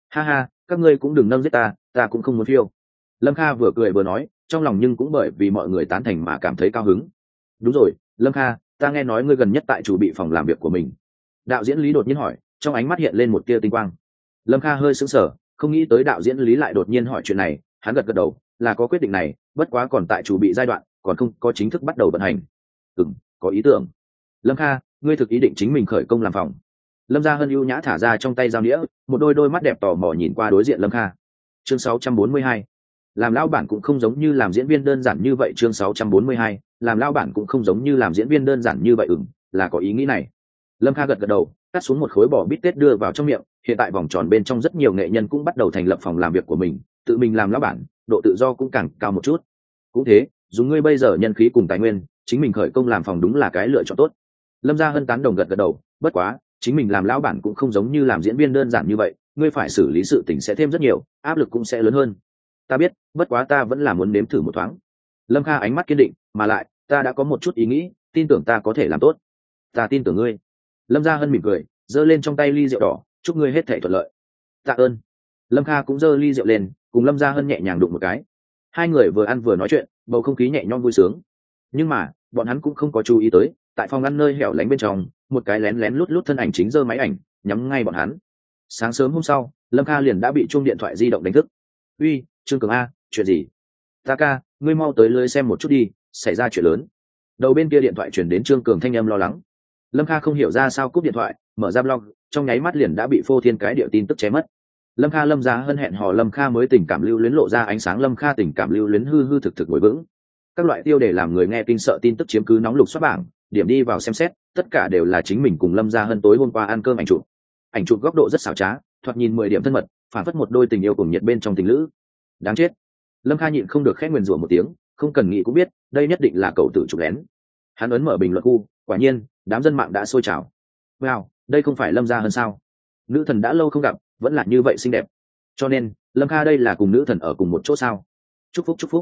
Ha ha, các ngươi cũng đừng nâng giết ta cũng không muốn phiêu. Lâm Kha vừa cười vừa nói, trong lòng nhưng cũng bởi vì mọi người tán thành mà cảm thấy cao hứng. Đúng rồi, Lâm Kha, ta nghe nói ngươi gần nhất tại chủ bị phòng làm việc của mình. Đạo diễn Lý đột nhiên hỏi, trong ánh mắt hiện lên một tia tinh quang. Lâm Kha hơi sững sờ, không nghĩ tới đạo diễn Lý lại đột nhiên hỏi chuyện này. Hắn gật gật đầu, là có quyết định này, bất quá còn tại chủ bị giai đoạn, còn không có chính thức bắt đầu vận hành. Có ý tưởng. Lâm Kha, ngươi thực ý định chính mình khởi công làm phòng? Lâm Gia Hân ưu nhã thả ra trong tay dao đĩa, một đôi mắt đẹp tò mò nhìn qua đối diện Lâm Kha. Chương 642. Làm lão bản cũng không giống như làm diễn viên đơn giản như vậy. Chương 642. Làm lão bản cũng không giống như làm diễn viên đơn giản như vậy. Là có ý nghĩ này. Lâm Kha gật gật đầu, cắt xuống một khối bò bít tết đưa vào trong miệng. Hiện tại vòng tròn bên trong rất nhiều nghệ nhân cũng bắt đầu thành lập phòng làm việc của mình, tự mình làm lão bản, độ tự do cũng càng cao một chút. Cũng thế, dùng ngươi bây giờ nhân khí cùng tài nguyên, chính mình khởi công làm phòng đúng là cái lựa chọn tốt. Lâm Gia Hân tán đồng gật gật đầu, bất quá chính mình làm lão bản cũng không giống như làm diễn viên đơn giản như vậy, ngươi phải xử lý sự tình sẽ thêm rất nhiều, áp lực cũng sẽ lớn hơn. Ta biết, bất quá ta vẫn là muốn nếm thử một thoáng. Lâm Kha ánh mắt kiên định, mà lại ta đã có một chút ý nghĩ, tin tưởng ta có thể làm tốt. Ta tin tưởng ngươi. Lâm Gia Hân mỉm cười, giơ lên trong tay ly rượu đỏ, chúc ngươi hết thảy thuận lợi. Tạ ơn. Lâm Kha cũng giơ ly rượu lên, cùng Lâm Gia Hân nhẹ nhàng đụng một cái. Hai người vừa ăn vừa nói chuyện, bầu không khí nhẹ nhõm vui sướng. Nhưng mà bọn hắn cũng không có chú ý tới, tại phòng ăn nơi hẻo lánh bên trong, một cái lén lén lút lút thân ảnh chính giơ máy ảnh nhắm ngay bọn hắn. Sáng sớm hôm sau, Lâm Kha liền đã bị chuông điện thoại di động đánh thức. Uy, Trương Cường a, chuyện gì? Ta ca, ngươi mau tới lưới xem một chút đi, xảy ra chuyện lớn. Đầu bên kia điện thoại chuyển đến Trương Cường thanh âm lo lắng. Lâm Kha không hiểu ra sao cúp điện thoại, mở ra blog, trong nháy mắt liền đã bị phô thiên cái địa tin tức ché mất. Lâm Kha Lâm Gia Hân hẹn hò, Lâm Kha mới tình cảm lưu luyến lộ ra ánh sáng, Lâm Kha tình cảm lưu luyến hư hư thực thực ngồi vững. Các loại tiêu đề làm người nghe kinh sợ tin tức chiếm cứ nóng lục xoát bảng, điểm đi vào xem xét, tất cả đều là chính mình cùng Lâm Gia Hân tối hôm qua ăn cơm ảnh chụp. Ảnh chụp góc độ rất xảo trá, thoạt nhìn 10 điểm thân mật, phản phất một đôi tình yêu cùng nhiệt bên trong tình lữ. Đáng chết. Lâm Kha nhịn không được khẽ nguyền rủa một tiếng, không cần nghĩ cũng biết, đây nhất định là cậu tự chụp lén. Hắn ấn mở bình luận khu, quả nhiên, đám dân mạng đã sôi trào. Wow, đây không phải Lâm Gia Hân sao? Nữ thần đã lâu không gặp, vẫn là như vậy xinh đẹp. Cho nên, Lâm Kha đây là cùng nữ thần ở cùng một chỗ sao? Chúc phúc.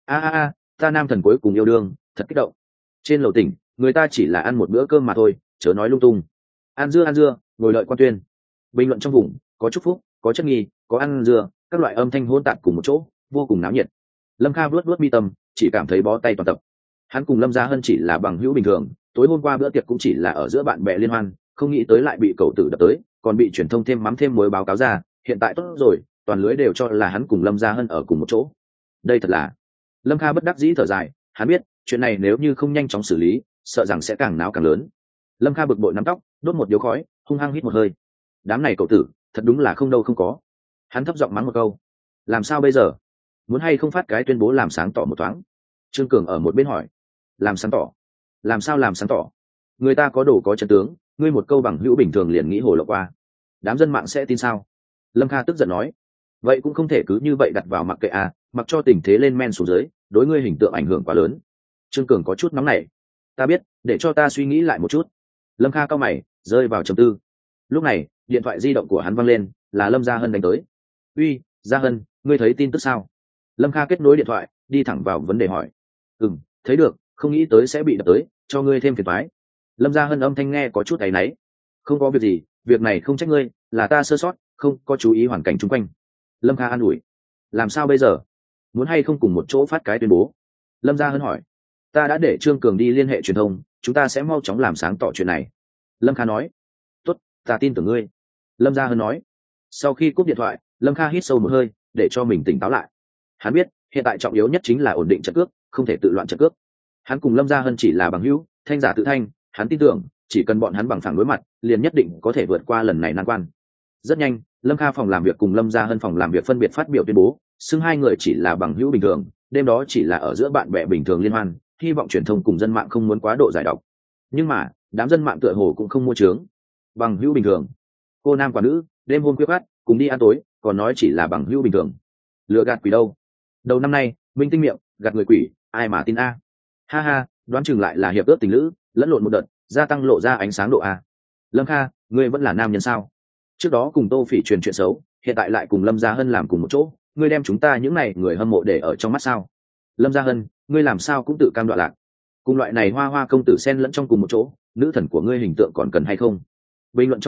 A, ta nam thần cuối cùng yêu đương, thật kích động. Trên lầu tỉnh, người ta chỉ là ăn một bữa cơm mà thôi, chớ nói lung tung. Ăn dưa, ngồi đợi quan tuyên. Bình luận trong vùng, có chúc phúc, có chất nghi, có ăn dưa, các loại âm thanh hỗn tạp cùng một chỗ, vô cùng náo nhiệt. Lâm Kha vuốt mi tâm, chỉ cảm thấy bó tay toàn tập. Hắn cùng Lâm Gia Hân chỉ là bằng hữu bình thường, tối hôm qua bữa tiệc cũng chỉ là ở giữa bạn bè liên hoan, không nghĩ tới lại bị cậu tử đập tới, còn bị truyền thông thêm mắm thêm muối báo cáo ra. Hiện tại tốt rồi, toàn lưới đều cho là hắn cùng Lâm Gia Hân ở cùng một chỗ. Đây thật là. Lâm Kha bất đắc dĩ thở dài, hắn biết chuyện này nếu như không nhanh chóng xử lý, sợ rằng sẽ càng náo càng lớn. Lâm Kha bực bội nắm tóc, đốt một điếu khói, hung hăng hít một hơi. Đám này cậu tử, thật đúng là không đâu không có. Hắn thấp giọng mắng một câu. Làm sao bây giờ? Muốn hay không phát cái tuyên bố làm sáng tỏ một thoáng? Trương Cường ở một bên hỏi. Làm sáng tỏ? Làm sao làm sáng tỏ? Người ta có đồ có chân tướng, ngươi một câu bằng hữu bình thường liền nghĩ hồ lộ qua. Đám dân mạng sẽ tin sao? Lâm Kha tức giận nói. Vậy cũng không thể cứ như vậy đặt vào mặc kệ à, mặc cho tình thế lên men xuống dưới, đối ngươi hình tượng ảnh hưởng quá lớn. Trương Cường có chút nóng nảy. Ta biết, để cho ta suy nghĩ lại một chút. Lâm Kha cao mày, rơi vào trầm tư. Lúc này, điện thoại di động của hắn văng lên, là Lâm Gia Hân đánh tới. Uy, Gia Hân, ngươi thấy tin tức sao? Lâm Kha kết nối điện thoại, đi thẳng vào vấn đề hỏi. Thấy được, không nghĩ tới sẽ bị đập tới, cho ngươi thêm phiền toái. Lâm Gia Hân âm thanh nghe có chút áy náy. Không có việc gì, việc này không trách ngươi, là ta sơ sót, không có chú ý hoàn cảnh chung quanh. Lâm Kha an ủi. Làm sao bây giờ? Muốn hay không cùng một chỗ phát cái tuyên bố? Lâm Gia Hân hỏi. Ta đã để Trương Cường đi liên hệ truyền thông, chúng ta sẽ mau chóng làm sáng tỏ chuyện này. Lâm Kha nói. Tốt, ta tin tưởng ngươi. Lâm Gia Hân nói. Sau khi cúp điện thoại, Lâm Kha hít sâu một hơi, để cho mình tỉnh táo lại. Hắn biết, hiện tại trọng yếu nhất chính là ổn định trận cước, không thể tự loạn trận cước. Hắn cùng Lâm Gia Hân chỉ là bằng hữu, thanh giả tự thanh, hắn tin tưởng, chỉ cần bọn hắn bằng phẳng đối mặt, liền nhất định có thể vượt qua lần này nan quan. Rất nhanh, Lâm Kha phòng làm việc cùng Lâm Gia Hân phòng làm việc phân biệt phát biểu tuyên bố, xưng hai người chỉ là bằng hữu bình thường, đêm đó chỉ là ở giữa bạn bè bình thường liên hoan, hy vọng truyền thông cùng dân mạng không muốn quá độ giải độc. Nhưng mà, đám dân mạng tựa hồ cũng không mua trướng. Bằng hữu bình thường, cô nam quả nữ, đêm hôm khuya khoắt, cùng đi ăn tối, còn nói chỉ là bằng hữu bình thường. Lừa gạt quỷ đâu? Đầu năm nay, minh tinh miệng, gạt người quỷ, ai mà tin a? Ha ha, đoán chừng lại là hiệp ước tình lữ, lẫn lộn một đợt, gia tăng lộ ra ánh sáng độ a. Lâm Kha, ngươi vẫn là nam nhân sao? Trước đó cùng Tô Phỉ truyền chuyện xấu, hiện tại lại cùng Lâm Gia Hân làm cùng một chỗ, ngươi đem chúng ta những này người hâm mộ để ở trong mắt sao? Lâm Gia Hân, ngươi làm sao cũng tự cam đoạ lạc. Cùng loại này hoa hoa công tử xen lẫn trong cùng một chỗ, nữ thần của ngươi hình tượng còn cần hay không? Bình luận trong vùng,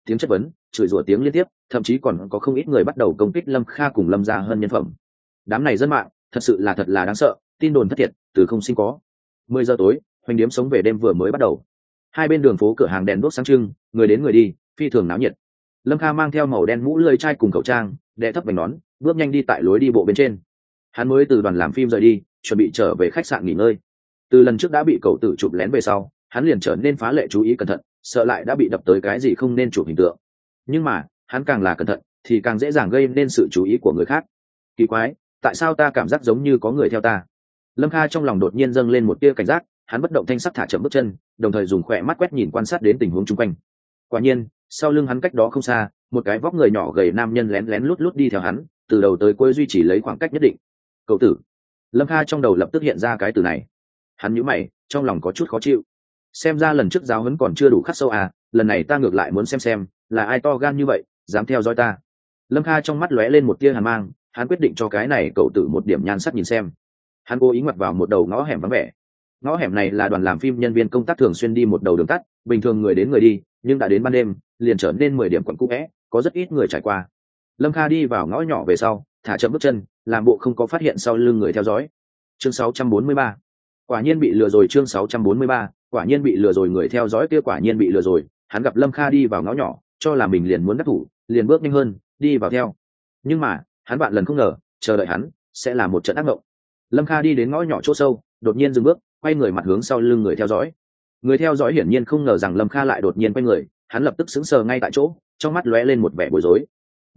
tiếng chất vấn chửi rủa tiếng liên tiếp, thậm chí còn có không ít người bắt đầu công kích Lâm Kha cùng Lâm Gia Hân nhân phẩm. Đám này dân mạng thật sự là thật là đáng sợ, tin đồn thất thiệt từ không sinh có. 10 giờ tối, hoành điếm sống về đêm vừa mới bắt đầu. Hai bên đường phố cửa hàng đèn đuốc sáng trưng, người đến người đi, phi thường náo nhiệt. Lâm Kha mang theo màu đen mũ lưỡi chai cùng khẩu trang, đè thấp vành nón, bước nhanh đi tại lối đi bộ bên trên. Hắn mới từ đoàn làm phim rời đi, chuẩn bị trở về khách sạn nghỉ ngơi. Từ lần trước đã bị cậu tử chụp lén về sau, hắn liền trở nên phá lệ chú ý cẩn thận, sợ lại đã bị đập tới cái gì không nên chụp hình tượng. Nhưng mà hắn càng là cẩn thận thì càng dễ dàng gây nên sự chú ý của người khác. Kỳ quái, tại sao ta cảm giác giống như có người theo ta? Lâm Kha trong lòng đột nhiên dâng lên một tia cảnh giác, hắn bất động thanh sắc thả chậm bước chân, đồng thời dùng khỏe mắt quét nhìn quan sát đến tình huống chung quanh. Quả nhiên, sau lưng hắn cách đó không xa, một cái vóc người nhỏ gầy nam nhân lén lén lút lút đi theo hắn, từ đầu tới cuối duy trì lấy khoảng cách nhất định. Cậu tử. Lâm Kha trong đầu lập tức hiện ra cái từ này. Hắn nhíu mày, trong lòng có chút khó chịu. Xem ra lần trước giáo huấn còn chưa đủ khắc sâu à, lần này ta ngược lại muốn xem là ai to gan như vậy dám theo dõi ta. Lâm Kha trong mắt lóe lên một tia hàn mang, hắn quyết định cho cái này cậu tử một điểm nhan sắc nhìn xem. Hắn cố ý ngoặt vào một đầu ngõ hẻm vắng vẻ. Ngõ hẻm này là đoàn làm phim nhân viên công tác thường xuyên đi một đầu đường tắt, bình thường người đến người đi, nhưng đã đến ban đêm liền trở nên 10 điểm quẩn cũ vẽ, có rất ít người trải qua. Lâm Kha đi vào ngõ nhỏ về sau, thả chậm bước chân, làm bộ không có phát hiện sau lưng người theo dõi. Chương 643. Quả nhiên bị lừa rồi. Chương 643. Quả nhiên bị lừa rồi. Người theo dõi kia quả nhiên bị lừa rồi. Hắn gặp Lâm Kha đi vào ngõ nhỏ, cho là mình liền muốn đắc thủ, liền bước nhanh hơn, đi vào theo. Nhưng mà hắn vạn lần không ngờ, chờ đợi hắn sẽ là một trận ác mộng. Lâm Kha đi đến ngõ nhỏ chỗ sâu, đột nhiên dừng bước, quay người mặt hướng sau lưng người theo dõi. Người theo dõi hiển nhiên không ngờ rằng Lâm Kha lại đột nhiên quay người, hắn lập tức sững sờ ngay tại chỗ, trong mắt lóe lên một vẻ bối rối.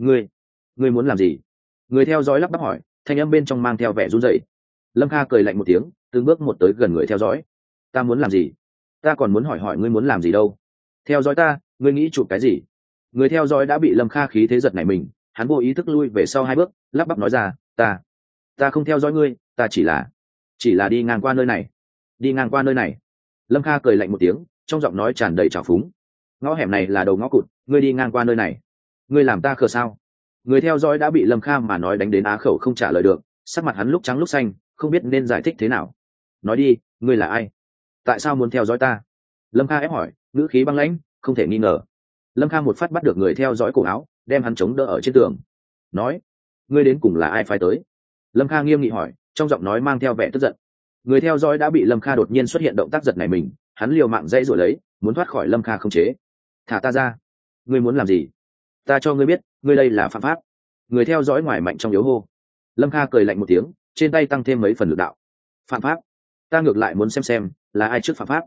Ngươi muốn làm gì? Người theo dõi lắp bắp hỏi, thanh âm bên trong mang theo vẻ run rẩy. Lâm Kha cười lạnh một tiếng, từng bước một tới gần người theo dõi. Ta muốn làm gì? Ta còn muốn hỏi ngươi muốn làm gì đâu? Theo dõi ta, ngươi nghĩ chụp cái gì? Người theo dõi đã bị Lâm Kha khí thế giật nảy mình, hắn vô ý thức lui về sau 2 bước, lắp bắp nói ra, ta không theo dõi ngươi, ta chỉ là đi ngang qua nơi này. Đi ngang qua nơi này. Lâm Kha cười lạnh một tiếng, trong giọng nói tràn đầy trào phúng. Ngõ hẻm này là đầu ngõ cụt, ngươi đi ngang qua nơi này, ngươi làm ta khờ sao? Người theo dõi đã bị Lâm Kha mà nói đánh đến á khẩu không trả lời được, sắc mặt hắn lúc trắng lúc xanh, không biết nên giải thích thế nào. Nói đi, ngươi là ai? Tại sao muốn theo dõi ta? Lâm Kha ép hỏi, ngữ khí băng lãnh, không thể nghi ngờ. Lâm Kha một phát bắt được người theo dõi cổ áo, đem hắn chống đỡ ở trên tường. Nói, ngươi đến cùng là ai phái tới? Lâm Kha nghiêm nghị hỏi, trong giọng nói mang theo vẻ tức giận. Người theo dõi đã bị Lâm Kha đột nhiên xuất hiện động tác giật này mình, hắn liều mạng dãy rồi lấy, muốn thoát khỏi Lâm Kha không chế. Thả ta ra! Ngươi muốn làm gì? Ta cho ngươi biết, ngươi đây là phạm pháp. Người theo dõi ngoài mạnh trong yếu hô. Lâm Kha cười lạnh một tiếng, trên tay tăng thêm mấy phần lực đạo. Phạm pháp? Ta ngược lại muốn xem là ai trước phạm pháp.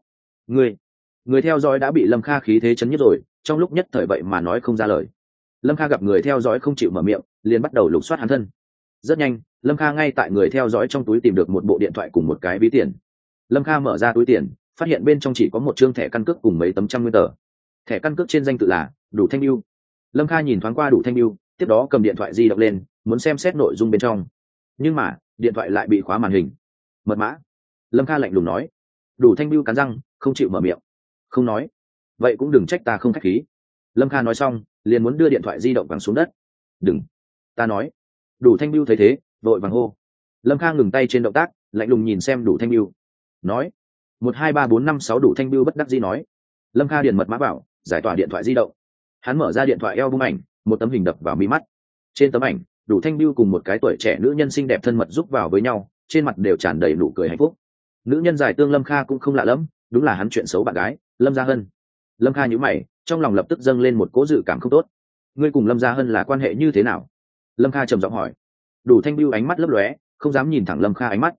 Người theo dõi đã bị Lâm Kha khí thế chấn nhất rồi, trong lúc nhất thời vậy mà nói không ra lời. Lâm Kha gặp người theo dõi không chịu mở miệng, liền bắt đầu lục soát hắn thân. Rất nhanh, Lâm Kha ngay tại người theo dõi trong túi tìm được một bộ điện thoại cùng một cái ví tiền. Lâm Kha mở ra túi tiền, phát hiện bên trong chỉ có một trương thẻ căn cước cùng mấy tấm trăm nguyên tờ. Thẻ căn cước trên danh tự là Đủ Thanh Bưu. Lâm Kha nhìn thoáng qua Đủ Thanh Bưu, tiếp đó cầm điện thoại di động lên, muốn xem xét nội dung bên trong. Nhưng mà điện thoại lại bị khóa màn hình. Mật mã. Lâm Kha lạnh lùng nói. Đủ Thanh Bưu cắn răng, không chịu mở miệng. Không nói, vậy cũng đừng trách ta không khách khí. Lâm Kha nói xong, liền muốn đưa điện thoại di động quẳng xuống đất. Đừng, ta nói. Đủ Thanh Bưu thấy thế, vội vàng hô. Lâm Kha ngừng tay trên động tác, lạnh lùng nhìn xem Đủ Thanh Bưu. Nói, 1 2 3 4 5 6. Đủ Thanh Bưu bất đắc dĩ nói. Lâm Kha điền mật mã vào, giải tỏa điện thoại di động. Hắn mở ra điện thoại album ảnh, một tấm hình đập vào mi mắt. Trên tấm ảnh, Đủ Thanh Bưu cùng một cái tuổi trẻ nữ nhân xinh đẹp thân mật giúp vào với nhau, trên mặt đều tràn đầy nụ cười hạnh phúc. Nữ nhân giải tương Lâm Kha cũng không lạ lắm, đúng là hắn chuyện xấu bạn gái Lâm Gia Hân. Lâm Kha nhíu mày, trong lòng lập tức dâng lên một cố dự cảm không tốt. Ngươi cùng Lâm Gia Hân là quan hệ như thế nào? Lâm Kha trầm giọng hỏi. Đủ Thanh Bưu ánh mắt lấp lóe, không dám nhìn thẳng Lâm Kha ánh mắt.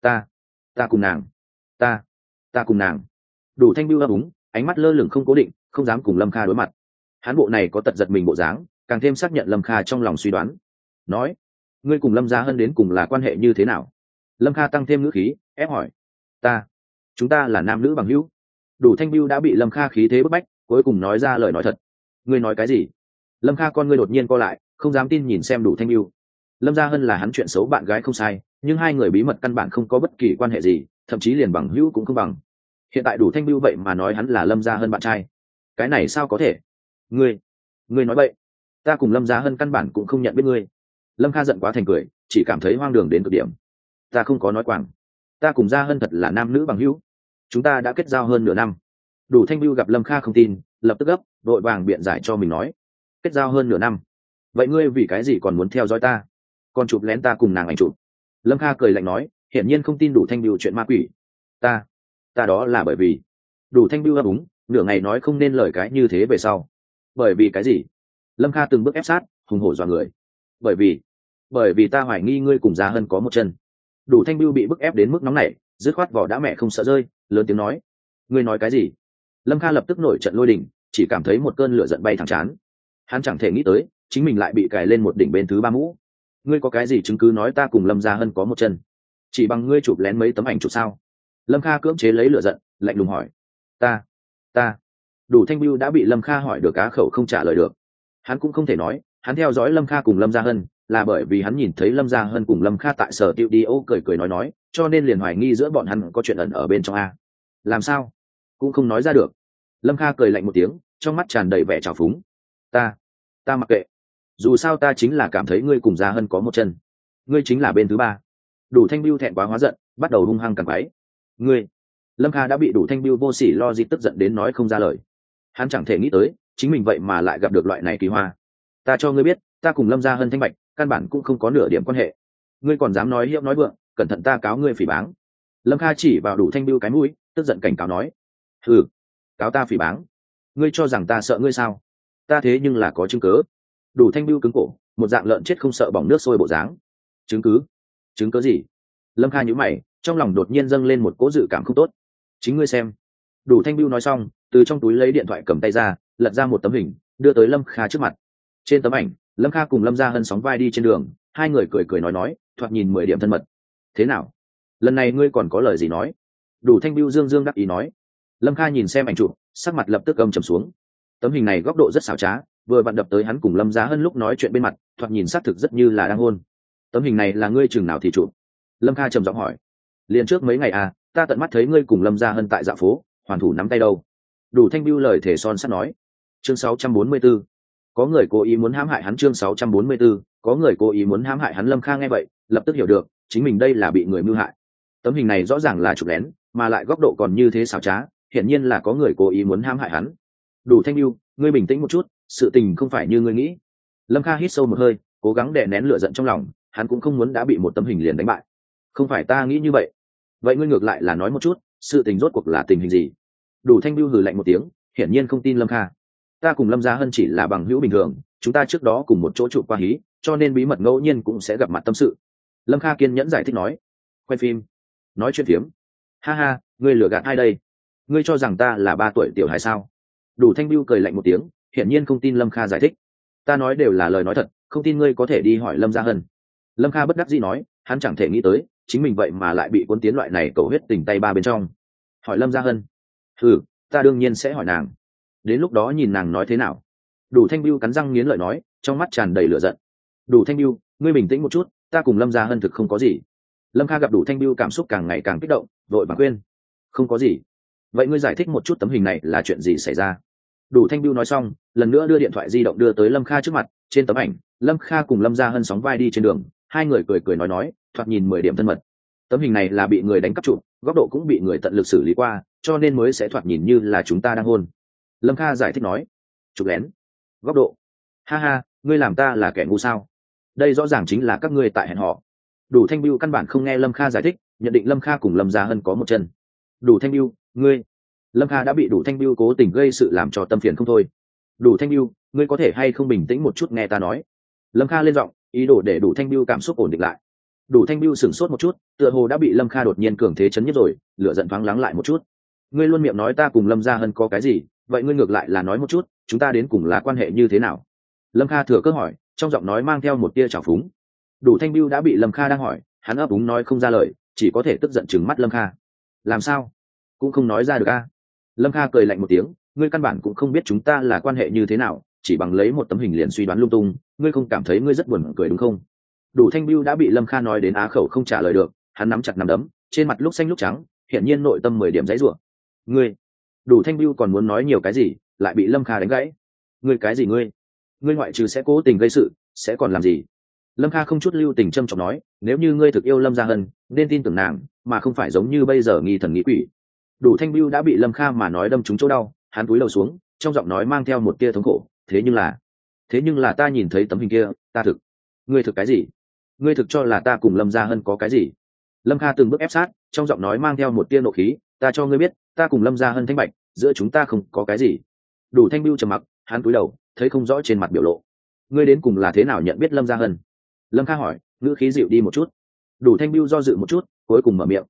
Ta cùng nàng. Ta cùng nàng. Đủ Thanh Bưu ấp úng, ánh mắt lơ lửng không cố định, không dám cùng Lâm Kha đối mặt. Hắn bộ này có tật giật mình bộ dáng, càng thêm xác nhận Lâm Kha trong lòng suy đoán. Nói, ngươi cùng Lâm Gia Hân đến cùng là quan hệ như thế nào? Lâm Kha tăng thêm ngữ khí, ép hỏi. Chúng ta là nam nữ bằng hữu. Đủ Thanh Bưu đã bị Lâm Kha khí thế bức bách, cuối cùng nói ra lời nói thật. Ngươi nói cái gì? Lâm Kha con ngươi đột nhiên co lại, không dám tin nhìn xem Đủ Thanh Bưu. Lâm Gia Hân là hắn chuyện xấu bạn gái không sai, nhưng hai người bí mật căn bản không có bất kỳ quan hệ gì, thậm chí liền bằng hữu cũng không bằng. Hiện tại Đủ Thanh Bưu vậy mà nói hắn là Lâm Gia Hân bạn trai, cái này sao có thể? Ngươi nói bậy. Ta cùng Lâm Gia Hân căn bản cũng không nhận biết ngươi. Lâm Kha giận quá thành cười, chỉ cảm thấy hoang đường đến cực điểm. Ta không có nói quảng, ta cùng Gia Hân thật là nam nữ bằng hữu, chúng ta đã kết giao hơn nửa năm. Đủ Thanh Bưu gặp Lâm Kha không tin, lập tức gấp vội vàng biện giải cho mình nói, kết giao hơn nửa năm, vậy ngươi vì cái gì còn muốn theo dõi ta, còn chụp lén ta cùng nàng ảnh chụp? Lâm Kha cười lạnh nói, hiển nhiên không tin Đủ Thanh Biêu chuyện ma quỷ. Ta đó là bởi vì Đủ Thanh Biêu ấp úng nửa ngày nói không nên lời cái như thế về sau. Bởi vì cái gì? Lâm Kha từng bước ép sát hùng hổ dọa người. Bởi vì ta hoài nghi ngươi cùng Gia Hân có một chân. Đủ Thanh Biêu bị bức ép đến mức nóng nảy, dứt khoát vỏ đã mẹ không sợ rơi, lớn tiếng nói, ngươi nói cái gì? Lâm Kha lập tức nổi trận lôi đình, chỉ cảm thấy một cơn lửa giận bay thẳng chán. Hắn chẳng thể nghĩ tới chính mình lại bị cài lên một đỉnh bên thứ ba mũ. Ngươi có cái gì chứng cứ nói ta cùng Lâm Gia Hân có một chân? Chỉ bằng ngươi chụp lén mấy tấm ảnh chụp sao? Lâm Kha cưỡng chế lấy lửa giận, lạnh lùng hỏi. Ta Đủ Thanh Biêu đã bị Lâm Kha hỏi được cá khẩu không trả lời được. Hắn cũng không thể nói hắn theo dõi Lâm Kha cùng Lâm Gia Hân là bởi vì hắn nhìn thấy Lâm Gia Hân cùng Lâm Kha tại sở tiệu đi ô cười cười nói, cho nên liền hoài nghi giữa bọn hắn có chuyện ẩn ở bên trong a. Làm sao cũng không nói ra được. Lâm Kha cười lạnh một tiếng, trong mắt tràn đầy vẻ trào phúng. Ta mặc kệ, dù sao ta chính là cảm thấy ngươi cùng Gia Hân có một chân, ngươi chính là bên thứ ba. Đủ Thanh Biêu thẹn quá hóa giận, bắt đầu hung hăng cằn quấy. Ngươi. Lâm Kha đã bị Đủ Thanh Biêu vô sỉ lo dịp tức giận đến nói không ra lời. Hắn chẳng thể nghĩ tới chính mình vậy mà lại gặp được loại này kỳ hoa. Ta cho ngươi biết, ta cùng Lâm Gia Hân thanh bạch căn bản cũng không có nửa điểm quan hệ. Ngươi còn dám nói hiệu nói vượng, cẩn thận ta cáo ngươi phỉ báng. Lâm Kha chỉ vào Đủ Thanh Biêu cái mũi, tức giận cảnh cáo nói. Ừ, cáo ta phỉ báng? Ngươi cho rằng ta sợ ngươi sao? Ta thế nhưng là có chứng cớ. Đủ Thanh Biêu cứng cổ, một dạng lợn chết không sợ bỏng nước sôi bộ dáng. Chứng cứ gì? Lâm Kha nhíu mày, trong lòng đột nhiên dâng lên một cỗ dự cảm không tốt. Chính ngươi xem. Đủ Thanh Biêu nói xong, từ trong túi lấy điện thoại cầm tay ra, lật ra một tấm hình, đưa tới Lâm Kha trước mặt. Trên tấm ảnh, Lâm Kha cùng Lâm Gia Hân sóng vai đi trên đường, hai người cười nói, thoạt nhìn 10 điểm thân mật. Thế nào? Lần này ngươi còn có lời gì nói? Đủ Thanh Biêu dương đắc ý nói. Lâm Kha nhìn xem ảnh chụp, sắc mặt lập tức âm trầm xuống. Tấm hình này góc độ rất xảo trá, vừa vặn đập tới hắn cùng Lâm Gia Hân lúc nói chuyện bên mặt, thoạt nhìn xác thực rất như là đang hôn. Tấm hình này là ngươi chừng nào thì chụp? Lâm Kha trầm giọng hỏi. Liền trước mấy ngày à, ta tận mắt thấy ngươi cùng Lâm Gia Hân tại dạo phố, hoàn thủ nắm tay đâu. Đủ Thanh Biêu lời thể son sắt nói. Chương 644. Có người cố ý muốn hãm hại hắn. Chương 644. Có người cố ý muốn hãm hại hắn. Lâm Kha nghe vậy lập tức hiểu được chính mình đây là bị người mưu hại. Tấm hình này rõ ràng là chụp lén, mà lại góc độ còn như thế xảo trá, hiển nhiên là có người cố ý muốn hãm hại hắn. Đủ Thanh Biêu, ngươi bình tĩnh một chút, sự tình không phải như ngươi nghĩ. Lâm Kha hít sâu một hơi, cố gắng đè nén lửa giận trong lòng, hắn cũng không muốn đã bị một tấm hình liền đánh bại. Không phải ta nghĩ như vậy. Vậy ngươi ngược lại là nói một chút, sự tình rốt cuộc là tình hình gì? Đủ Thanh Biêu hừ lạnh một tiếng, hiển nhiên không tin Lâm Kha. Ta cùng Lâm Gia Hân chỉ là bằng hữu bình thường, chúng ta trước đó cùng một chỗ trụ qua hí, cho nên bí mật ngẫu nhiên cũng sẽ gặp mặt tâm sự. Lâm Kha kiên nhẫn giải thích nói. Quay phim, nói chuyện phiếm. Ha ha, ngươi lừa gạt ai đây? Ngươi cho rằng ta là 3 tuổi tiểu hài sao? Đủ Thanh Biêu cười lạnh một tiếng, hiển nhiên không tin Lâm Kha giải thích. Ta nói đều là lời nói thật, không tin ngươi có thể đi hỏi Lâm Gia Hân. Lâm Kha bất đắc dĩ nói, hắn chẳng thể nghĩ tới chính mình vậy mà lại bị cuốn tiến loại này cầu huyết tình tay ba bên trong. Hỏi Lâm Gia Hân? Ừ, ta đương nhiên sẽ hỏi nàng, đến lúc đó nhìn nàng nói thế nào. Đủ Thanh Biêu cắn răng nghiến lợi nói, trong mắt tràn đầy lửa giận. Đủ Thanh Biêu, ngươi bình tĩnh một chút, ta cùng Lâm Gia Hân thực không có gì. Lâm Kha gặp Đủ Thanh Biêu cảm xúc càng ngày càng kích động, vội vàng khuyên. Không có gì. Vậy ngươi giải thích một chút tấm hình này là chuyện gì xảy ra? Đủ Thanh Biêu nói xong, lần nữa đưa điện thoại di động đưa tới Lâm Kha trước mặt. Trên tấm ảnh, Lâm Kha cùng Lâm Gia Hân sóng vai đi trên đường, hai người cười nói, thoạt nhìn 10 điểm thân mật. Tấm hình này là bị người đánh cắp chụp, góc độ cũng bị người tận lực xử lý qua, cho nên mới sẽ thoạt nhìn như là chúng ta đang hôn. Lâm Kha giải thích nói. Chụp lén, góc độ? Ha ha, ngươi làm ta là kẻ ngu sao? Đây rõ ràng chính là các ngươi tại hẹn hò. Đủ Thanh Biêu căn bản không nghe Lâm Kha giải thích, nhận định Lâm Kha cùng Lâm Gia Hân có một chân. Đủ Thanh Biêu, ngươi. Lâm Kha đã bị Đủ Thanh Biêu cố tình gây sự làm cho tâm phiền không thôi. Đủ Thanh Biêu, ngươi có thể hay không bình tĩnh một chút nghe ta nói. Lâm Kha lên giọng, ý đồ để Đủ Thanh Biêu cảm xúc ổn định lại. Đủ Thanh Biêu sửng sốt một chút, tựa hồ đã bị Lâm Kha đột nhiên cường thế chấn nhất rồi, lửa giận thoáng lắng lại một chút. Ngươi luôn miệng nói ta cùng Lâm Gia Hân có cái gì, vậy ngươi ngược lại là nói một chút, chúng ta đến cùng là quan hệ như thế nào? Lâm Kha thừa cơ hỏi, trong giọng nói mang theo một tia trào phúng. Đủ Thanh Biêu đã bị Lâm Kha đang hỏi, hắn ấp úng nói không ra lời, chỉ có thể tức giận trừng mắt Lâm Kha. Làm sao? Cũng không nói ra được a? Lâm Kha cười lạnh một tiếng, ngươi căn bản cũng không biết chúng ta là quan hệ như thế nào, chỉ bằng lấy một tấm hình liền suy đoán lung tung, ngươi không cảm thấy ngươi rất buồn cười đúng không? Đủ Thanh Biêu đã bị Lâm Kha nói đến á khẩu không trả lời được, hắn nắm chặt nắm đấm, trên mặt lúc xanh lúc trắng, hiển nhiên nội tâm 10 điểm giãy giụa. Ngươi. Đủ Thanh Biêu còn muốn nói nhiều cái gì, lại bị Lâm Kha đánh gãy. Ngươi cái gì ngươi? Ngươi ngoại trừ sẽ cố tình gây sự, sẽ còn làm gì? Lâm Kha không chút lưu tình châm chọc nói, nếu như ngươi thực yêu Lâm Gia Hân, nên tin tưởng nàng, mà không phải giống như bây giờ nghi thần nghi quỷ. Đủ Thanh Biêu đã bị Lâm Kha mà nói đâm trúng chỗ đau, hắn cúi đầu xuống, trong giọng nói mang theo một tia thống khổ. Thế nhưng là ta nhìn thấy tấm hình kia, ta thực. Ngươi thực cái gì? Ngươi thực cho là ta cùng Lâm Gia Hân có cái gì? Lâm Kha từng bước ép sát, trong giọng nói mang theo một tia nộ khí. Ta cho ngươi biết, ta cùng Lâm Gia Hân thanh bạch, giữa chúng ta không có cái gì. Đủ Thanh Bưu trầm mặc, hắn cúi đầu, thấy không rõ trên mặt biểu lộ. Ngươi đến cùng là thế nào nhận biết Lâm Gia Hân? Lâm Kha hỏi, ngữ khí dịu đi một chút. Đủ Thanh Bưu do dự một chút, cuối cùng mở miệng,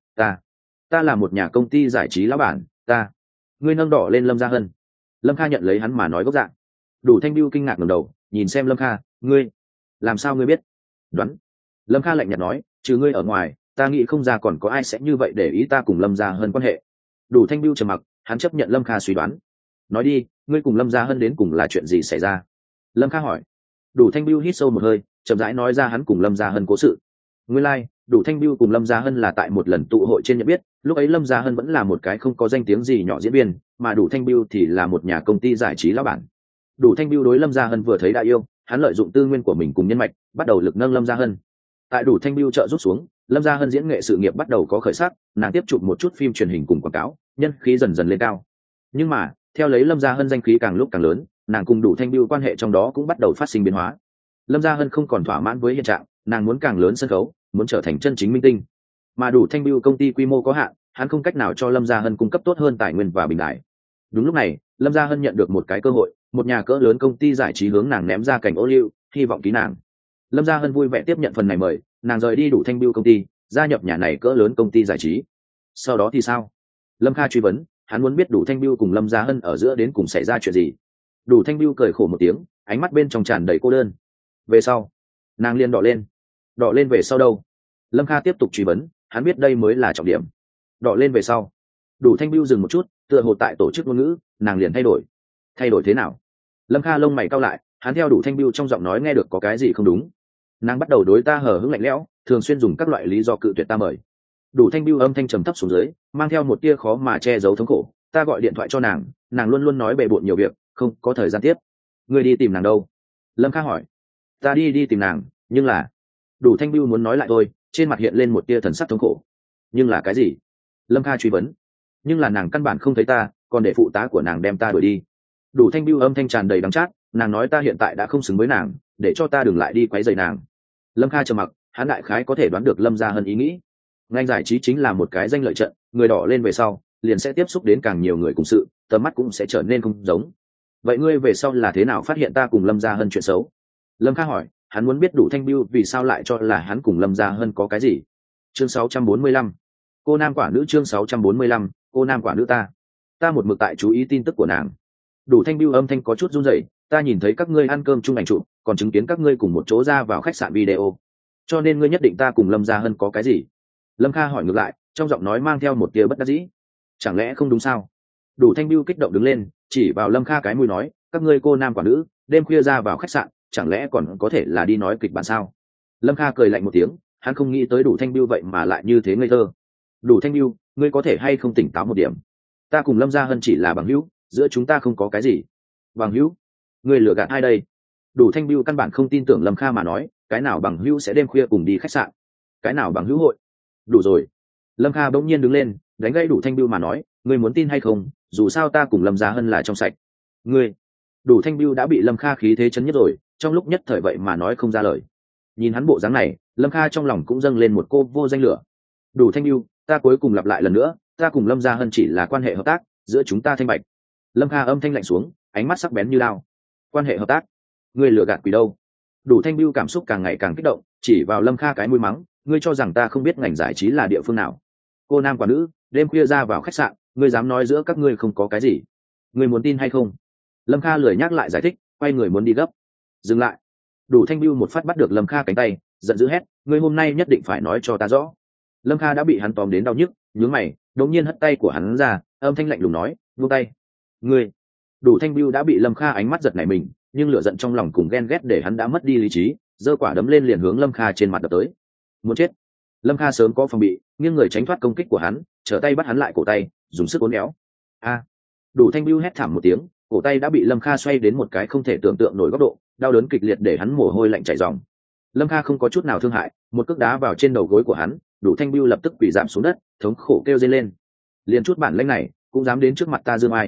ta là một nhà công ty giải trí lão bản, ngươi nâng đỏ lên Lâm Gia Hân. Lâm Kha nhận lấy hắn mà nói gốc dạng. Đủ Thanh Bưu kinh ngạc ngẩng đầu, nhìn xem Lâm Kha, ngươi, làm sao ngươi biết? Đoán. Lâm Kha lạnh nhạt nói, trừ ngươi ở ngoài, ta nghĩ không ra còn có ai sẽ như vậy để ý ta cùng Lâm Gia Hân quan hệ. Đủ Thanh Bưu trầm mặc, hắn chấp nhận Lâm Kha suy đoán. Nói đi, ngươi cùng Lâm Gia Hân đến cùng là chuyện gì xảy ra? Lâm Kha hỏi. Đủ Thanh Bưu hít sâu một hơi, chậm rãi nói ra hắn cùng Lâm Gia Hân cố sự. Nguyên lai, Đủ Thanh Bưu cùng Lâm Gia Hân là tại một lần tụ hội trên nhận biết, lúc ấy Lâm Gia Hân vẫn là một cái không có danh tiếng gì nhỏ diễn viên, mà Đủ Thanh Bưu thì là một nhà công ty giải trí lão bản. Đủ Thanh Bưu đối Lâm Gia Hân vừa thấy đã yêu, hắn lợi dụng tư nguyên của mình cùng nhân mạch, bắt đầu lực nâng Lâm Gia Hân. Tại Đủ Thanh Bưu trợ giúp xuống, Lâm Gia Hân diễn nghệ sự nghiệp bắt đầu có khởi sắc, nàng tiếp chụp một chút phim truyền hình cùng quảng cáo, nhân khí dần dần lên cao. Nhưng mà, theo lấy Lâm Gia Hân danh khí càng lúc càng lớn, nàng cùng Đủ Thanh Bưu quan hệ trong đó cũng bắt đầu phát sinh biến hóa. Lâm Gia Hân không còn thỏa mãn với hiện trạng, nàng muốn càng lớn sân khấu, muốn trở thành chân chính minh tinh. Mà Đủ Thanh Bưu công ty quy mô có hạn, hắn không cách nào cho Lâm Gia Hân cung cấp tốt hơn tài nguyên và bình đại. Đúng lúc này, Lâm Gia Hân nhận được một cái cơ hội, một nhà cỡ lớn công ty giải trí hướng nàng ném ra cảnh ô liu, hy vọng ký nàng. Lâm Gia Hân vui vẻ tiếp nhận phần này mời, nàng rời đi Đủ Thanh Bưu công ty, gia nhập nhà này cỡ lớn công ty giải trí. Sau đó thì sao? Lâm Kha truy vấn, hắn muốn biết Đủ Thanh Bưu cùng Lâm Gia Hân ở giữa đến cùng xảy ra chuyện gì. Đủ Thanh Bưu cười khổ một tiếng, ánh mắt bên trong tràn đầy cô đơn. Về sau, nàng liền đỏ lên về sau đâu? Lâm Kha tiếp tục truy vấn, hắn biết đây mới là trọng điểm. Đỏ lên về sau. Đủ Thanh Bưu dừng một chút, tựa hồ tại tổ chức ngôn ngữ, nàng liền thay đổi thế nào? Lâm Kha lông mày cau lại, hắn theo Đủ Thanh Bưu trong giọng nói nghe được có cái gì không đúng. Nàng bắt đầu đối ta hờ hững lạnh lẽo, thường xuyên dùng các loại lý do cự tuyệt ta mời. Đủ Thanh Bưu âm thanh trầm thấp xuống dưới, mang theo một tia khó mà che giấu thống khổ. Ta gọi điện thoại cho nàng luôn luôn nói bề bộn nhiều việc, không có thời gian tiếp. Ngươi đi tìm nàng đâu? Lâm Kha hỏi. Ta đi tìm nàng, nhưng là... Đủ Thanh Bưu muốn nói lại thôi, trên mặt hiện lên một tia thần sắc thống khổ. Nhưng là cái gì? Lâm Kha truy vấn. Nhưng là nàng căn bản không thấy ta, còn để phụ tá của nàng đem ta đuổi đi. Đủ Thanh Bưu âm thanh tràn đầy đắng chát, nàng nói ta hiện tại đã không xứng với nàng, để cho ta đừng lại đi quấy rầy nàng. Lâm Kha trầm mặc, hắn đại khái có thể đoán được Lâm Gia Hân ý nghĩ. Ngành giải trí chính là một cái danh lợi trận, người đỏ lên về sau, liền sẽ tiếp xúc đến càng nhiều người cùng sự, tầm mắt cũng sẽ trở nên không giống. Vậy ngươi về sau là thế nào phát hiện ta cùng Lâm Gia Hân chuyện xấu? Lâm Kha hỏi, hắn muốn biết Đủ Thanh Bưu vì sao lại cho là hắn cùng Lâm Gia Hân có cái gì. Chương 645. Cô nam quả nữ. Chương 645. Cô nam quả nữ. Ta một mực tại chú ý tin tức của nàng. Đủ Thanh Bưu âm thanh có chút run rẩy, ta nhìn thấy các ngươi ăn cơm chung ảnh chụp, còn chứng kiến các ngươi cùng một chỗ ra vào khách sạn video, cho nên ngươi nhất định ta cùng Lâm Gia Hân có cái gì? Lâm Kha hỏi ngược lại, trong giọng nói mang theo một tia bất đắc dĩ. Chẳng lẽ không đúng sao? Đủ Thanh Bưu kích động đứng lên, chỉ vào Lâm Kha cái mũi nói, các ngươi cô nam quả nữ, đêm khuya ra vào khách sạn, chẳng lẽ còn có thể là đi nói kịch bản sao? Lâm Kha cười lạnh một tiếng, hắn không nghĩ tới Đủ Thanh Bưu vậy mà lại như thế ngây thơ. Đủ Thanh Bưu, ngươi có thể hay không tỉnh táo một điểm? Ta cùng Lâm Gia Hân chỉ là bằng hữu, giữa chúng ta không có cái gì. Bằng hữu? Ngươi lừa gạt ai đây? Đủ Thanh Bưu căn bản không tin tưởng Lâm Kha mà nói, cái nào bằng hữu sẽ đêm khuya cùng đi khách sạn? Cái nào bằng hữu hội? Đủ rồi. Lâm Kha bỗng nhiên đứng lên, đánh gãy Đủ Thanh Bưu mà nói, ngươi muốn tin hay không, dù sao ta cùng Lâm Gia Hân là trong sạch. Ngươi... Đủ Thanh Bưu đã bị Lâm Kha khí thế chấn nhất rồi, trong lúc nhất thời vậy mà nói không ra lời. Nhìn hắn bộ dáng này, Lâm Kha trong lòng cũng dâng lên một cô vô danh lửa. Đủ Thanh Bưu, ta cuối cùng lặp lại lần nữa, ta cùng Lâm Gia Hân chỉ là quan hệ hợp tác, giữa chúng ta thanh bạch. Lâm Kha âm thanh lạnh xuống, ánh mắt sắc bén như lao. Quan hệ hợp tác? Ngươi lừa gạt quỷ đâu? Đủ Thanh Bưu cảm xúc càng ngày càng kích động, chỉ vào Lâm Kha cái mũi mắng, ngươi cho rằng ta không biết ngành giải trí là địa phương nào? Cô nam quả nữ, đêm khuya ra vào khách sạn, ngươi dám nói giữa các ngươi không có cái gì? Ngươi muốn tin hay không? Lâm Kha lười nhắc lại giải thích, quay người muốn đi gấp. Dừng lại. Đủ Thanh Bưu một phát bắt được Lâm Kha cánh tay, giận dữ hét, ngươi hôm nay nhất định phải nói cho ta rõ. Lâm Kha đã bị hắn tóm đến đau nhức, nhướng mày, đột nhiên hất tay của hắn ra, âm thanh lạnh lùng nói, buông tay. Ngươi. Đủ Thanh Bưu đã bị Lâm Kha ánh mắt giật nảy mình, nhưng lửa giận trong lòng cùng ghen ghét để hắn đã mất đi lý trí, giơ quả đấm lên liền hướng Lâm Kha trên mặt đập tới. Muốn chết. Lâm Kha sớm có phòng bị, nghiêng người tránh thoát công kích của hắn, trở tay bắt hắn lại cổ tay, dùng sức uốn éo. A. Đủ Thanh Bưu hét thảm một tiếng, cổ tay đã bị Lâm Kha xoay đến một cái không thể tưởng tượng nổi góc độ, đau đớn kịch liệt để hắn mồ hôi lạnh chảy ròng. Lâm Kha không có chút nào thương hại, một cước đá vào trên đầu gối của hắn, Đủ Thanh Bưu lập tức quỳ rạp xuống đất, thống khổ kêu rên lên. Liền chút bản lĩnh này, cũng dám đến trước mặt ta dương ai?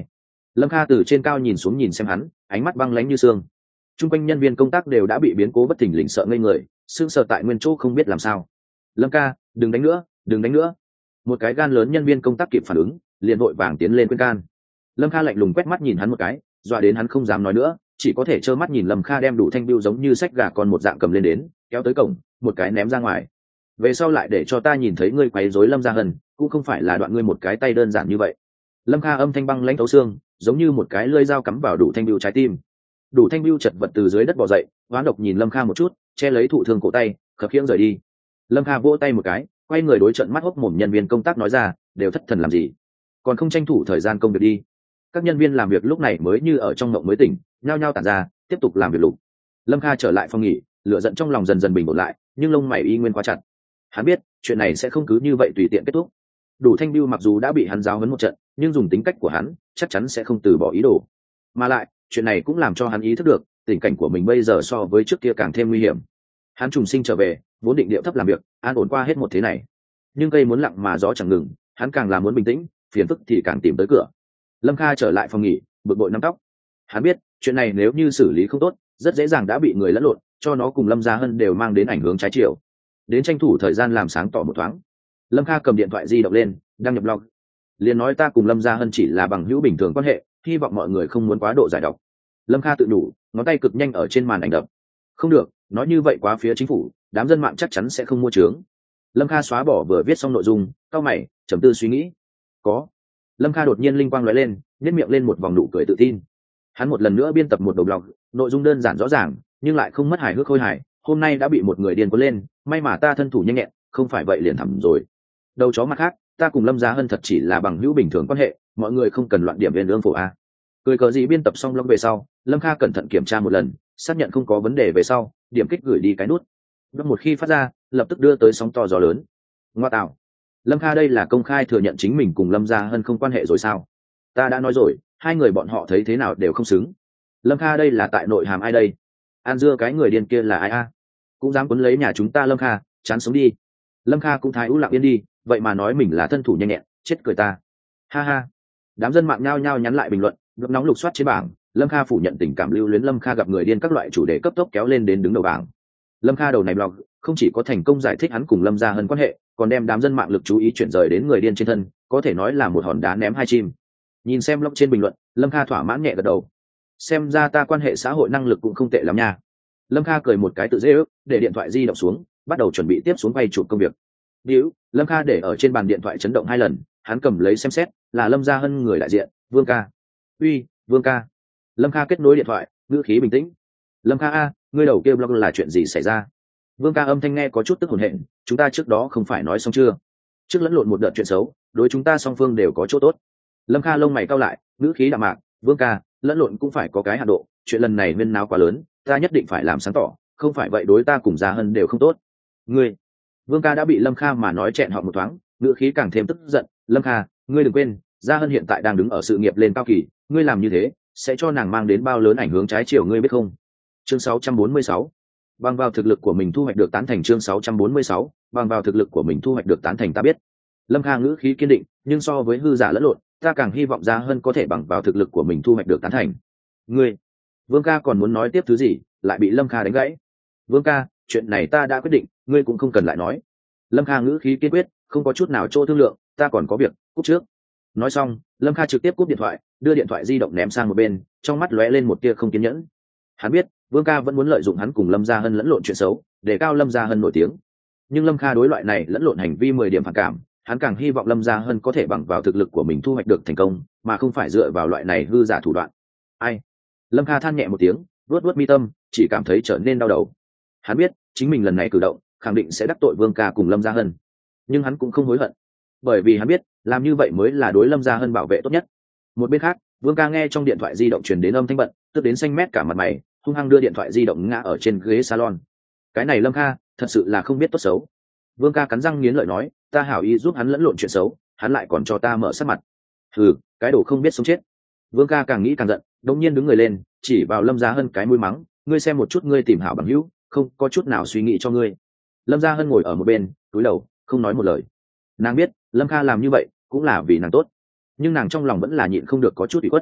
Lâm Kha từ trên cao nhìn xuống nhìn xem hắn, ánh mắt băng lãnh như xương. Trung quanh nhân viên công tác đều đã bị biến cố bất thình lình sợ ngây người, sững sờ tại nguyên chỗ không biết làm sao. Lâm Ca, đừng đánh nữa, đừng đánh nữa. Một cái gan lớn nhân viên công tác kịp phản ứng, liền vội vàng tiến lên khuyên can. Lâm Kha lạnh lùng quét mắt nhìn hắn một cái, dọa đến hắn không dám nói nữa, chỉ có thể trơ mắt nhìn Lâm Kha đem đủ thanh biêu giống như sách gà con một dạng cầm lên đến, kéo tới cổng, một cái ném ra ngoài. Về sau lại để cho ta nhìn thấy ngươi quấy rối Lâm Gia Hân, cũng không phải là đoạn ngươi một cái tay đơn giản như vậy. Lâm Kha âm thanh băng lãnh thấu xương, giống như một cái lưỡi dao cắm vào đủ thanh biêu trái tim. Đủ thanh biêu chật vật từ dưới đất bò dậy, oán độc nhìn Lâm Kha một chút, che lấy thụ thương cổ tay, khập khiễng rời đi. Lâm Kha vỗ tay một cái, quay người đối trận mắt hốc mồm nhân viên công tác nói ra, đều thất thần làm gì, còn không tranh thủ thời gian công việc đi. Các nhân viên làm việc lúc này mới như ở trong mộng mới tỉnh, nhao nhao tản ra, tiếp tục làm việc lục. Lâm Kha trở lại phòng nghỉ, lửa giận trong lòng dần dần bình ổn lại, nhưng lông mày y nguyên quá chặt. Hắn biết chuyện này sẽ không cứ như vậy tùy tiện kết thúc. Đủ thanh biêu mặc dù đã bị hắn giáo huấn một trận, nhưng dùng tính cách của hắn chắc chắn sẽ không từ bỏ ý đồ. Mà lại chuyện này cũng làm cho hắn ý thức được tình cảnh của mình bây giờ so với trước kia càng thêm nguy hiểm. Hắn trùng sinh trở về, vốn định điệu thấp làm việc, an ổn qua hết một thế này, nhưng cây muốn lặng mà gió chẳng ngừng, hắn càng là muốn bình tĩnh, phiền phức thì càng tìm tới cửa. Lâm Kha trở lại phòng nghỉ, bực bội nắm tóc. Hắn biết chuyện này nếu như xử lý không tốt, rất dễ dàng đã bị người lẫn lộn, cho nó cùng Lâm Gia Hân đều mang đến ảnh hưởng trái chiều. Đến tranh thủ thời gian làm sáng tỏ một thoáng. Lâm Kha cầm điện thoại di động lên, đăng nhập blog. Liền nói ta cùng Lâm Gia Hân chỉ là bằng hữu bình thường quan hệ, hy vọng mọi người không muốn quá độ giải độc. Lâm Kha tự đủ, ngón tay cực nhanh ở trên màn ảnh đập. Không được, nói như vậy quá phía chính phủ, đám dân mạng chắc chắn sẽ không mua trướng. Lâm Kha xóa bỏ vừa viết xong nội dung, cau mày, trầm tư suy nghĩ. Có. Lâm Kha đột nhiên linh quang lóe lên, nhếch miệng lên một vòng nụ cười tự tin. Hắn một lần nữa biên tập một đầu blog, nội dung đơn giản rõ ràng, nhưng lại không mất hài hước khôi hài. Hôm nay đã bị một người điên cuốn lên, may mà ta thân thủ nhanh nhẹn, không phải vậy liền thẳm rồi. Đầu chó mặt khác, ta cùng Lâm Gia Hân thật chỉ là bằng hữu bình thường quan hệ, mọi người không cần loạn điểm viên lương phổ a. Cười cờ gì biên tập xong blog về sau, Lâm Kha cẩn thận kiểm tra một lần, xác nhận không có vấn đề về sau, điểm kích gửi đi cái nút. Blog một khi phát ra, lập tức đưa tới sóng to gió lớn. Ngoa tạo, Lâm Kha đây là công khai thừa nhận chính mình cùng Lâm Gia Hân không quan hệ rồi sao? Ta đã nói rồi, hai người bọn họ thấy thế nào đều không xứng. Lâm Kha đây là tại nội hàm ai đây? An dưa cái người điên kia là ai a? Cũng dám quấn lấy nhà chúng ta. Lâm Kha, chán sống đi. Lâm Kha cũng thái ú lặng yên đi, vậy mà nói mình là thân thủ nhanh nhẹn, chết cười ta. Ha ha. Đám dân mạng nhao nhao nhắn lại bình luận, ngập nóng lục soát trên bảng. Lâm Kha phủ nhận tình cảm lưu luyến, Lâm Kha gặp người điên, các loại chủ đề cấp tốc kéo lên đến đứng đầu bảng. Lâm Kha đầu này blog không chỉ có thành công giải thích hắn cùng Lâm Gia Hân quan hệ, còn đem đám dân mạng lực chú ý chuyển rời đến người điên trên thân, có thể nói là một hòn đá ném hai chim. Nhìn xem blog trên bình luận, Lâm Kha thỏa mãn nhẹ gật đầu. Xem ra ta quan hệ xã hội năng lực cũng không tệ lắm nha. Lâm Kha cười một cái tự dễ ước, để điện thoại di động xuống, bắt đầu chuẩn bị tiếp xuống quay chụp công việc. Điếu, Lâm Kha để ở trên bàn điện thoại chấn động 2 lần, hắn cầm lấy xem xét, là Lâm Gia Hân người đại diện, Vương ca. Uy, Vương ca. Lâm Kha kết nối điện thoại, ngữ khí bình tĩnh. Lâm Kha a, ngươi đầu kia blog là chuyện gì xảy ra? Vương ca âm thanh nghe có chút tức hồn hển, chúng ta trước đó không phải nói xong chưa? Trước lẫn lộn một đợt chuyện xấu, đối chúng ta song phương đều có chỗ tốt. Lâm Kha lông mày cau lại, ngữ khí đạm mạc, Vương ca, lẫn lộn cũng phải có cái hạn độ, chuyện lần này huyên náo quá lớn, ta nhất định phải làm sáng tỏ, không phải vậy đối ta cùng Gia Hân đều không tốt. Ngươi, Vương ca đã bị Lâm Kha mà nói chẹn họng một thoáng, ngữ khí càng thêm tức giận. Lâm Kha, ngươi đừng quên, Gia Hân hiện tại đang đứng ở sự nghiệp lên cao kỳ, ngươi làm như thế sẽ cho nàng mang đến bao lớn ảnh hưởng trái chiều, ngươi biết không? Chương 646. Bằng vào thực lực của mình thu hoạch được tán thành. Chương 646. Bằng vào thực lực của mình thu hoạch được tán thành. Ta biết. Lâm Kha ngữ khí kiên định, nhưng so với hư giả lẫn lộn, ta càng hy vọng Gia Hân có thể bằng vào thực lực của mình thu hoạch được tán thành. Ngươi, Vương ca còn muốn nói tiếp thứ gì, lại bị Lâm Kha đánh gãy. Vương ca, chuyện này ta đã quyết định, ngươi cũng không cần lại nói. Lâm Kha ngữ khí kiên quyết, không có chút nào chỗ thương lượng, ta còn có việc, cúp trước. Nói xong, Lâm Kha trực tiếp cúp điện thoại, đưa điện thoại di động ném sang một bên, trong mắt lóe lên một tia không kiên nhẫn. Hắn biết Vương ca vẫn muốn lợi dụng hắn cùng Lâm Gia Hân lẫn lộn chuyện xấu, để cao Lâm Gia Hân nổi tiếng. Nhưng Lâm Kha đối loại này lẫn lộn hành vi 10 điểm phản cảm, hắn càng hy vọng Lâm Gia Hân có thể bằng vào thực lực của mình thu hoạch được thành công, mà không phải dựa vào loại này hư giả thủ đoạn. Ai? Lâm Kha than nhẹ một tiếng, vuốt vuốt mi tâm, chỉ cảm thấy trở nên đau đầu. Hắn biết chính mình lần này cử động khẳng định sẽ đắc tội Vương ca cùng Lâm Gia Hân, nhưng hắn cũng không hối hận, bởi vì hắn biết làm như vậy mới là đối Lâm Gia Hân bảo vệ tốt nhất. Một bên khác, Vương ca nghe trong điện thoại di động truyền đến âm thanh bận, tức đến xanh mét cả mặt mày, hung hăng đưa điện thoại di động ngã ở trên ghế salon. Cái này Lâm Kha thật sự là không biết tốt xấu. Vương ca cắn răng nghiến lợi nói, ta hảo ý giúp hắn lẫn lộn chuyện xấu, hắn lại còn cho ta mở sắc mặt. Hừ, cái đồ không biết sống chết. Vương ca càng nghĩ càng giận, đột nhiên đứng người lên, chỉ vào Lâm Gia Hân cái mũi mắng, ngươi xem một chút ngươi tìm hảo bằng hữu, không có chút nào suy nghĩ cho ngươi. Lâm Gia Hân ngồi ở một bên, cúi đầu, không nói một lời. Nàng biết Lâm Kha làm như vậy cũng là vì nàng tốt, nhưng nàng trong lòng vẫn là nhịn không được có chút ủy khuất.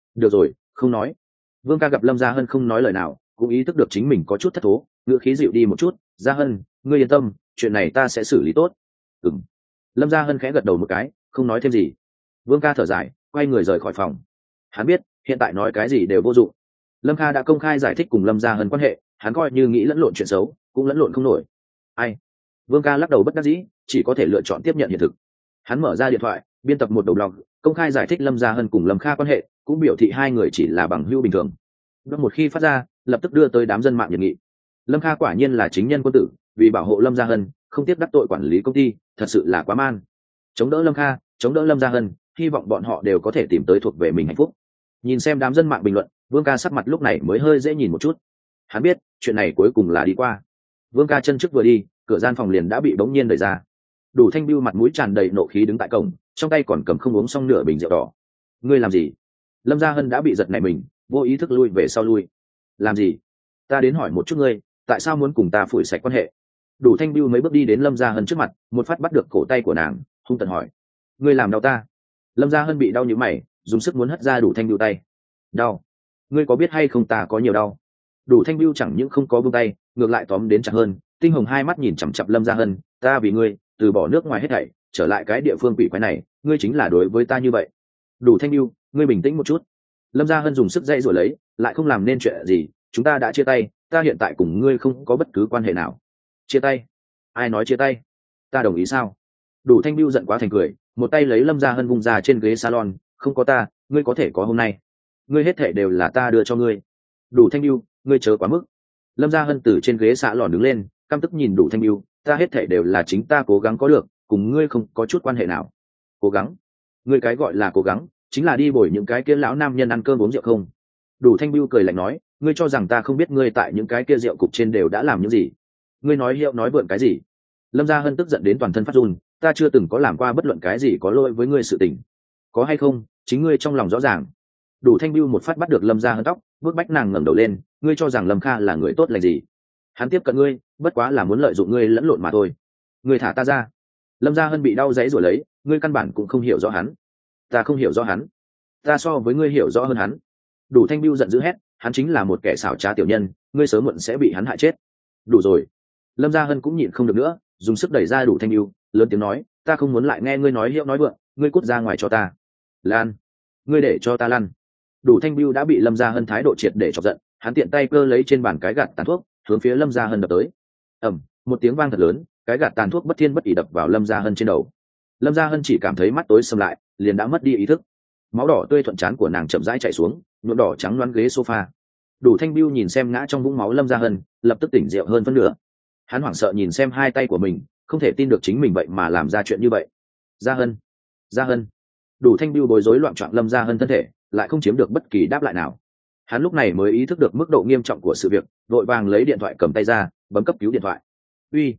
được rồi, không nói. Vương ca gặp Lâm Gia Hân không nói lời nào, cũng ý thức được chính mình có chút thất thố, ngữ khí dịu đi một chút. Gia Hân, ngươi yên tâm, chuyện này ta sẽ xử lý tốt. Ừm. Lâm Gia Hân khẽ gật đầu một cái, không nói thêm gì. Vương ca thở dài, quay người rời khỏi phòng. Hắn biết hiện tại nói cái gì đều vô dụng. Lâm Kha đã công khai giải thích cùng Lâm Gia Hân quan hệ, hắn coi như nghĩ lẫn lộn chuyện xấu cũng lẫn lộn không nổi. Ai? Vương ca lắc đầu bất đắc dĩ, chỉ có thể lựa chọn tiếp nhận hiện thực. Hắn mở ra điện thoại, biên tập một đầu blog, công khai giải thích Lâm Gia Hân cùng Lâm Kha quan hệ, cũng biểu thị hai người chỉ là bằng hữu bình thường. Blog một khi phát ra, lập tức đưa tới đám dân mạng nhiệt nghị. Lâm Kha quả nhiên là chính nhân quân tử, vì bảo hộ Lâm Gia Hân, không tiếc đắc tội quản lý công ty, thật sự là quá man. Chống đỡ Lâm Kha, chống đỡ Lâm Gia Hân, hy vọng bọn họ đều có thể tìm tới thuộc về mình hạnh phúc. Nhìn xem đám dân mạng bình luận, Vương ca sắc mặt lúc này mới hơi dễ nhìn một chút. Hắn biết chuyện này cuối cùng là đi qua. Vương ca chân trước vừa đi, cửa gian phòng liền đã bị bỗng nhiên đẩy ra. Đủ Thanh Bưu mặt mũi tràn đầy nộ khí đứng tại cổng, trong tay còn cầm không uống xong nửa bình rượu đỏ. Ngươi làm gì? Lâm Gia Hân đã bị giật nảy mình, vô ý thức lui về sau lui. Làm gì? Ta đến hỏi một chút ngươi, tại sao muốn cùng ta phủi sạch quan hệ? Đủ Thanh Bưu mấy bước đi đến Lâm Gia Hân trước mặt, một phát bắt được cổ tay của nàng, hung tợn hỏi: ngươi làm đau ta? Lâm Gia Hân bị đau như mày, dùng sức muốn hất ra Đủ Thanh Bưu tay. Đau? Ngươi có biết hay không ta có nhiều đau? Đủ Thanh Bưu chẳng những không có buông tay, ngược lại tóm đến chặt hơn, tinh hồng hai mắt nhìn chằm chằm Lâm Gia Hân. Ta vì ngươi từ bỏ nước ngoài hết thảy, trở lại cái địa phương quỷ quái này, ngươi chính là đối với ta như vậy. Đủ Thanh Bưu, ngươi bình tĩnh một chút. Lâm Gia Hân dùng sức dây rồi lấy, lại không làm nên chuyện gì. Chúng ta đã chia tay, ta hiện tại cùng ngươi không có bất cứ quan hệ nào. Chia tay? Ai nói chia tay? Ta đồng ý sao? Đủ Thanh Bưu giận quá thành cười, một tay lấy Lâm Gia Hân vung ra trên ghế salon. Không có ta, ngươi có thể có hôm nay. Ngươi hết thảy đều là ta đưa cho ngươi. Đủ Thanh Bưu, ngươi chớ quá mức. Lâm Gia Hân từ trên ghế xạ lòn đứng lên, căm tức nhìn Đủ Thanh Bưu. Ta hết thảy đều là chính ta cố gắng có được, cùng ngươi không có chút quan hệ nào. Cố gắng? Ngươi cái gọi là cố gắng, chính là đi bồi những cái kia lão nam nhân ăn cơm uống rượu không? Đủ Thanh Bưu cười lạnh nói, ngươi cho rằng ta không biết ngươi tại những cái kia rượu cục trên đều đã làm những gì? Ngươi nói hiệu nói vượn cái gì? Lâm Gia Hân tức giận đến toàn thân phát run, ta chưa từng có làm qua bất luận cái gì có lỗi với ngươi sự tình. Có hay không, chính ngươi trong lòng rõ ràng. Đủ Thanh Bưu một phát bắt được Lâm Gia Hân tóc, bước bách nàng ngẩng đầu lên, ngươi cho rằng Lâm Kha là người tốt lành gì? Hắn tiếp cận ngươi, bất quá là muốn lợi dụng ngươi lẫn lộn mà thôi. Ngươi thả ta ra. Lâm Gia Hân bị đau giãy rồi lấy, ngươi căn bản cũng không hiểu rõ hắn. Ta không hiểu rõ hắn. Ta so với ngươi hiểu rõ hơn hắn. Đủ Thanh Bưu giận dữ hét, hắn chính là một kẻ xảo trá tiểu nhân, ngươi sớm muộn sẽ bị hắn hại chết. Đủ rồi. Lâm Gia Hân cũng nhịn không được nữa, dùng sức đẩy ra Đủ Thanh Bưu, lớn tiếng nói, ta không muốn lại nghe ngươi nói hiệu nói vượng, ngươi cút ra ngoài cho ta. Lan, ngươi để cho ta lăn. Đủ Thanh Bưu đã bị Lâm Gia Hân thái độ triệt để chọc giận, hắn tiện tay cơ lấy trên bàn cái gạt tàn thuốc, hướng phía Lâm Gia Hân đập tới. Ầm, một tiếng vang thật lớn, cái gạt tàn thuốc bất thiên bất ỉ đập vào Lâm Gia Hân trên đầu. Lâm Gia Hân chỉ cảm thấy mắt tối sầm lại, liền đã mất đi ý thức. Máu đỏ tươi thuận trán của nàng chậm rãi chảy xuống, nhuộm đỏ trắng loáng ghế sofa. Đủ Thanh Bưu nhìn xem ngã trong vũng máu Lâm Gia Hân, lập tức tỉnh rượu hơn phân nửa. Hắn hoảng sợ nhìn xem hai tay của mình, không thể tin được chính mình vậy mà làm ra chuyện như vậy. Gia Hân, Gia Hân. Đủ Thanh Bưu bối rối loạn trọn Lâm Gia Hân thân thể, lại không chiếm được bất kỳ đáp lại nào. Hắn lúc này mới ý thức được mức độ nghiêm trọng của sự việc, vội vàng lấy điện thoại cầm tay ra, bấm cấp cứu điện thoại. Uy,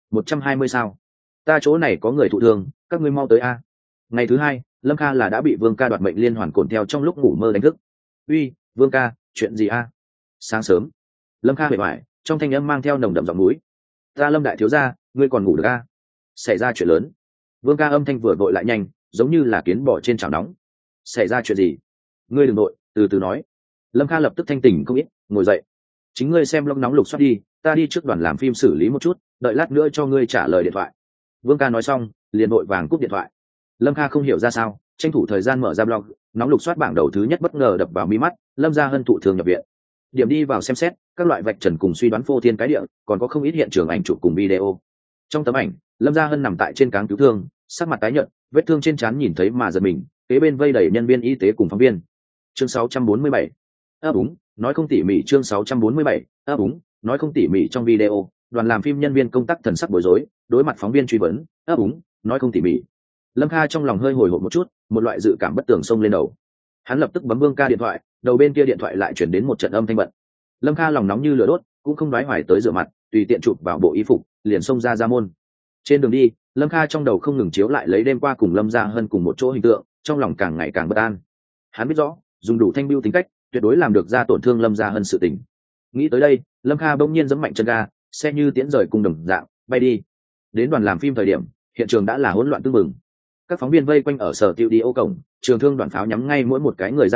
120 sao? Ta chỗ này có người thụ thương, các ngươi mau tới a. Ngày thứ hai, Lâm Kha là đã bị Vương ca đoạt mệnh liên hoàn cồn theo trong lúc ngủ mơ đánh thức. Uy, Vương ca, chuyện gì a? Sáng sớm, Lâm Kha bề ngoài, trong thanh âm mang theo nồng đậm giọng núi. Ta Lâm đại thiếu gia, ngươi còn ngủ được a? Xảy ra chuyện lớn. Vương ca âm thanh vừa vội lại nhanh, giống như là kiến bò trên chảo nóng. Xảy ra chuyện gì? Ngươi đừng nội, từ từ nói. Lâm Kha lập tức thanh tỉnh không ít, ngồi dậy. Chính ngươi xem lông nóng lục soát đi, ta đi trước đoàn làm phim xử lý một chút, đợi lát nữa cho ngươi trả lời điện thoại. Vương ca nói xong, liền vội vàng cúp điện thoại. Lâm Kha không hiểu ra sao, tranh thủ thời gian mở ra blog, nóng lục soát bảng đầu thứ nhất bất ngờ đập vào mi mắt, Lâm Gia Hân thụ thường nhập viện. Điểm đi vào xem xét, các loại vạch trần cùng suy đoán phô thiên cái địa, còn có không ít hiện trường ảnh chụp cùng video. Trong tấm ảnh, Lâm Gia Hân nằm tại trên cáng cứu thương, sắc mặt tái nhợt, vết thương trên trán nhìn thấy mà giật mình, kế bên vây đầy nhân viên y tế cùng phóng viên. Chương 647. Đúng, nói không tỉ mỉ. Chương 647. Đúng, nói không tỉ mỉ. Trong video, đoàn làm phim nhân viên công tác thần sắc bối rối, đối mặt phóng viên truy vấn. Đúng, nói không tỉ mỉ. Lâm Kha trong lòng hơi hồi hộp một chút, một loại dự cảm bất tường xông lên đầu. Hắn lập tức bấm Vương ca điện thoại, đầu bên kia điện thoại lại chuyển đến một trận âm thanh bận. Lâm Kha lòng nóng như lửa đốt, cũng không đoái hoài tới rửa mặt, tùy tiện chụp vào bộ y phục, liền xông ra môn. Trên đường đi, Lâm Kha trong đầu không ngừng chiếu lại lấy đêm qua cùng Lâm Gia Hân cùng một chỗ hình tượng, trong lòng càng ngày càng bất an. Hắn biết rõ, dùng Đủ Thanh Bưu tính cách, tuyệt đối làm được ra tổn thương Lâm Gia Hân sự tình. Nghĩ tới đây, Lâm Kha bỗng nhiên giẫm mạnh chân ga, xe như tiễn rời cùng đồng dạng, bay đi. Đến đoàn làm phim thời điểm, hiện trường đã là hỗn loạn tương mừng. Các phóng viên vây quanh ở sở tiêu đi ô cổng, trường thương đoàn pháo nhắm ngay mỗi một cái người ra vào,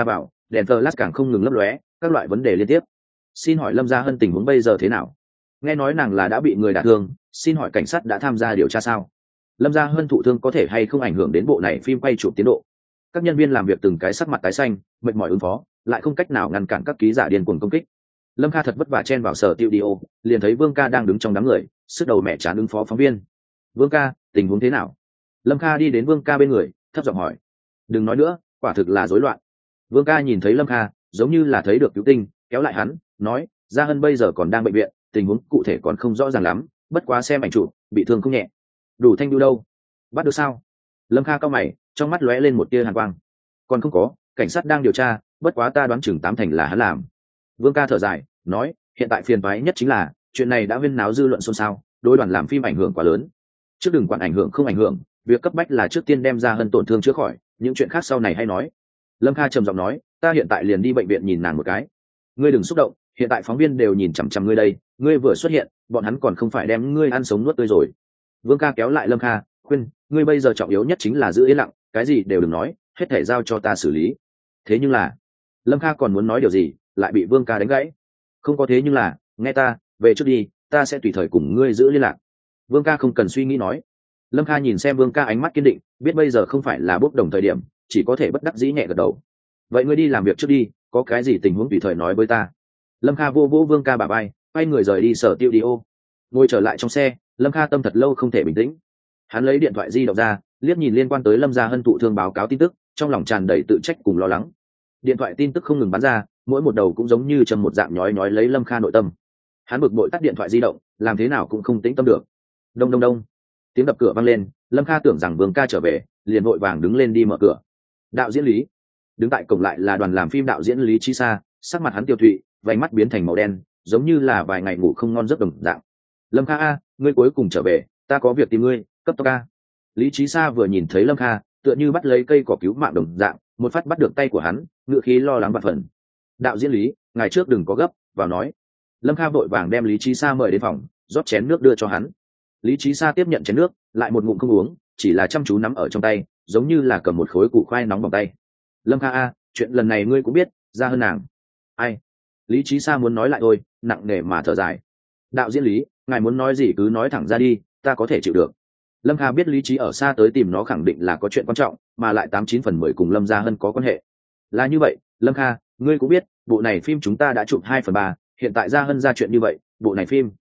đèn flash càng không ngừng lấp lóe, các loại vấn đề liên tiếp. Xin hỏi Lâm Gia Hân tình huống bây giờ thế nào? Nghe nói nàng là đã bị người đả thương, xin hỏi cảnh sát đã tham gia điều tra sao? Lâm Gia Hân thụ thương có thể hay không ảnh hưởng đến bộ này phim quay chụp tiến độ? Các nhân viên làm việc từng cái sắc mặt tái xanh, mệt mỏi ứng phó, lại không cách nào ngăn cản các ký giả điên cuồng công kích. Lâm Kha thật vất vả chen vào sở studio, liền thấy Vương Ca đang đứng trong đám người, sức đầu mẹ chán ứng phó phóng viên. Vương Ca, tình huống thế nào? Lâm Kha đi đến Vương Ca bên người, thấp giọng hỏi. Đừng nói nữa, quả thực là rối loạn. Vương Ca nhìn thấy Lâm Kha, giống như là thấy được cứu tinh, kéo lại hắn, nói, Gia Hân bây giờ còn đang bệnh viện, tình huống cụ thể còn không rõ ràng lắm, bất quá xem ảnh chụp, bị thương không nhẹ. Đủ thanh đu đâu? Bắt được sao? Lâm Kha cau mày, trong mắt lóe lên một tia hàn quang. Còn không có, cảnh sát đang điều tra, bất quá ta đoán chừng 8 thành là hắn làm. Vương Ca thở dài, nói, hiện tại phiền toái nhất chính là chuyện này đã huyên náo dư luận xôn xao, đối đoàn làm phim ảnh hưởng quá lớn. Trước đừng quản ảnh hưởng không ảnh hưởng, việc cấp bách là trước tiên đem Gia Hân tổn thương chữa khỏi, những chuyện khác sau này hay nói. Lâm Kha trầm giọng nói, ta hiện tại liền đi bệnh viện nhìn nàng một cái. Ngươi đừng xúc động, hiện tại phóng viên đều nhìn chằm chằm ngươi đây, ngươi vừa xuất hiện, bọn hắn còn không phải đem ngươi ăn sống nuốt tươi rồi. Vương Ca kéo lại Lâm Kha, khuyên, ngươi bây giờ trọng yếu nhất chính là giữ yên lặng, cái gì đều đừng nói, hết thể giao cho ta xử lý. Thế nhưng là, Lâm Kha còn muốn nói điều gì, lại bị Vương Ca đánh gãy. Không có thế nhưng là, nghe ta, về trước đi, ta sẽ tùy thời cùng ngươi giữ liên lạc. Vương Ca không cần suy nghĩ nói. Lâm Kha nhìn xem Vương Ca ánh mắt kiên định, biết bây giờ không phải là bốc đồng thời điểm, chỉ có thể bất đắc dĩ nhẹ gật đầu. Vậy ngươi đi làm việc trước đi, có cái gì tình huống tùy thời nói với ta. Lâm Kha vô vỗ Vương Ca bả vai, quay người rời đi sở studio. Ngồi trở lại trong xe, Lâm Kha tâm thật lâu không thể bình tĩnh. Hắn lấy điện thoại di động ra, liếc nhìn liên quan tới Lâm Gia Hân thụ thương báo cáo tin tức, trong lòng tràn đầy tự trách cùng lo lắng. Điện thoại tin tức không ngừng bắn ra, mỗi một đầu cũng giống như châm một dạng nhói nhói lấy Lâm Kha nội tâm. Hắn bực bội tắt điện thoại di động, làm thế nào cũng không tĩnh tâm được. Đông đông đông, tiếng đập cửa vang lên, Lâm Kha tưởng rằng Vương Ca trở về, liền vội vàng đứng lên đi mở cửa. Đạo diễn Lý, đứng tại cổng lại là đoàn làm phim đạo diễn Lý Chí Sa, sắc mặt hắn tiêu thụy, vành mắt biến thành màu đen, giống như là vài ngày ngủ không ngon giấc đồng dạng. Lâm Kha a, ngươi cuối cùng trở về, ta có việc tìm ngươi, cấp tốc a. Lý Chí Sa vừa nhìn thấy Lâm Kha, tựa như bắt lấy cây cỏ cứu mạng đồng dạng, một phát bắt được tay của hắn, ngựa khí lo lắng vạn phần. Đạo diễn Lý, ngày trước đừng có gấp, vào nói. Lâm Kha vội vàng đem Lý Chí Sa mời đến phòng, rót chén nước đưa cho hắn. Lý Chí Sa tiếp nhận chén nước, lại một ngụm không uống, chỉ là chăm chú nắm ở trong tay, giống như là cầm một khối củ khoai nóng bằng tay. Lâm Kha a, chuyện lần này ngươi cũng biết, Gia Hân nàng. Ai? Lý Chí Sa muốn nói lại thôi, nặng nề mà thở dài. Đạo diễn Lý, ngài muốn nói gì cứ nói thẳng ra đi, ta có thể chịu được. Lâm Kha biết Lý Chí ở xa tới tìm nó khẳng định là có chuyện quan trọng, mà lại 89/10 cùng Lâm Gia Hân có quan hệ. Là như vậy, Lâm Kha, ngươi cũng biết, bộ này phim chúng ta đã chụp 2/3, hiện tại Gia Hân ra chuyện như vậy, bộ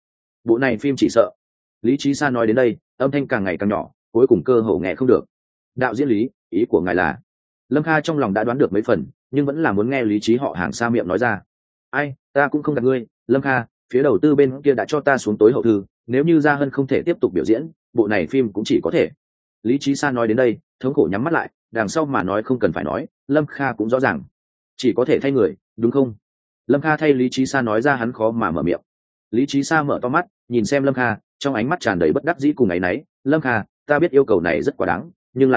này phim chỉ sợ. Lý Chí Sa nói đến đây, âm thanh càng ngày càng nhỏ, cuối cùng cơ hồ nghe không được. Đạo diễn Lý, ý của ngài là? Lâm Kha trong lòng đã đoán được mấy phần, nhưng vẫn là muốn nghe Lý Chí họ hàng xa miệng nói ra. Ai, ta cũng không gạt ngươi, Lâm Kha, phía đầu tư bên kia đã cho ta xuống tối hậu thư, nếu như Gia Hân không thể tiếp tục biểu diễn, bộ này phim cũng chỉ có thể. Lý Chí Sa nói đến đây, thống khổ nhắm mắt lại, đằng sau mà nói không cần phải nói, Lâm Kha cũng rõ ràng, chỉ có thể thay người, đúng không? Lâm Kha thay Lý Chí Sa nói ra hắn khó mà mở miệng. Lý Chí Sa mở to mắt, nhìn xem Lâm Kha, trong ánh mắt tràn đầy bất đắc dĩ cùng áy náy. Lâm Kha, ta biết yêu cầu này rất quá đáng, nhưng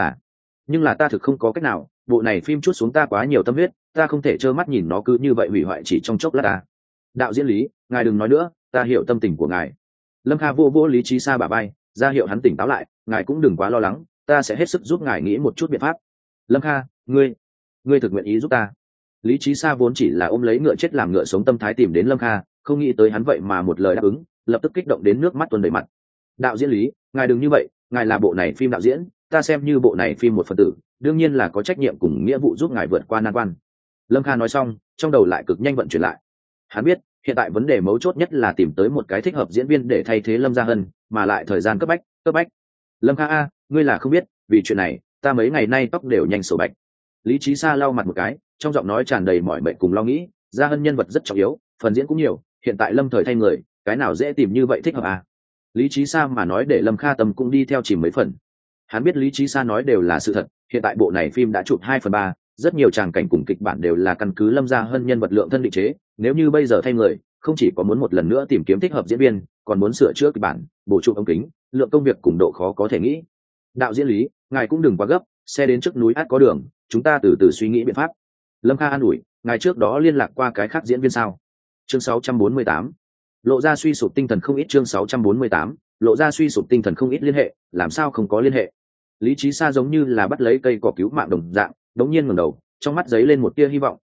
là ta thực không có cách nào, bộ này phim chút xuống ta quá nhiều tâm huyết, ta không thể trơ mắt nhìn nó cứ như vậy hủy hoại chỉ trong chốc lát ta. Đạo diễn Lý, ngài đừng nói nữa, ta hiểu tâm tình của ngài. Lâm Kha vô vô Lý Chí Sa bả vai, ra hiệu hắn tỉnh táo lại, ngài cũng đừng quá lo lắng, ta sẽ hết sức giúp ngài nghĩ một chút biện pháp. Lâm Kha, ngươi thực nguyện ý giúp ta? Lý Chí Sa vốn chỉ là ôm lấy ngựa chết làm ngựa sống tâm thái tìm đến Lâm Kha, không nghĩ tới hắn vậy mà một lời đáp ứng, lập tức kích động đến nước mắt tuôn đầy mặt. Đạo diễn Lý, ngài đừng như vậy, ngài là bộ này phim đạo diễn, ta xem như bộ này phim một phần tử, đương nhiên là có trách nhiệm cùng nghĩa vụ giúp ngài vượt qua nan quan. Lâm Kha nói xong, trong đầu lại cực nhanh vận chuyển lại. Hắn biết, hiện tại vấn đề mấu chốt nhất là tìm tới một cái thích hợp diễn viên để thay thế Lâm Gia Hân, mà lại thời gian cấp bách. Lâm Kha a, ngươi là không biết, vì chuyện này, ta mấy ngày nay tóc đều nhanh sổ bạch. Lý Chí Sa lau mặt một cái, trong giọng nói tràn đầy mỏi mệt cùng lo nghĩ, Gia Hân nhân vật rất trọng yếu, phần diễn cũng nhiều, hiện tại Lâm thời thay người, cái nào dễ tìm như vậy thích hợp à? Lý Chí Sa mà nói để Lâm Kha tâm cũng đi theo chìm mấy phần. Hắn biết Lý Chí Sa nói đều là sự thật, hiện tại bộ này phim đã chụp 2/3, rất nhiều tràng cảnh cùng kịch bản đều là căn cứ Lâm Gia Hân nhân vật lượng thân định chế, nếu như bây giờ thay người, không chỉ có muốn một lần nữa tìm kiếm thích hợp diễn viên, còn muốn sửa chữa kịch bản, bổ sung ống kính, lượng công việc cùng độ khó có thể nghĩ. Đạo diễn Lý, ngài cũng đừng quá gấp, xe đến trước núi át có đường, chúng ta từ từ suy nghĩ biện pháp. Lâm Kha an ủi, ngài trước đó liên lạc qua cái khác diễn viên sao? Chương 648. Lộ ra suy sụp tinh thần không ít. Chương 648. Lộ ra suy sụp tinh thần không ít liên hệ, làm sao không có liên hệ? Lý Chí Sa giống như là bắt lấy cây cỏ cứu mạng đồng dạng, đống nhiên ngẩng đầu, trong mắt giấy lên một tia hy vọng,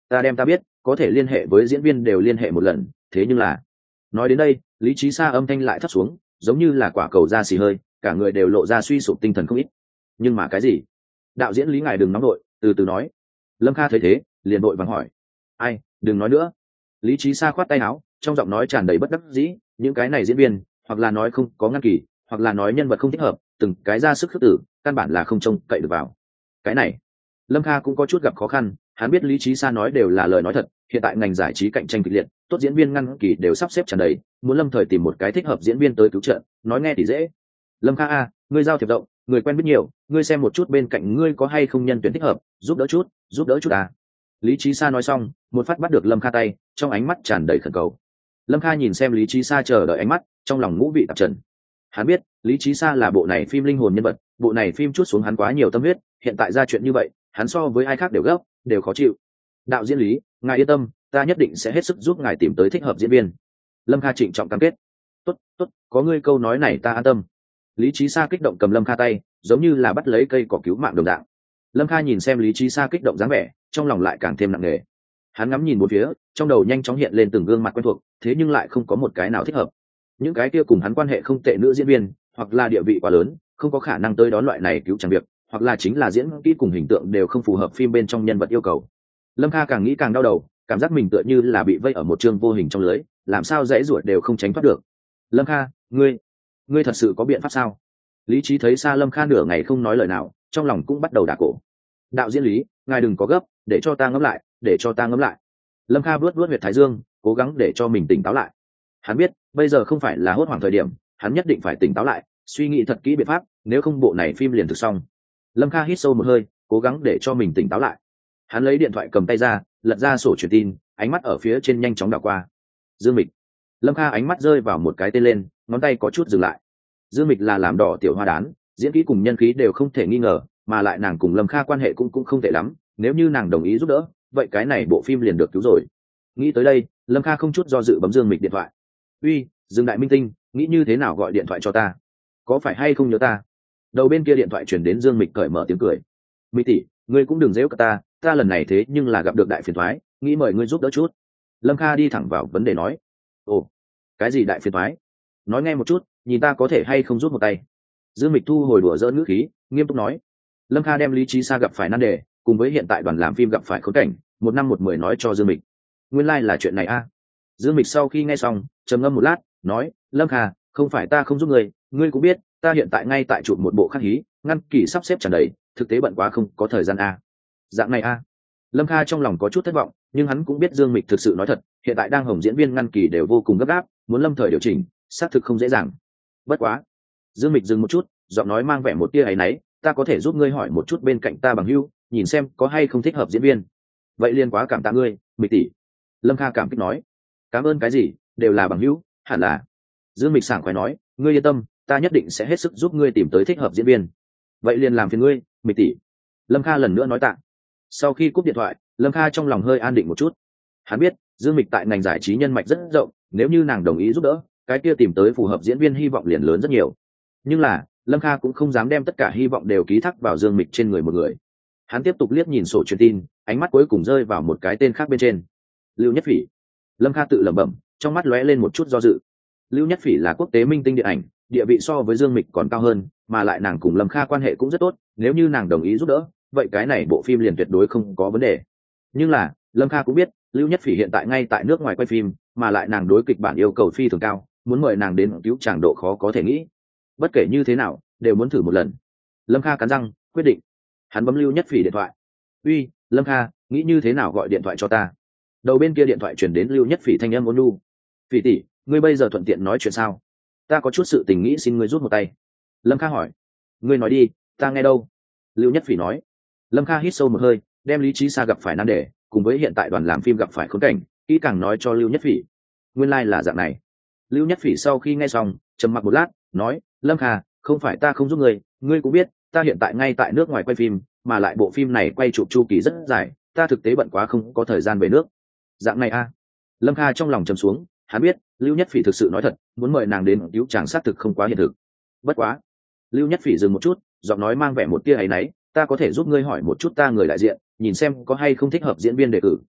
ta đem ta biết có thể liên hệ với diễn viên đều liên hệ một lần, thế nhưng là nói đến đây lý trí sa âm thanh lại thấp xuống, giống như là quả cầu da xì hơi, cả người đều lộ ra suy sụp tinh thần không ít. Nhưng mà cái gì? Đạo diễn Lý ngài đừng nóng nội, từ từ nói. Lâm Kha thấy thế liền vội vàng hỏi. Ai, đừng nói nữa. Lý trí sa khoát tay áo, trong giọng nói tràn đầy bất đắc dĩ, những cái này diễn viên hoặc là nói không có ngăn kỳ, hoặc là nói nhân vật không thích hợp, từng cái ra sức khước tử, căn bản là không trông cậy được vào. Cái này Lâm Kha cũng có chút gặp khó khăn, hắn biết lý trí sa nói đều là lời nói thật, hiện tại ngành giải trí cạnh tranh kịch liệt, tốt diễn viên ngăn kỳ đều sắp xếp tràn đầy, muốn lâm thời tìm một cái thích hợp diễn viên tới cứu trợ, nói nghe thì dễ. Lâm Kha a, ngươi giao thiệp rộng, người quen biết nhiều, ngươi xem một chút bên cạnh ngươi có hay không nhân tuyển thích hợp, giúp đỡ chút à. Lý trí sa nói xong, một phát bắt được Lâm Kha tay, trong ánh mắt tràn đầy khẩn cầu. Lâm Kha nhìn xem lý trí sa chờ đợi ánh mắt, trong lòng ngũ vị tạp trần. Hắn biết lý trí sa là bộ này phim linh hồn nhân vật, bộ này phim chút xuống hắn quá nhiều tâm huyết, hiện tại ra chuyện như vậy hắn so với ai khác đều gấp, đều khó chịu. Đạo diễn Lý, ngài yên tâm, ta nhất định sẽ hết sức giúp ngài tìm tới thích hợp diễn viên. Lâm Kha trịnh trọng cam kết. Tốt, có ngươi câu nói này ta an tâm. Lý trí sa kích động cầm Lâm Kha tay, giống như là bắt lấy cây cỏ cứu mạng đồng dạng. Lâm Kha nhìn xem lý trí sa kích động dáng vẻ, trong lòng lại càng thêm nặng nề. Hắn ngắm nhìn một phía, trong đầu nhanh chóng hiện lên từng gương mặt quen thuộc, thế nhưng lại không có một cái nào thích hợp. Những cái kia cùng hắn quan hệ không tệ nữ diễn viên, hoặc là địa vị quá lớn, không có khả năng tới đón loại này cứu chẳng việc, hoặc là chính là diễn kỹ cùng hình tượng đều không phù hợp phim bên trong nhân vật yêu cầu. Lâm Kha càng nghĩ càng đau đầu, cảm giác mình tựa như là bị vây ở một chương vô hình trong lưới, làm sao dãy ruột đều không tránh thoát được. Lâm Kha, ngươi thật sự có biện pháp sao? Lý trí thấy xa Lâm Kha nửa ngày không nói lời nào, trong lòng cũng bắt đầu đả cổ. Đạo diễn Lý, ngài đừng có gấp, để cho ta ngẫm lại. Lâm Kha vuốt huyệt thái dương, cố gắng để cho mình tỉnh táo lại. Hắn biết bây giờ không phải là hốt hoảng thời điểm, hắn nhất định phải tỉnh táo lại, suy nghĩ thật kỹ biện pháp, nếu không bộ này phim liền thực xong. Lâm Kha hít sâu một hơi, cố gắng để cho mình tỉnh táo lại. Hắn lấy điện thoại cầm tay ra, lật ra sổ truyền tin, ánh mắt ở phía trên nhanh chóng đảo qua. Dương Mịch. Lâm Kha ánh mắt rơi vào một cái tên lên, ngón tay có chút dừng lại. Dương Mịch là làm đỏ tiểu hoa đán, diễn kỹ cùng nhân khí đều không thể nghi ngờ, mà lại nàng cùng Lâm Kha quan hệ cũng không tệ lắm, nếu như nàng đồng ý giúp đỡ, vậy cái này bộ phim liền được cứu rồi. Nghĩ tới đây, Lâm Kha không chút do dự bấm Dương Mịch điện thoại. Uy, Dương đại minh tinh, nghĩ như thế nào gọi điện thoại cho ta? Có phải hay không nhớ ta? Đầu bên kia điện thoại chuyển đến Dương Mịch cởi mở tiếng cười. Mịch tỷ, ngươi cũng đừng giễu cả ta lần này thế nhưng là gặp được đại phiền toái, nghĩ mời ngươi giúp đỡ chút. Lâm Kha đi thẳng vào vấn đề nói. Ồ, cái gì đại phiền toái? Nói nghe một chút, nhìn ta có thể hay không giúp một tay. Dương Mịch thu hồi đùa giỡn ngữ khí, nghiêm túc nói. Lâm Kha đem lý trí sa gặp phải nan đề, cùng với hiện tại đoàn làm phim gặp phải khốn cảnh, một năm một mười nói cho Dương Mịch. Nguyên lai là chuyện này a. Dương Mịch sau khi nghe xong, trầm ngâm một lát, nói, Lâm Kha, không phải ta không giúp ngươi cũng biết, ta hiện tại ngay tại chụp một bộ khắc hí, ngăn kỳ sắp xếp tràn đầy, thực tế bận quá không có thời gian a. Dạng này a. Lâm Kha trong lòng có chút thất vọng, nhưng hắn cũng biết Dương Mịch thực sự nói thật, hiện tại đang hồng diễn viên ngăn kỳ đều vô cùng gấp gáp, muốn lâm thời điều chỉnh, xác thực không dễ dàng. Bất quá. Dương Mịch dừng một chút, giọng nói mang vẻ một tia áy náy, ta có thể giúp ngươi hỏi một chút bên cạnh ta bằng hữu, nhìn xem có hay không thích hợp diễn viên. Vậy liền quá cảm tạ ngươi, Mịch tỷ. Lâm Kha cảm kích nói. Cảm ơn cái gì, đều là bằng hữu, hẳn là. Dương Mịch sảng khoái nói, ngươi yên tâm, ta nhất định sẽ hết sức giúp ngươi tìm tới thích hợp diễn viên. Vậy liền làm phiền ngươi, Mịch tỷ. Lâm Kha lần nữa nói tạ. Sau khi cúp điện thoại, Lâm Kha trong lòng hơi an định một chút. Hắn biết Dương Mịch tại ngành giải trí nhân mạch rất rộng, nếu như nàng đồng ý giúp đỡ, cái kia tìm tới phù hợp diễn viên hy vọng liền lớn rất nhiều. Nhưng là Lâm Kha cũng không dám đem tất cả hy vọng đều ký thác vào Dương Mịch trên người một người. Hắn tiếp tục liếc nhìn sổ truyền tin, ánh mắt cuối cùng rơi vào một cái tên khác bên trên. Lưu Nhất Phỉ. Lâm Kha tự lẩm bẩm, trong mắt lóe lên một chút do dự. Lưu Nhất Phỉ là quốc tế minh tinh điện ảnh, địa vị so với Dương Mịch còn cao hơn, mà lại nàng cùng Lâm Kha quan hệ cũng rất tốt, nếu như nàng đồng ý giúp đỡ, vậy cái này bộ phim liền tuyệt đối không có vấn đề. Nhưng là Lâm Kha cũng biết Lưu Nhất Phỉ hiện tại ngay tại nước ngoài quay phim, mà lại nàng đối kịch bản yêu cầu phi thường cao, muốn mời nàng đến cứu chàng độ khó có thể nghĩ. Bất kể như thế nào đều muốn thử một lần. Lâm Kha cắn răng quyết định. Hắn bấm Lưu Nhất Phỉ điện thoại. Uy, Lâm Kha, nghĩ như thế nào gọi điện thoại cho ta? Đầu bên kia điện thoại chuyển đến Lưu Nhất Phỉ thanh âm ôn nhu. Phỉ tỷ, ngươi bây giờ thuận tiện nói chuyện sao? Ta có chút sự tình nghĩ xin ngươi rút một tay. Lâm Kha hỏi. Ngươi nói đi, ta nghe đâu. Lưu Nhất Phỉ nói. Lâm Kha hít sâu một hơi, đem lý trí sa gặp phải nan đề, cùng với hiện tại đoàn làm phim gặp phải khốn cảnh, kỹ càng nói cho Lưu Nhất Phỉ. Nguyên lai là dạng này. Lưu Nhất Phỉ sau khi nghe xong, trầm mặc một lát, nói, Lâm Kha, không phải ta không giúp ngươi cũng biết, ta hiện tại ngay tại nước ngoài quay phim, mà lại bộ phim này quay chụp chu kỳ rất dài, ta thực tế bận quá không có thời gian về nước. Dạng này a. Lâm Kha trong lòng trầm xuống, hắn biết Lưu Nhất Phỉ thực sự nói thật, muốn mời nàng đến cứu chàng xác thực không quá hiện thực. Bất quá. Lưu Nhất Phỉ dừng một chút, giọng nói mang vẻ một tia áy náy, ta có thể giúp ngươi hỏi một chút ta người đại diện, nhìn xem có hay không thích hợp diễn viên đề cử.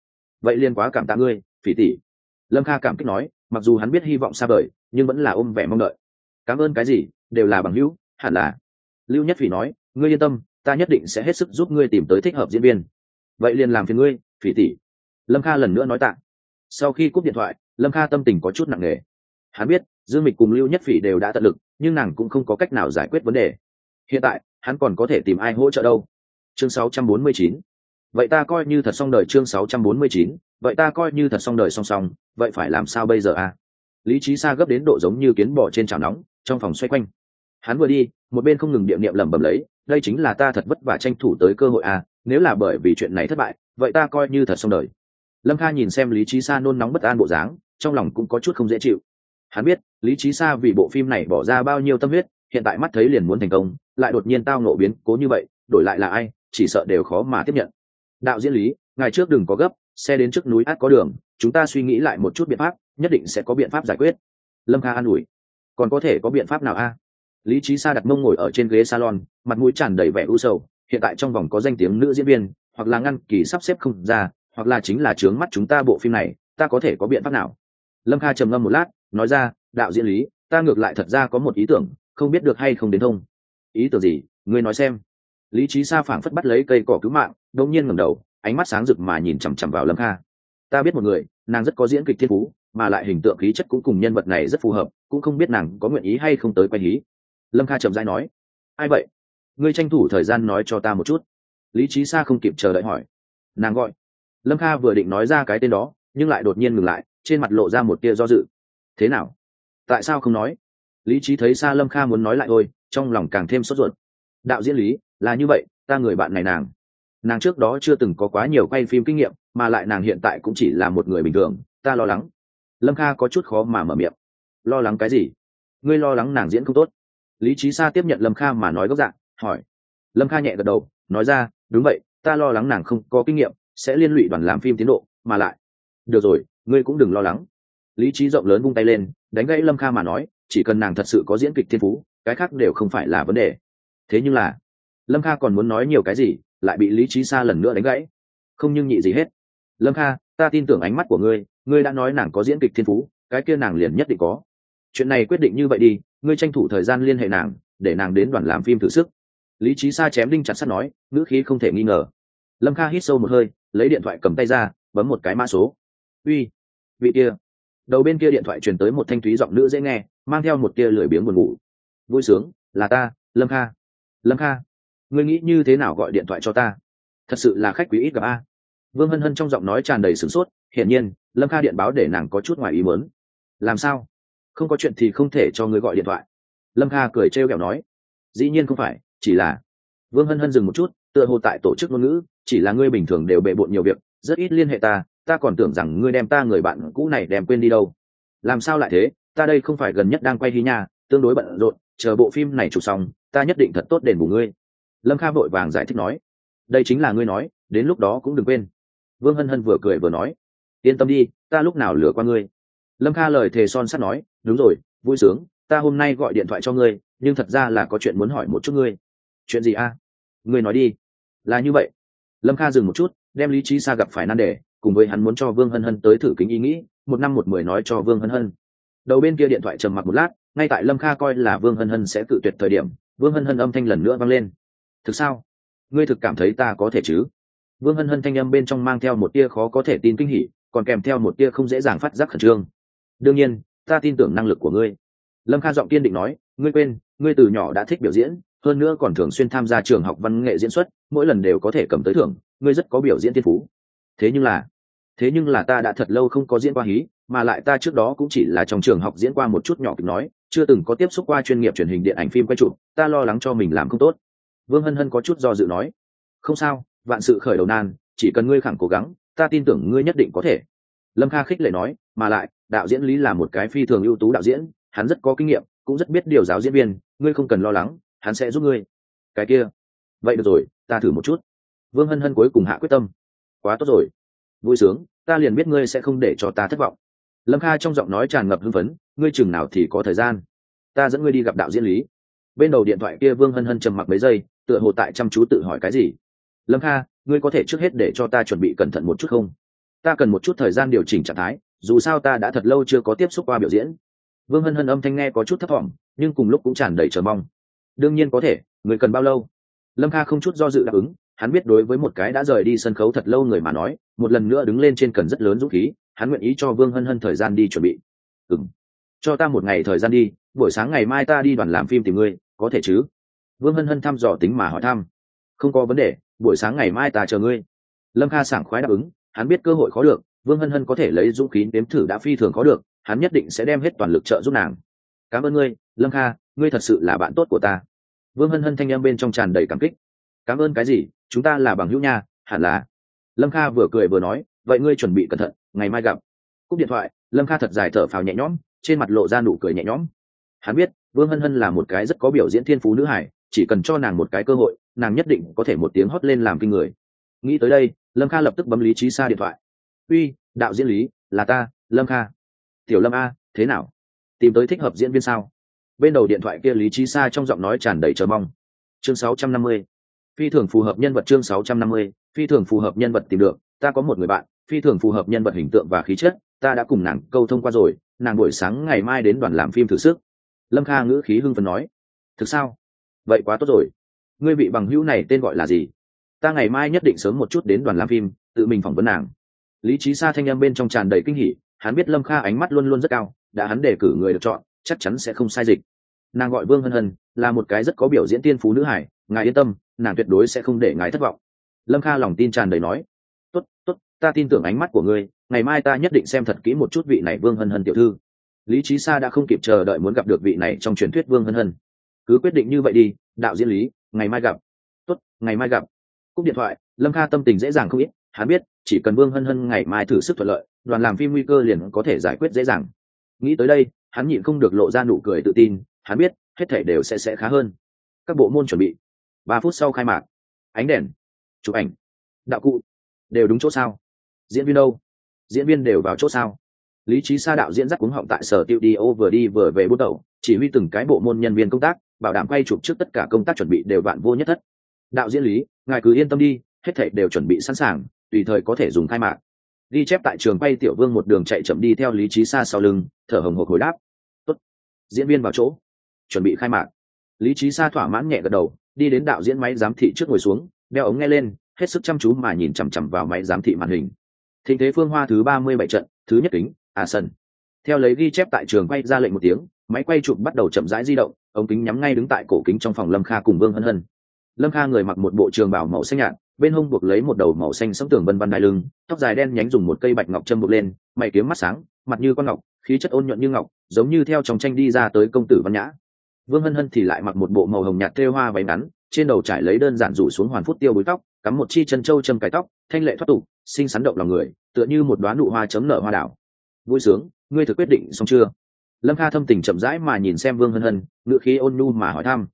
vậy liền quá cảm tạ ngươi, Phỉ tỷ. Lâm Kha cảm kích nói, mặc dù hắn biết hy vọng xa vời nhưng vẫn là ôm vẻ mong đợi. Cảm ơn cái gì, đều là bằng hữu, hẳn là. Lưu Nhất Phỉ nói, ngươi yên tâm, ta nhất định sẽ hết sức giúp ngươi tìm tới thích hợp diễn viên. Vậy liền làm phiền ngươi, Phỉ tỷ. Lâm Kha lần nữa nói tạ. Sau khi cúp điện thoại, Lâm Kha tâm tình có chút nặng nề. Hắn biết Dương Mịch cùng Lưu Nhất Phỉ đều đã tận lực, nhưng nàng cũng không có cách nào giải quyết vấn đề. Hiện tại hắn còn có thể tìm ai hỗ trợ đâu. Chương 649. Vậy ta coi như thật xong đời. Chương 649. Vậy ta coi như thật xong đời song song, vậy phải làm sao bây giờ à? Lý Chí Sa gấp đến độ giống như kiến bò trên chảo nóng, trong phòng xoay quanh. Hắn vừa đi, một bên không ngừng niệm lẩm bẩm lấy, đây chính là ta thật vất vả tranh thủ tới cơ hội à, nếu là bởi vì chuyện này thất bại, vậy ta coi như thật xong đời. Lâm Kha nhìn xem Lý Chí Sa nôn nóng bất an bộ dáng, trong lòng cũng có chút không dễ chịu. Hắn biết Lý Chí Sa vì bộ phim này bỏ ra bao nhiêu tâm huyết, hiện tại mắt thấy liền muốn thành công, lại đột nhiên tao ngộ biến cố như vậy, đổi lại là ai chỉ sợ đều khó mà tiếp nhận. Đạo diễn Lý, ngày trước đừng có gấp, xe đến trước núi át có đường, chúng ta suy nghĩ lại một chút biện pháp, nhất định sẽ có biện pháp giải quyết. Lâm Kha an ủi. Còn có thể có biện pháp nào a? Lý Chí Sa đặt mông ngồi ở trên ghế salon, mặt mũi tràn đầy vẻ u sầu. Hiện tại trong vòng có danh tiếng nữ diễn viên, hoặc là ngăn kỳ sắp xếp không ra, hoặc là chính là trướng mắt chúng ta bộ phim này, ta có thể có biện pháp nào? Lâm Kha trầm ngâm một lát, nói ra, đạo diễn Lý, ta ngược lại thật ra có một ý tưởng, không biết được hay không đến thông. Ý tưởng gì, ngươi nói xem. Lý Chí Sa phảng phất bắt lấy cây cỏ cứu mạng, đột nhiên ngẩng đầu, ánh mắt sáng rực mà nhìn chằm chằm vào Lâm Kha. Ta biết một người, nàng rất có diễn kịch thiên phú, mà lại hình tượng khí chất cũng cùng nhân vật này rất phù hợp, cũng không biết nàng có nguyện ý hay không tới quay hí. Lâm Kha chậm rãi nói, ai vậy? Ngươi tranh thủ thời gian nói cho ta một chút. Lý Chí Sa không kịp chờ đợi hỏi. Nàng gọi. Lâm Kha vừa định nói ra cái tên đó, nhưng lại đột nhiên ngừng lại, trên mặt lộ ra một tia do dự. Thế nào? Tại sao không nói? Lý Chí thấy Sa Lâm Kha muốn nói lại thôi, trong lòng càng thêm sốt ruột. Đạo diễn Lý, là như vậy, ta người bạn này nàng trước đó chưa từng có quá nhiều quay phim kinh nghiệm, mà lại nàng hiện tại cũng chỉ là một người bình thường, ta lo lắng. Lâm Kha có chút khó mà mở miệng. Lo lắng cái gì? Ngươi lo lắng nàng diễn không tốt? Lý Chí Sa tiếp nhận Lâm Kha mà nói gốc dạng, hỏi. Lâm Kha nhẹ gật đầu, nói ra, đúng vậy, ta lo lắng nàng không có kinh nghiệm, sẽ liên lụy đoàn làm phim tiến độ, mà lại. Được rồi, ngươi cũng đừng lo lắng. Lý Chí rộng lớn vung tay lên, đánh gãy Lâm Kha mà nói, chỉ cần nàng thật sự có diễn kịch thiên phú, cái khác đều không phải là vấn đề. Thế nhưng là, Lâm Kha còn muốn nói nhiều cái gì, lại bị Lý Chí Sa lần nữa đánh gãy. Không nhưng nhị gì hết. Lâm Kha, ta tin tưởng ánh mắt của ngươi đã nói nàng có diễn kịch thiên phú, cái kia nàng liền nhất định có. Chuyện này quyết định như vậy đi, ngươi tranh thủ thời gian liên hệ nàng, để nàng đến đoàn làm phim thử sức. Lý Chí Sa chém đinh chặt sắt nói, ngữ khí không thể nghi ngờ. Lâm Kha hít sâu một hơi, lấy điện thoại cầm tay ra, bấm một cái mã số. Uy, vị kia. Đầu bên kia điện thoại truyền tới một thanh thúy giọng nữ dễ nghe, mang theo một tia lười biếng buồn ngủ. Vui sướng, là ta, Lâm Kha. Lâm Kha, ngươi nghĩ như thế nào gọi điện thoại cho ta? Thật sự là khách quý ít gặp a. Vương Hân Hân trong giọng nói tràn đầy sửng sốt, hiển nhiên Lâm Kha điện báo để nàng có chút ngoài ý muốn. Làm sao? Không có chuyện thì không thể cho ngươi gọi điện thoại. Lâm Kha cười trêu ghẹo nói, dĩ nhiên không phải, chỉ là. Vương Hân Hân dừng một chút, tựa hồ tại tổ chức ngôn ngữ, chỉ là ngươi bình thường đều bệ bội nhiều việc, rất ít liên hệ ta còn tưởng rằng ngươi đem ta người bạn cũ này đem quên đi đâu. Làm sao lại thế, ta đây không phải gần nhất đang quay hí nha, tương đối bận rộn, chờ bộ phim này chụp xong, ta nhất định thật tốt đền bù ngươi. Lâm Kha vội vàng giải thích nói, đây chính là ngươi nói, đến lúc đó cũng đừng quên. Vương Hân Hân vừa cười vừa nói, yên tâm đi, ta lúc nào lừa qua ngươi. Lâm Kha lời thề son sắt nói, đúng rồi, vui sướng, ta hôm nay gọi điện thoại cho ngươi, nhưng thật ra là có chuyện muốn hỏi một chút ngươi. Chuyện gì a? Ngươi nói đi. Là như vậy. Lâm Kha dừng một chút, đem Lý Chí Sa gặp phải nan đề, cùng với hắn muốn cho Vương Hân Hân tới thử kính ý nghĩ, 1 năm 1 mười nói cho Vương Hân Hân. Đầu bên kia điện thoại trầm mặc một lát, ngay tại Lâm Kha coi là Vương Hân Hân sẽ cự tuyệt thời điểm, Vương Hân Hân âm thanh lần nữa vang lên. Thực sao? Ngươi thực cảm thấy ta có thể chứ? Vương Hân Hân thanh âm bên trong mang theo một tia khó có thể tin kinh hỉ, còn kèm theo một tia không dễ dàng phát giác khẩn trương. Đương nhiên, ta tin tưởng năng lực của ngươi. Lâm Kha giọng kiên định nói, ngươi quên, ngươi từ nhỏ đã thích biểu diễn, hơn nữa còn thường xuyên tham gia trường học văn nghệ diễn xuất, mỗi lần đều có thể cầm tới thưởng, ngươi rất có biểu diễn thiên phú. Thế nhưng là ta đã thật lâu không có diễn qua hí, mà lại ta trước đó cũng chỉ là trong trường học diễn qua một chút nhỏ kịch nói, chưa từng có tiếp xúc qua chuyên nghiệp truyền hình điện ảnh phim quay chụp, ta lo lắng cho mình làm không tốt. Vương Hân Hân có chút do dự nói, không sao, vạn sự khởi đầu nan, chỉ cần ngươi khẳng cố gắng, ta tin tưởng ngươi nhất định có thể. Lâm Kha khích lệ nói, mà lại đạo diễn Lý là một cái phi thường ưu tú đạo diễn, hắn rất có kinh nghiệm, cũng rất biết điều giáo diễn viên, ngươi không cần lo lắng, hắn sẽ giúp ngươi. Cái kia, vậy được rồi, ta thử một chút. Vương Hân Hân cuối cùng hạ quyết tâm. Quá tốt rồi. Vui sướng, ta liền biết ngươi sẽ không để cho ta thất vọng. Lâm Kha trong giọng nói tràn ngập hưng phấn, ngươi chừng nào thì có thời gian, ta dẫn ngươi đi gặp đạo diễn Lý. Bên đầu điện thoại kia Vương Hân Hân trầm mặc mấy giây, tựa hồ tại chăm chú tự hỏi cái gì. Lâm Kha, ngươi có thể trước hết để cho ta chuẩn bị cẩn thận một chút không? ta cần một chút thời gian điều chỉnh trạng thái, dù sao ta đã thật lâu chưa có tiếp xúc qua biểu diễn. Vương Hân Hân âm thanh nghe có chút thấp thỏm, nhưng cùng lúc cũng tràn đầy chờ mong. Đương nhiên có thể, người cần bao lâu? Lâm Kha không chút do dự đáp ứng. Hắn biết đối với một cái đã rời đi sân khấu thật lâu người mà nói, một lần nữa đứng lên trên cần rất lớn dũng khí. Hắn nguyện ý cho Vương Hân Hân thời gian đi chuẩn bị. Cho ta một ngày thời gian đi, buổi sáng ngày mai ta đi đoàn làm phim tìm ngươi, có thể chứ? Vương Hân Hân thăm dò tính mà hỏi thăm. Không có vấn đề, buổi sáng ngày mai ta chờ ngươi. Lâm Kha sảng khoái đáp ứng. Hắn biết cơ hội khó được, Vương Hân Hân có thể lấy dũng khí nếm thử đã phi thường khó được, hắn nhất định sẽ đem hết toàn lực trợ giúp nàng. Cảm ơn ngươi, Lâm Kha, ngươi thật sự là bạn tốt của ta. Vương Hân Hân thanh âm bên trong tràn đầy cảm kích. Cảm ơn cái gì, chúng ta là bằng hữu nha, hẳn là. Lâm Kha vừa cười vừa nói, vậy ngươi chuẩn bị cẩn thận, ngày mai gặp. Cúp điện thoại, Lâm Kha thật dài thở phào nhẹ nhõm, trên mặt lộ ra nụ cười nhẹ nhõm. Hắn biết Vương Hân Hân là một cái rất có biểu diễn thiên phú nữ hải, chỉ cần cho nàng một cái cơ hội, nàng nhất định có thể một tiếng hót lên làm kinh người. Nghĩ tới đây, Lâm Kha lập tức bấm Lý Chí Sa điện thoại. Uy, đạo diễn Lý, là ta, Lâm Kha. Tiểu Lâm a, thế nào? Tìm tới thích hợp diễn viên sao? Bên đầu điện thoại kia Lý Chí Sa trong giọng nói tràn đầy chờ mong. Chương 650. Phi thường phù hợp nhân vật. Chương 650. Phi thường phù hợp nhân vật tìm được, ta có một người bạn, phi thường phù hợp nhân vật hình tượng và khí chất, ta đã cùng nàng câu thông qua rồi, nàng buổi sáng ngày mai đến đoàn làm phim thử sức. Lâm Kha ngữ khí hưng phấn nói. Thực sao? Vậy quá tốt rồi. Ngươi vị bằng hữu này tên gọi là gì? Ta ngày mai nhất định sớm một chút đến đoàn làm phim, tự mình phỏng vấn nàng. Lý Chí Sa thanh âm bên trong tràn đầy kinh hỉ, hắn biết Lâm Kha ánh mắt luôn luôn rất cao, đã hắn đề cử người được chọn, chắc chắn sẽ không sai dịch. Nàng gọi Vương Hân Hân, là một cái rất có biểu diễn tiên phú nữ hải, ngài yên tâm, nàng tuyệt đối sẽ không để ngài thất vọng. Lâm Kha lòng tin tràn đầy nói. Tốt, tốt, ta tin tưởng ánh mắt của ngươi, ngày mai ta nhất định xem thật kỹ một chút vị này Vương Hân Hân tiểu thư. Lý Chí Sa đã không kịp chờ đợi muốn gặp được vị này trong truyền thuyết Vương Hân Hân. Cứ quyết định như vậy đi, đạo diễn Lý, ngày mai gặp. Tốt, ngày mai gặp. Cúp điện thoại, Lâm Kha tâm tình dễ dàng không ít, hắn biết chỉ cần Vương Hân Hân ngày mai thử sức thuận lợi, đoàn làm phim nguy cơ liền có thể giải quyết dễ dàng. Nghĩ tới đây, hắn nhịn không được lộ ra nụ cười tự tin, hắn biết hết thảy đều sẽ khá hơn. Các bộ môn chuẩn bị. 3 phút sau khai mạc. Ánh đèn, chụp ảnh, đạo cụ đều đúng chỗ sao? Diễn viên đâu? Diễn viên đều vào chỗ sao? Lý Chí Sa đạo diễn dắt cuống họng tại sở studio vừa đi vừa về bút đầu, chỉ huy từng cái bộ môn nhân viên công tác, bảo đảm quay chụp trước tất cả công tác chuẩn bị đều vạn vô nhất thất. Đạo diễn Lý, ngài cứ yên tâm đi, hết thảy đều chuẩn bị sẵn sàng, tùy thời có thể dùng khai mạc. Ghi chép tại trường quay Tiểu Vương một đường chạy chậm đi theo Lý Chí Sa sau lưng, thở hổn hộc hồi đáp. Tốt. Diễn viên vào chỗ, chuẩn bị khai mạc. Lý Chí Sa thỏa mãn nhẹ gật đầu, đi đến đạo diễn máy giám thị trước ngồi xuống, đeo ống nghe lên, hết sức chăm chú mà nhìn chằm chằm vào máy giám thị màn hình. Thịnh thế phương hoa thứ 37 trận, thứ nhất kính, sân. Theo lấy ghi chép tại trường quay ra lệnh một tiếng, máy quay chụp bắt đầu chậm rãi di động, ống kính nhắm ngay đứng tại cổ kính trong phòng Lâm Kha cùng Vương Hân Hân. Lâm Kha người mặc một bộ trường bào màu xanh nhạt, bên hông buộc lấy một đầu màu xanh sẫm tường vân vân đai lưng, tóc dài đen nhánh dùng một cây bạch ngọc châm buộc lên, mày kiếm mắt sáng, mặt như con ngọc, khí chất ôn nhuận như ngọc, giống như theo trong tranh đi ra tới công tử văn nhã. Vương Hân Hân thì lại mặc một bộ màu hồng nhạt thêu hoa váy ngắn, trên đầu trải lấy đơn giản rủ xuống hoàn phút tiêu búi tóc, cắm một chi chân châu châm cài tóc, thanh lệ thoát tục, xinh xắn động lòng người, tựa như một đóa nụ hoa chấm nở hoa đảo. Vui sướng, ngươi thực quyết định xong chưa? Lâm Kha thâm tình chậm rãi mà nhìn xem Vương Hân Hân, ngữ khí ôn nhu mà hỏi thăm.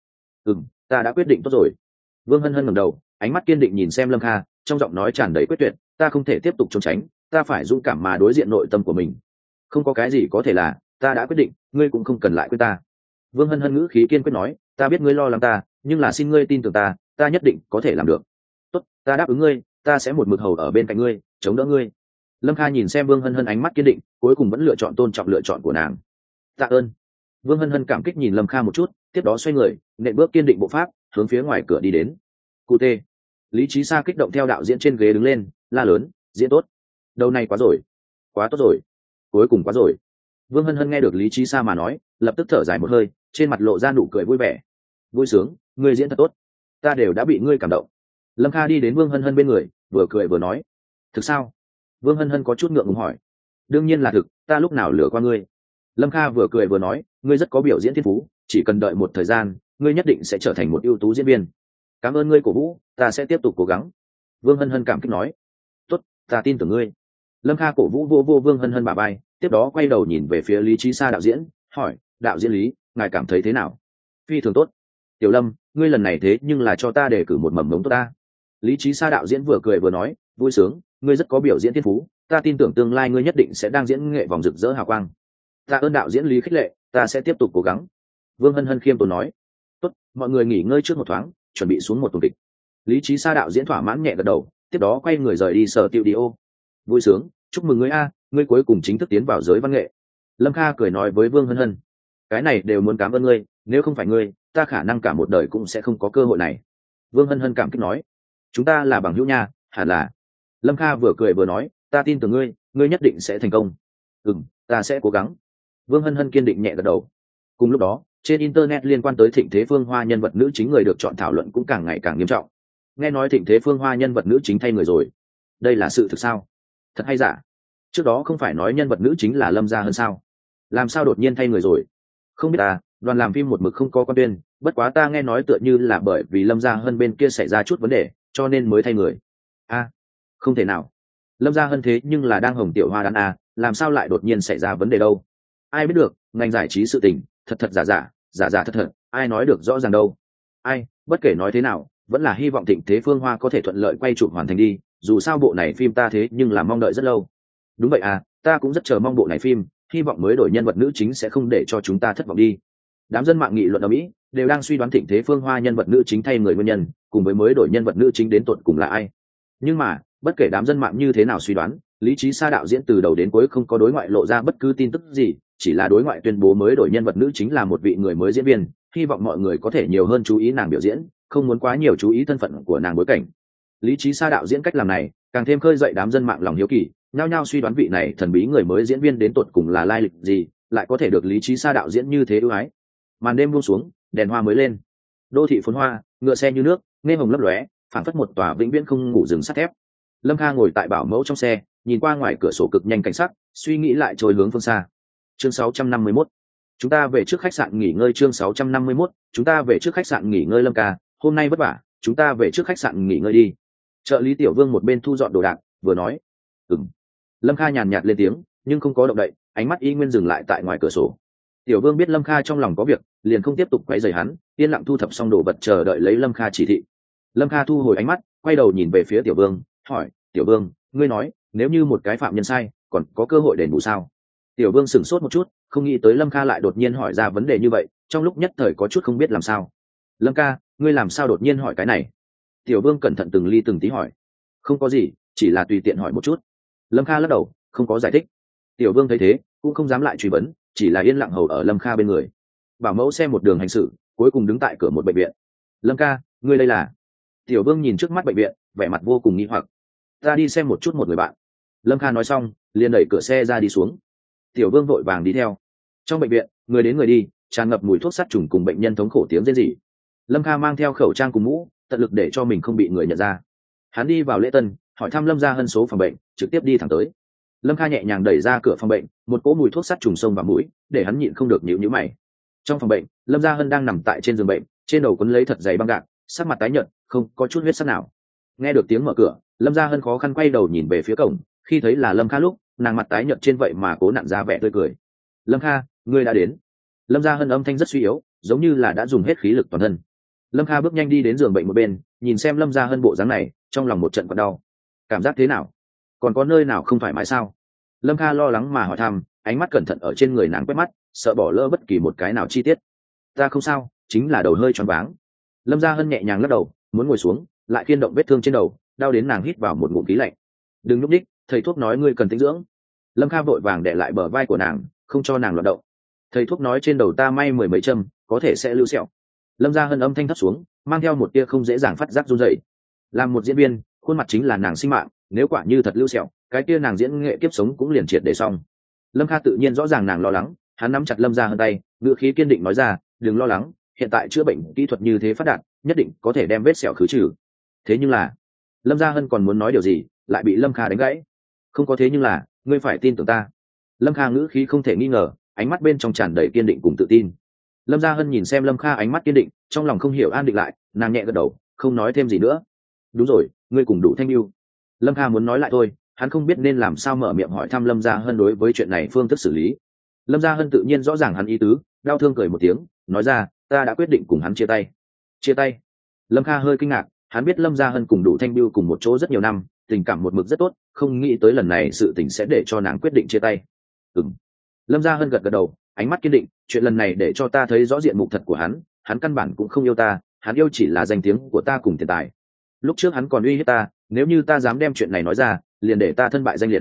Ta đã quyết định tốt rồi. Vương Hân Hân ngẩng đầu, ánh mắt kiên định nhìn xem Lâm Kha, trong giọng nói tràn đầy quyết tuyệt, ta không thể tiếp tục trốn tránh, ta phải dũng cảm mà đối diện nội tâm của mình. Không có cái gì có thể là, ta đã quyết định, ngươi cũng không cần lại quyết ta. Vương Hân Hân ngữ khí kiên quyết nói, ta biết ngươi lo lắng ta, nhưng là xin ngươi tin tưởng ta, ta nhất định có thể làm được. Tốt, ta đáp ứng ngươi, ta sẽ một mực hầu ở bên cạnh ngươi, chống đỡ ngươi. Lâm Kha nhìn xem Vương Hân Hân ánh mắt kiên định, cuối cùng vẫn lựa chọn tôn trọng lựa chọn của nàng. Tạ ơn. Vương Hân Hân cảm kích nhìn Lâm Kha một chút, tiếp đó xoay người, nện bước kiên định bộ pháp, hướng phía ngoài cửa đi đến. Cụ tê. Lý Chí Sa kích động theo đạo diễn trên ghế đứng lên, la lớn, diễn tốt. Đầu này quá rồi, quá tốt rồi, cuối cùng quá rồi. Vương Hân Hân nghe được Lý Chí Sa mà nói, lập tức thở dài một hơi, trên mặt lộ ra nụ cười vui vẻ. Vui sướng, ngươi diễn thật tốt, ta đều đã bị ngươi cảm động. Lâm Kha đi đến Vương Hân Hân bên người, vừa cười vừa nói, thực sao? Vương Hân Hân có chút ngượng ngùng hỏi. Đương nhiên là thực, ta lúc nào lừa qua ngươi? Lâm Kha vừa cười vừa nói, ngươi rất có biểu diễn thiên phú, chỉ cần đợi một thời gian, ngươi nhất định sẽ trở thành một ưu tú diễn viên. Cảm ơn ngươi cổ vũ, ta sẽ tiếp tục cố gắng. Vương Hân Hân cảm kích nói. Tốt, ta tin tưởng ngươi. Lâm Kha cổ vũ vô Vương Hân Hân bả vai, tiếp đó quay đầu nhìn về phía Lý Chí Sa đạo diễn, hỏi, đạo diễn Lý, ngài cảm thấy thế nào? Phi thường tốt. Tiểu Lâm, ngươi lần này thế nhưng là cho ta đề cử một mầm mống tốt ta. Lý Chí Sa đạo diễn vừa cười vừa nói, vui sướng, ngươi rất có biểu diễn thiên phú, ta tin tưởng tương lai ngươi nhất định sẽ đang diễn nghệ vòng rực rỡ hào quang. Tạ ơn đạo diễn Lý khích lệ, ta sẽ tiếp tục cố gắng. Vương Hân Hân khiêm tốn nói. Tốt, mọi người nghỉ ngơi trước một thoáng, chuẩn bị xuống một tuần kịch. Lý Chí Sa đạo diễn thỏa mãn nhẹ gật đầu, tiếp đó quay người rời đi sở studio. Vui sướng, chúc mừng ngươi a, ngươi cuối cùng chính thức tiến vào giới văn nghệ. Lâm Kha cười nói với Vương Hân Hân, cái này đều muốn cảm ơn ngươi, nếu không phải ngươi, ta khả năng cả một đời cũng sẽ không có cơ hội này. Vương Hân Hân cảm kích nói, chúng ta là bằng hữu nha, hẳn là. Lâm Kha vừa cười vừa nói, ta tin tưởng ngươi, ngươi nhất định sẽ thành công. Ta sẽ cố gắng. Vương Hân Hân kiên định nhẹ gật đầu. Cùng lúc đó, trên internet liên quan tới Thịnh Thế Phương Hoa nhân vật nữ chính người được chọn thảo luận cũng càng ngày càng nghiêm trọng. Nghe nói Thịnh Thế Phương Hoa nhân vật nữ chính thay người rồi, đây là sự thực sao? Thật hay giả? Trước đó không phải nói nhân vật nữ chính là Lâm Gia Hân sao? Làm sao đột nhiên thay người rồi? Không biết à, đoàn làm phim một mực không có quan tuyên, bất quá ta nghe nói tựa như là bởi vì Lâm Gia Hân bên kia xảy ra chút vấn đề, cho nên mới thay người. Không thể nào. Lâm Gia Hân thế nhưng là đang hồng tiểu hoa đan làm sao lại đột nhiên xảy ra vấn đề đâu? Ai biết được, ngành giải trí sự tình, thật thật giả giả, giả giả thật thật, ai nói được rõ ràng đâu. Bất kể nói thế nào, vẫn là hy vọng Thịnh Thế Phương Hoa có thể thuận lợi quay chụp hoàn thành đi, dù sao bộ này phim ta thế nhưng là mong đợi rất lâu. Đúng vậy ta cũng rất chờ mong bộ này phim, hy vọng mới đổi nhân vật nữ chính sẽ không để cho chúng ta thất vọng đi. Đám dân mạng nghị luận ở Mỹ đều đang suy đoán Thịnh Thế Phương Hoa nhân vật nữ chính thay người nguyên nhân, cùng với mới đổi nhân vật nữ chính đến tột cùng là ai. Nhưng mà, bất kể đám dân mạng như thế nào suy đoán, Lý Chí Sa đạo diễn từ đầu đến cuối không có đối ngoại lộ ra bất cứ tin tức gì, chỉ là đối ngoại tuyên bố mới đổi nhân vật nữ chính là một vị người mới diễn viên, hy vọng mọi người có thể nhiều hơn chú ý nàng biểu diễn, không muốn quá nhiều chú ý thân phận của nàng bối cảnh. Lý Chí Sa đạo diễn cách làm này, càng thêm khơi dậy đám dân mạng lòng hiếu kỳ, nhao nhao suy đoán vị này thần bí người mới diễn viên đến tột cùng là lai lịch gì, lại có thể được Lý Chí Sa đạo diễn như thế ưu ái. Màn đêm buông xuống, đèn hoa mới lên, đô thị phồn hoa, ngựa xe như nước, nghe hồng lấp lóe, phảng phất một tòa vĩnh viễn không ngủ rừng sắt thép. Lâm Kha ngồi tại bảo mẫu trong xe, nhìn qua ngoài cửa sổ cực nhanh cảnh sắc, suy nghĩ lại trôi hướng phương xa. Chương 651. Chúng ta về trước khách sạn nghỉ ngơi. Chương 651. Chúng ta về trước khách sạn nghỉ ngơi. Lâm Ca, hôm nay vất vả, chúng ta về trước khách sạn nghỉ ngơi đi. Trợ lý Tiểu Vương một bên thu dọn đồ đạc, vừa nói. Lâm Kha nhàn nhạt lên tiếng, nhưng không có động đậy, ánh mắt y nguyên dừng lại tại ngoài cửa sổ. Tiểu Vương biết Lâm Kha trong lòng có việc, liền không tiếp tục quấy rầy hắn, yên lặng thu thập xong đồ vật chờ đợi lấy Lâm Kha chỉ thị. Lâm Kha thu hồi ánh mắt, quay đầu nhìn về phía Tiểu Vương, hỏi, Tiểu Vương, ngươi nói, nếu như một cái phạm nhân sai, còn có cơ hội đền bù sao? Tiểu Vương sửng sốt một chút, không nghĩ tới Lâm Kha lại đột nhiên hỏi ra vấn đề như vậy, trong lúc nhất thời có chút không biết làm sao. Lâm ca, ngươi làm sao đột nhiên hỏi cái này? Tiểu Vương cẩn thận từng ly từng tí hỏi. Không có gì, chỉ là tùy tiện hỏi một chút. Lâm Kha lắc đầu, không có giải thích. Tiểu Vương thấy thế, cũng không dám lại truy vấn, chỉ là yên lặng hầu ở Lâm Kha bên người. Bảo mẫu xem một đường hành sự, cuối cùng đứng tại cửa một bệnh viện. Lâm ca, ngươi đây là? Tiểu Vương nhìn trước mắt bệnh viện, vẻ mặt vô cùng nghi hoặc. Ta đi xem một chút một người bạn. Lâm Kha nói xong, liền đẩy cửa xe ra đi xuống. Tiểu Vương vội vàng đi theo. Trong bệnh viện, người đến người đi, tràn ngập mùi thuốc sát trùng cùng bệnh nhân thống khổ tiếng rên rỉ. Lâm Kha mang theo khẩu trang cùng mũ, tận lực để cho mình không bị người nhận ra. Hắn đi vào lễ tân, hỏi thăm Lâm Gia Hân số phòng bệnh, trực tiếp đi thẳng tới. Lâm Kha nhẹ nhàng đẩy ra cửa phòng bệnh, một cỗ mùi thuốc sát trùng xông vào mũi, để hắn nhịn không được nhíu mày. Trong phòng bệnh, Lâm Gia Hân đang nằm tại trên giường bệnh, trên đầu quấn lấy thật dày băng gạc, sắc mặt tái nhợt, không có chút huyết sắc nào. Nghe được tiếng mở cửa, Lâm Gia Hân khó khăn quay đầu nhìn về phía cổng, khi thấy là Lâm Kha lúc, nàng mặt tái nhợt trên vậy mà cố nặn ra vẻ tươi cười. Lâm Kha, ngươi đã đến. Lâm Gia Hân âm thanh rất suy yếu, giống như là đã dùng hết khí lực toàn thân. Lâm Kha bước nhanh đi đến giường bệnh một bên, nhìn xem Lâm Gia Hân bộ dáng này, trong lòng một trận quặn đau. Cảm giác thế nào? Còn có nơi nào không thoải mái sao? Lâm Kha lo lắng mà hỏi thăm, ánh mắt cẩn thận ở trên người nàng quét mắt, sợ bỏ lỡ bất kỳ một cái nào chi tiết. Ta không sao, chính là đầu hơi choáng váng. Lâm Gia Hân nhẹ nhàng lắc đầu, muốn ngồi xuống, lại khiên động vết thương trên đầu, đau đến nàng hít vào một ngụm khí lạnh. Đừng lúc đích, thầy thuốc nói ngươi cần tĩnh dưỡng. Lâm Kha vội vàng đè lại bờ vai của nàng, không cho nàng loạn động. Thầy thuốc nói trên đầu ta may mười mấy châm, có thể sẽ lưu sẹo. Lâm Gia Hân âm thanh thấp xuống, mang theo một tia không dễ dàng phát giác run rẩy. Làm một diễn viên, khuôn mặt chính là nàng sinh mạng, nếu quả như thật lưu sẹo, cái kia nàng diễn nghệ kiếp sống cũng liền triệt để xong. Lâm Kha tự nhiên rõ ràng nàng lo lắng, hắn nắm chặt Lâm Gia Hân tay, ngữ khí kiên định nói ra, đừng lo lắng, hiện tại chữa bệnh kỹ thuật như thế phát đạt, nhất định có thể đem vết sẹo khử trừ. Thế nhưng là, Lâm Gia Hân còn muốn nói điều gì, lại bị Lâm Kha đánh gãy. Không có thế nhưng là, ngươi phải tin tưởng ta. Lâm Kha ngữ khí không thể nghi ngờ, ánh mắt bên trong tràn đầy kiên định cùng tự tin. Lâm Gia Hân nhìn xem Lâm Kha ánh mắt kiên định, trong lòng không hiểu an định lại, nàng nhẹ gật đầu, không nói thêm gì nữa. Đúng rồi, ngươi cùng đủ thanh lưu. Lâm Kha muốn nói lại thôi, hắn không biết nên làm sao mở miệng hỏi thăm Lâm Gia Hân đối với chuyện này phương thức xử lý. Lâm Gia Hân tự nhiên rõ ràng hắn ý tứ, đau thương cười một tiếng, nói ra, ta đã quyết định cùng hắn chia tay. Chia tay? Lâm Kha hơi kinh ngạc, hắn biết Lâm Gia Hân cùng đủ thanh lưu cùng một chỗ rất nhiều năm, tình cảm một mực rất tốt, không nghĩ tới lần này sự tình sẽ để cho nàng quyết định chia tay. Lâm Gia Hân gật gật đầu, ánh mắt kiên định, chuyện lần này để cho ta thấy rõ diện mục thật của hắn căn bản cũng không yêu ta, hắn yêu chỉ là danh tiếng của ta cùng tiền tài. Lúc trước hắn còn uy hiếp ta, nếu như ta dám đem chuyện này nói ra, liền để ta thân bại danh liệt.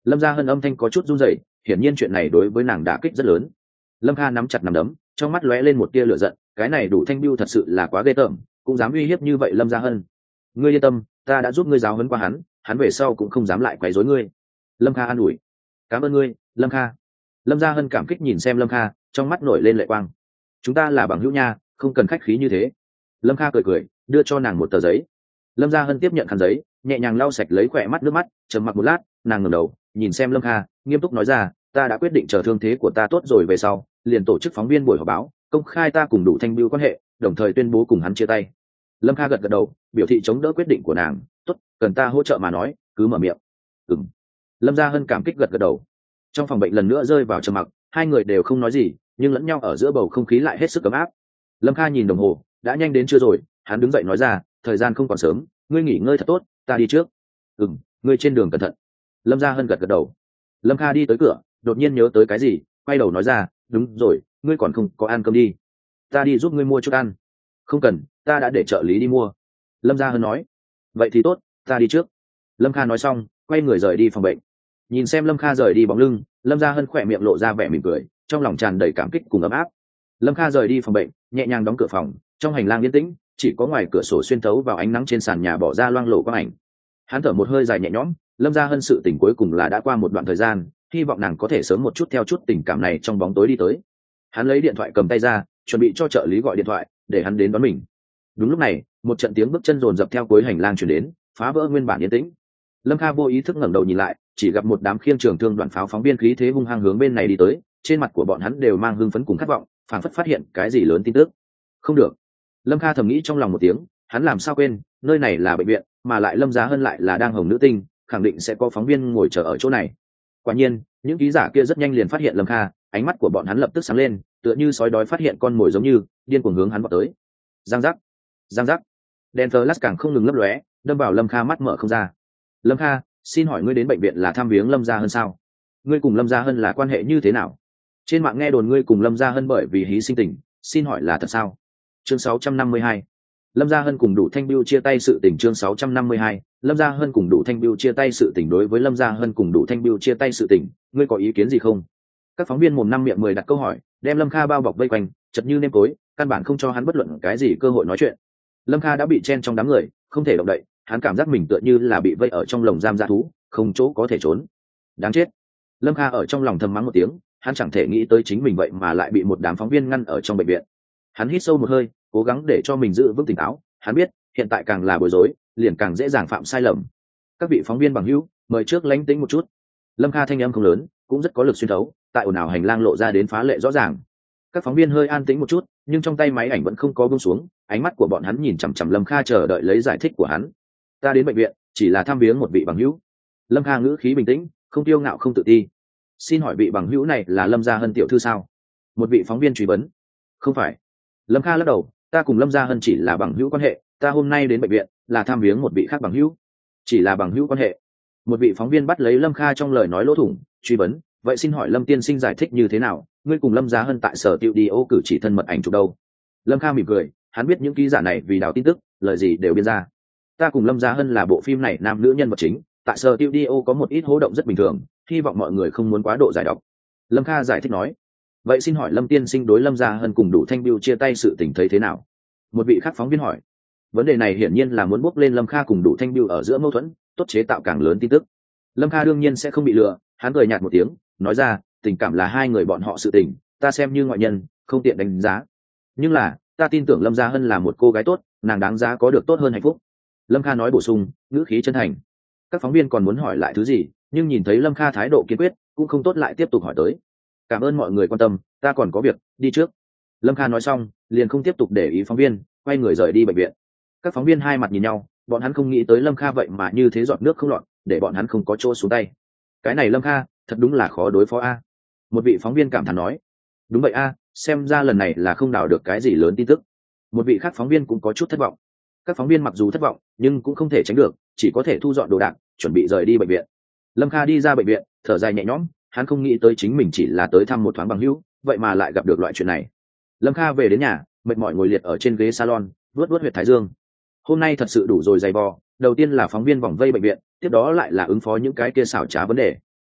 Lâm Gia Hân âm thanh có chút run rẩy, hiển nhiên chuyện này đối với nàng đả kích rất lớn. Lâm Kha nắm chặt nắm đấm, trong mắt lóe lên một tia lửa giận, cái này Đủ Thanh Biêu thật sự là quá ghê tởm, cũng dám uy hiếp như vậy Lâm Gia Hân. Ngươi yên tâm, ta đã giúp ngươi giáo huấn qua hắn về sau cũng không dám lại quấy rối ngươi. Lâm Kha an ủi. Cảm ơn ngươi, Lâm Kha. Lâm Gia Hân cảm kích nhìn xem Lâm Kha, trong mắt nổi lên lệ quang. Chúng ta là bằng hữu nha, không cần khách khí như thế. Lâm Kha cười cười, đưa cho nàng một tờ giấy. Lâm Gia Hân tiếp nhận khăn giấy, nhẹ nhàng lau sạch lấy khỏe mắt nước mắt, trầm mặc một lát, nàng ngẩng đầu, nhìn xem Lâm Kha, nghiêm túc nói ra, ta đã quyết định chờ thương thế của ta tốt rồi về sau, liền tổ chức phóng viên buổi họp báo, công khai ta cùng Đủ Thanh Biêu quan hệ, đồng thời tuyên bố cùng hắn chia tay. Lâm Kha gật gật đầu, biểu thị chống đỡ quyết định của nàng. Tốt, cần ta hỗ trợ mà nói, cứ mở miệng. Ừm. Lâm Gia Hân cảm kích gật gật đầu. Trong phòng bệnh lần nữa rơi vào trầm mặc, hai người đều không nói gì, nhưng lẫn nhau ở giữa bầu không khí lại hết sức ấm áp. Lâm Kha nhìn đồng hồ, đã nhanh đến trưa rồi, hắn đứng dậy nói ra, thời gian không còn sớm, ngươi nghỉ ngơi thật tốt, ta đi trước. Ngươi trên đường cẩn thận. Lâm Gia Hân gật gật đầu. Lâm Kha đi tới cửa, đột nhiên nhớ tới cái gì, quay đầu nói ra, đúng rồi, ngươi còn không có ăn cơm đi, ta đi giúp ngươi mua chút ăn. Không cần, ta đã để trợ lý đi mua. Lâm Gia Hân nói. Vậy thì tốt, ta đi trước. Lâm Kha nói xong, quay người rời đi phòng bệnh. Nhìn xem Lâm Kha rời đi bóng lưng, Lâm Gia Hân khỏe miệng lộ ra vẻ mỉm cười, trong lòng tràn đầy cảm kích cùng ấm áp. Lâm Kha rời đi phòng bệnh, nhẹ nhàng đóng cửa phòng, trong hành lang yên tĩnh, chỉ có ngoài cửa sổ xuyên thấu vào ánh nắng trên sàn nhà bỏ ra loang lổ quang ảnh. Hắn thở một hơi dài nhẹ nhõm, Lâm Gia Hân sự tình cuối cùng là đã qua một đoạn thời gian, hy vọng nàng có thể sớm một chút theo chút tình cảm này trong bóng tối đi tới. Hắn lấy điện thoại cầm tay ra, chuẩn bị cho trợ lý gọi điện thoại để hắn đến đón mình. Đúng lúc này, một trận tiếng bước chân rồn rập theo cuối hành lang truyền đến, phá vỡ nguyên bản yên tĩnh. Lâm Kha vô ý thức ngẩng đầu nhìn lại, chỉ gặp một đám khiêng trường thương đoàn pháo phóng viên khí thế hung hăng hướng bên này đi tới, trên mặt của bọn hắn đều mang hưng phấn cùng khát vọng, phảng phất phát hiện cái gì lớn tin tức. Không được. Lâm Kha thầm nghĩ trong lòng một tiếng, hắn làm sao quên, nơi này là bệnh viện, mà lại Lâm Giá Hân lại là đang hồng nữ tinh, khẳng định sẽ có phóng viên ngồi chờ ở chỗ này. Quả nhiên, những ký giả kia rất nhanh liền phát hiện Lâm Kha, ánh mắt của bọn hắn lập tức sáng lên, tựa như sói đói phát hiện con mồi giống như, điên cuồng hướng hắn vọt tới. Giang giác, giang giác. Đèn flash càng không ngừng lấp lóe, đâm vào Lâm Kha mắt mở không ra. Lâm Kha, xin hỏi ngươi đến bệnh viện là thăm viếng Lâm Gia Hân sao? Ngươi cùng Lâm Gia Hân là quan hệ như thế nào? Trên mạng nghe đồn ngươi cùng Lâm Gia Hân bởi vì hí sinh tình, xin hỏi là thật sao? Chương 652. Lâm Gia Hân cùng Đủ Thanh Biêu chia tay sự tình. Chương 652. Lâm Gia Hân cùng Đủ Thanh Biêu chia tay sự tình. Đối với Lâm Gia Hân cùng Đủ Thanh Biêu chia tay sự tình, ngươi có ý kiến gì không? Các phóng viên mồm năm miệng mười đặt câu hỏi, đem Lâm Kha bao bọc vây quanh, chật như nêm tối, căn bản không cho hắn bất luận cái gì cơ hội nói chuyện. Lâm Kha đã bị chen trong đám người, không thể động đậy, hắn cảm giác mình tựa như là bị vây ở trong lồng giam dã thú, không chỗ có thể trốn. Đáng chết. Lâm Kha ở trong lòng thầm mắng một tiếng, hắn chẳng thể nghĩ tới chính mình vậy mà lại bị một đám phóng viên ngăn ở trong bệnh viện. Hắn hít sâu một hơi, cố gắng để cho mình giữ vững tỉnh táo, hắn biết hiện tại càng là bối rối liền càng dễ dàng phạm sai lầm. Các vị phóng viên bằng hữu, mời trước lánh tĩnh một chút. Lâm Kha thanh âm không lớn, cũng rất có lực xuyên thấu, tại ồn ào hành lang lộ ra đến phá lệ rõ ràng. Các phóng viên hơi an tĩnh một chút, nhưng trong tay máy ảnh vẫn không có buông xuống, ánh mắt của bọn hắn nhìn chằm chằm Lâm Kha chờ đợi lấy giải thích của hắn. Ta đến bệnh viện chỉ là thăm viếng một vị bằng hữu. Lâm Kha ngữ khí bình tĩnh, không tiêu ngạo không tự ti. Xin hỏi vị bằng hữu này là Lâm Gia Hân tiểu thư sao? Một vị phóng viên truy vấn. Không phải. Lâm Kha lắc đầu, ta cùng Lâm Gia Hân chỉ là bằng hữu quan hệ, ta hôm nay đến bệnh viện là thăm viếng một vị khác bằng hữu. Chỉ là bằng hữu quan hệ. Một vị phóng viên bắt lấy Lâm Kha trong lời nói lỗ thủng, truy vấn, vậy xin hỏi Lâm tiên sinh giải thích như thế nào, ngươi cùng Lâm Gia Hân tại sở tiệu đi ô cử chỉ thân mật ảnh chụp đâu? Lâm Kha mỉm cười, hắn biết những ký giả này vì đào tin tức, lời gì đều biên ra. Ta cùng Lâm Gia Hân là bộ phim này nam nữ nhân vật chính, tại sở tiệu đi ô có một ít hố động rất bình thường, hy vọng mọi người không muốn quá độ giải độc. Lâm Kha giải thích nói, vậy xin hỏi Lâm tiên sinh đối Lâm Gia Hân cùng Đủ Thanh Biêu chia tay sự tình thấy thế nào? Một vị khác phóng viên hỏi. Vấn đề này hiển nhiên là muốn bốc lên Lâm Kha cùng Đủ Thanh Biêu ở giữa mâu thuẫn, tốt chế tạo càng lớn tin tức. Lâm Kha đương nhiên sẽ không bị lừa, hắn cười nhạt một tiếng, nói ra, tình cảm là hai người bọn họ sự tình, ta xem như ngoại nhân, không tiện đánh giá. Nhưng là, ta tin tưởng Lâm Gia Hân là một cô gái tốt, nàng đáng giá có được tốt hơn hạnh phúc. Lâm Kha nói bổ sung, ngữ khí chân thành. Các phóng viên còn muốn hỏi lại thứ gì, nhưng nhìn thấy Lâm Kha thái độ kiên quyết, cũng không tốt lại tiếp tục hỏi tới. Cảm ơn mọi người quan tâm, ta còn có việc, đi trước. Lâm Kha nói xong, liền không tiếp tục để ý phóng viên, quay người rời đi bệnh viện. Các phóng viên hai mặt nhìn nhau, bọn hắn không nghĩ tới Lâm Kha vậy mà như thế giọt nước không lọt, để bọn hắn không có chỗ xuống tay. Cái này Lâm Kha, thật đúng là khó đối phó a. Một vị phóng viên cảm thán nói. Đúng vậy a, xem ra lần này là không đào được cái gì lớn tin tức. Một vị khác phóng viên cũng có chút thất vọng. Các phóng viên mặc dù thất vọng, nhưng cũng không thể tránh được, chỉ có thể thu dọn đồ đạc, chuẩn bị rời đi bệnh viện. Lâm Kha đi ra bệnh viện, thở dài nhẹ nhõm, hắn không nghĩ tới chính mình chỉ là tới thăm một thoáng bằng hữu, vậy mà lại gặp được loại chuyện này. Lâm Kha về đến nhà, mệt mỏi ngồi liệt ở trên ghế salon, vuốt huyệt thái dương. Hôm nay thật sự đủ rồi dày vò, đầu tiên là phóng viên vòng vây bệnh viện, tiếp đó lại là ứng phó những cái kia xảo trá vấn đề.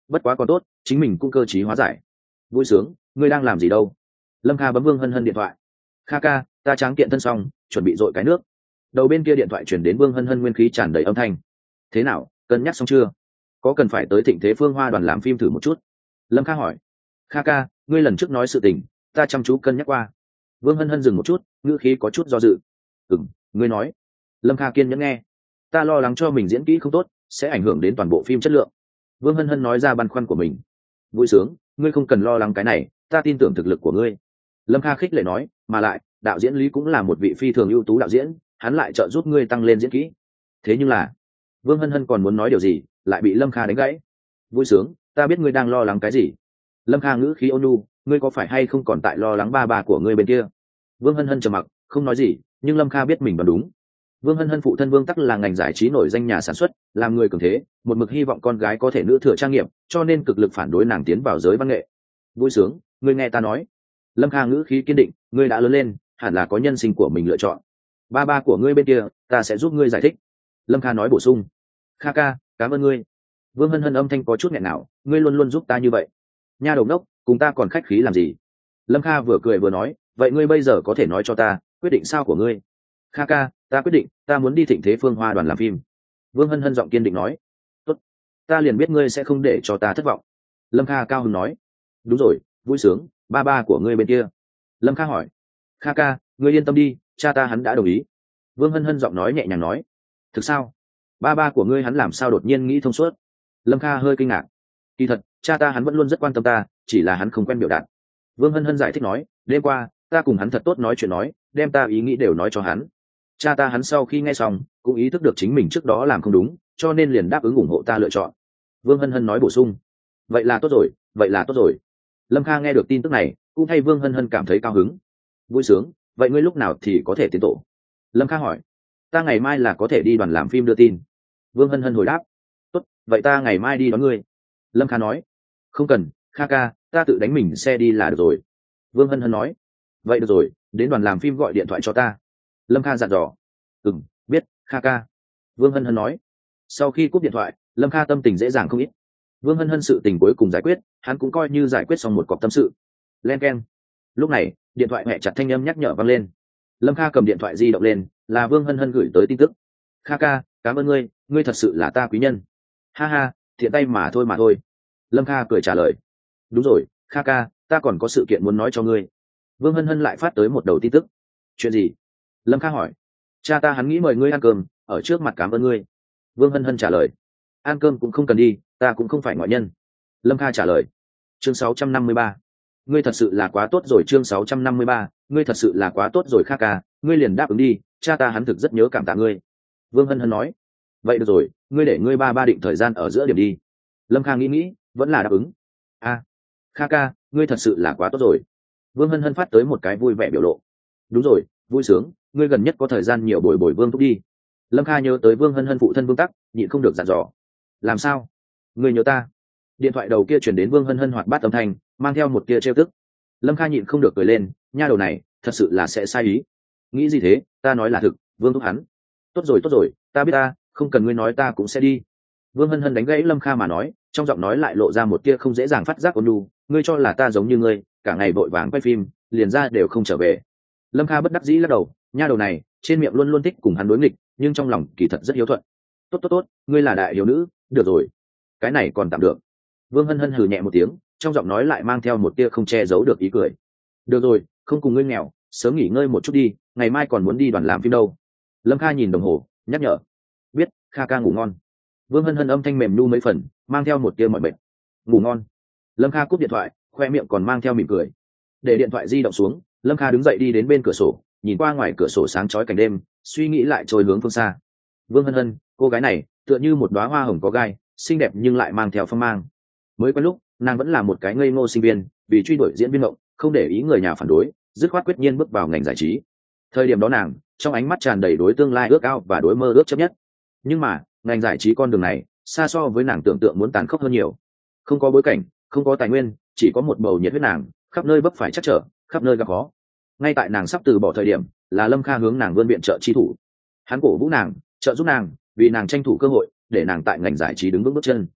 bất quá còn tốt chính mình cũng cơ trí hóa giải. Vui sướng, ngươi đang làm gì đâu? Lâm Kha bấm Vương Hân Hân điện thoại. Kha ca, ta tráng kiện thân xong, chuẩn bị dội cái nước. Đầu bên kia điện thoại chuyển đến Vương Hân Hân nguyên khí tràn đầy âm thanh. Thế nào, cân nhắc xong chưa? Có cần phải tới Thịnh Thế Phương Hoa đoàn làm phim thử một chút? Lâm Kha hỏi. Kha ca, ngươi lần trước nói sự tình, ta chăm chú cân nhắc qua. Vương Hân Hân dừng một chút, ngữ khí có chút do dự. Ngươi nói. Lâm Kha kiên nhẫn nghe. Ta lo lắng cho mình diễn kỹ không tốt, sẽ ảnh hưởng đến toàn bộ phim chất lượng. Vương Hân Hân nói ra băn khoăn của mình. Vui sướng, ngươi không cần lo lắng cái này, ta tin tưởng thực lực của ngươi. Lâm Kha khích lệ nói, mà lại đạo diễn Lý cũng là một vị phi thường ưu tú đạo diễn, hắn lại trợ giúp ngươi tăng lên diễn kỹ. Thế nhưng là, Vương Hân Hân còn muốn nói điều gì, lại bị Lâm Kha đánh gãy. Vui sướng, ta biết ngươi đang lo lắng cái gì. Lâm Kha ngữ khí ôn nhu, ngươi có phải hay không còn tại lo lắng ba ba của ngươi bên kia? Vương Hân Hân trầm mặc, không nói gì, nhưng Lâm Kha biết mình đoán đúng. Vương Hân Hân phụ thân Vương Tắc là ngành giải trí nổi danh nhà sản xuất, làm người cường thế, một mực hy vọng con gái có thể nữ thừa trang nghiệp, cho nên cực lực phản đối nàng tiến vào giới văn nghệ. Vui sướng, ngươi nghe ta nói. Lâm Kha ngữ khí kiên định, ngươi đã lớn lên, hẳn là có nhân sinh của mình lựa chọn. Ba ba của ngươi bên kia, ta sẽ giúp ngươi giải thích. Lâm Kha nói bổ sung. Kha ca, cảm ơn ngươi. Vương Hân Hân âm thanh có chút nghẹn ngào, ngươi luôn luôn giúp ta như vậy. Nha đầu đốc, cùng ta còn khách khí làm gì? Lâm Kha vừa cười vừa nói, vậy ngươi bây giờ có thể nói cho ta, quyết định sao của ngươi? Kha ca, ta quyết định, ta muốn đi Thịnh Thế Phương Hoa đoàn làm phim. Vương Hân Hân giọng kiên định nói. Tốt, ta liền biết ngươi sẽ không để cho ta thất vọng. Lâm Kha cao hứng nói. Đúng rồi, vui sướng, ba ba của ngươi bên kia. Lâm Kha hỏi. Kha ca, ngươi yên tâm đi, cha ta hắn đã đồng ý. Vương Hân Hân giọng nói nhẹ nhàng nói. Thực sao? Ba ba của ngươi hắn làm sao đột nhiên nghĩ thông suốt? Lâm Kha hơi kinh ngạc. Kỳ thật, cha ta hắn vẫn luôn rất quan tâm ta, chỉ là hắn không quen biểu đạt. Vương Hân Hân giải thích nói, đêm qua ta cùng hắn thật tốt nói chuyện nói, đem ta ý nghĩ đều nói cho hắn. Cha ta hắn sau khi nghe xong cũng ý thức được chính mình trước đó làm không đúng, cho nên liền đáp ứng ủng hộ ta lựa chọn. Vương Hân Hân nói bổ sung. Vậy là tốt rồi, vậy là tốt rồi. Lâm Kha nghe được tin tức này cũng thay Vương Hân Hân cảm thấy cao hứng. Vui sướng, vậy ngươi lúc nào thì có thể tiến tổ? Lâm Kha hỏi. Ta ngày mai là có thể đi đoàn làm phim đưa tin. Vương Hân Hân hồi đáp. Tốt, vậy ta ngày mai đi đón ngươi. Lâm Kha nói. Không cần, Kha ca, ta tự đánh mình xe đi là được rồi. Vương Hân Hân nói. Vậy được rồi, đến đoàn làm phim gọi điện thoại cho ta. Lâm Kha dặn dò. Biết, Kha ca. Vương Hân Hân nói. Sau khi cúp điện thoại, Lâm Kha tâm tình dễ dàng không ít. Vương Hân Hân sự tình cuối cùng giải quyết, hắn cũng coi như giải quyết xong một cọc tâm sự. Len keng. Lúc này, điện thoại hẹ chặt thanh âm nhắc nhở vang lên. Lâm Kha cầm điện thoại di động lên, là Vương Hân Hân gửi tới tin tức. Kha ca, cảm ơn ngươi, ngươi thật sự là ta quý nhân. Ha ha, thiện tay mà thôi. Lâm Kha cười trả lời. Đúng rồi, Kha ca, ta còn có sự kiện muốn nói cho ngươi. Vương Hân Hân lại phát tới một đầu tin tức. Chuyện gì? Lâm Kha hỏi. Cha ta hắn nghĩ mời ngươi ăn cơm, ở trước mặt cảm ơn ngươi. Vương Hân Hân trả lời. Ăn cơm cũng không cần đi, ta cũng không phải ngoại nhân. Lâm Kha trả lời. Chương 653. Ngươi thật sự là quá tốt rồi. Chương 653. Ngươi thật sự là quá tốt rồi Kha ca, ngươi liền đáp ứng đi, cha ta hắn thực rất nhớ cảm tạ ngươi. Vương Hân Hân nói. Vậy được rồi, ngươi để ngươi ba định thời gian ở giữa điểm đi. Lâm Kha nghĩ, vẫn là đáp ứng. Kha ca, ngươi thật sự là quá tốt rồi. Vương Hân Hân phát tới một cái vui vẻ biểu lộ. Đúng rồi, vui sướng, ngươi gần nhất có thời gian nhiều bồi Vương thúc đi. Lâm Kha nhớ tới Vương Hân Hân phụ thân Vương Tắc, nhịn không được dặn dò. Làm sao? Ngươi nhớ ta? Điện thoại đầu kia chuyển đến Vương Hân Hân hoạt bát âm thanh, mang theo một tia trêu tức. Lâm Kha nhịn không được cười lên, nha đầu này thật sự là sẽ sai ý. Nghĩ gì thế, ta nói là thực, Vương thúc hắn. Tốt rồi, ta biết ta, không cần ngươi nói ta cũng sẽ đi. Vương Hân Hân đánh gãy Lâm Kha mà nói, trong giọng nói lại lộ ra một tia không dễ dàng phát giác ôn nhu. Ngươi cho là ta giống như ngươi, cả ngày vội vàng quay phim, liền ra đều không trở về. Lâm Kha bất đắc dĩ lắc đầu, nha đầu này trên miệng luôn luôn thích cùng hắn đối nghịch, nhưng trong lòng kỳ thật rất hiếu thuận. Tốt, ngươi là đại hiếu nữ, được rồi, cái này còn tạm được. Vương Hân Hân hừ nhẹ một tiếng, trong giọng nói lại mang theo một tia không che giấu được ý cười. Được rồi, không cùng ngươi nghèo, sớm nghỉ ngơi một chút đi, ngày mai còn muốn đi đoàn làm phim đâu. Lâm Kha nhìn đồng hồ, nhắc nhở. Biết, Kha ca ngủ ngon. Vương Hân Hân âm thanh mềm nu mấy phần, mang theo một tia mỏi mệt. Ngủ ngon. Lâm Kha cúp điện thoại, khoe miệng còn mang theo mỉm cười. Để điện thoại di động xuống, Lâm Kha đứng dậy đi đến bên cửa sổ, nhìn qua ngoài cửa sổ sáng chói cảnh đêm, suy nghĩ lại trôi hướng phương xa. Vương Hân Hân, cô gái này tựa như một đóa hoa hồng có gai, xinh đẹp nhưng lại mang theo phong mang. Mới quen lúc, nàng vẫn là một cái ngây ngô sinh viên, vì truy đuổi diễn viên mộng, không để ý người nhà phản đối, dứt khoát quyết nhiên bước vào ngành giải trí. Thời điểm đó nàng, trong ánh mắt tràn đầy đối tương lai ước ao và đối mơ ước chấp nhất. Nhưng mà, ngành giải trí con đường này, xa so với nàng tưởng tượng muốn tàn khốc hơn nhiều. Không có bối cảnh, không có tài nguyên, chỉ có một bầu nhiệt huyết nàng, khắp nơi vấp phải chắc trở, khắp nơi gặp khó. Ngay tại nàng sắp từ bỏ thời điểm, là Lâm Kha hướng nàng vươn viện trợ chi thủ. Hắn cổ vũ nàng, trợ giúp nàng, vì nàng tranh thủ cơ hội, để nàng tại ngành giải trí đứng vững bước chân.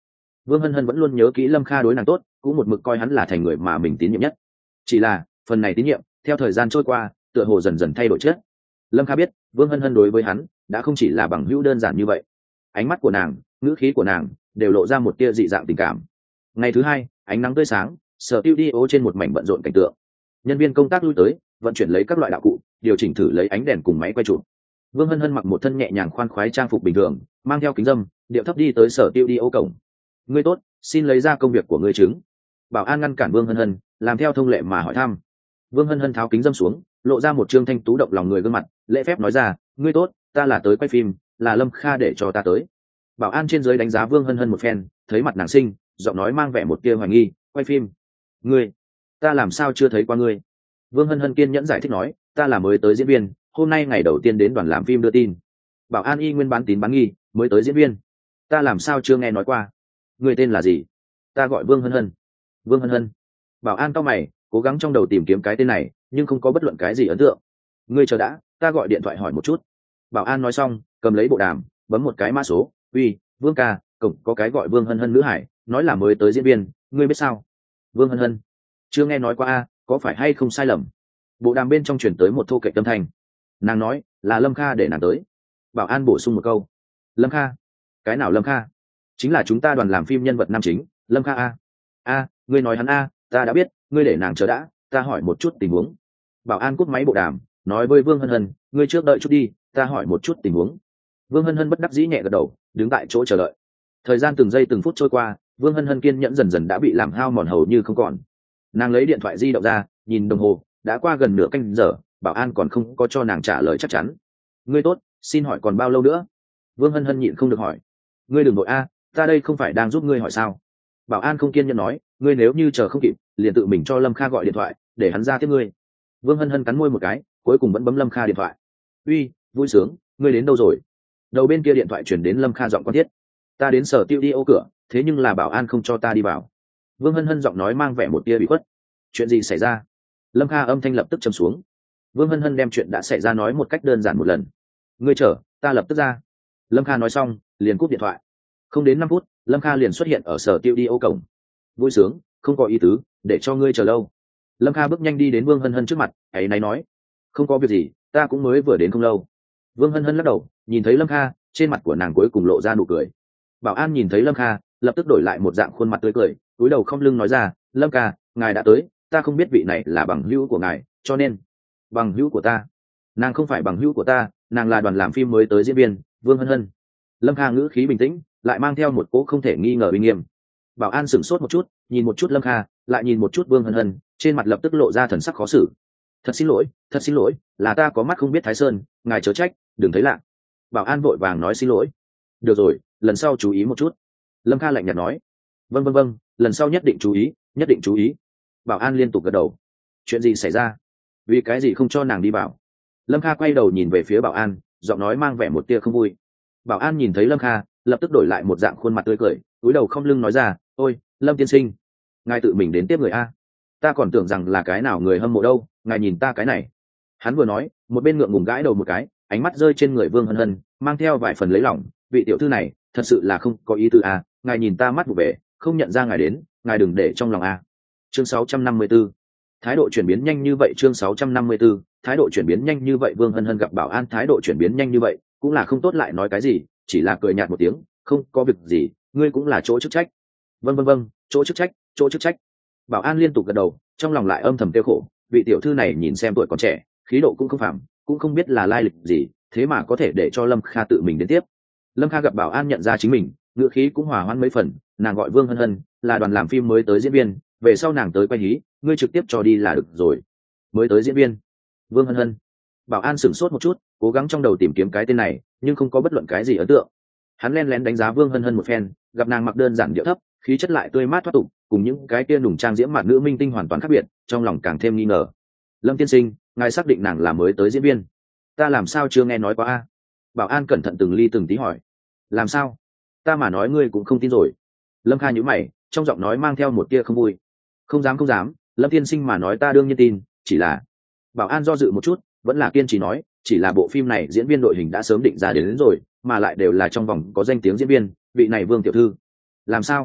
Vương Hân Hân vẫn luôn nhớ kỹ Lâm Kha đối nàng tốt, cũng một mực coi hắn là thành người mà mình tín nhiệm nhất. Chỉ là phần này tín nhiệm theo thời gian trôi qua tựa hồ dần dần thay đổi chất. Lâm Kha biết Vương Hân Hân đối với hắn đã không chỉ là bằng hữu đơn giản như vậy. Ánh mắt của nàng, ngữ khí của nàng đều lộ ra một tia dị dạng tình cảm. Ngày thứ hai, ánh nắng tươi sáng, sở tiêu đi trên một mảnh bận rộn cảnh tượng. Nhân viên công tác lui tới vận chuyển lấy các loại đạo cụ, điều chỉnh thử lấy ánh đèn cùng máy quay chụp. Vương Hân Hân mặc một thân nhẹ nhàng khoan khoái trang phục bình thường, mang theo kính dâm, điệu thấp đi tới sở tiêu đi cổng. Ngươi tốt, xin lấy ra công việc của ngươi chứng. Bảo an ngăn cản Vương Hân Hân, làm theo thông lệ mà hỏi thăm. Vương Hân Hân tháo kính dâm xuống, lộ ra một trương thanh tú động lòng người gương mặt, lễ phép nói ra, ngươi tốt, ta là tới quay phim, là Lâm Kha để cho ta tới. Bảo an trên dưới đánh giá Vương Hân Hân một phen, thấy mặt nàng xinh, giọng nói mang vẻ một tia hoài nghi, quay phim? Ngươi, ta làm sao chưa thấy qua ngươi? Vương Hân Hân kiên nhẫn giải thích nói, ta là mới tới diễn viên, hôm nay ngày đầu tiên đến đoàn làm phim đưa tin. Bảo an y nguyên bán tín bán nghi, mới tới diễn viên, ta làm sao chưa nghe nói qua? Ngươi tên là gì? Ta gọi Vương Hân Hân. Vương Hân Hân. Bảo an cau mày, cố gắng trong đầu tìm kiếm cái tên này, nhưng không có bất luận cái gì ấn tượng. Ngươi chờ đã, ta gọi điện thoại hỏi một chút. Bảo an nói xong, cầm lấy bộ đàm, bấm một cái mã số. Uy, Vương ca, cổng có cái gọi Vương Hân Hân nữ hải, nói là mới tới diễn viên, ngươi biết sao? Vương Hân Hân. Chưa nghe nói qua a, có phải hay không sai lầm? Bộ đàm bên trong truyền tới một thô kệch âm thanh. Nàng nói là Lâm Kha để nàng tới. Bảo an bổ sung một câu. Lâm Kha? Cái nào Lâm Kha? Chính là chúng ta đoàn làm phim nhân vật nam chính, Lâm Kha a. A, ngươi nói hắn a, ta đã biết, ngươi để nàng chờ đã, ta hỏi một chút tình huống. Bảo an cúp máy bộ đàm, nói với Vương Hân Hân, ngươi trước đợi chút đi, ta hỏi một chút tình huống. Vương Hân Hân bất đắc dĩ nhẹ gật đầu, đứng tại chỗ chờ đợi. Thời gian từng giây từng phút trôi qua, Vương Hân Hân kiên nhẫn dần dần đã bị làm hao mòn hầu như không còn. Nàng lấy điện thoại di động ra, nhìn đồng hồ, đã qua gần nửa canh giờ, bảo an còn không có cho nàng trả lời chắc chắn. Ngươi tốt, xin hỏi còn bao lâu nữa? Vương Hân Hân nhịn không được hỏi. Ngươi đừng nội a, ta đây không phải đang giúp ngươi hỏi sao? Bảo an không kiên nhẫn nói, ngươi nếu như chờ không kịp, liền tự mình cho Lâm Kha gọi điện thoại, để hắn ra tiếp ngươi. Vương Hân Hân cắn môi một cái, cuối cùng vẫn bấm Lâm Kha điện thoại. Uy, vui sướng, ngươi đến đâu rồi? Đầu bên kia điện thoại chuyển đến Lâm Kha giọng quan thiết. Ta đến sở tiêu đi cửa, thế nhưng là bảo an không cho ta đi vào. Vương Hân Hân giọng nói mang vẻ một tia bị khuất. Chuyện gì xảy ra? Lâm Kha âm thanh lập tức trầm xuống. Vương Hân Hân đem chuyện đã xảy ra nói một cách đơn giản một lần. Ngươi chờ, ta lập tức ra. Lâm Kha nói xong, liền cúp điện thoại. Không đến 5 phút, Lâm Kha liền xuất hiện ở sở tiêu đi cổng. Vui sướng, không có ý tứ, để cho ngươi chờ lâu. Lâm Kha bước nhanh đi đến Vương Hân Hân trước mặt, ấy náy nói, không có việc gì, ta cũng mới vừa đến không lâu. Vương Hân Hân lắc đầu, nhìn thấy Lâm Kha, trên mặt của nàng cuối cùng lộ ra nụ cười. Bảo an nhìn thấy Lâm Kha, lập tức đổi lại một dạng khuôn mặt tươi cười, cúi đầu không lưng nói ra, Lâm ca, ngài đã tới, ta không biết vị này là bằng hữu của ngài, cho nên bằng hữu của ta? Nàng không phải bằng hữu của ta, nàng là đoàn làm phim mới tới diễn viên, Vương Hân Hân. Lâm Kha ngữ khí bình tĩnh, lại mang theo một cỗ không thể nghi ngờ uy nghiêm. Bảo an sửng sốt một chút, nhìn một chút Lâm Kha, lại nhìn một chút Vương Hân Hân, trên mặt lập tức lộ ra thần sắc khó xử. Thật xin lỗi, là ta có mắt không biết Thái Sơn, ngài chớ trách, đừng thấy lạ. Bảo an vội vàng nói xin lỗi. Được rồi, lần sau chú ý một chút. Lâm Kha lạnh nhạt nói. Vâng, lần sau nhất định chú ý, nhất định chú ý. Bảo an liên tục gật đầu. Chuyện gì xảy ra? Vì cái gì không cho nàng đi vào? Lâm Kha quay đầu nhìn về phía bảo an, giọng nói mang vẻ một tia không vui. Bảo an nhìn thấy Lâm Kha, lập tức đổi lại một dạng khuôn mặt tươi cười, cúi đầu không lưng nói ra, ôi, Lâm tiên sinh, ngài tự mình đến tiếp người a. Ta còn tưởng rằng là cái nào người hâm mộ đâu, ngài nhìn ta cái này. Hắn vừa nói, một bên ngượng ngùng gãi đầu một cái, ánh mắt rơi trên người Vương Hân Hân, mang theo vài phần lấy lòng, vị tiểu thư này, thật sự là không có ý tứ a, ngài nhìn ta mắt vụ về, không nhận ra ngài đến, ngài đừng để trong lòng a. Chương 654. Thái độ chuyển biến nhanh như vậy, chương 654, thái độ chuyển biến nhanh như vậy. Vương Hân Hân gặp bảo an thái độ chuyển biến nhanh như vậy, cũng là không tốt lại nói cái gì, chỉ là cười nhạt một tiếng, không có việc gì, ngươi cũng là chỗ chức trách. Vâng, chỗ chức trách. Bảo an liên tục gật đầu, trong lòng lại âm thầm tiêu khổ, vị tiểu thư này nhìn xem tuổi còn trẻ, khí độ cũng không phàm, cũng không biết là lai lịch gì, thế mà có thể để cho Lâm Kha tự mình đến tiếp. Lâm Kha gặp bảo an nhận ra chính mình, ngữ khí cũng hòa hoãn mấy phần, nàng gọi Vương Hân Hân, là đoàn làm phim mới tới diễn viên, về sau nàng tới quay hí, ngươi trực tiếp cho đi là được rồi. Mới tới diễn viên? Vương Hân Hân. Bảo an sửng sốt một chút, cố gắng trong đầu tìm kiếm cái tên này, nhưng không có bất luận cái gì ấn tượng. Hắn len lén đánh giá Vương Hân Hân một phen, gặp nàng mặc đơn giản điệu thấp, khí chất lại tươi mát thoát tục, cùng những cái kia nùng trang diễm mặt nữ minh tinh hoàn toàn khác biệt, trong lòng càng thêm nghi ngờ. Lâm tiên sinh, ngài xác định nàng là mới tới diễn viên? Ta làm sao chưa nghe nói qua a? Bảo an cẩn thận từng ly từng tí hỏi. Làm sao? Ta mà nói ngươi cũng không tin rồi. Lâm Kha nhíu mày, trong giọng nói mang theo một tia không vui. Không dám, Lâm tiên sinh mà nói ta đương nhiên tin, chỉ là... Bảo an do dự một chút, vẫn là kiên trì nói, chỉ là bộ phim này diễn viên đội hình đã sớm định ra đến rồi, mà lại đều là trong vòng có danh tiếng diễn viên, vị này Vương tiểu thư. Làm sao?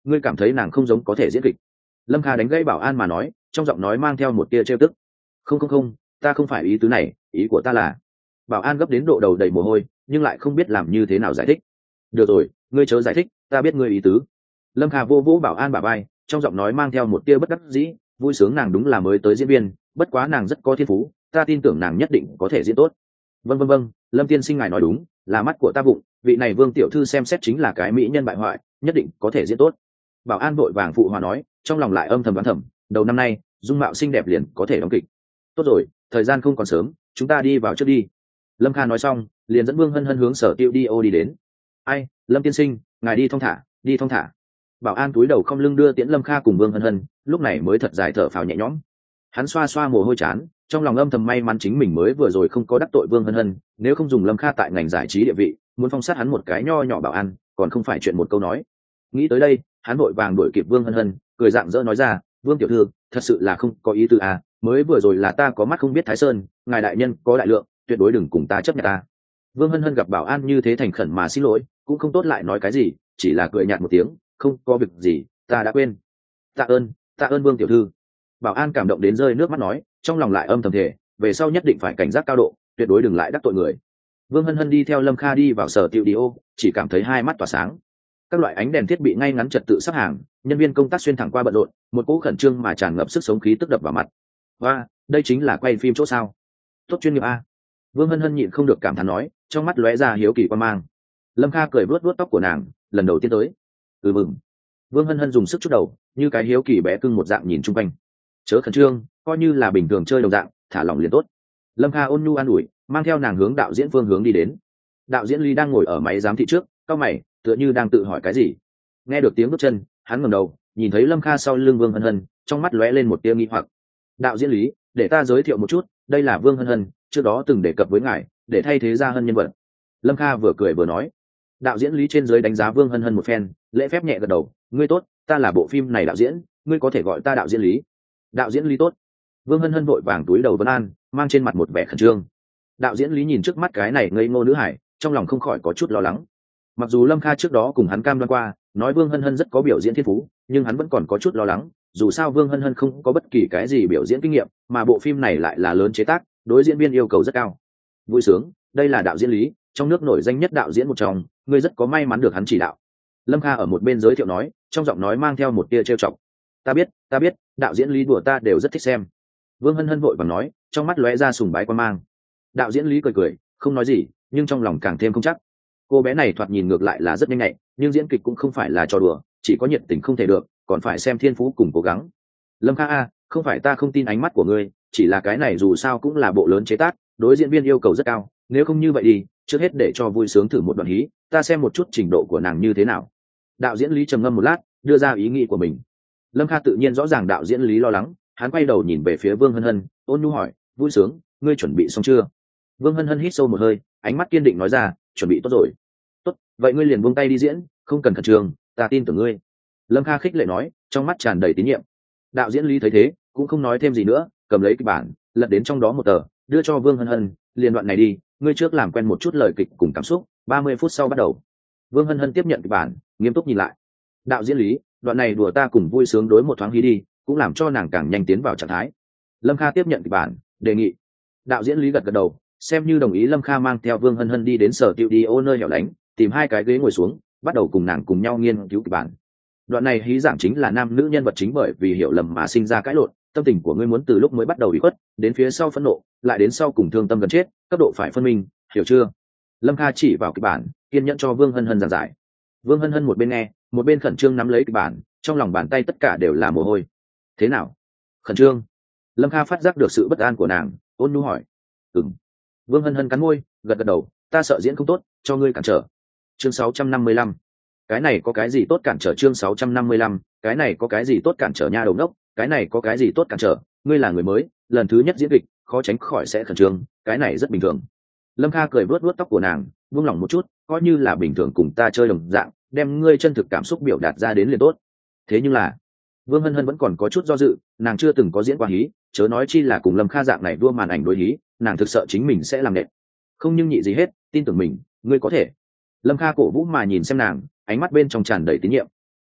ngươi cảm thấy nàng không giống có thể diễn kịch. Lâm Kha đánh gãy bảo an mà nói, trong giọng nói mang theo một tia trêu tức. Không, ta không phải ý tứ này, ý của ta là. Bảo an gấp đến độ đầu đầy mồ hôi, nhưng lại không biết làm như thế nào giải thích. Được rồi, ngươi chớ giải thích, ta biết ngươi ý tứ. Lâm Kha vô vỗ bảo an bả vai, trong giọng nói mang theo một tia bất đắc dĩ, vui sướng nàng đúng là mới tới diễn viên, bất quá nàng rất có thiên phú, ta tin tưởng nàng nhất định có thể diễn tốt. Vâng, Lâm tiên sinh ngài nói đúng, là mắt của ta vụng, vị này Vương tiểu thư xem xét chính là cái mỹ nhân bại hoại, nhất định có thể diễn tốt. Bảo an vội vàng phụ hòa nói, trong lòng lại âm thầm đoán thầm, đầu năm nay dung mạo xinh đẹp liền có thể đóng kịch. Tốt rồi, thời gian không còn sớm, chúng ta đi vào trước đi. Lâm Kha nói xong, liền dẫn Vương Hân Hân hướng sở tiêu đi ô đi đến. Ai, Lâm tiên sinh, ngài đi thong thả, đi thong thả. Bảo an túi đầu không lưng đưa tiễn Lâm Kha cùng Vương Hân Hân, lúc này mới thật dài thở phào nhẹ nhõm. Hắn xoa xoa mồ hôi chán, trong lòng âm thầm may mắn chính mình mới vừa rồi không có đắc tội Vương Hân Hân, nếu không dùng Lâm Kha tại ngành giải trí địa vị, muốn phong sát hắn một cái nho nhỏ bảo an, còn không phải chuyện một câu nói. Nghĩ tới đây, hắn vội vàng đuổi kịp Vương Hân Hân, cười rạng rỡ nói ra, Vương tiểu thư, thật sự là không có ý tư à, mới vừa rồi là ta có mắt không biết Thái Sơn, ngài đại nhân có đại lượng, tuyệt đối đừng cùng ta chấp nhận ta. Vương Hân Hân gặp bảo an như thế thành khẩn mà xin lỗi, cũng không tốt lại nói cái gì, chỉ là cười nhạt một tiếng, không có việc gì, ta đã quên. Tạ ơn Vương tiểu thư. Bảo an cảm động đến rơi nước mắt nói, trong lòng lại âm thầm thề, về sau nhất định phải cảnh giác cao độ, tuyệt đối đừng lại đắc tội người. Vương Hân Hân đi theo Lâm Kha đi vào sở tiệu đi ô, chỉ cảm thấy hai mắt tỏa sáng. Các loại ánh đèn thiết bị ngay ngắn trật tự sắp hàng, nhân viên công tác xuyên thẳng qua bận rộn, một cỗ khẩn trương mà tràn ngập sức sống khí tức đập vào mặt. Và đây chính là quay phim chỗ sao? Tốt chuyên nghiệp a. Vương Hân Hân nhịn không được cảm thán nói, trong mắt lóe ra hiếu kỳ quan mang. Lâm Kha cười vuốt vuốt tóc của nàng, lần đầu tiên tới. Mừng. Vương Hân Hân dùng sức chút đầu, như cái hiếu kỳ bé cưng một dạng nhìn chung quanh. Chớ khẩn trương, coi như là bình thường chơi đồng dạng, thả lỏng liền tốt. Lâm Kha ôn nhu an ủi, mang theo nàng hướng đạo diễn phương hướng đi đến. Đạo diễn Lý đang ngồi ở máy giám thị trước, cau mày, tựa như đang tự hỏi cái gì. Nghe được tiếng bước chân, hắn ngẩng đầu, nhìn thấy Lâm Kha sau lưng Vương Hân Hân, trong mắt lóe lên một tia nghi hoặc. Đạo diễn Lý, để ta giới thiệu một chút, đây là Vương Hân Hân, trước đó từng đề cập với ngài, để thay thế ra Hân nhân vật. Lâm Kha vừa cười vừa nói. Đạo diễn Lý trên dưới đánh giá Vương Hân Hân một phen, lễ phép nhẹ gật đầu, ngươi tốt, ta là bộ phim này đạo diễn, ngươi có thể gọi ta đạo diễn Lý. Đạo diễn Lý tốt. Vương Hân Hân vội vàng túi đầu vân an, mang trên mặt một vẻ khẩn trương. Đạo diễn Lý nhìn trước mắt cái này ngây ngô nữ hải, trong lòng không khỏi có chút lo lắng. Mặc dù Lâm Kha trước đó cùng hắn cam đoan qua, nói Vương Hân Hân rất có biểu diễn thiên phú, nhưng hắn vẫn còn có chút lo lắng, dù sao Vương Hân Hân không có bất kỳ cái gì biểu diễn kinh nghiệm, mà bộ phim này lại là lớn chế tác, đối diễn viên yêu cầu rất cao. Vui sướng, đây là đạo diễn Lý, trong nước nổi danh nhất đạo diễn một trong, ngươi rất có may mắn được hắn chỉ đạo. Lâm Kha ở một bên giới thiệu nói, trong giọng nói mang theo một tia trêu chọc. Ta biết, đạo diễn Lý đùa ta đều rất thích xem. Vương Hân Hân vội vàng nói, trong mắt lóe ra sùng bái quan mang. Đạo diễn Lý cười, không nói gì, nhưng trong lòng càng thêm không chắc. Cô bé này thoạt nhìn ngược lại là rất nhanh nhạy, nhưng diễn kịch cũng không phải là trò đùa, chỉ có nhiệt tình không thể được, còn phải xem thiên phú cùng cố gắng. Lâm Kha a, không phải ta không tin ánh mắt của ngươi, chỉ là cái này dù sao cũng là bộ lớn chế tác, đối diễn viên yêu cầu rất cao, nếu không như vậy đi, trước hết để cho vui sướng thử một đoạn hí, ta xem một chút trình độ của nàng như thế nào. Đạo diễn Lý trầm ngâm một lát, đưa ra ý nghĩ của mình. Lâm Kha tự nhiên rõ ràng đạo diễn Lý lo lắng, hắn quay đầu nhìn về phía Vương Hân Hân, ôn nhu hỏi, vui sướng, ngươi chuẩn bị xong chưa? Vương Hân Hân hít sâu một hơi, ánh mắt kiên định nói ra, chuẩn bị tốt rồi. Tốt, vậy ngươi liền buông tay đi diễn, không cần khẩn trương, ta tin tưởng ngươi. Lâm Kha khích lệ nói, trong mắt tràn đầy tín nhiệm. Đạo diễn Lý thấy thế, cũng không nói thêm gì nữa, cầm lấy kịch bản, lật đến trong đó một tờ, đưa cho Vương Hân Hân, liền đoạn này đi, ngươi trước làm quen một chút lời kịch cùng cảm xúc, 30 phút sau bắt đầu. Vương Hân Hân tiếp nhận kịch bản, nghiêm túc nhìn lại. Đạo diễn Lý, đoạn này đùa ta cùng vui sướng đối một thoáng hí đi, cũng làm cho nàng càng nhanh tiến vào trạng thái. Lâm Kha tiếp nhận kịch bản, đề nghị. Đạo diễn Lý gật gật đầu, xem như đồng ý. Lâm Kha mang theo Vương Hân Hân đi đến sở tiệu đi ô nơi hẻo lánh, tìm hai cái ghế ngồi xuống, bắt đầu cùng nàng cùng nhau nghiên cứu kịch bản. Đoạn này hí giảng chính là nam nữ nhân vật chính bởi vì hiểu lầm mà sinh ra cãi lộn, tâm tình của ngươi muốn từ lúc mới bắt đầu ủy khuất, đến phía sau phẫn nộ, lại đến sau cùng thương tâm gần chết, cấp độ phải phân minh, hiểu chưa? Lâm Kha chỉ vào kịch bản, kiên nhẫn cho Vương Hân Hân giảng giải. Vương Hân Hân một bên nghe, một bên khẩn trương nắm lấy kịch bản, trong lòng bàn tay tất cả đều là mồ hôi. Thế nào? Khẩn trương? Lâm Kha phát giác được sự bất an của nàng, ôn nhu hỏi. Ừm. Vương Hân Hân cắn môi, gật gật đầu, ta sợ diễn không tốt, cho ngươi cản trở. Chương 655. Cái này có cái gì tốt cản trở? Chương 655. Cái này có cái gì tốt cản trở nha đầu đốc, cái này có cái gì tốt cản trở, ngươi là người mới, lần thứ nhất diễn kịch, khó tránh khỏi sẽ khẩn trương, cái này rất bình thường. Lâm Kha cười vuốt vuốt tóc của nàng, buông lỏng một chút, coi như là bình thường cùng ta chơi đồng dạng, đem ngươi chân thực cảm xúc biểu đạt ra đến liền tốt. Thế nhưng là, Vương Hân Hân vẫn còn có chút do dự, nàng chưa từng có diễn qua hí, chớ nói chi là cùng Lâm Kha dạng này đua màn ảnh đối hí, nàng thực sợ chính mình sẽ làm nện. Không nhưng nhị gì hết, tin tưởng mình, ngươi có thể. Lâm Kha cổ vũ mà nhìn xem nàng, ánh mắt bên trong tràn đầy tín nhiệm.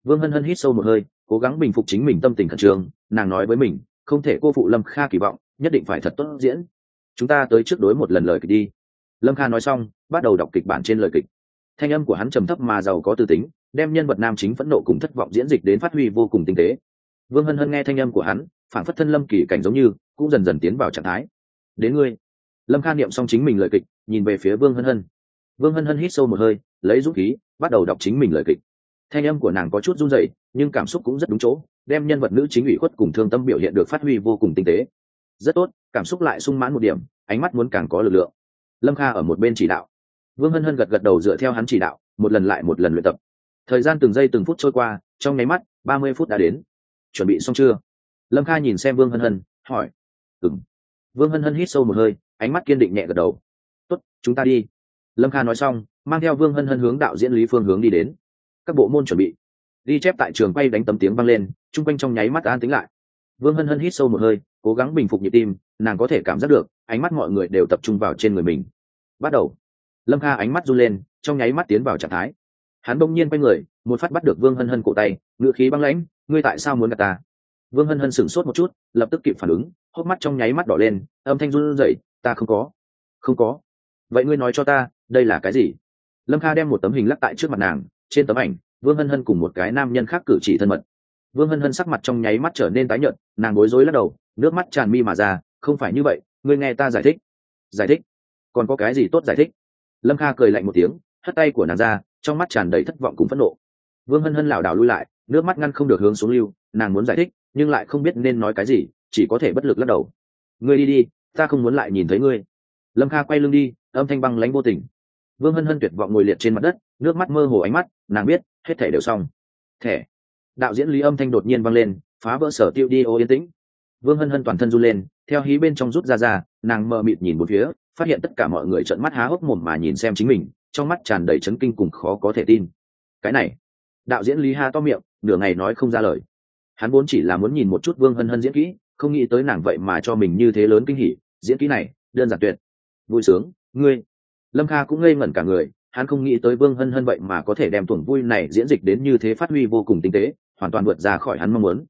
Vương Hân Hân hít sâu một hơi, cố gắng bình phục chính mình tâm tình khẩn trương. Nàng nói với mình, không thể cô phụ Lâm Kha kỳ vọng, nhất định phải thật tốt diễn. Chúng ta tới trước đối một lần lời kịch đi. Lâm Kha nói xong, bắt đầu đọc kịch bản trên lời kịch. Thanh âm của hắn trầm thấp mà giàu có tư tính, đem nhân vật nam chính phẫn nộ cùng thất vọng diễn dịch đến phát huy vô cùng tinh tế. Vương Hân Hân nghe thanh âm của hắn, phản phất thân lâm kỳ cảnh giống như, cũng dần dần tiến vào trạng thái. Đến ngươi. Lâm Kha niệm xong chính mình lời kịch, nhìn về phía Vương Hân Hân. Vương Hân Hân hít sâu một hơi, lấy dũng khí, bắt đầu đọc chính mình lời kịch. Thanh âm của nàng có chút run rẩy, nhưng cảm xúc cũng rất đúng chỗ, đem nhân vật nữ chính ủy khuất cùng thương tâm biểu hiện được phát huy vô cùng tinh tế. Rất tốt, cảm xúc lại sung mãn một điểm, ánh mắt muốn càng có lực lượng. Lâm Kha ở một bên chỉ đạo. Vương Hân Hân gật gật đầu dựa theo hắn chỉ đạo, một lần lại một lần luyện tập. Thời gian từng giây từng phút trôi qua, trong nháy mắt 30 phút đã đến. Chuẩn bị xong chưa? Lâm Kha nhìn xem Vương Hân Hân, hỏi. Ừm. Vương Hân Hân hít sâu một hơi, ánh mắt kiên định nhẹ gật đầu. Tốt, chúng ta đi. Lâm Kha nói xong, mang theo Vương Hân Hân hướng đạo diễn Lý Phương hướng đi đến. Các bộ môn chuẩn bị. Ghi chép tại trường quay đánh tấm tiếng vang lên, chung quanh trong nháy mắt an tĩnh lại. Vương Hân Hân hít sâu một hơi, cố gắng bình phục nhịp tim, nàng có thể cảm giác được, ánh mắt mọi người đều tập trung vào trên người mình. Bắt đầu. Lâm Kha ánh mắt run lên, trong nháy mắt tiến vào trạng thái. Hắn bỗng nhiên quay người, một phát bắt được Vương Hân Hân cổ tay, ngữ khí băng lãnh, ngươi tại sao muốn gạt ta? Vương Hân Hân sửng sốt một chút, lập tức kịp phản ứng, hốc mắt trong nháy mắt đỏ lên, âm thanh run rẩy, ta không có. Không có. Vậy ngươi nói cho ta, đây là cái gì? Lâm Kha đem một tấm hình lắc tại trước mặt nàng, trên tấm ảnh, Vương Hân Hân cùng một cái nam nhân khác cử chỉ thân mật. Vương Hân Hân sắc mặt trong nháy mắt trở nên tái nhợt, nàng bối rối lắc đầu, nước mắt tràn mi mà ra, không phải như vậy, ngươi nghe ta giải thích. Giải thích? Còn có cái gì tốt giải thích? Lâm Kha cười lạnh một tiếng, hất tay của nàng ra, trong mắt tràn đầy thất vọng cùng phẫn nộ. Vương Hân Hân lảo đảo lui lại, nước mắt ngăn không được hướng xuống lưu, nàng muốn giải thích, nhưng lại không biết nên nói cái gì, chỉ có thể bất lực lắc đầu. Ngươi đi đi, ta không muốn lại nhìn thấy ngươi. Lâm Kha quay lưng đi, âm thanh băng lãnh vô tình. Vương Hân Hân tuyệt vọng ngồi liệt trên mặt đất, nước mắt mơ hồ ánh mắt, nàng biết, hết thảy đều xong. Thẻ. Đạo diễn Lý âm thanh đột nhiên vang lên, phá vỡ sở tiêu đi ô yên tĩnh. Vương Hân Hân toàn thân run lên, theo hí bên trong rút ra, nàng mờ mịt nhìn bốn phía, phát hiện tất cả mọi người trợn mắt há hốc mồm mà nhìn xem chính mình, trong mắt tràn đầy chấn kinh cùng khó có thể tin. Cái này, đạo diễn Lý ha to miệng, nửa ngày nói không ra lời. Hắn vốn chỉ là muốn nhìn một chút Vương Hân Hân diễn kỹ, không nghĩ tới nàng vậy mà cho mình như thế lớn kinh hỉ, diễn kỹ này, đơn giản tuyệt. Vui sướng, ngươi. Lâm Kha cũng ngây ngẩn cả người, hắn không nghĩ tới Vương Hân Hân vậy mà có thể đem tuồng vui này diễn dịch đến như thế, phát huy vô cùng tinh tế, hoàn toàn vượt ra khỏi hắn mong muốn.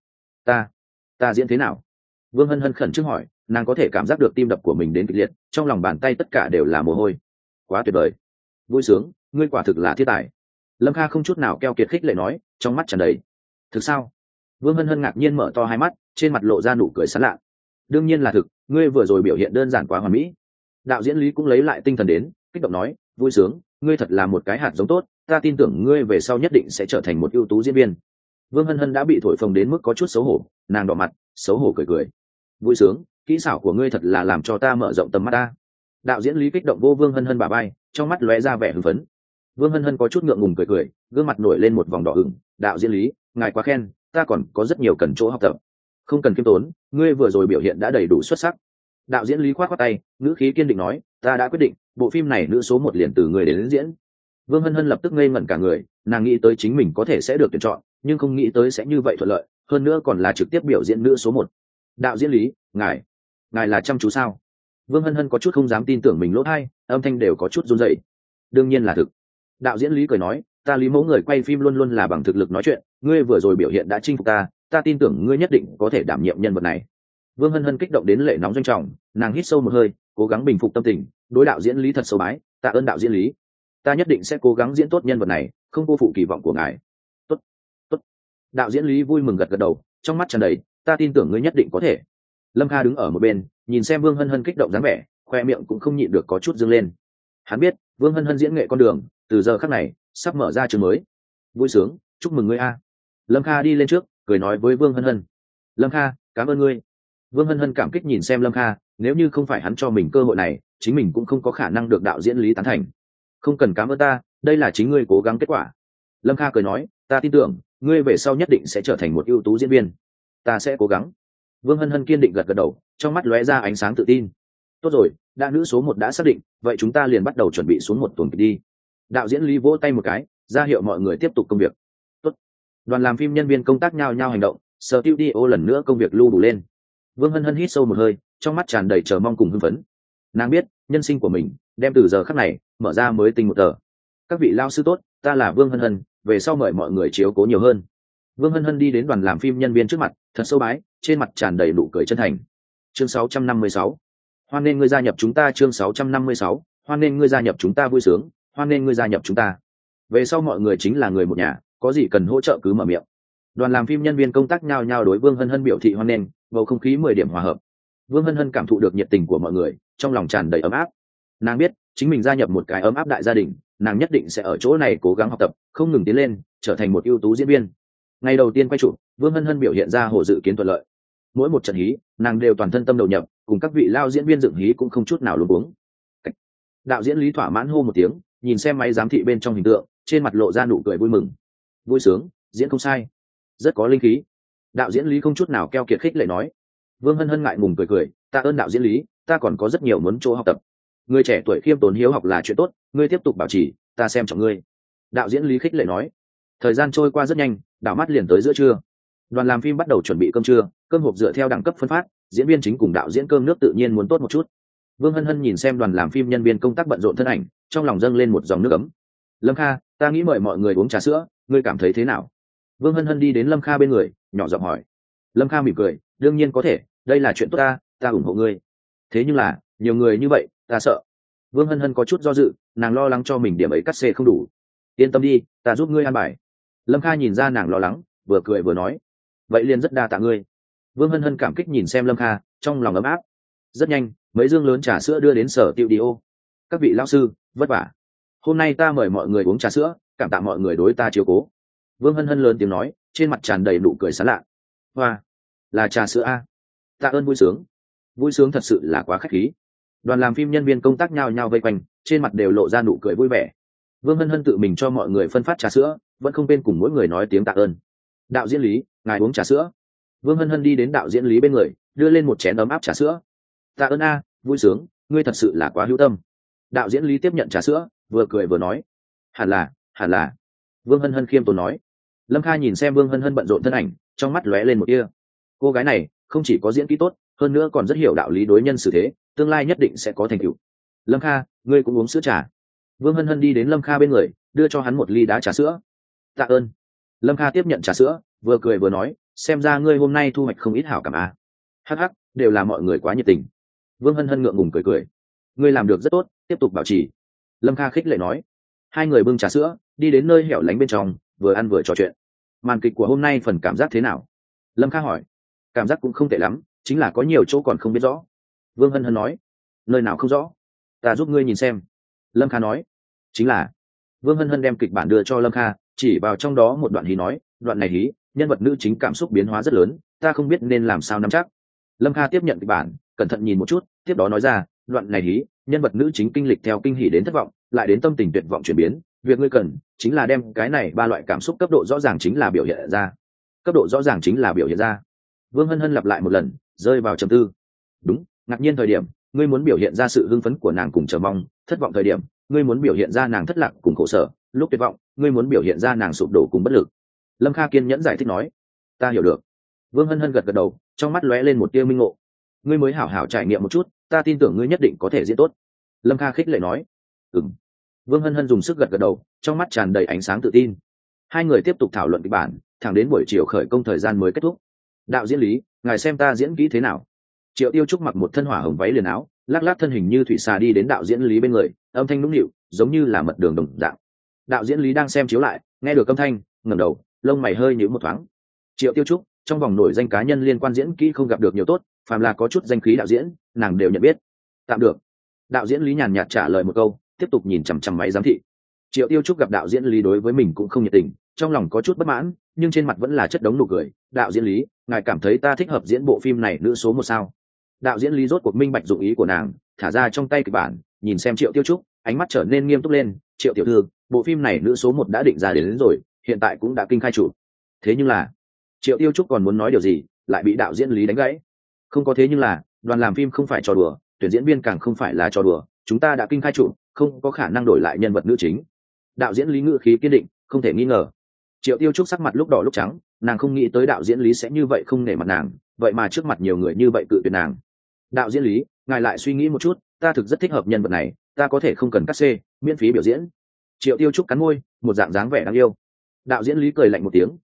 Ta diễn thế nào? Vương Hân Hân khẩn trương hỏi, nàng có thể cảm giác được tim đập của mình đến kịch liệt, trong lòng bàn tay tất cả đều là mồ hôi. Quá tuyệt vời. Vui sướng, ngươi quả thực là thiên tài. Lâm Kha không chút nào keo kiệt khích lệ nói, trong mắt tràn đầy. Thực sao? Vương Hân Hân ngạc nhiên mở to hai mắt, trên mặt lộ ra nụ cười sảng lạ. Đương nhiên là thực, ngươi vừa rồi biểu hiện đơn giản quá hoàn mỹ. Đạo diễn Lý cũng lấy lại tinh thần đến, kích động nói, vui sướng, ngươi thật là một cái hạt giống tốt, ta tin tưởng ngươi về sau nhất định sẽ trở thành một ưu tú diễn viên. Vương Hân Hân đã bị thổi phồng đến mức có chút xấu hổ, nàng đỏ mặt, xấu hổ cười. Vui sướng, kỹ xảo của ngươi thật là làm cho ta mở rộng tầm mắt ta. Đạo diễn Lý kích động vô Vương Hân Hân bả vai, trong mắt lóe ra vẻ hưng phấn. Vương Hân Hân có chút ngượng ngùng cười, gương mặt nổi lên một vòng đỏ ửng. Đạo diễn Lý, ngài quá khen, ta còn có rất nhiều cần chỗ học tập. Không cần khiêm tốn, ngươi vừa rồi biểu hiện đã đầy đủ xuất sắc. Đạo diễn Lý khoát tay, ngữ khí kiên định nói, ta đã quyết định, bộ phim này nữ số 1 liền từ người đến diễn. Vương Hân Hân lập tức ngây ngẩn cả người, nàng nghĩ tới chính mình có thể sẽ được tuyển chọn, nhưng không nghĩ tới sẽ như vậy thuận lợi, hơn nữa còn là trực tiếp biểu diễn nữ số 1. Đạo diễn Lý, ngài là chăm chú sao? Vương Hân Hân có chút không dám tin tưởng mình lỗ tai, âm thanh đều có chút run rẩy. Đương nhiên là thực. Đạo diễn Lý cười nói, ta Lý mẫu người quay phim luôn luôn là bằng thực lực nói chuyện, ngươi vừa rồi biểu hiện đã chinh phục ta tin tưởng ngươi nhất định có thể đảm nhiệm nhân vật này. Vương Hân Hân kích động đến lệ nóng doanh trọng, nàng hít sâu một hơi, cố gắng bình phục tâm tình, đối đạo diễn Lý thật sâu bái, tạ ơn đạo diễn Lý, ta nhất định sẽ cố gắng diễn tốt nhân vật này, không cô phụ kỳ vọng của ngài. Tốt. Đạo diễn Lý vui mừng gật gật đầu, trong mắt tràn đầy, ta tin tưởng ngươi nhất định có thể. Lâm Kha đứng ở một bên, nhìn xem Vương Hân Hân kích động dáng vẻ, khoe miệng cũng không nhịn được có chút dương lên. Hắn biết, Vương Hân Hân diễn nghệ con đường, từ giờ khắc này sắp mở ra chương mới. Vui sướng, chúc mừng ngươi a. Lâm Kha đi lên trước, cười nói với Vương Hân Hân. Lâm Kha, cảm ơn ngươi. Vương Hân Hân cảm kích nhìn xem Lâm Kha, nếu như không phải hắn cho mình cơ hội này, chính mình cũng không có khả năng được đạo diễn Lý tán thành. Không cần cảm ơn ta, đây là chính ngươi cố gắng kết quả. Lâm Kha cười nói, ta tin tưởng ngươi về sau nhất định sẽ trở thành một ưu tú diễn viên. Ta sẽ cố gắng. Vương Hân Hân kiên định gật gật đầu, trong mắt lóe ra ánh sáng tự tin. Tốt rồi, đã nữ số 1 đã xác định, vậy chúng ta liền bắt đầu chuẩn bị xuống một tuần kịch đi. Đạo diễn Lý vỗ tay một cái, ra hiệu mọi người tiếp tục công việc. Tốt. Đoàn làm phim nhân viên công tác nhao nhao hành động, studio lần nữa công việc lưu đủ lên. Vương Hân Hân hít sâu một hơi, trong mắt tràn đầy chờ mong cùng hưng phấn. Nàng biết, nhân sinh của mình đem từ giờ khắc này mở ra mới tinh một tờ. Các vị lao sư tốt, ta là Vương Hân Hân, về sau mời mọi người chiếu cố nhiều hơn. Vương Hân Hân đi đến đoàn làm phim nhân viên trước mặt, thật sâu bái, trên mặt tràn đầy nụ cười chân thành. Chương 656. Hoan nên ngươi gia nhập chúng ta. Chương 656. Hoan nên ngươi gia nhập chúng ta. Vui sướng, hoan nên ngươi gia nhập chúng ta. Về sau mọi người chính là người một nhà, có gì cần hỗ trợ cứ mở miệng. Đoàn làm phim nhân viên công tác nhao nhao đối Vương Hân Hân biểu thị hoan nghênh, bầu không khí 10 điểm hòa hợp. Vương Hân Hân cảm thụ được nhiệt tình của mọi người, trong lòng tràn đầy ấm áp. Nàng biết, chính mình gia nhập một cái ấm áp đại gia đình, nàng nhất định sẽ ở chỗ này cố gắng học tập, không ngừng tiến lên, trở thành một ưu tú diễn viên. Ngày đầu tiên quay chụp, Vương Hân Hân biểu hiện ra hồ dự kiến thuận lợi. Mỗi một trận hí, nàng đều toàn thân tâm đầu nhập, cùng các vị lao diễn viên dựng hí cũng không chút nào luống cuống. Đạo diễn Lý thỏa mãn hô một tiếng, nhìn xem máy giám thị bên trong hình tượng, trên mặt lộ ra nụ cười vui mừng. Vui sướng, diễn không sai, rất có linh khí. Đạo diễn Lý không chút nào keo kiệt khích lệ nói. Vương Hân Hân ngại ngùng cười cười, tạ ơn đạo diễn Lý, ta còn có rất nhiều muốn chỗ học tập. Người trẻ tuổi khiêm tốn hiếu học là chuyện tốt, ngươi tiếp tục bảo trì, ta xem trọng ngươi. Đạo diễn Lý khích lệ nói. Thời gian trôi qua rất nhanh, đảo mắt liền tới giữa trưa. Đoàn làm phim bắt đầu chuẩn bị cơm trưa, cơm hộp dựa theo đẳng cấp phân phát, diễn viên chính cùng đạo diễn cơm nước tự nhiên muốn tốt một chút. Vương Hân Hân nhìn xem đoàn làm phim nhân viên công tác bận rộn thân ảnh, trong lòng dâng lên một dòng nước ấm. Lâm Kha, ta nghĩ mời mọi người uống trà sữa, ngươi cảm thấy thế nào? Vương Hân Hân đi đến Lâm Kha bên người, nhỏ giọng hỏi. Lâm Kha mỉm cười, đương nhiên có thể, đây là chuyện tốt ta ủng hộ ngươi. Thế nhưng là, nhiều người như vậy, ta sợ. Vương Hân Hân có chút do dự, nàng lo lắng cho mình điểm ấy cắt xê không đủ. Yên tâm đi, ta giúp ngươi an bài. Lâm Kha nhìn ra nàng lo lắng, vừa cười vừa nói. Vậy liền rất đa tạ ngươi. Vương Hân Hân cảm kích nhìn xem Lâm Kha, trong lòng ấm áp. Rất nhanh, mấy dương lớn trà sữa đưa đến sở tiệu đi ô. Các vị lão sư, vất vả. Hôm nay ta mời mọi người uống trà sữa, cảm tạ mọi người đối ta chiếu cố. Vương Hân Hân lớn tiếng nói, trên mặt tràn đầy nụ cười sán lạ. Hoa, là trà sữa a? Tạ ơn. Vui sướng. Vui sướng thật sự là quá khách khí. Đoàn làm phim nhân viên công tác nhao nhao vây quanh, trên mặt đều lộ ra nụ cười vui vẻ. Vương Hân Hân tự mình cho mọi người phân phát trà sữa, vẫn không bên cùng mỗi người nói tiếng tạ ơn. Đạo diễn Lý, ngài uống trà sữa. Vương Hân Hân đi đến đạo diễn Lý bên người, đưa lên một chén ấm áp trà sữa. Tạ ơn a, Vui sướng, ngươi thật sự là quá hữu tâm. Đạo diễn Lý tiếp nhận trà sữa, vừa cười vừa nói. Hẳn là. Vương Hân Hân khiêm tốn nói. Lâm Kha nhìn xem Vương Hân Hân bận rộn thân ảnh, trong mắt lóe lên một tia. Cô gái này không chỉ có diễn kỹ tốt, hơn nữa còn rất hiểu đạo lý đối nhân xử thế, tương lai nhất định sẽ có thành tựu. Lâm Kha, ngươi cũng uống sữa trà. Vương Hân Hân đi đến Lâm Kha bên người, đưa cho hắn một ly đá trà sữa. Tạ ơn. Lâm Kha tiếp nhận trà sữa, vừa cười vừa nói, xem ra ngươi hôm nay thu hoạch không ít hảo cảm à. Hắc hắc, đều là mọi người quá nhiệt tình. Vương Hân Hân ngượng ngùng cười cười. Ngươi làm được rất tốt, tiếp tục bảo trì. Lâm Kha khích lệ nói. Hai người bưng trà sữa, đi đến nơi hẻo lánh bên trong, vừa ăn vừa trò chuyện. Màn kịch của hôm nay phần cảm giác thế nào? Lâm Kha hỏi. Cảm giác cũng không tệ lắm, chính là có nhiều chỗ còn không biết rõ. Vương Hân Hân nói. Nơi nào không rõ? Ta giúp ngươi nhìn xem. Lâm Kha nói. Chính là. Vương Hân Hân đem kịch bản đưa cho Lâm Kha, chỉ vào trong đó một đoạn hí nói, đoạn này hí, nhân vật nữ chính cảm xúc biến hóa rất lớn, ta không biết nên làm sao nắm chắc. Lâm Kha tiếp nhận kịch bản, cẩn thận nhìn một chút, tiếp đó nói ra, đoạn này hí, nhân vật nữ chính kinh lịch theo kinh hỉ đến thất vọng, lại đến tâm tình tuyệt vọng chuyển biến, việc ngươi cần chính là đem cái này ba loại cảm xúc cấp độ rõ ràng chính là biểu hiện ra. Cấp độ rõ ràng chính là biểu hiện ra. Vương Hân Hân lặp lại một lần, rơi vào trầm tư. Đúng, ngạc nhiên thời điểm, ngươi muốn biểu hiện ra sự hưng phấn của nàng cùng chờ mong, thất vọng thời điểm, ngươi muốn biểu hiện ra nàng thất lạc cùng khổ sở, lúc tuyệt vọng, ngươi muốn biểu hiện ra nàng sụp đổ cùng bất lực. Lâm Kha kiên nhẫn giải thích nói. Ta hiểu được. Vương Hân Hân gật gật đầu, trong mắt lóe lên một tia minh ngộ. Ngươi mới hảo hảo trải nghiệm một chút, ta tin tưởng ngươi nhất định có thể diễn tốt. Lâm Kha khích lệ nói. Ừm. Vương Hân Hân dùng sức gật gật đầu, trong mắt tràn đầy ánh sáng tự tin. Hai người tiếp tục thảo luận kịch bản, thẳng đến buổi chiều khởi công thời gian mới kết thúc. Đạo diễn Lý, ngài xem ta diễn kỹ thế nào? Triệu Tiêu Trúc mặc một thân hỏa hồng váy liền áo, lắc lắc thân hình như thủy xà đi đến đạo diễn Lý bên người, âm thanh nũng nịu, giống như là mật đường đồng dạng. Đạo diễn Lý đang xem chiếu lại, nghe được âm thanh, ngẩng đầu, lông mày hơi nhíu một thoáng. Triệu Tiêu Trúc, trong vòng nổi danh cá nhân liên quan diễn kỹ không gặp được nhiều tốt, phàm là có chút danh khí đạo diễn, nàng đều nhận biết. Tạm được. Đạo diễn Lý nhàn nhạt trả lời một câu, tiếp tục nhìn chằm chằm máy giám thị. Triệu Tiêu Trúc gặp đạo diễn Lý đối với mình cũng không nhiệt tình, trong lòng có chút bất mãn, nhưng trên mặt vẫn là chất đống nụ cười. Đạo diễn Lý, ngài cảm thấy ta thích hợp diễn bộ phim này nữ số 1 sao? Đạo diễn Lý rốt cuộc minh bạch dụng ý của nàng, thả ra trong tay kịch bản, nhìn xem Triệu Tiêu Trúc, ánh mắt trở nên nghiêm túc lên. Triệu tiểu thư, bộ phim này nữ số 1 đã định ra đến rồi, hiện tại cũng đã kinh khai chủ. Thế nhưng là, Triệu Tiêu Trúc còn muốn nói điều gì, lại bị đạo diễn Lý đánh gãy. Không có thế nhưng là, đoàn làm phim không phải trò đùa, tuyển diễn viên càng không phải là trò đùa, chúng ta đã kinh khai chủ, không có khả năng đổi lại nhân vật nữ chính. Đạo diễn Lý ngữ khí kiên định, không thể nghi ngờ. Triệu Tiêu Trúc sắc mặt lúc đỏ lúc trắng, nàng không nghĩ tới đạo diễn Lý sẽ như vậy không nể mặt nàng, vậy mà trước mặt nhiều người như vậy cự tuyệt nàng. Đạo diễn Lý, ngài lại suy nghĩ một chút, ta thực rất thích hợp nhân vật này, ta có thể không cần cắt xê, miễn phí biểu diễn. Triệu Tiêu Trúc cắn môi, một dạng dáng vẻ đáng yêu. Đạo diễn Lý cười lạnh một tiếng,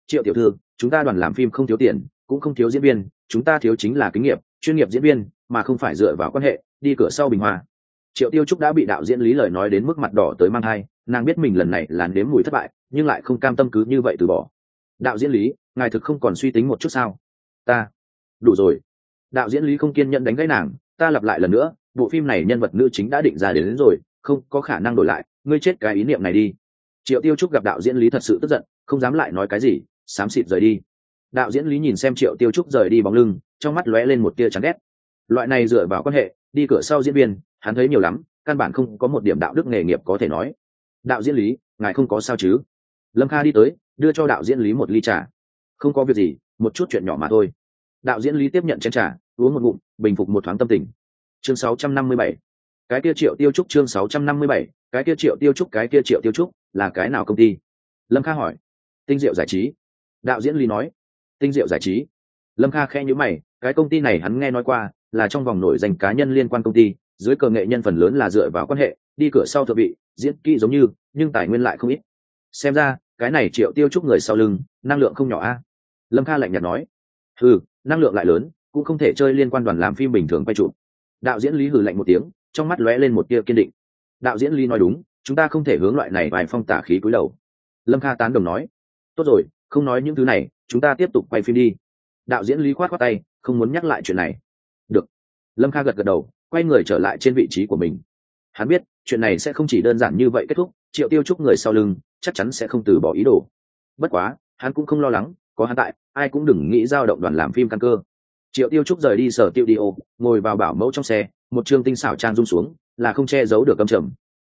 Triệu tiểu thư, chúng ta đoàn làm phim không thiếu tiền, cũng không thiếu diễn viên, chúng ta thiếu chính là kinh nghiệm, chuyên nghiệp diễn viên, mà không phải dựa vào quan hệ đi cửa sau bình hoa. Triệu Tiêu Trúc đã bị đạo diễn Lý lời nói đến mức mặt đỏ tới mang hai, nàng biết mình lần này là nếm mùi thất bại, nhưng lại không cam tâm cứ như vậy từ bỏ. Đạo diễn Lý, ngài thực không còn suy tính một chút sao? Ta, đủ rồi. Đạo diễn Lý không kiên nhẫn đánh gãy nàng, ta lặp lại lần nữa, bộ phim này nhân vật nữ chính đã định ra đến rồi, không có khả năng đổi lại, ngươi chết cái ý niệm này đi. Triệu Tiêu Trúc gặp đạo diễn Lý thật sự tức giận, không dám lại nói cái gì, xám xịt rời đi. Đạo diễn Lý nhìn xem Triệu Tiêu Trúc rời đi bóng lưng, trong mắt lóe lên một tia chán ghét. Loại này dựa vào quan hệ đi cửa sau diễn viên, hắn thấy nhiều lắm, căn bản không có một điểm đạo đức nghề nghiệp có thể nói. Đạo diễn Lý, ngài không có sao chứ? Lâm Kha đi tới, đưa cho đạo diễn Lý một ly trà. Không có việc gì, một chút chuyện nhỏ mà thôi. Đạo diễn Lý tiếp nhận chén trà, uống một ngụm, bình phục một thoáng tâm tình. Chương 657. Cái kia Triệu Tiêu Trúc, chương 657, cái kia Triệu Tiêu Trúc, cái kia Triệu Tiêu Trúc là cái nào công ty? Lâm Kha hỏi. Tinh Diệu Giải trí. Đạo diễn Lý nói. Tinh Diệu Giải trí. Lâm Kha khẽ nhíu mày, cái công ty này hắn nghe nói qua, là trong vòng nổi danh cá nhân liên quan công ty, dưới cờ nghệ nhân phần lớn là dựa vào quan hệ đi cửa sau thượng vị, diễn kỹ giống như, nhưng tài nguyên lại không ít. Xem ra cái này Triệu Tiêu Trúc người sau lưng năng lượng không nhỏ a. Lâm Kha lạnh nhạt nói. Hừ, năng lượng lại lớn, cũng không thể chơi liên quan đoàn làm phim bình thường quay chụp. Đạo diễn Lý hừ lạnh một tiếng, trong mắt lóe lên một tia kiên định. Đạo diễn Lý nói đúng, chúng ta không thể hướng loại này vài phong tả khí cúi đầu. Lâm Kha tán đồng nói. Tốt rồi, không nói những thứ này, chúng ta tiếp tục quay phim đi. Đạo diễn Lý khoát khoát tay, không muốn nhắc lại chuyện này. Được. Lâm Kha gật gật đầu, quay người trở lại trên vị trí của mình. Hắn biết chuyện này sẽ không chỉ đơn giản như vậy kết thúc, Triệu Tiêu Trúc người sau lưng chắc chắn sẽ không từ bỏ ý đồ. Bất quá hắn cũng không lo lắng, có hắn tại, ai cũng đừng nghĩ dao động đoàn làm phim căn cơ. Triệu Tiêu Trúc rời đi sở tiêu đi ô, ngồi vào bảo mẫu trong xe, một trương tinh xảo trang rung xuống, là không che giấu được căm trầm.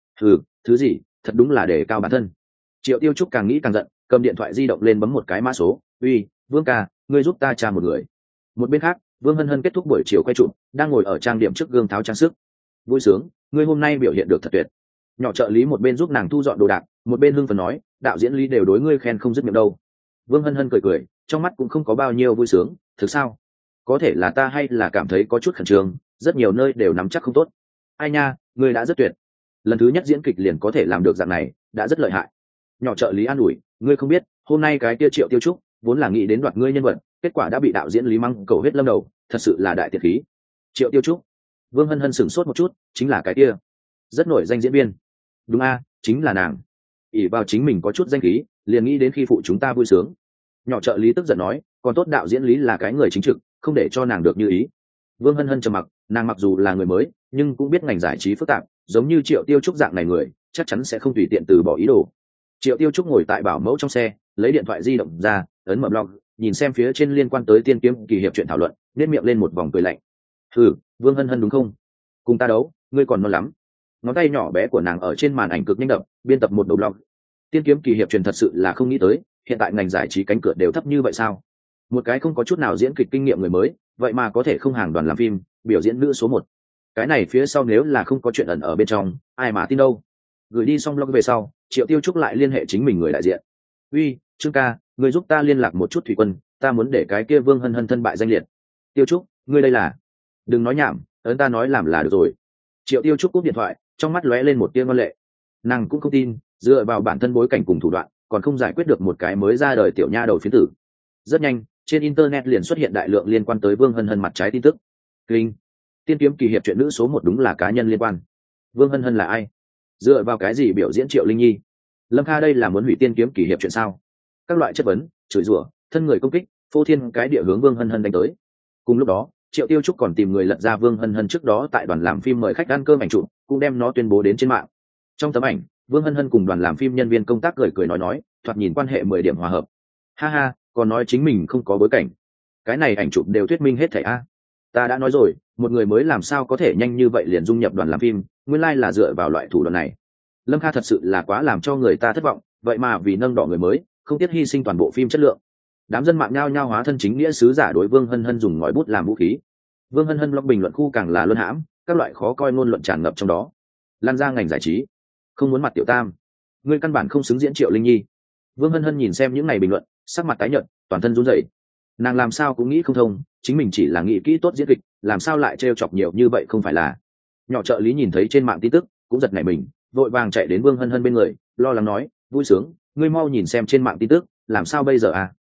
Thứ gì, thật đúng là để cao bản thân. Triệu Tiêu Trúc càng nghĩ càng giận, cầm điện thoại di động lên bấm một cái mã số. Uy, Vương ca, ngươi giúp ta tra một người. Một bên khác, Vương Hân Hân kết thúc buổi chiều quay chụp, đang ngồi ở trang điểm trước gương tháo trang sức. Vui sướng, ngươi hôm nay biểu hiện được thật tuyệt. Nhỏ trợ lý một bên giúp nàng thu dọn đồ đạc, một bên hưng phấn nói, đạo diễn Lý đều đối ngươi khen không dứt miệng đâu. Vương Hân Hân cười cười, trong mắt cũng không có bao nhiêu vui sướng. Thực sao? Có thể là ta hay là cảm thấy có chút khẩn trương, rất nhiều nơi đều nắm chắc không tốt. Ai nha, ngươi đã rất tuyệt. Lần thứ nhất diễn kịch liền có thể làm được dạng này, đã rất lợi hại. Nhỏ trợ lý an ủi, ngươi không biết, hôm nay cái kia Triệu Tiêu Trúc vốn là nghĩ đến đoạt ngươi nhân vật, kết quả đã bị đạo diễn Lý mắng cầu hết lâm đầu, thật sự là đại tiệt khí. Triệu Tiêu Trúc. Vương Hân Hân sửng sốt một chút, chính là cái kia rất nổi danh diễn viên. Đúng a, chính là nàng. ỷ vào chính mình có chút danh khí, liền nghĩ đến khi phụ chúng ta vui sướng. Nhỏ trợ lý tức giận nói, còn tốt đạo diễn Lý là cái người chính trực, không để cho nàng được như ý. Vương Hân Hân trầm mặc, nàng mặc dù là người mới, nhưng cũng biết ngành giải trí phức tạp, giống như Triệu Tiêu Trúc dạng này người, chắc chắn sẽ không tùy tiện từ bỏ ý đồ. Triệu Tiêu Trúc ngồi tại bảo mẫu trong xe, lấy điện thoại di động ra, ấn mở blog, nhìn xem phía trên liên quan tới Tiên Kiếm Kỳ Hiệp chuyện thảo luận, nét miệng lên một vòng cười lạnh. Vương Hân Hân đúng không? Cùng ta đấu, ngươi còn non lắm. Ngón tay nhỏ bé của nàng ở trên màn ảnh cực nhanh đập, biên tập một đầu blog. Tiên Kiếm Kỳ Hiệp truyền thật sự là không nghĩ tới, hiện tại ngành giải trí cánh cửa đều thấp như vậy sao? Một cái không có chút nào diễn kịch kinh nghiệm người mới, vậy mà có thể không hàng đoàn làm phim, biểu diễn nữ số 1. Cái này phía sau nếu là không có chuyện ẩn ở bên trong, ai mà tin đâu. Gửi đi xong blog về sau, Triệu Tiêu Trúc lại liên hệ chính mình người đại diện. Uy, Trương ca, người giúp ta liên lạc một chút Thủy Quân, ta muốn để cái kia Vương Hân Hân thân bại danh liệt. Tiêu Trúc, ngươi đây là? Đừng nói nhảm, ấn ta nói làm là được rồi. Triệu Tiêu Trúc cúp điện thoại, trong mắt lóe lên một tia ngoan lệ. Nàng cũng không tin, dựa vào bản thân bối cảnh cùng thủ đoạn, còn không giải quyết được một cái mới ra đời tiểu nha đầu phiến tử. Rất nhanh, trên internet liền xuất hiện đại lượng liên quan tới Vương Hân Hân mặt trái tin tức. Kinh, Tiên Kiếm Kỳ Hiệp chuyện nữ số 1 đúng là cá nhân liên quan. Vương Hân Hân là ai? Dựa vào cái gì biểu diễn Triệu Linh Nhi? Lâm Kha đây là muốn hủy Tiên Kiếm Kỳ Hiệp chuyện sao? Các loại chất vấn, chửi rủa, thân người công kích, phô thiên cái địa hướng Vương Hân Hân đánh tới. Cùng lúc đó, Triệu Tiêu Trúc còn tìm người lật ra Vương Hân Hân trước đó tại đoàn làm phim mời khách ăn cơm ảnh chụp, cũng đem nó tuyên bố đến trên mạng. Trong tấm ảnh, Vương Hân Hân cùng đoàn làm phim nhân viên công tác cười cười nói, thoạt nhìn quan hệ 10 điểm hòa hợp. Ha ha, còn nói chính mình không có bối cảnh. Cái này ảnh chụp đều thuyết minh hết thảy a. Ta đã nói rồi, một người mới làm sao có thể nhanh như vậy liền dung nhập đoàn làm phim, nguyên lai là dựa vào loại thủ đoạn này. Lâm Kha thật sự là quá làm cho người ta thất vọng, vậy mà vì nâng đỏ người mới, không tiếc hy sinh toàn bộ phim chất lượng. Đám dân mạng nhao nhao hóa thân chính nghĩa sứ giả đối Vương Hân Hân dùng ngòi bút làm vũ khí. Vương Hân Hân blog bình luận khu càng là luân hãm, các loại khó coi ngôn luận tràn ngập trong đó. Lan ra ngành giải trí, không muốn mặt tiểu tam, ngươi căn bản không xứng diễn Triệu Linh Nhi. Vương Hân Hân nhìn xem những ngày bình luận, sắc mặt tái nhợt, toàn thân run rẩy. Nàng làm sao cũng nghĩ không thông, chính mình chỉ là nghĩ kỹ tốt diễn kịch, làm sao lại trêu chọc nhiều như vậy không phải là. Nhỏ trợ lý nhìn thấy trên mạng tin tức, cũng giật nảy mình, vội vàng chạy đến Vương Hân Hân bên người, lo lắng nói, vui sướng, ngươi mau nhìn xem trên mạng tin tức, làm sao bây giờ à?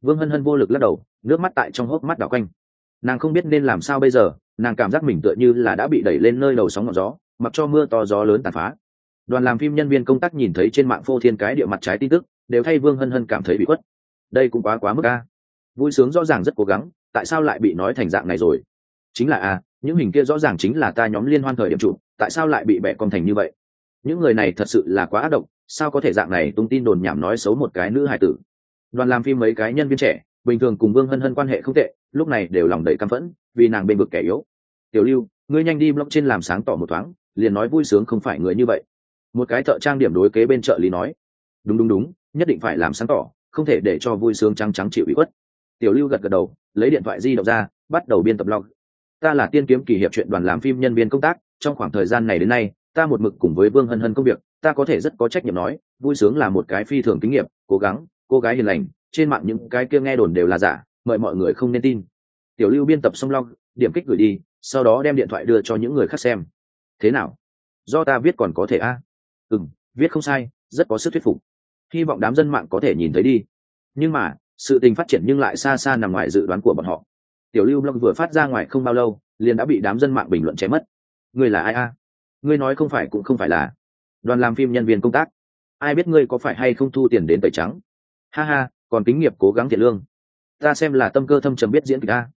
Vương Hân Hân vô lực lắc đầu, nước mắt tại trong hốc mắt đảo quanh. Nàng không biết nên làm sao bây giờ, nàng cảm giác mình tựa như là đã bị đẩy lên nơi đầu sóng ngọn gió, mặc cho mưa to gió lớn tàn phá. Đoàn làm phim nhân viên công tác nhìn thấy trên mạng phô thiên cái địa mặt trái tin tức, đều thay Vương Hân Hân cảm thấy bị khuất. Đây cũng quá mức a. Vui sướng rõ ràng rất cố gắng, tại sao lại bị nói thành dạng này rồi? Chính là những hình kia rõ ràng chính là ta nhóm liên hoan thời điểm chụp, tại sao lại bị bẻ cong thành như vậy? Những người này thật sự là quá ác độc, sao có thể dạng này tung tin đồn nhảm nói xấu một cái nữ hài tử? Đoàn làm phim mấy cái nhân viên trẻ, bình thường cùng Vương Hân Hân quan hệ không tệ, lúc này đều lòng đầy căm phẫn, vì nàng bên vực kẻ yếu. Tiểu Lưu, ngươi nhanh đi blog trên làm sáng tỏ một thoáng, liền nói vui sướng không phải người như vậy. Một cái thợ trang điểm đối kế bên trợ lý nói. Đúng, nhất định phải làm sáng tỏ, không thể để cho vui sướng trắng trắng chịu ủy khuất. Tiểu Lưu gật đầu, lấy điện thoại di động ra, bắt đầu biên tập blog. Ta là Tiên Kiếm Kỳ Hiệp chuyện đoàn làm phim nhân viên công tác, trong khoảng thời gian này đến nay, ta một mực cùng với Vương Hân Hân công việc, ta có thể rất có trách nhiệm nói, vui sướng là một cái phi thường kinh nghiệm, cố gắng, cô gái hiền lành, trên mạng những cái kia nghe đồn đều là giả, mời mọi người không nên tin. Tiểu Lưu biên tập xong blog, điểm kích gửi đi, sau đó đem điện thoại đưa cho những người khác xem. Thế nào? Do ta viết còn có thể viết không sai, rất có sức thuyết phục. Hy vọng đám dân mạng có thể nhìn thấy đi. Nhưng mà, sự tình phát triển nhưng lại xa xa nằm ngoài dự đoán của bọn họ. Tiểu Lưu blog vừa phát ra ngoài không bao lâu, liền đã bị đám dân mạng bình luận chém mất. Ngươi là ai Ngươi nói không phải cũng không phải là. Đoàn làm phim nhân viên công tác. Ai biết ngươi có phải hay không thu tiền đến tẩy trắng? Ha ha, còn kính nghiệp cố gắng thiện lương. Ta xem là tâm cơ thâm trầm biết diễn kịch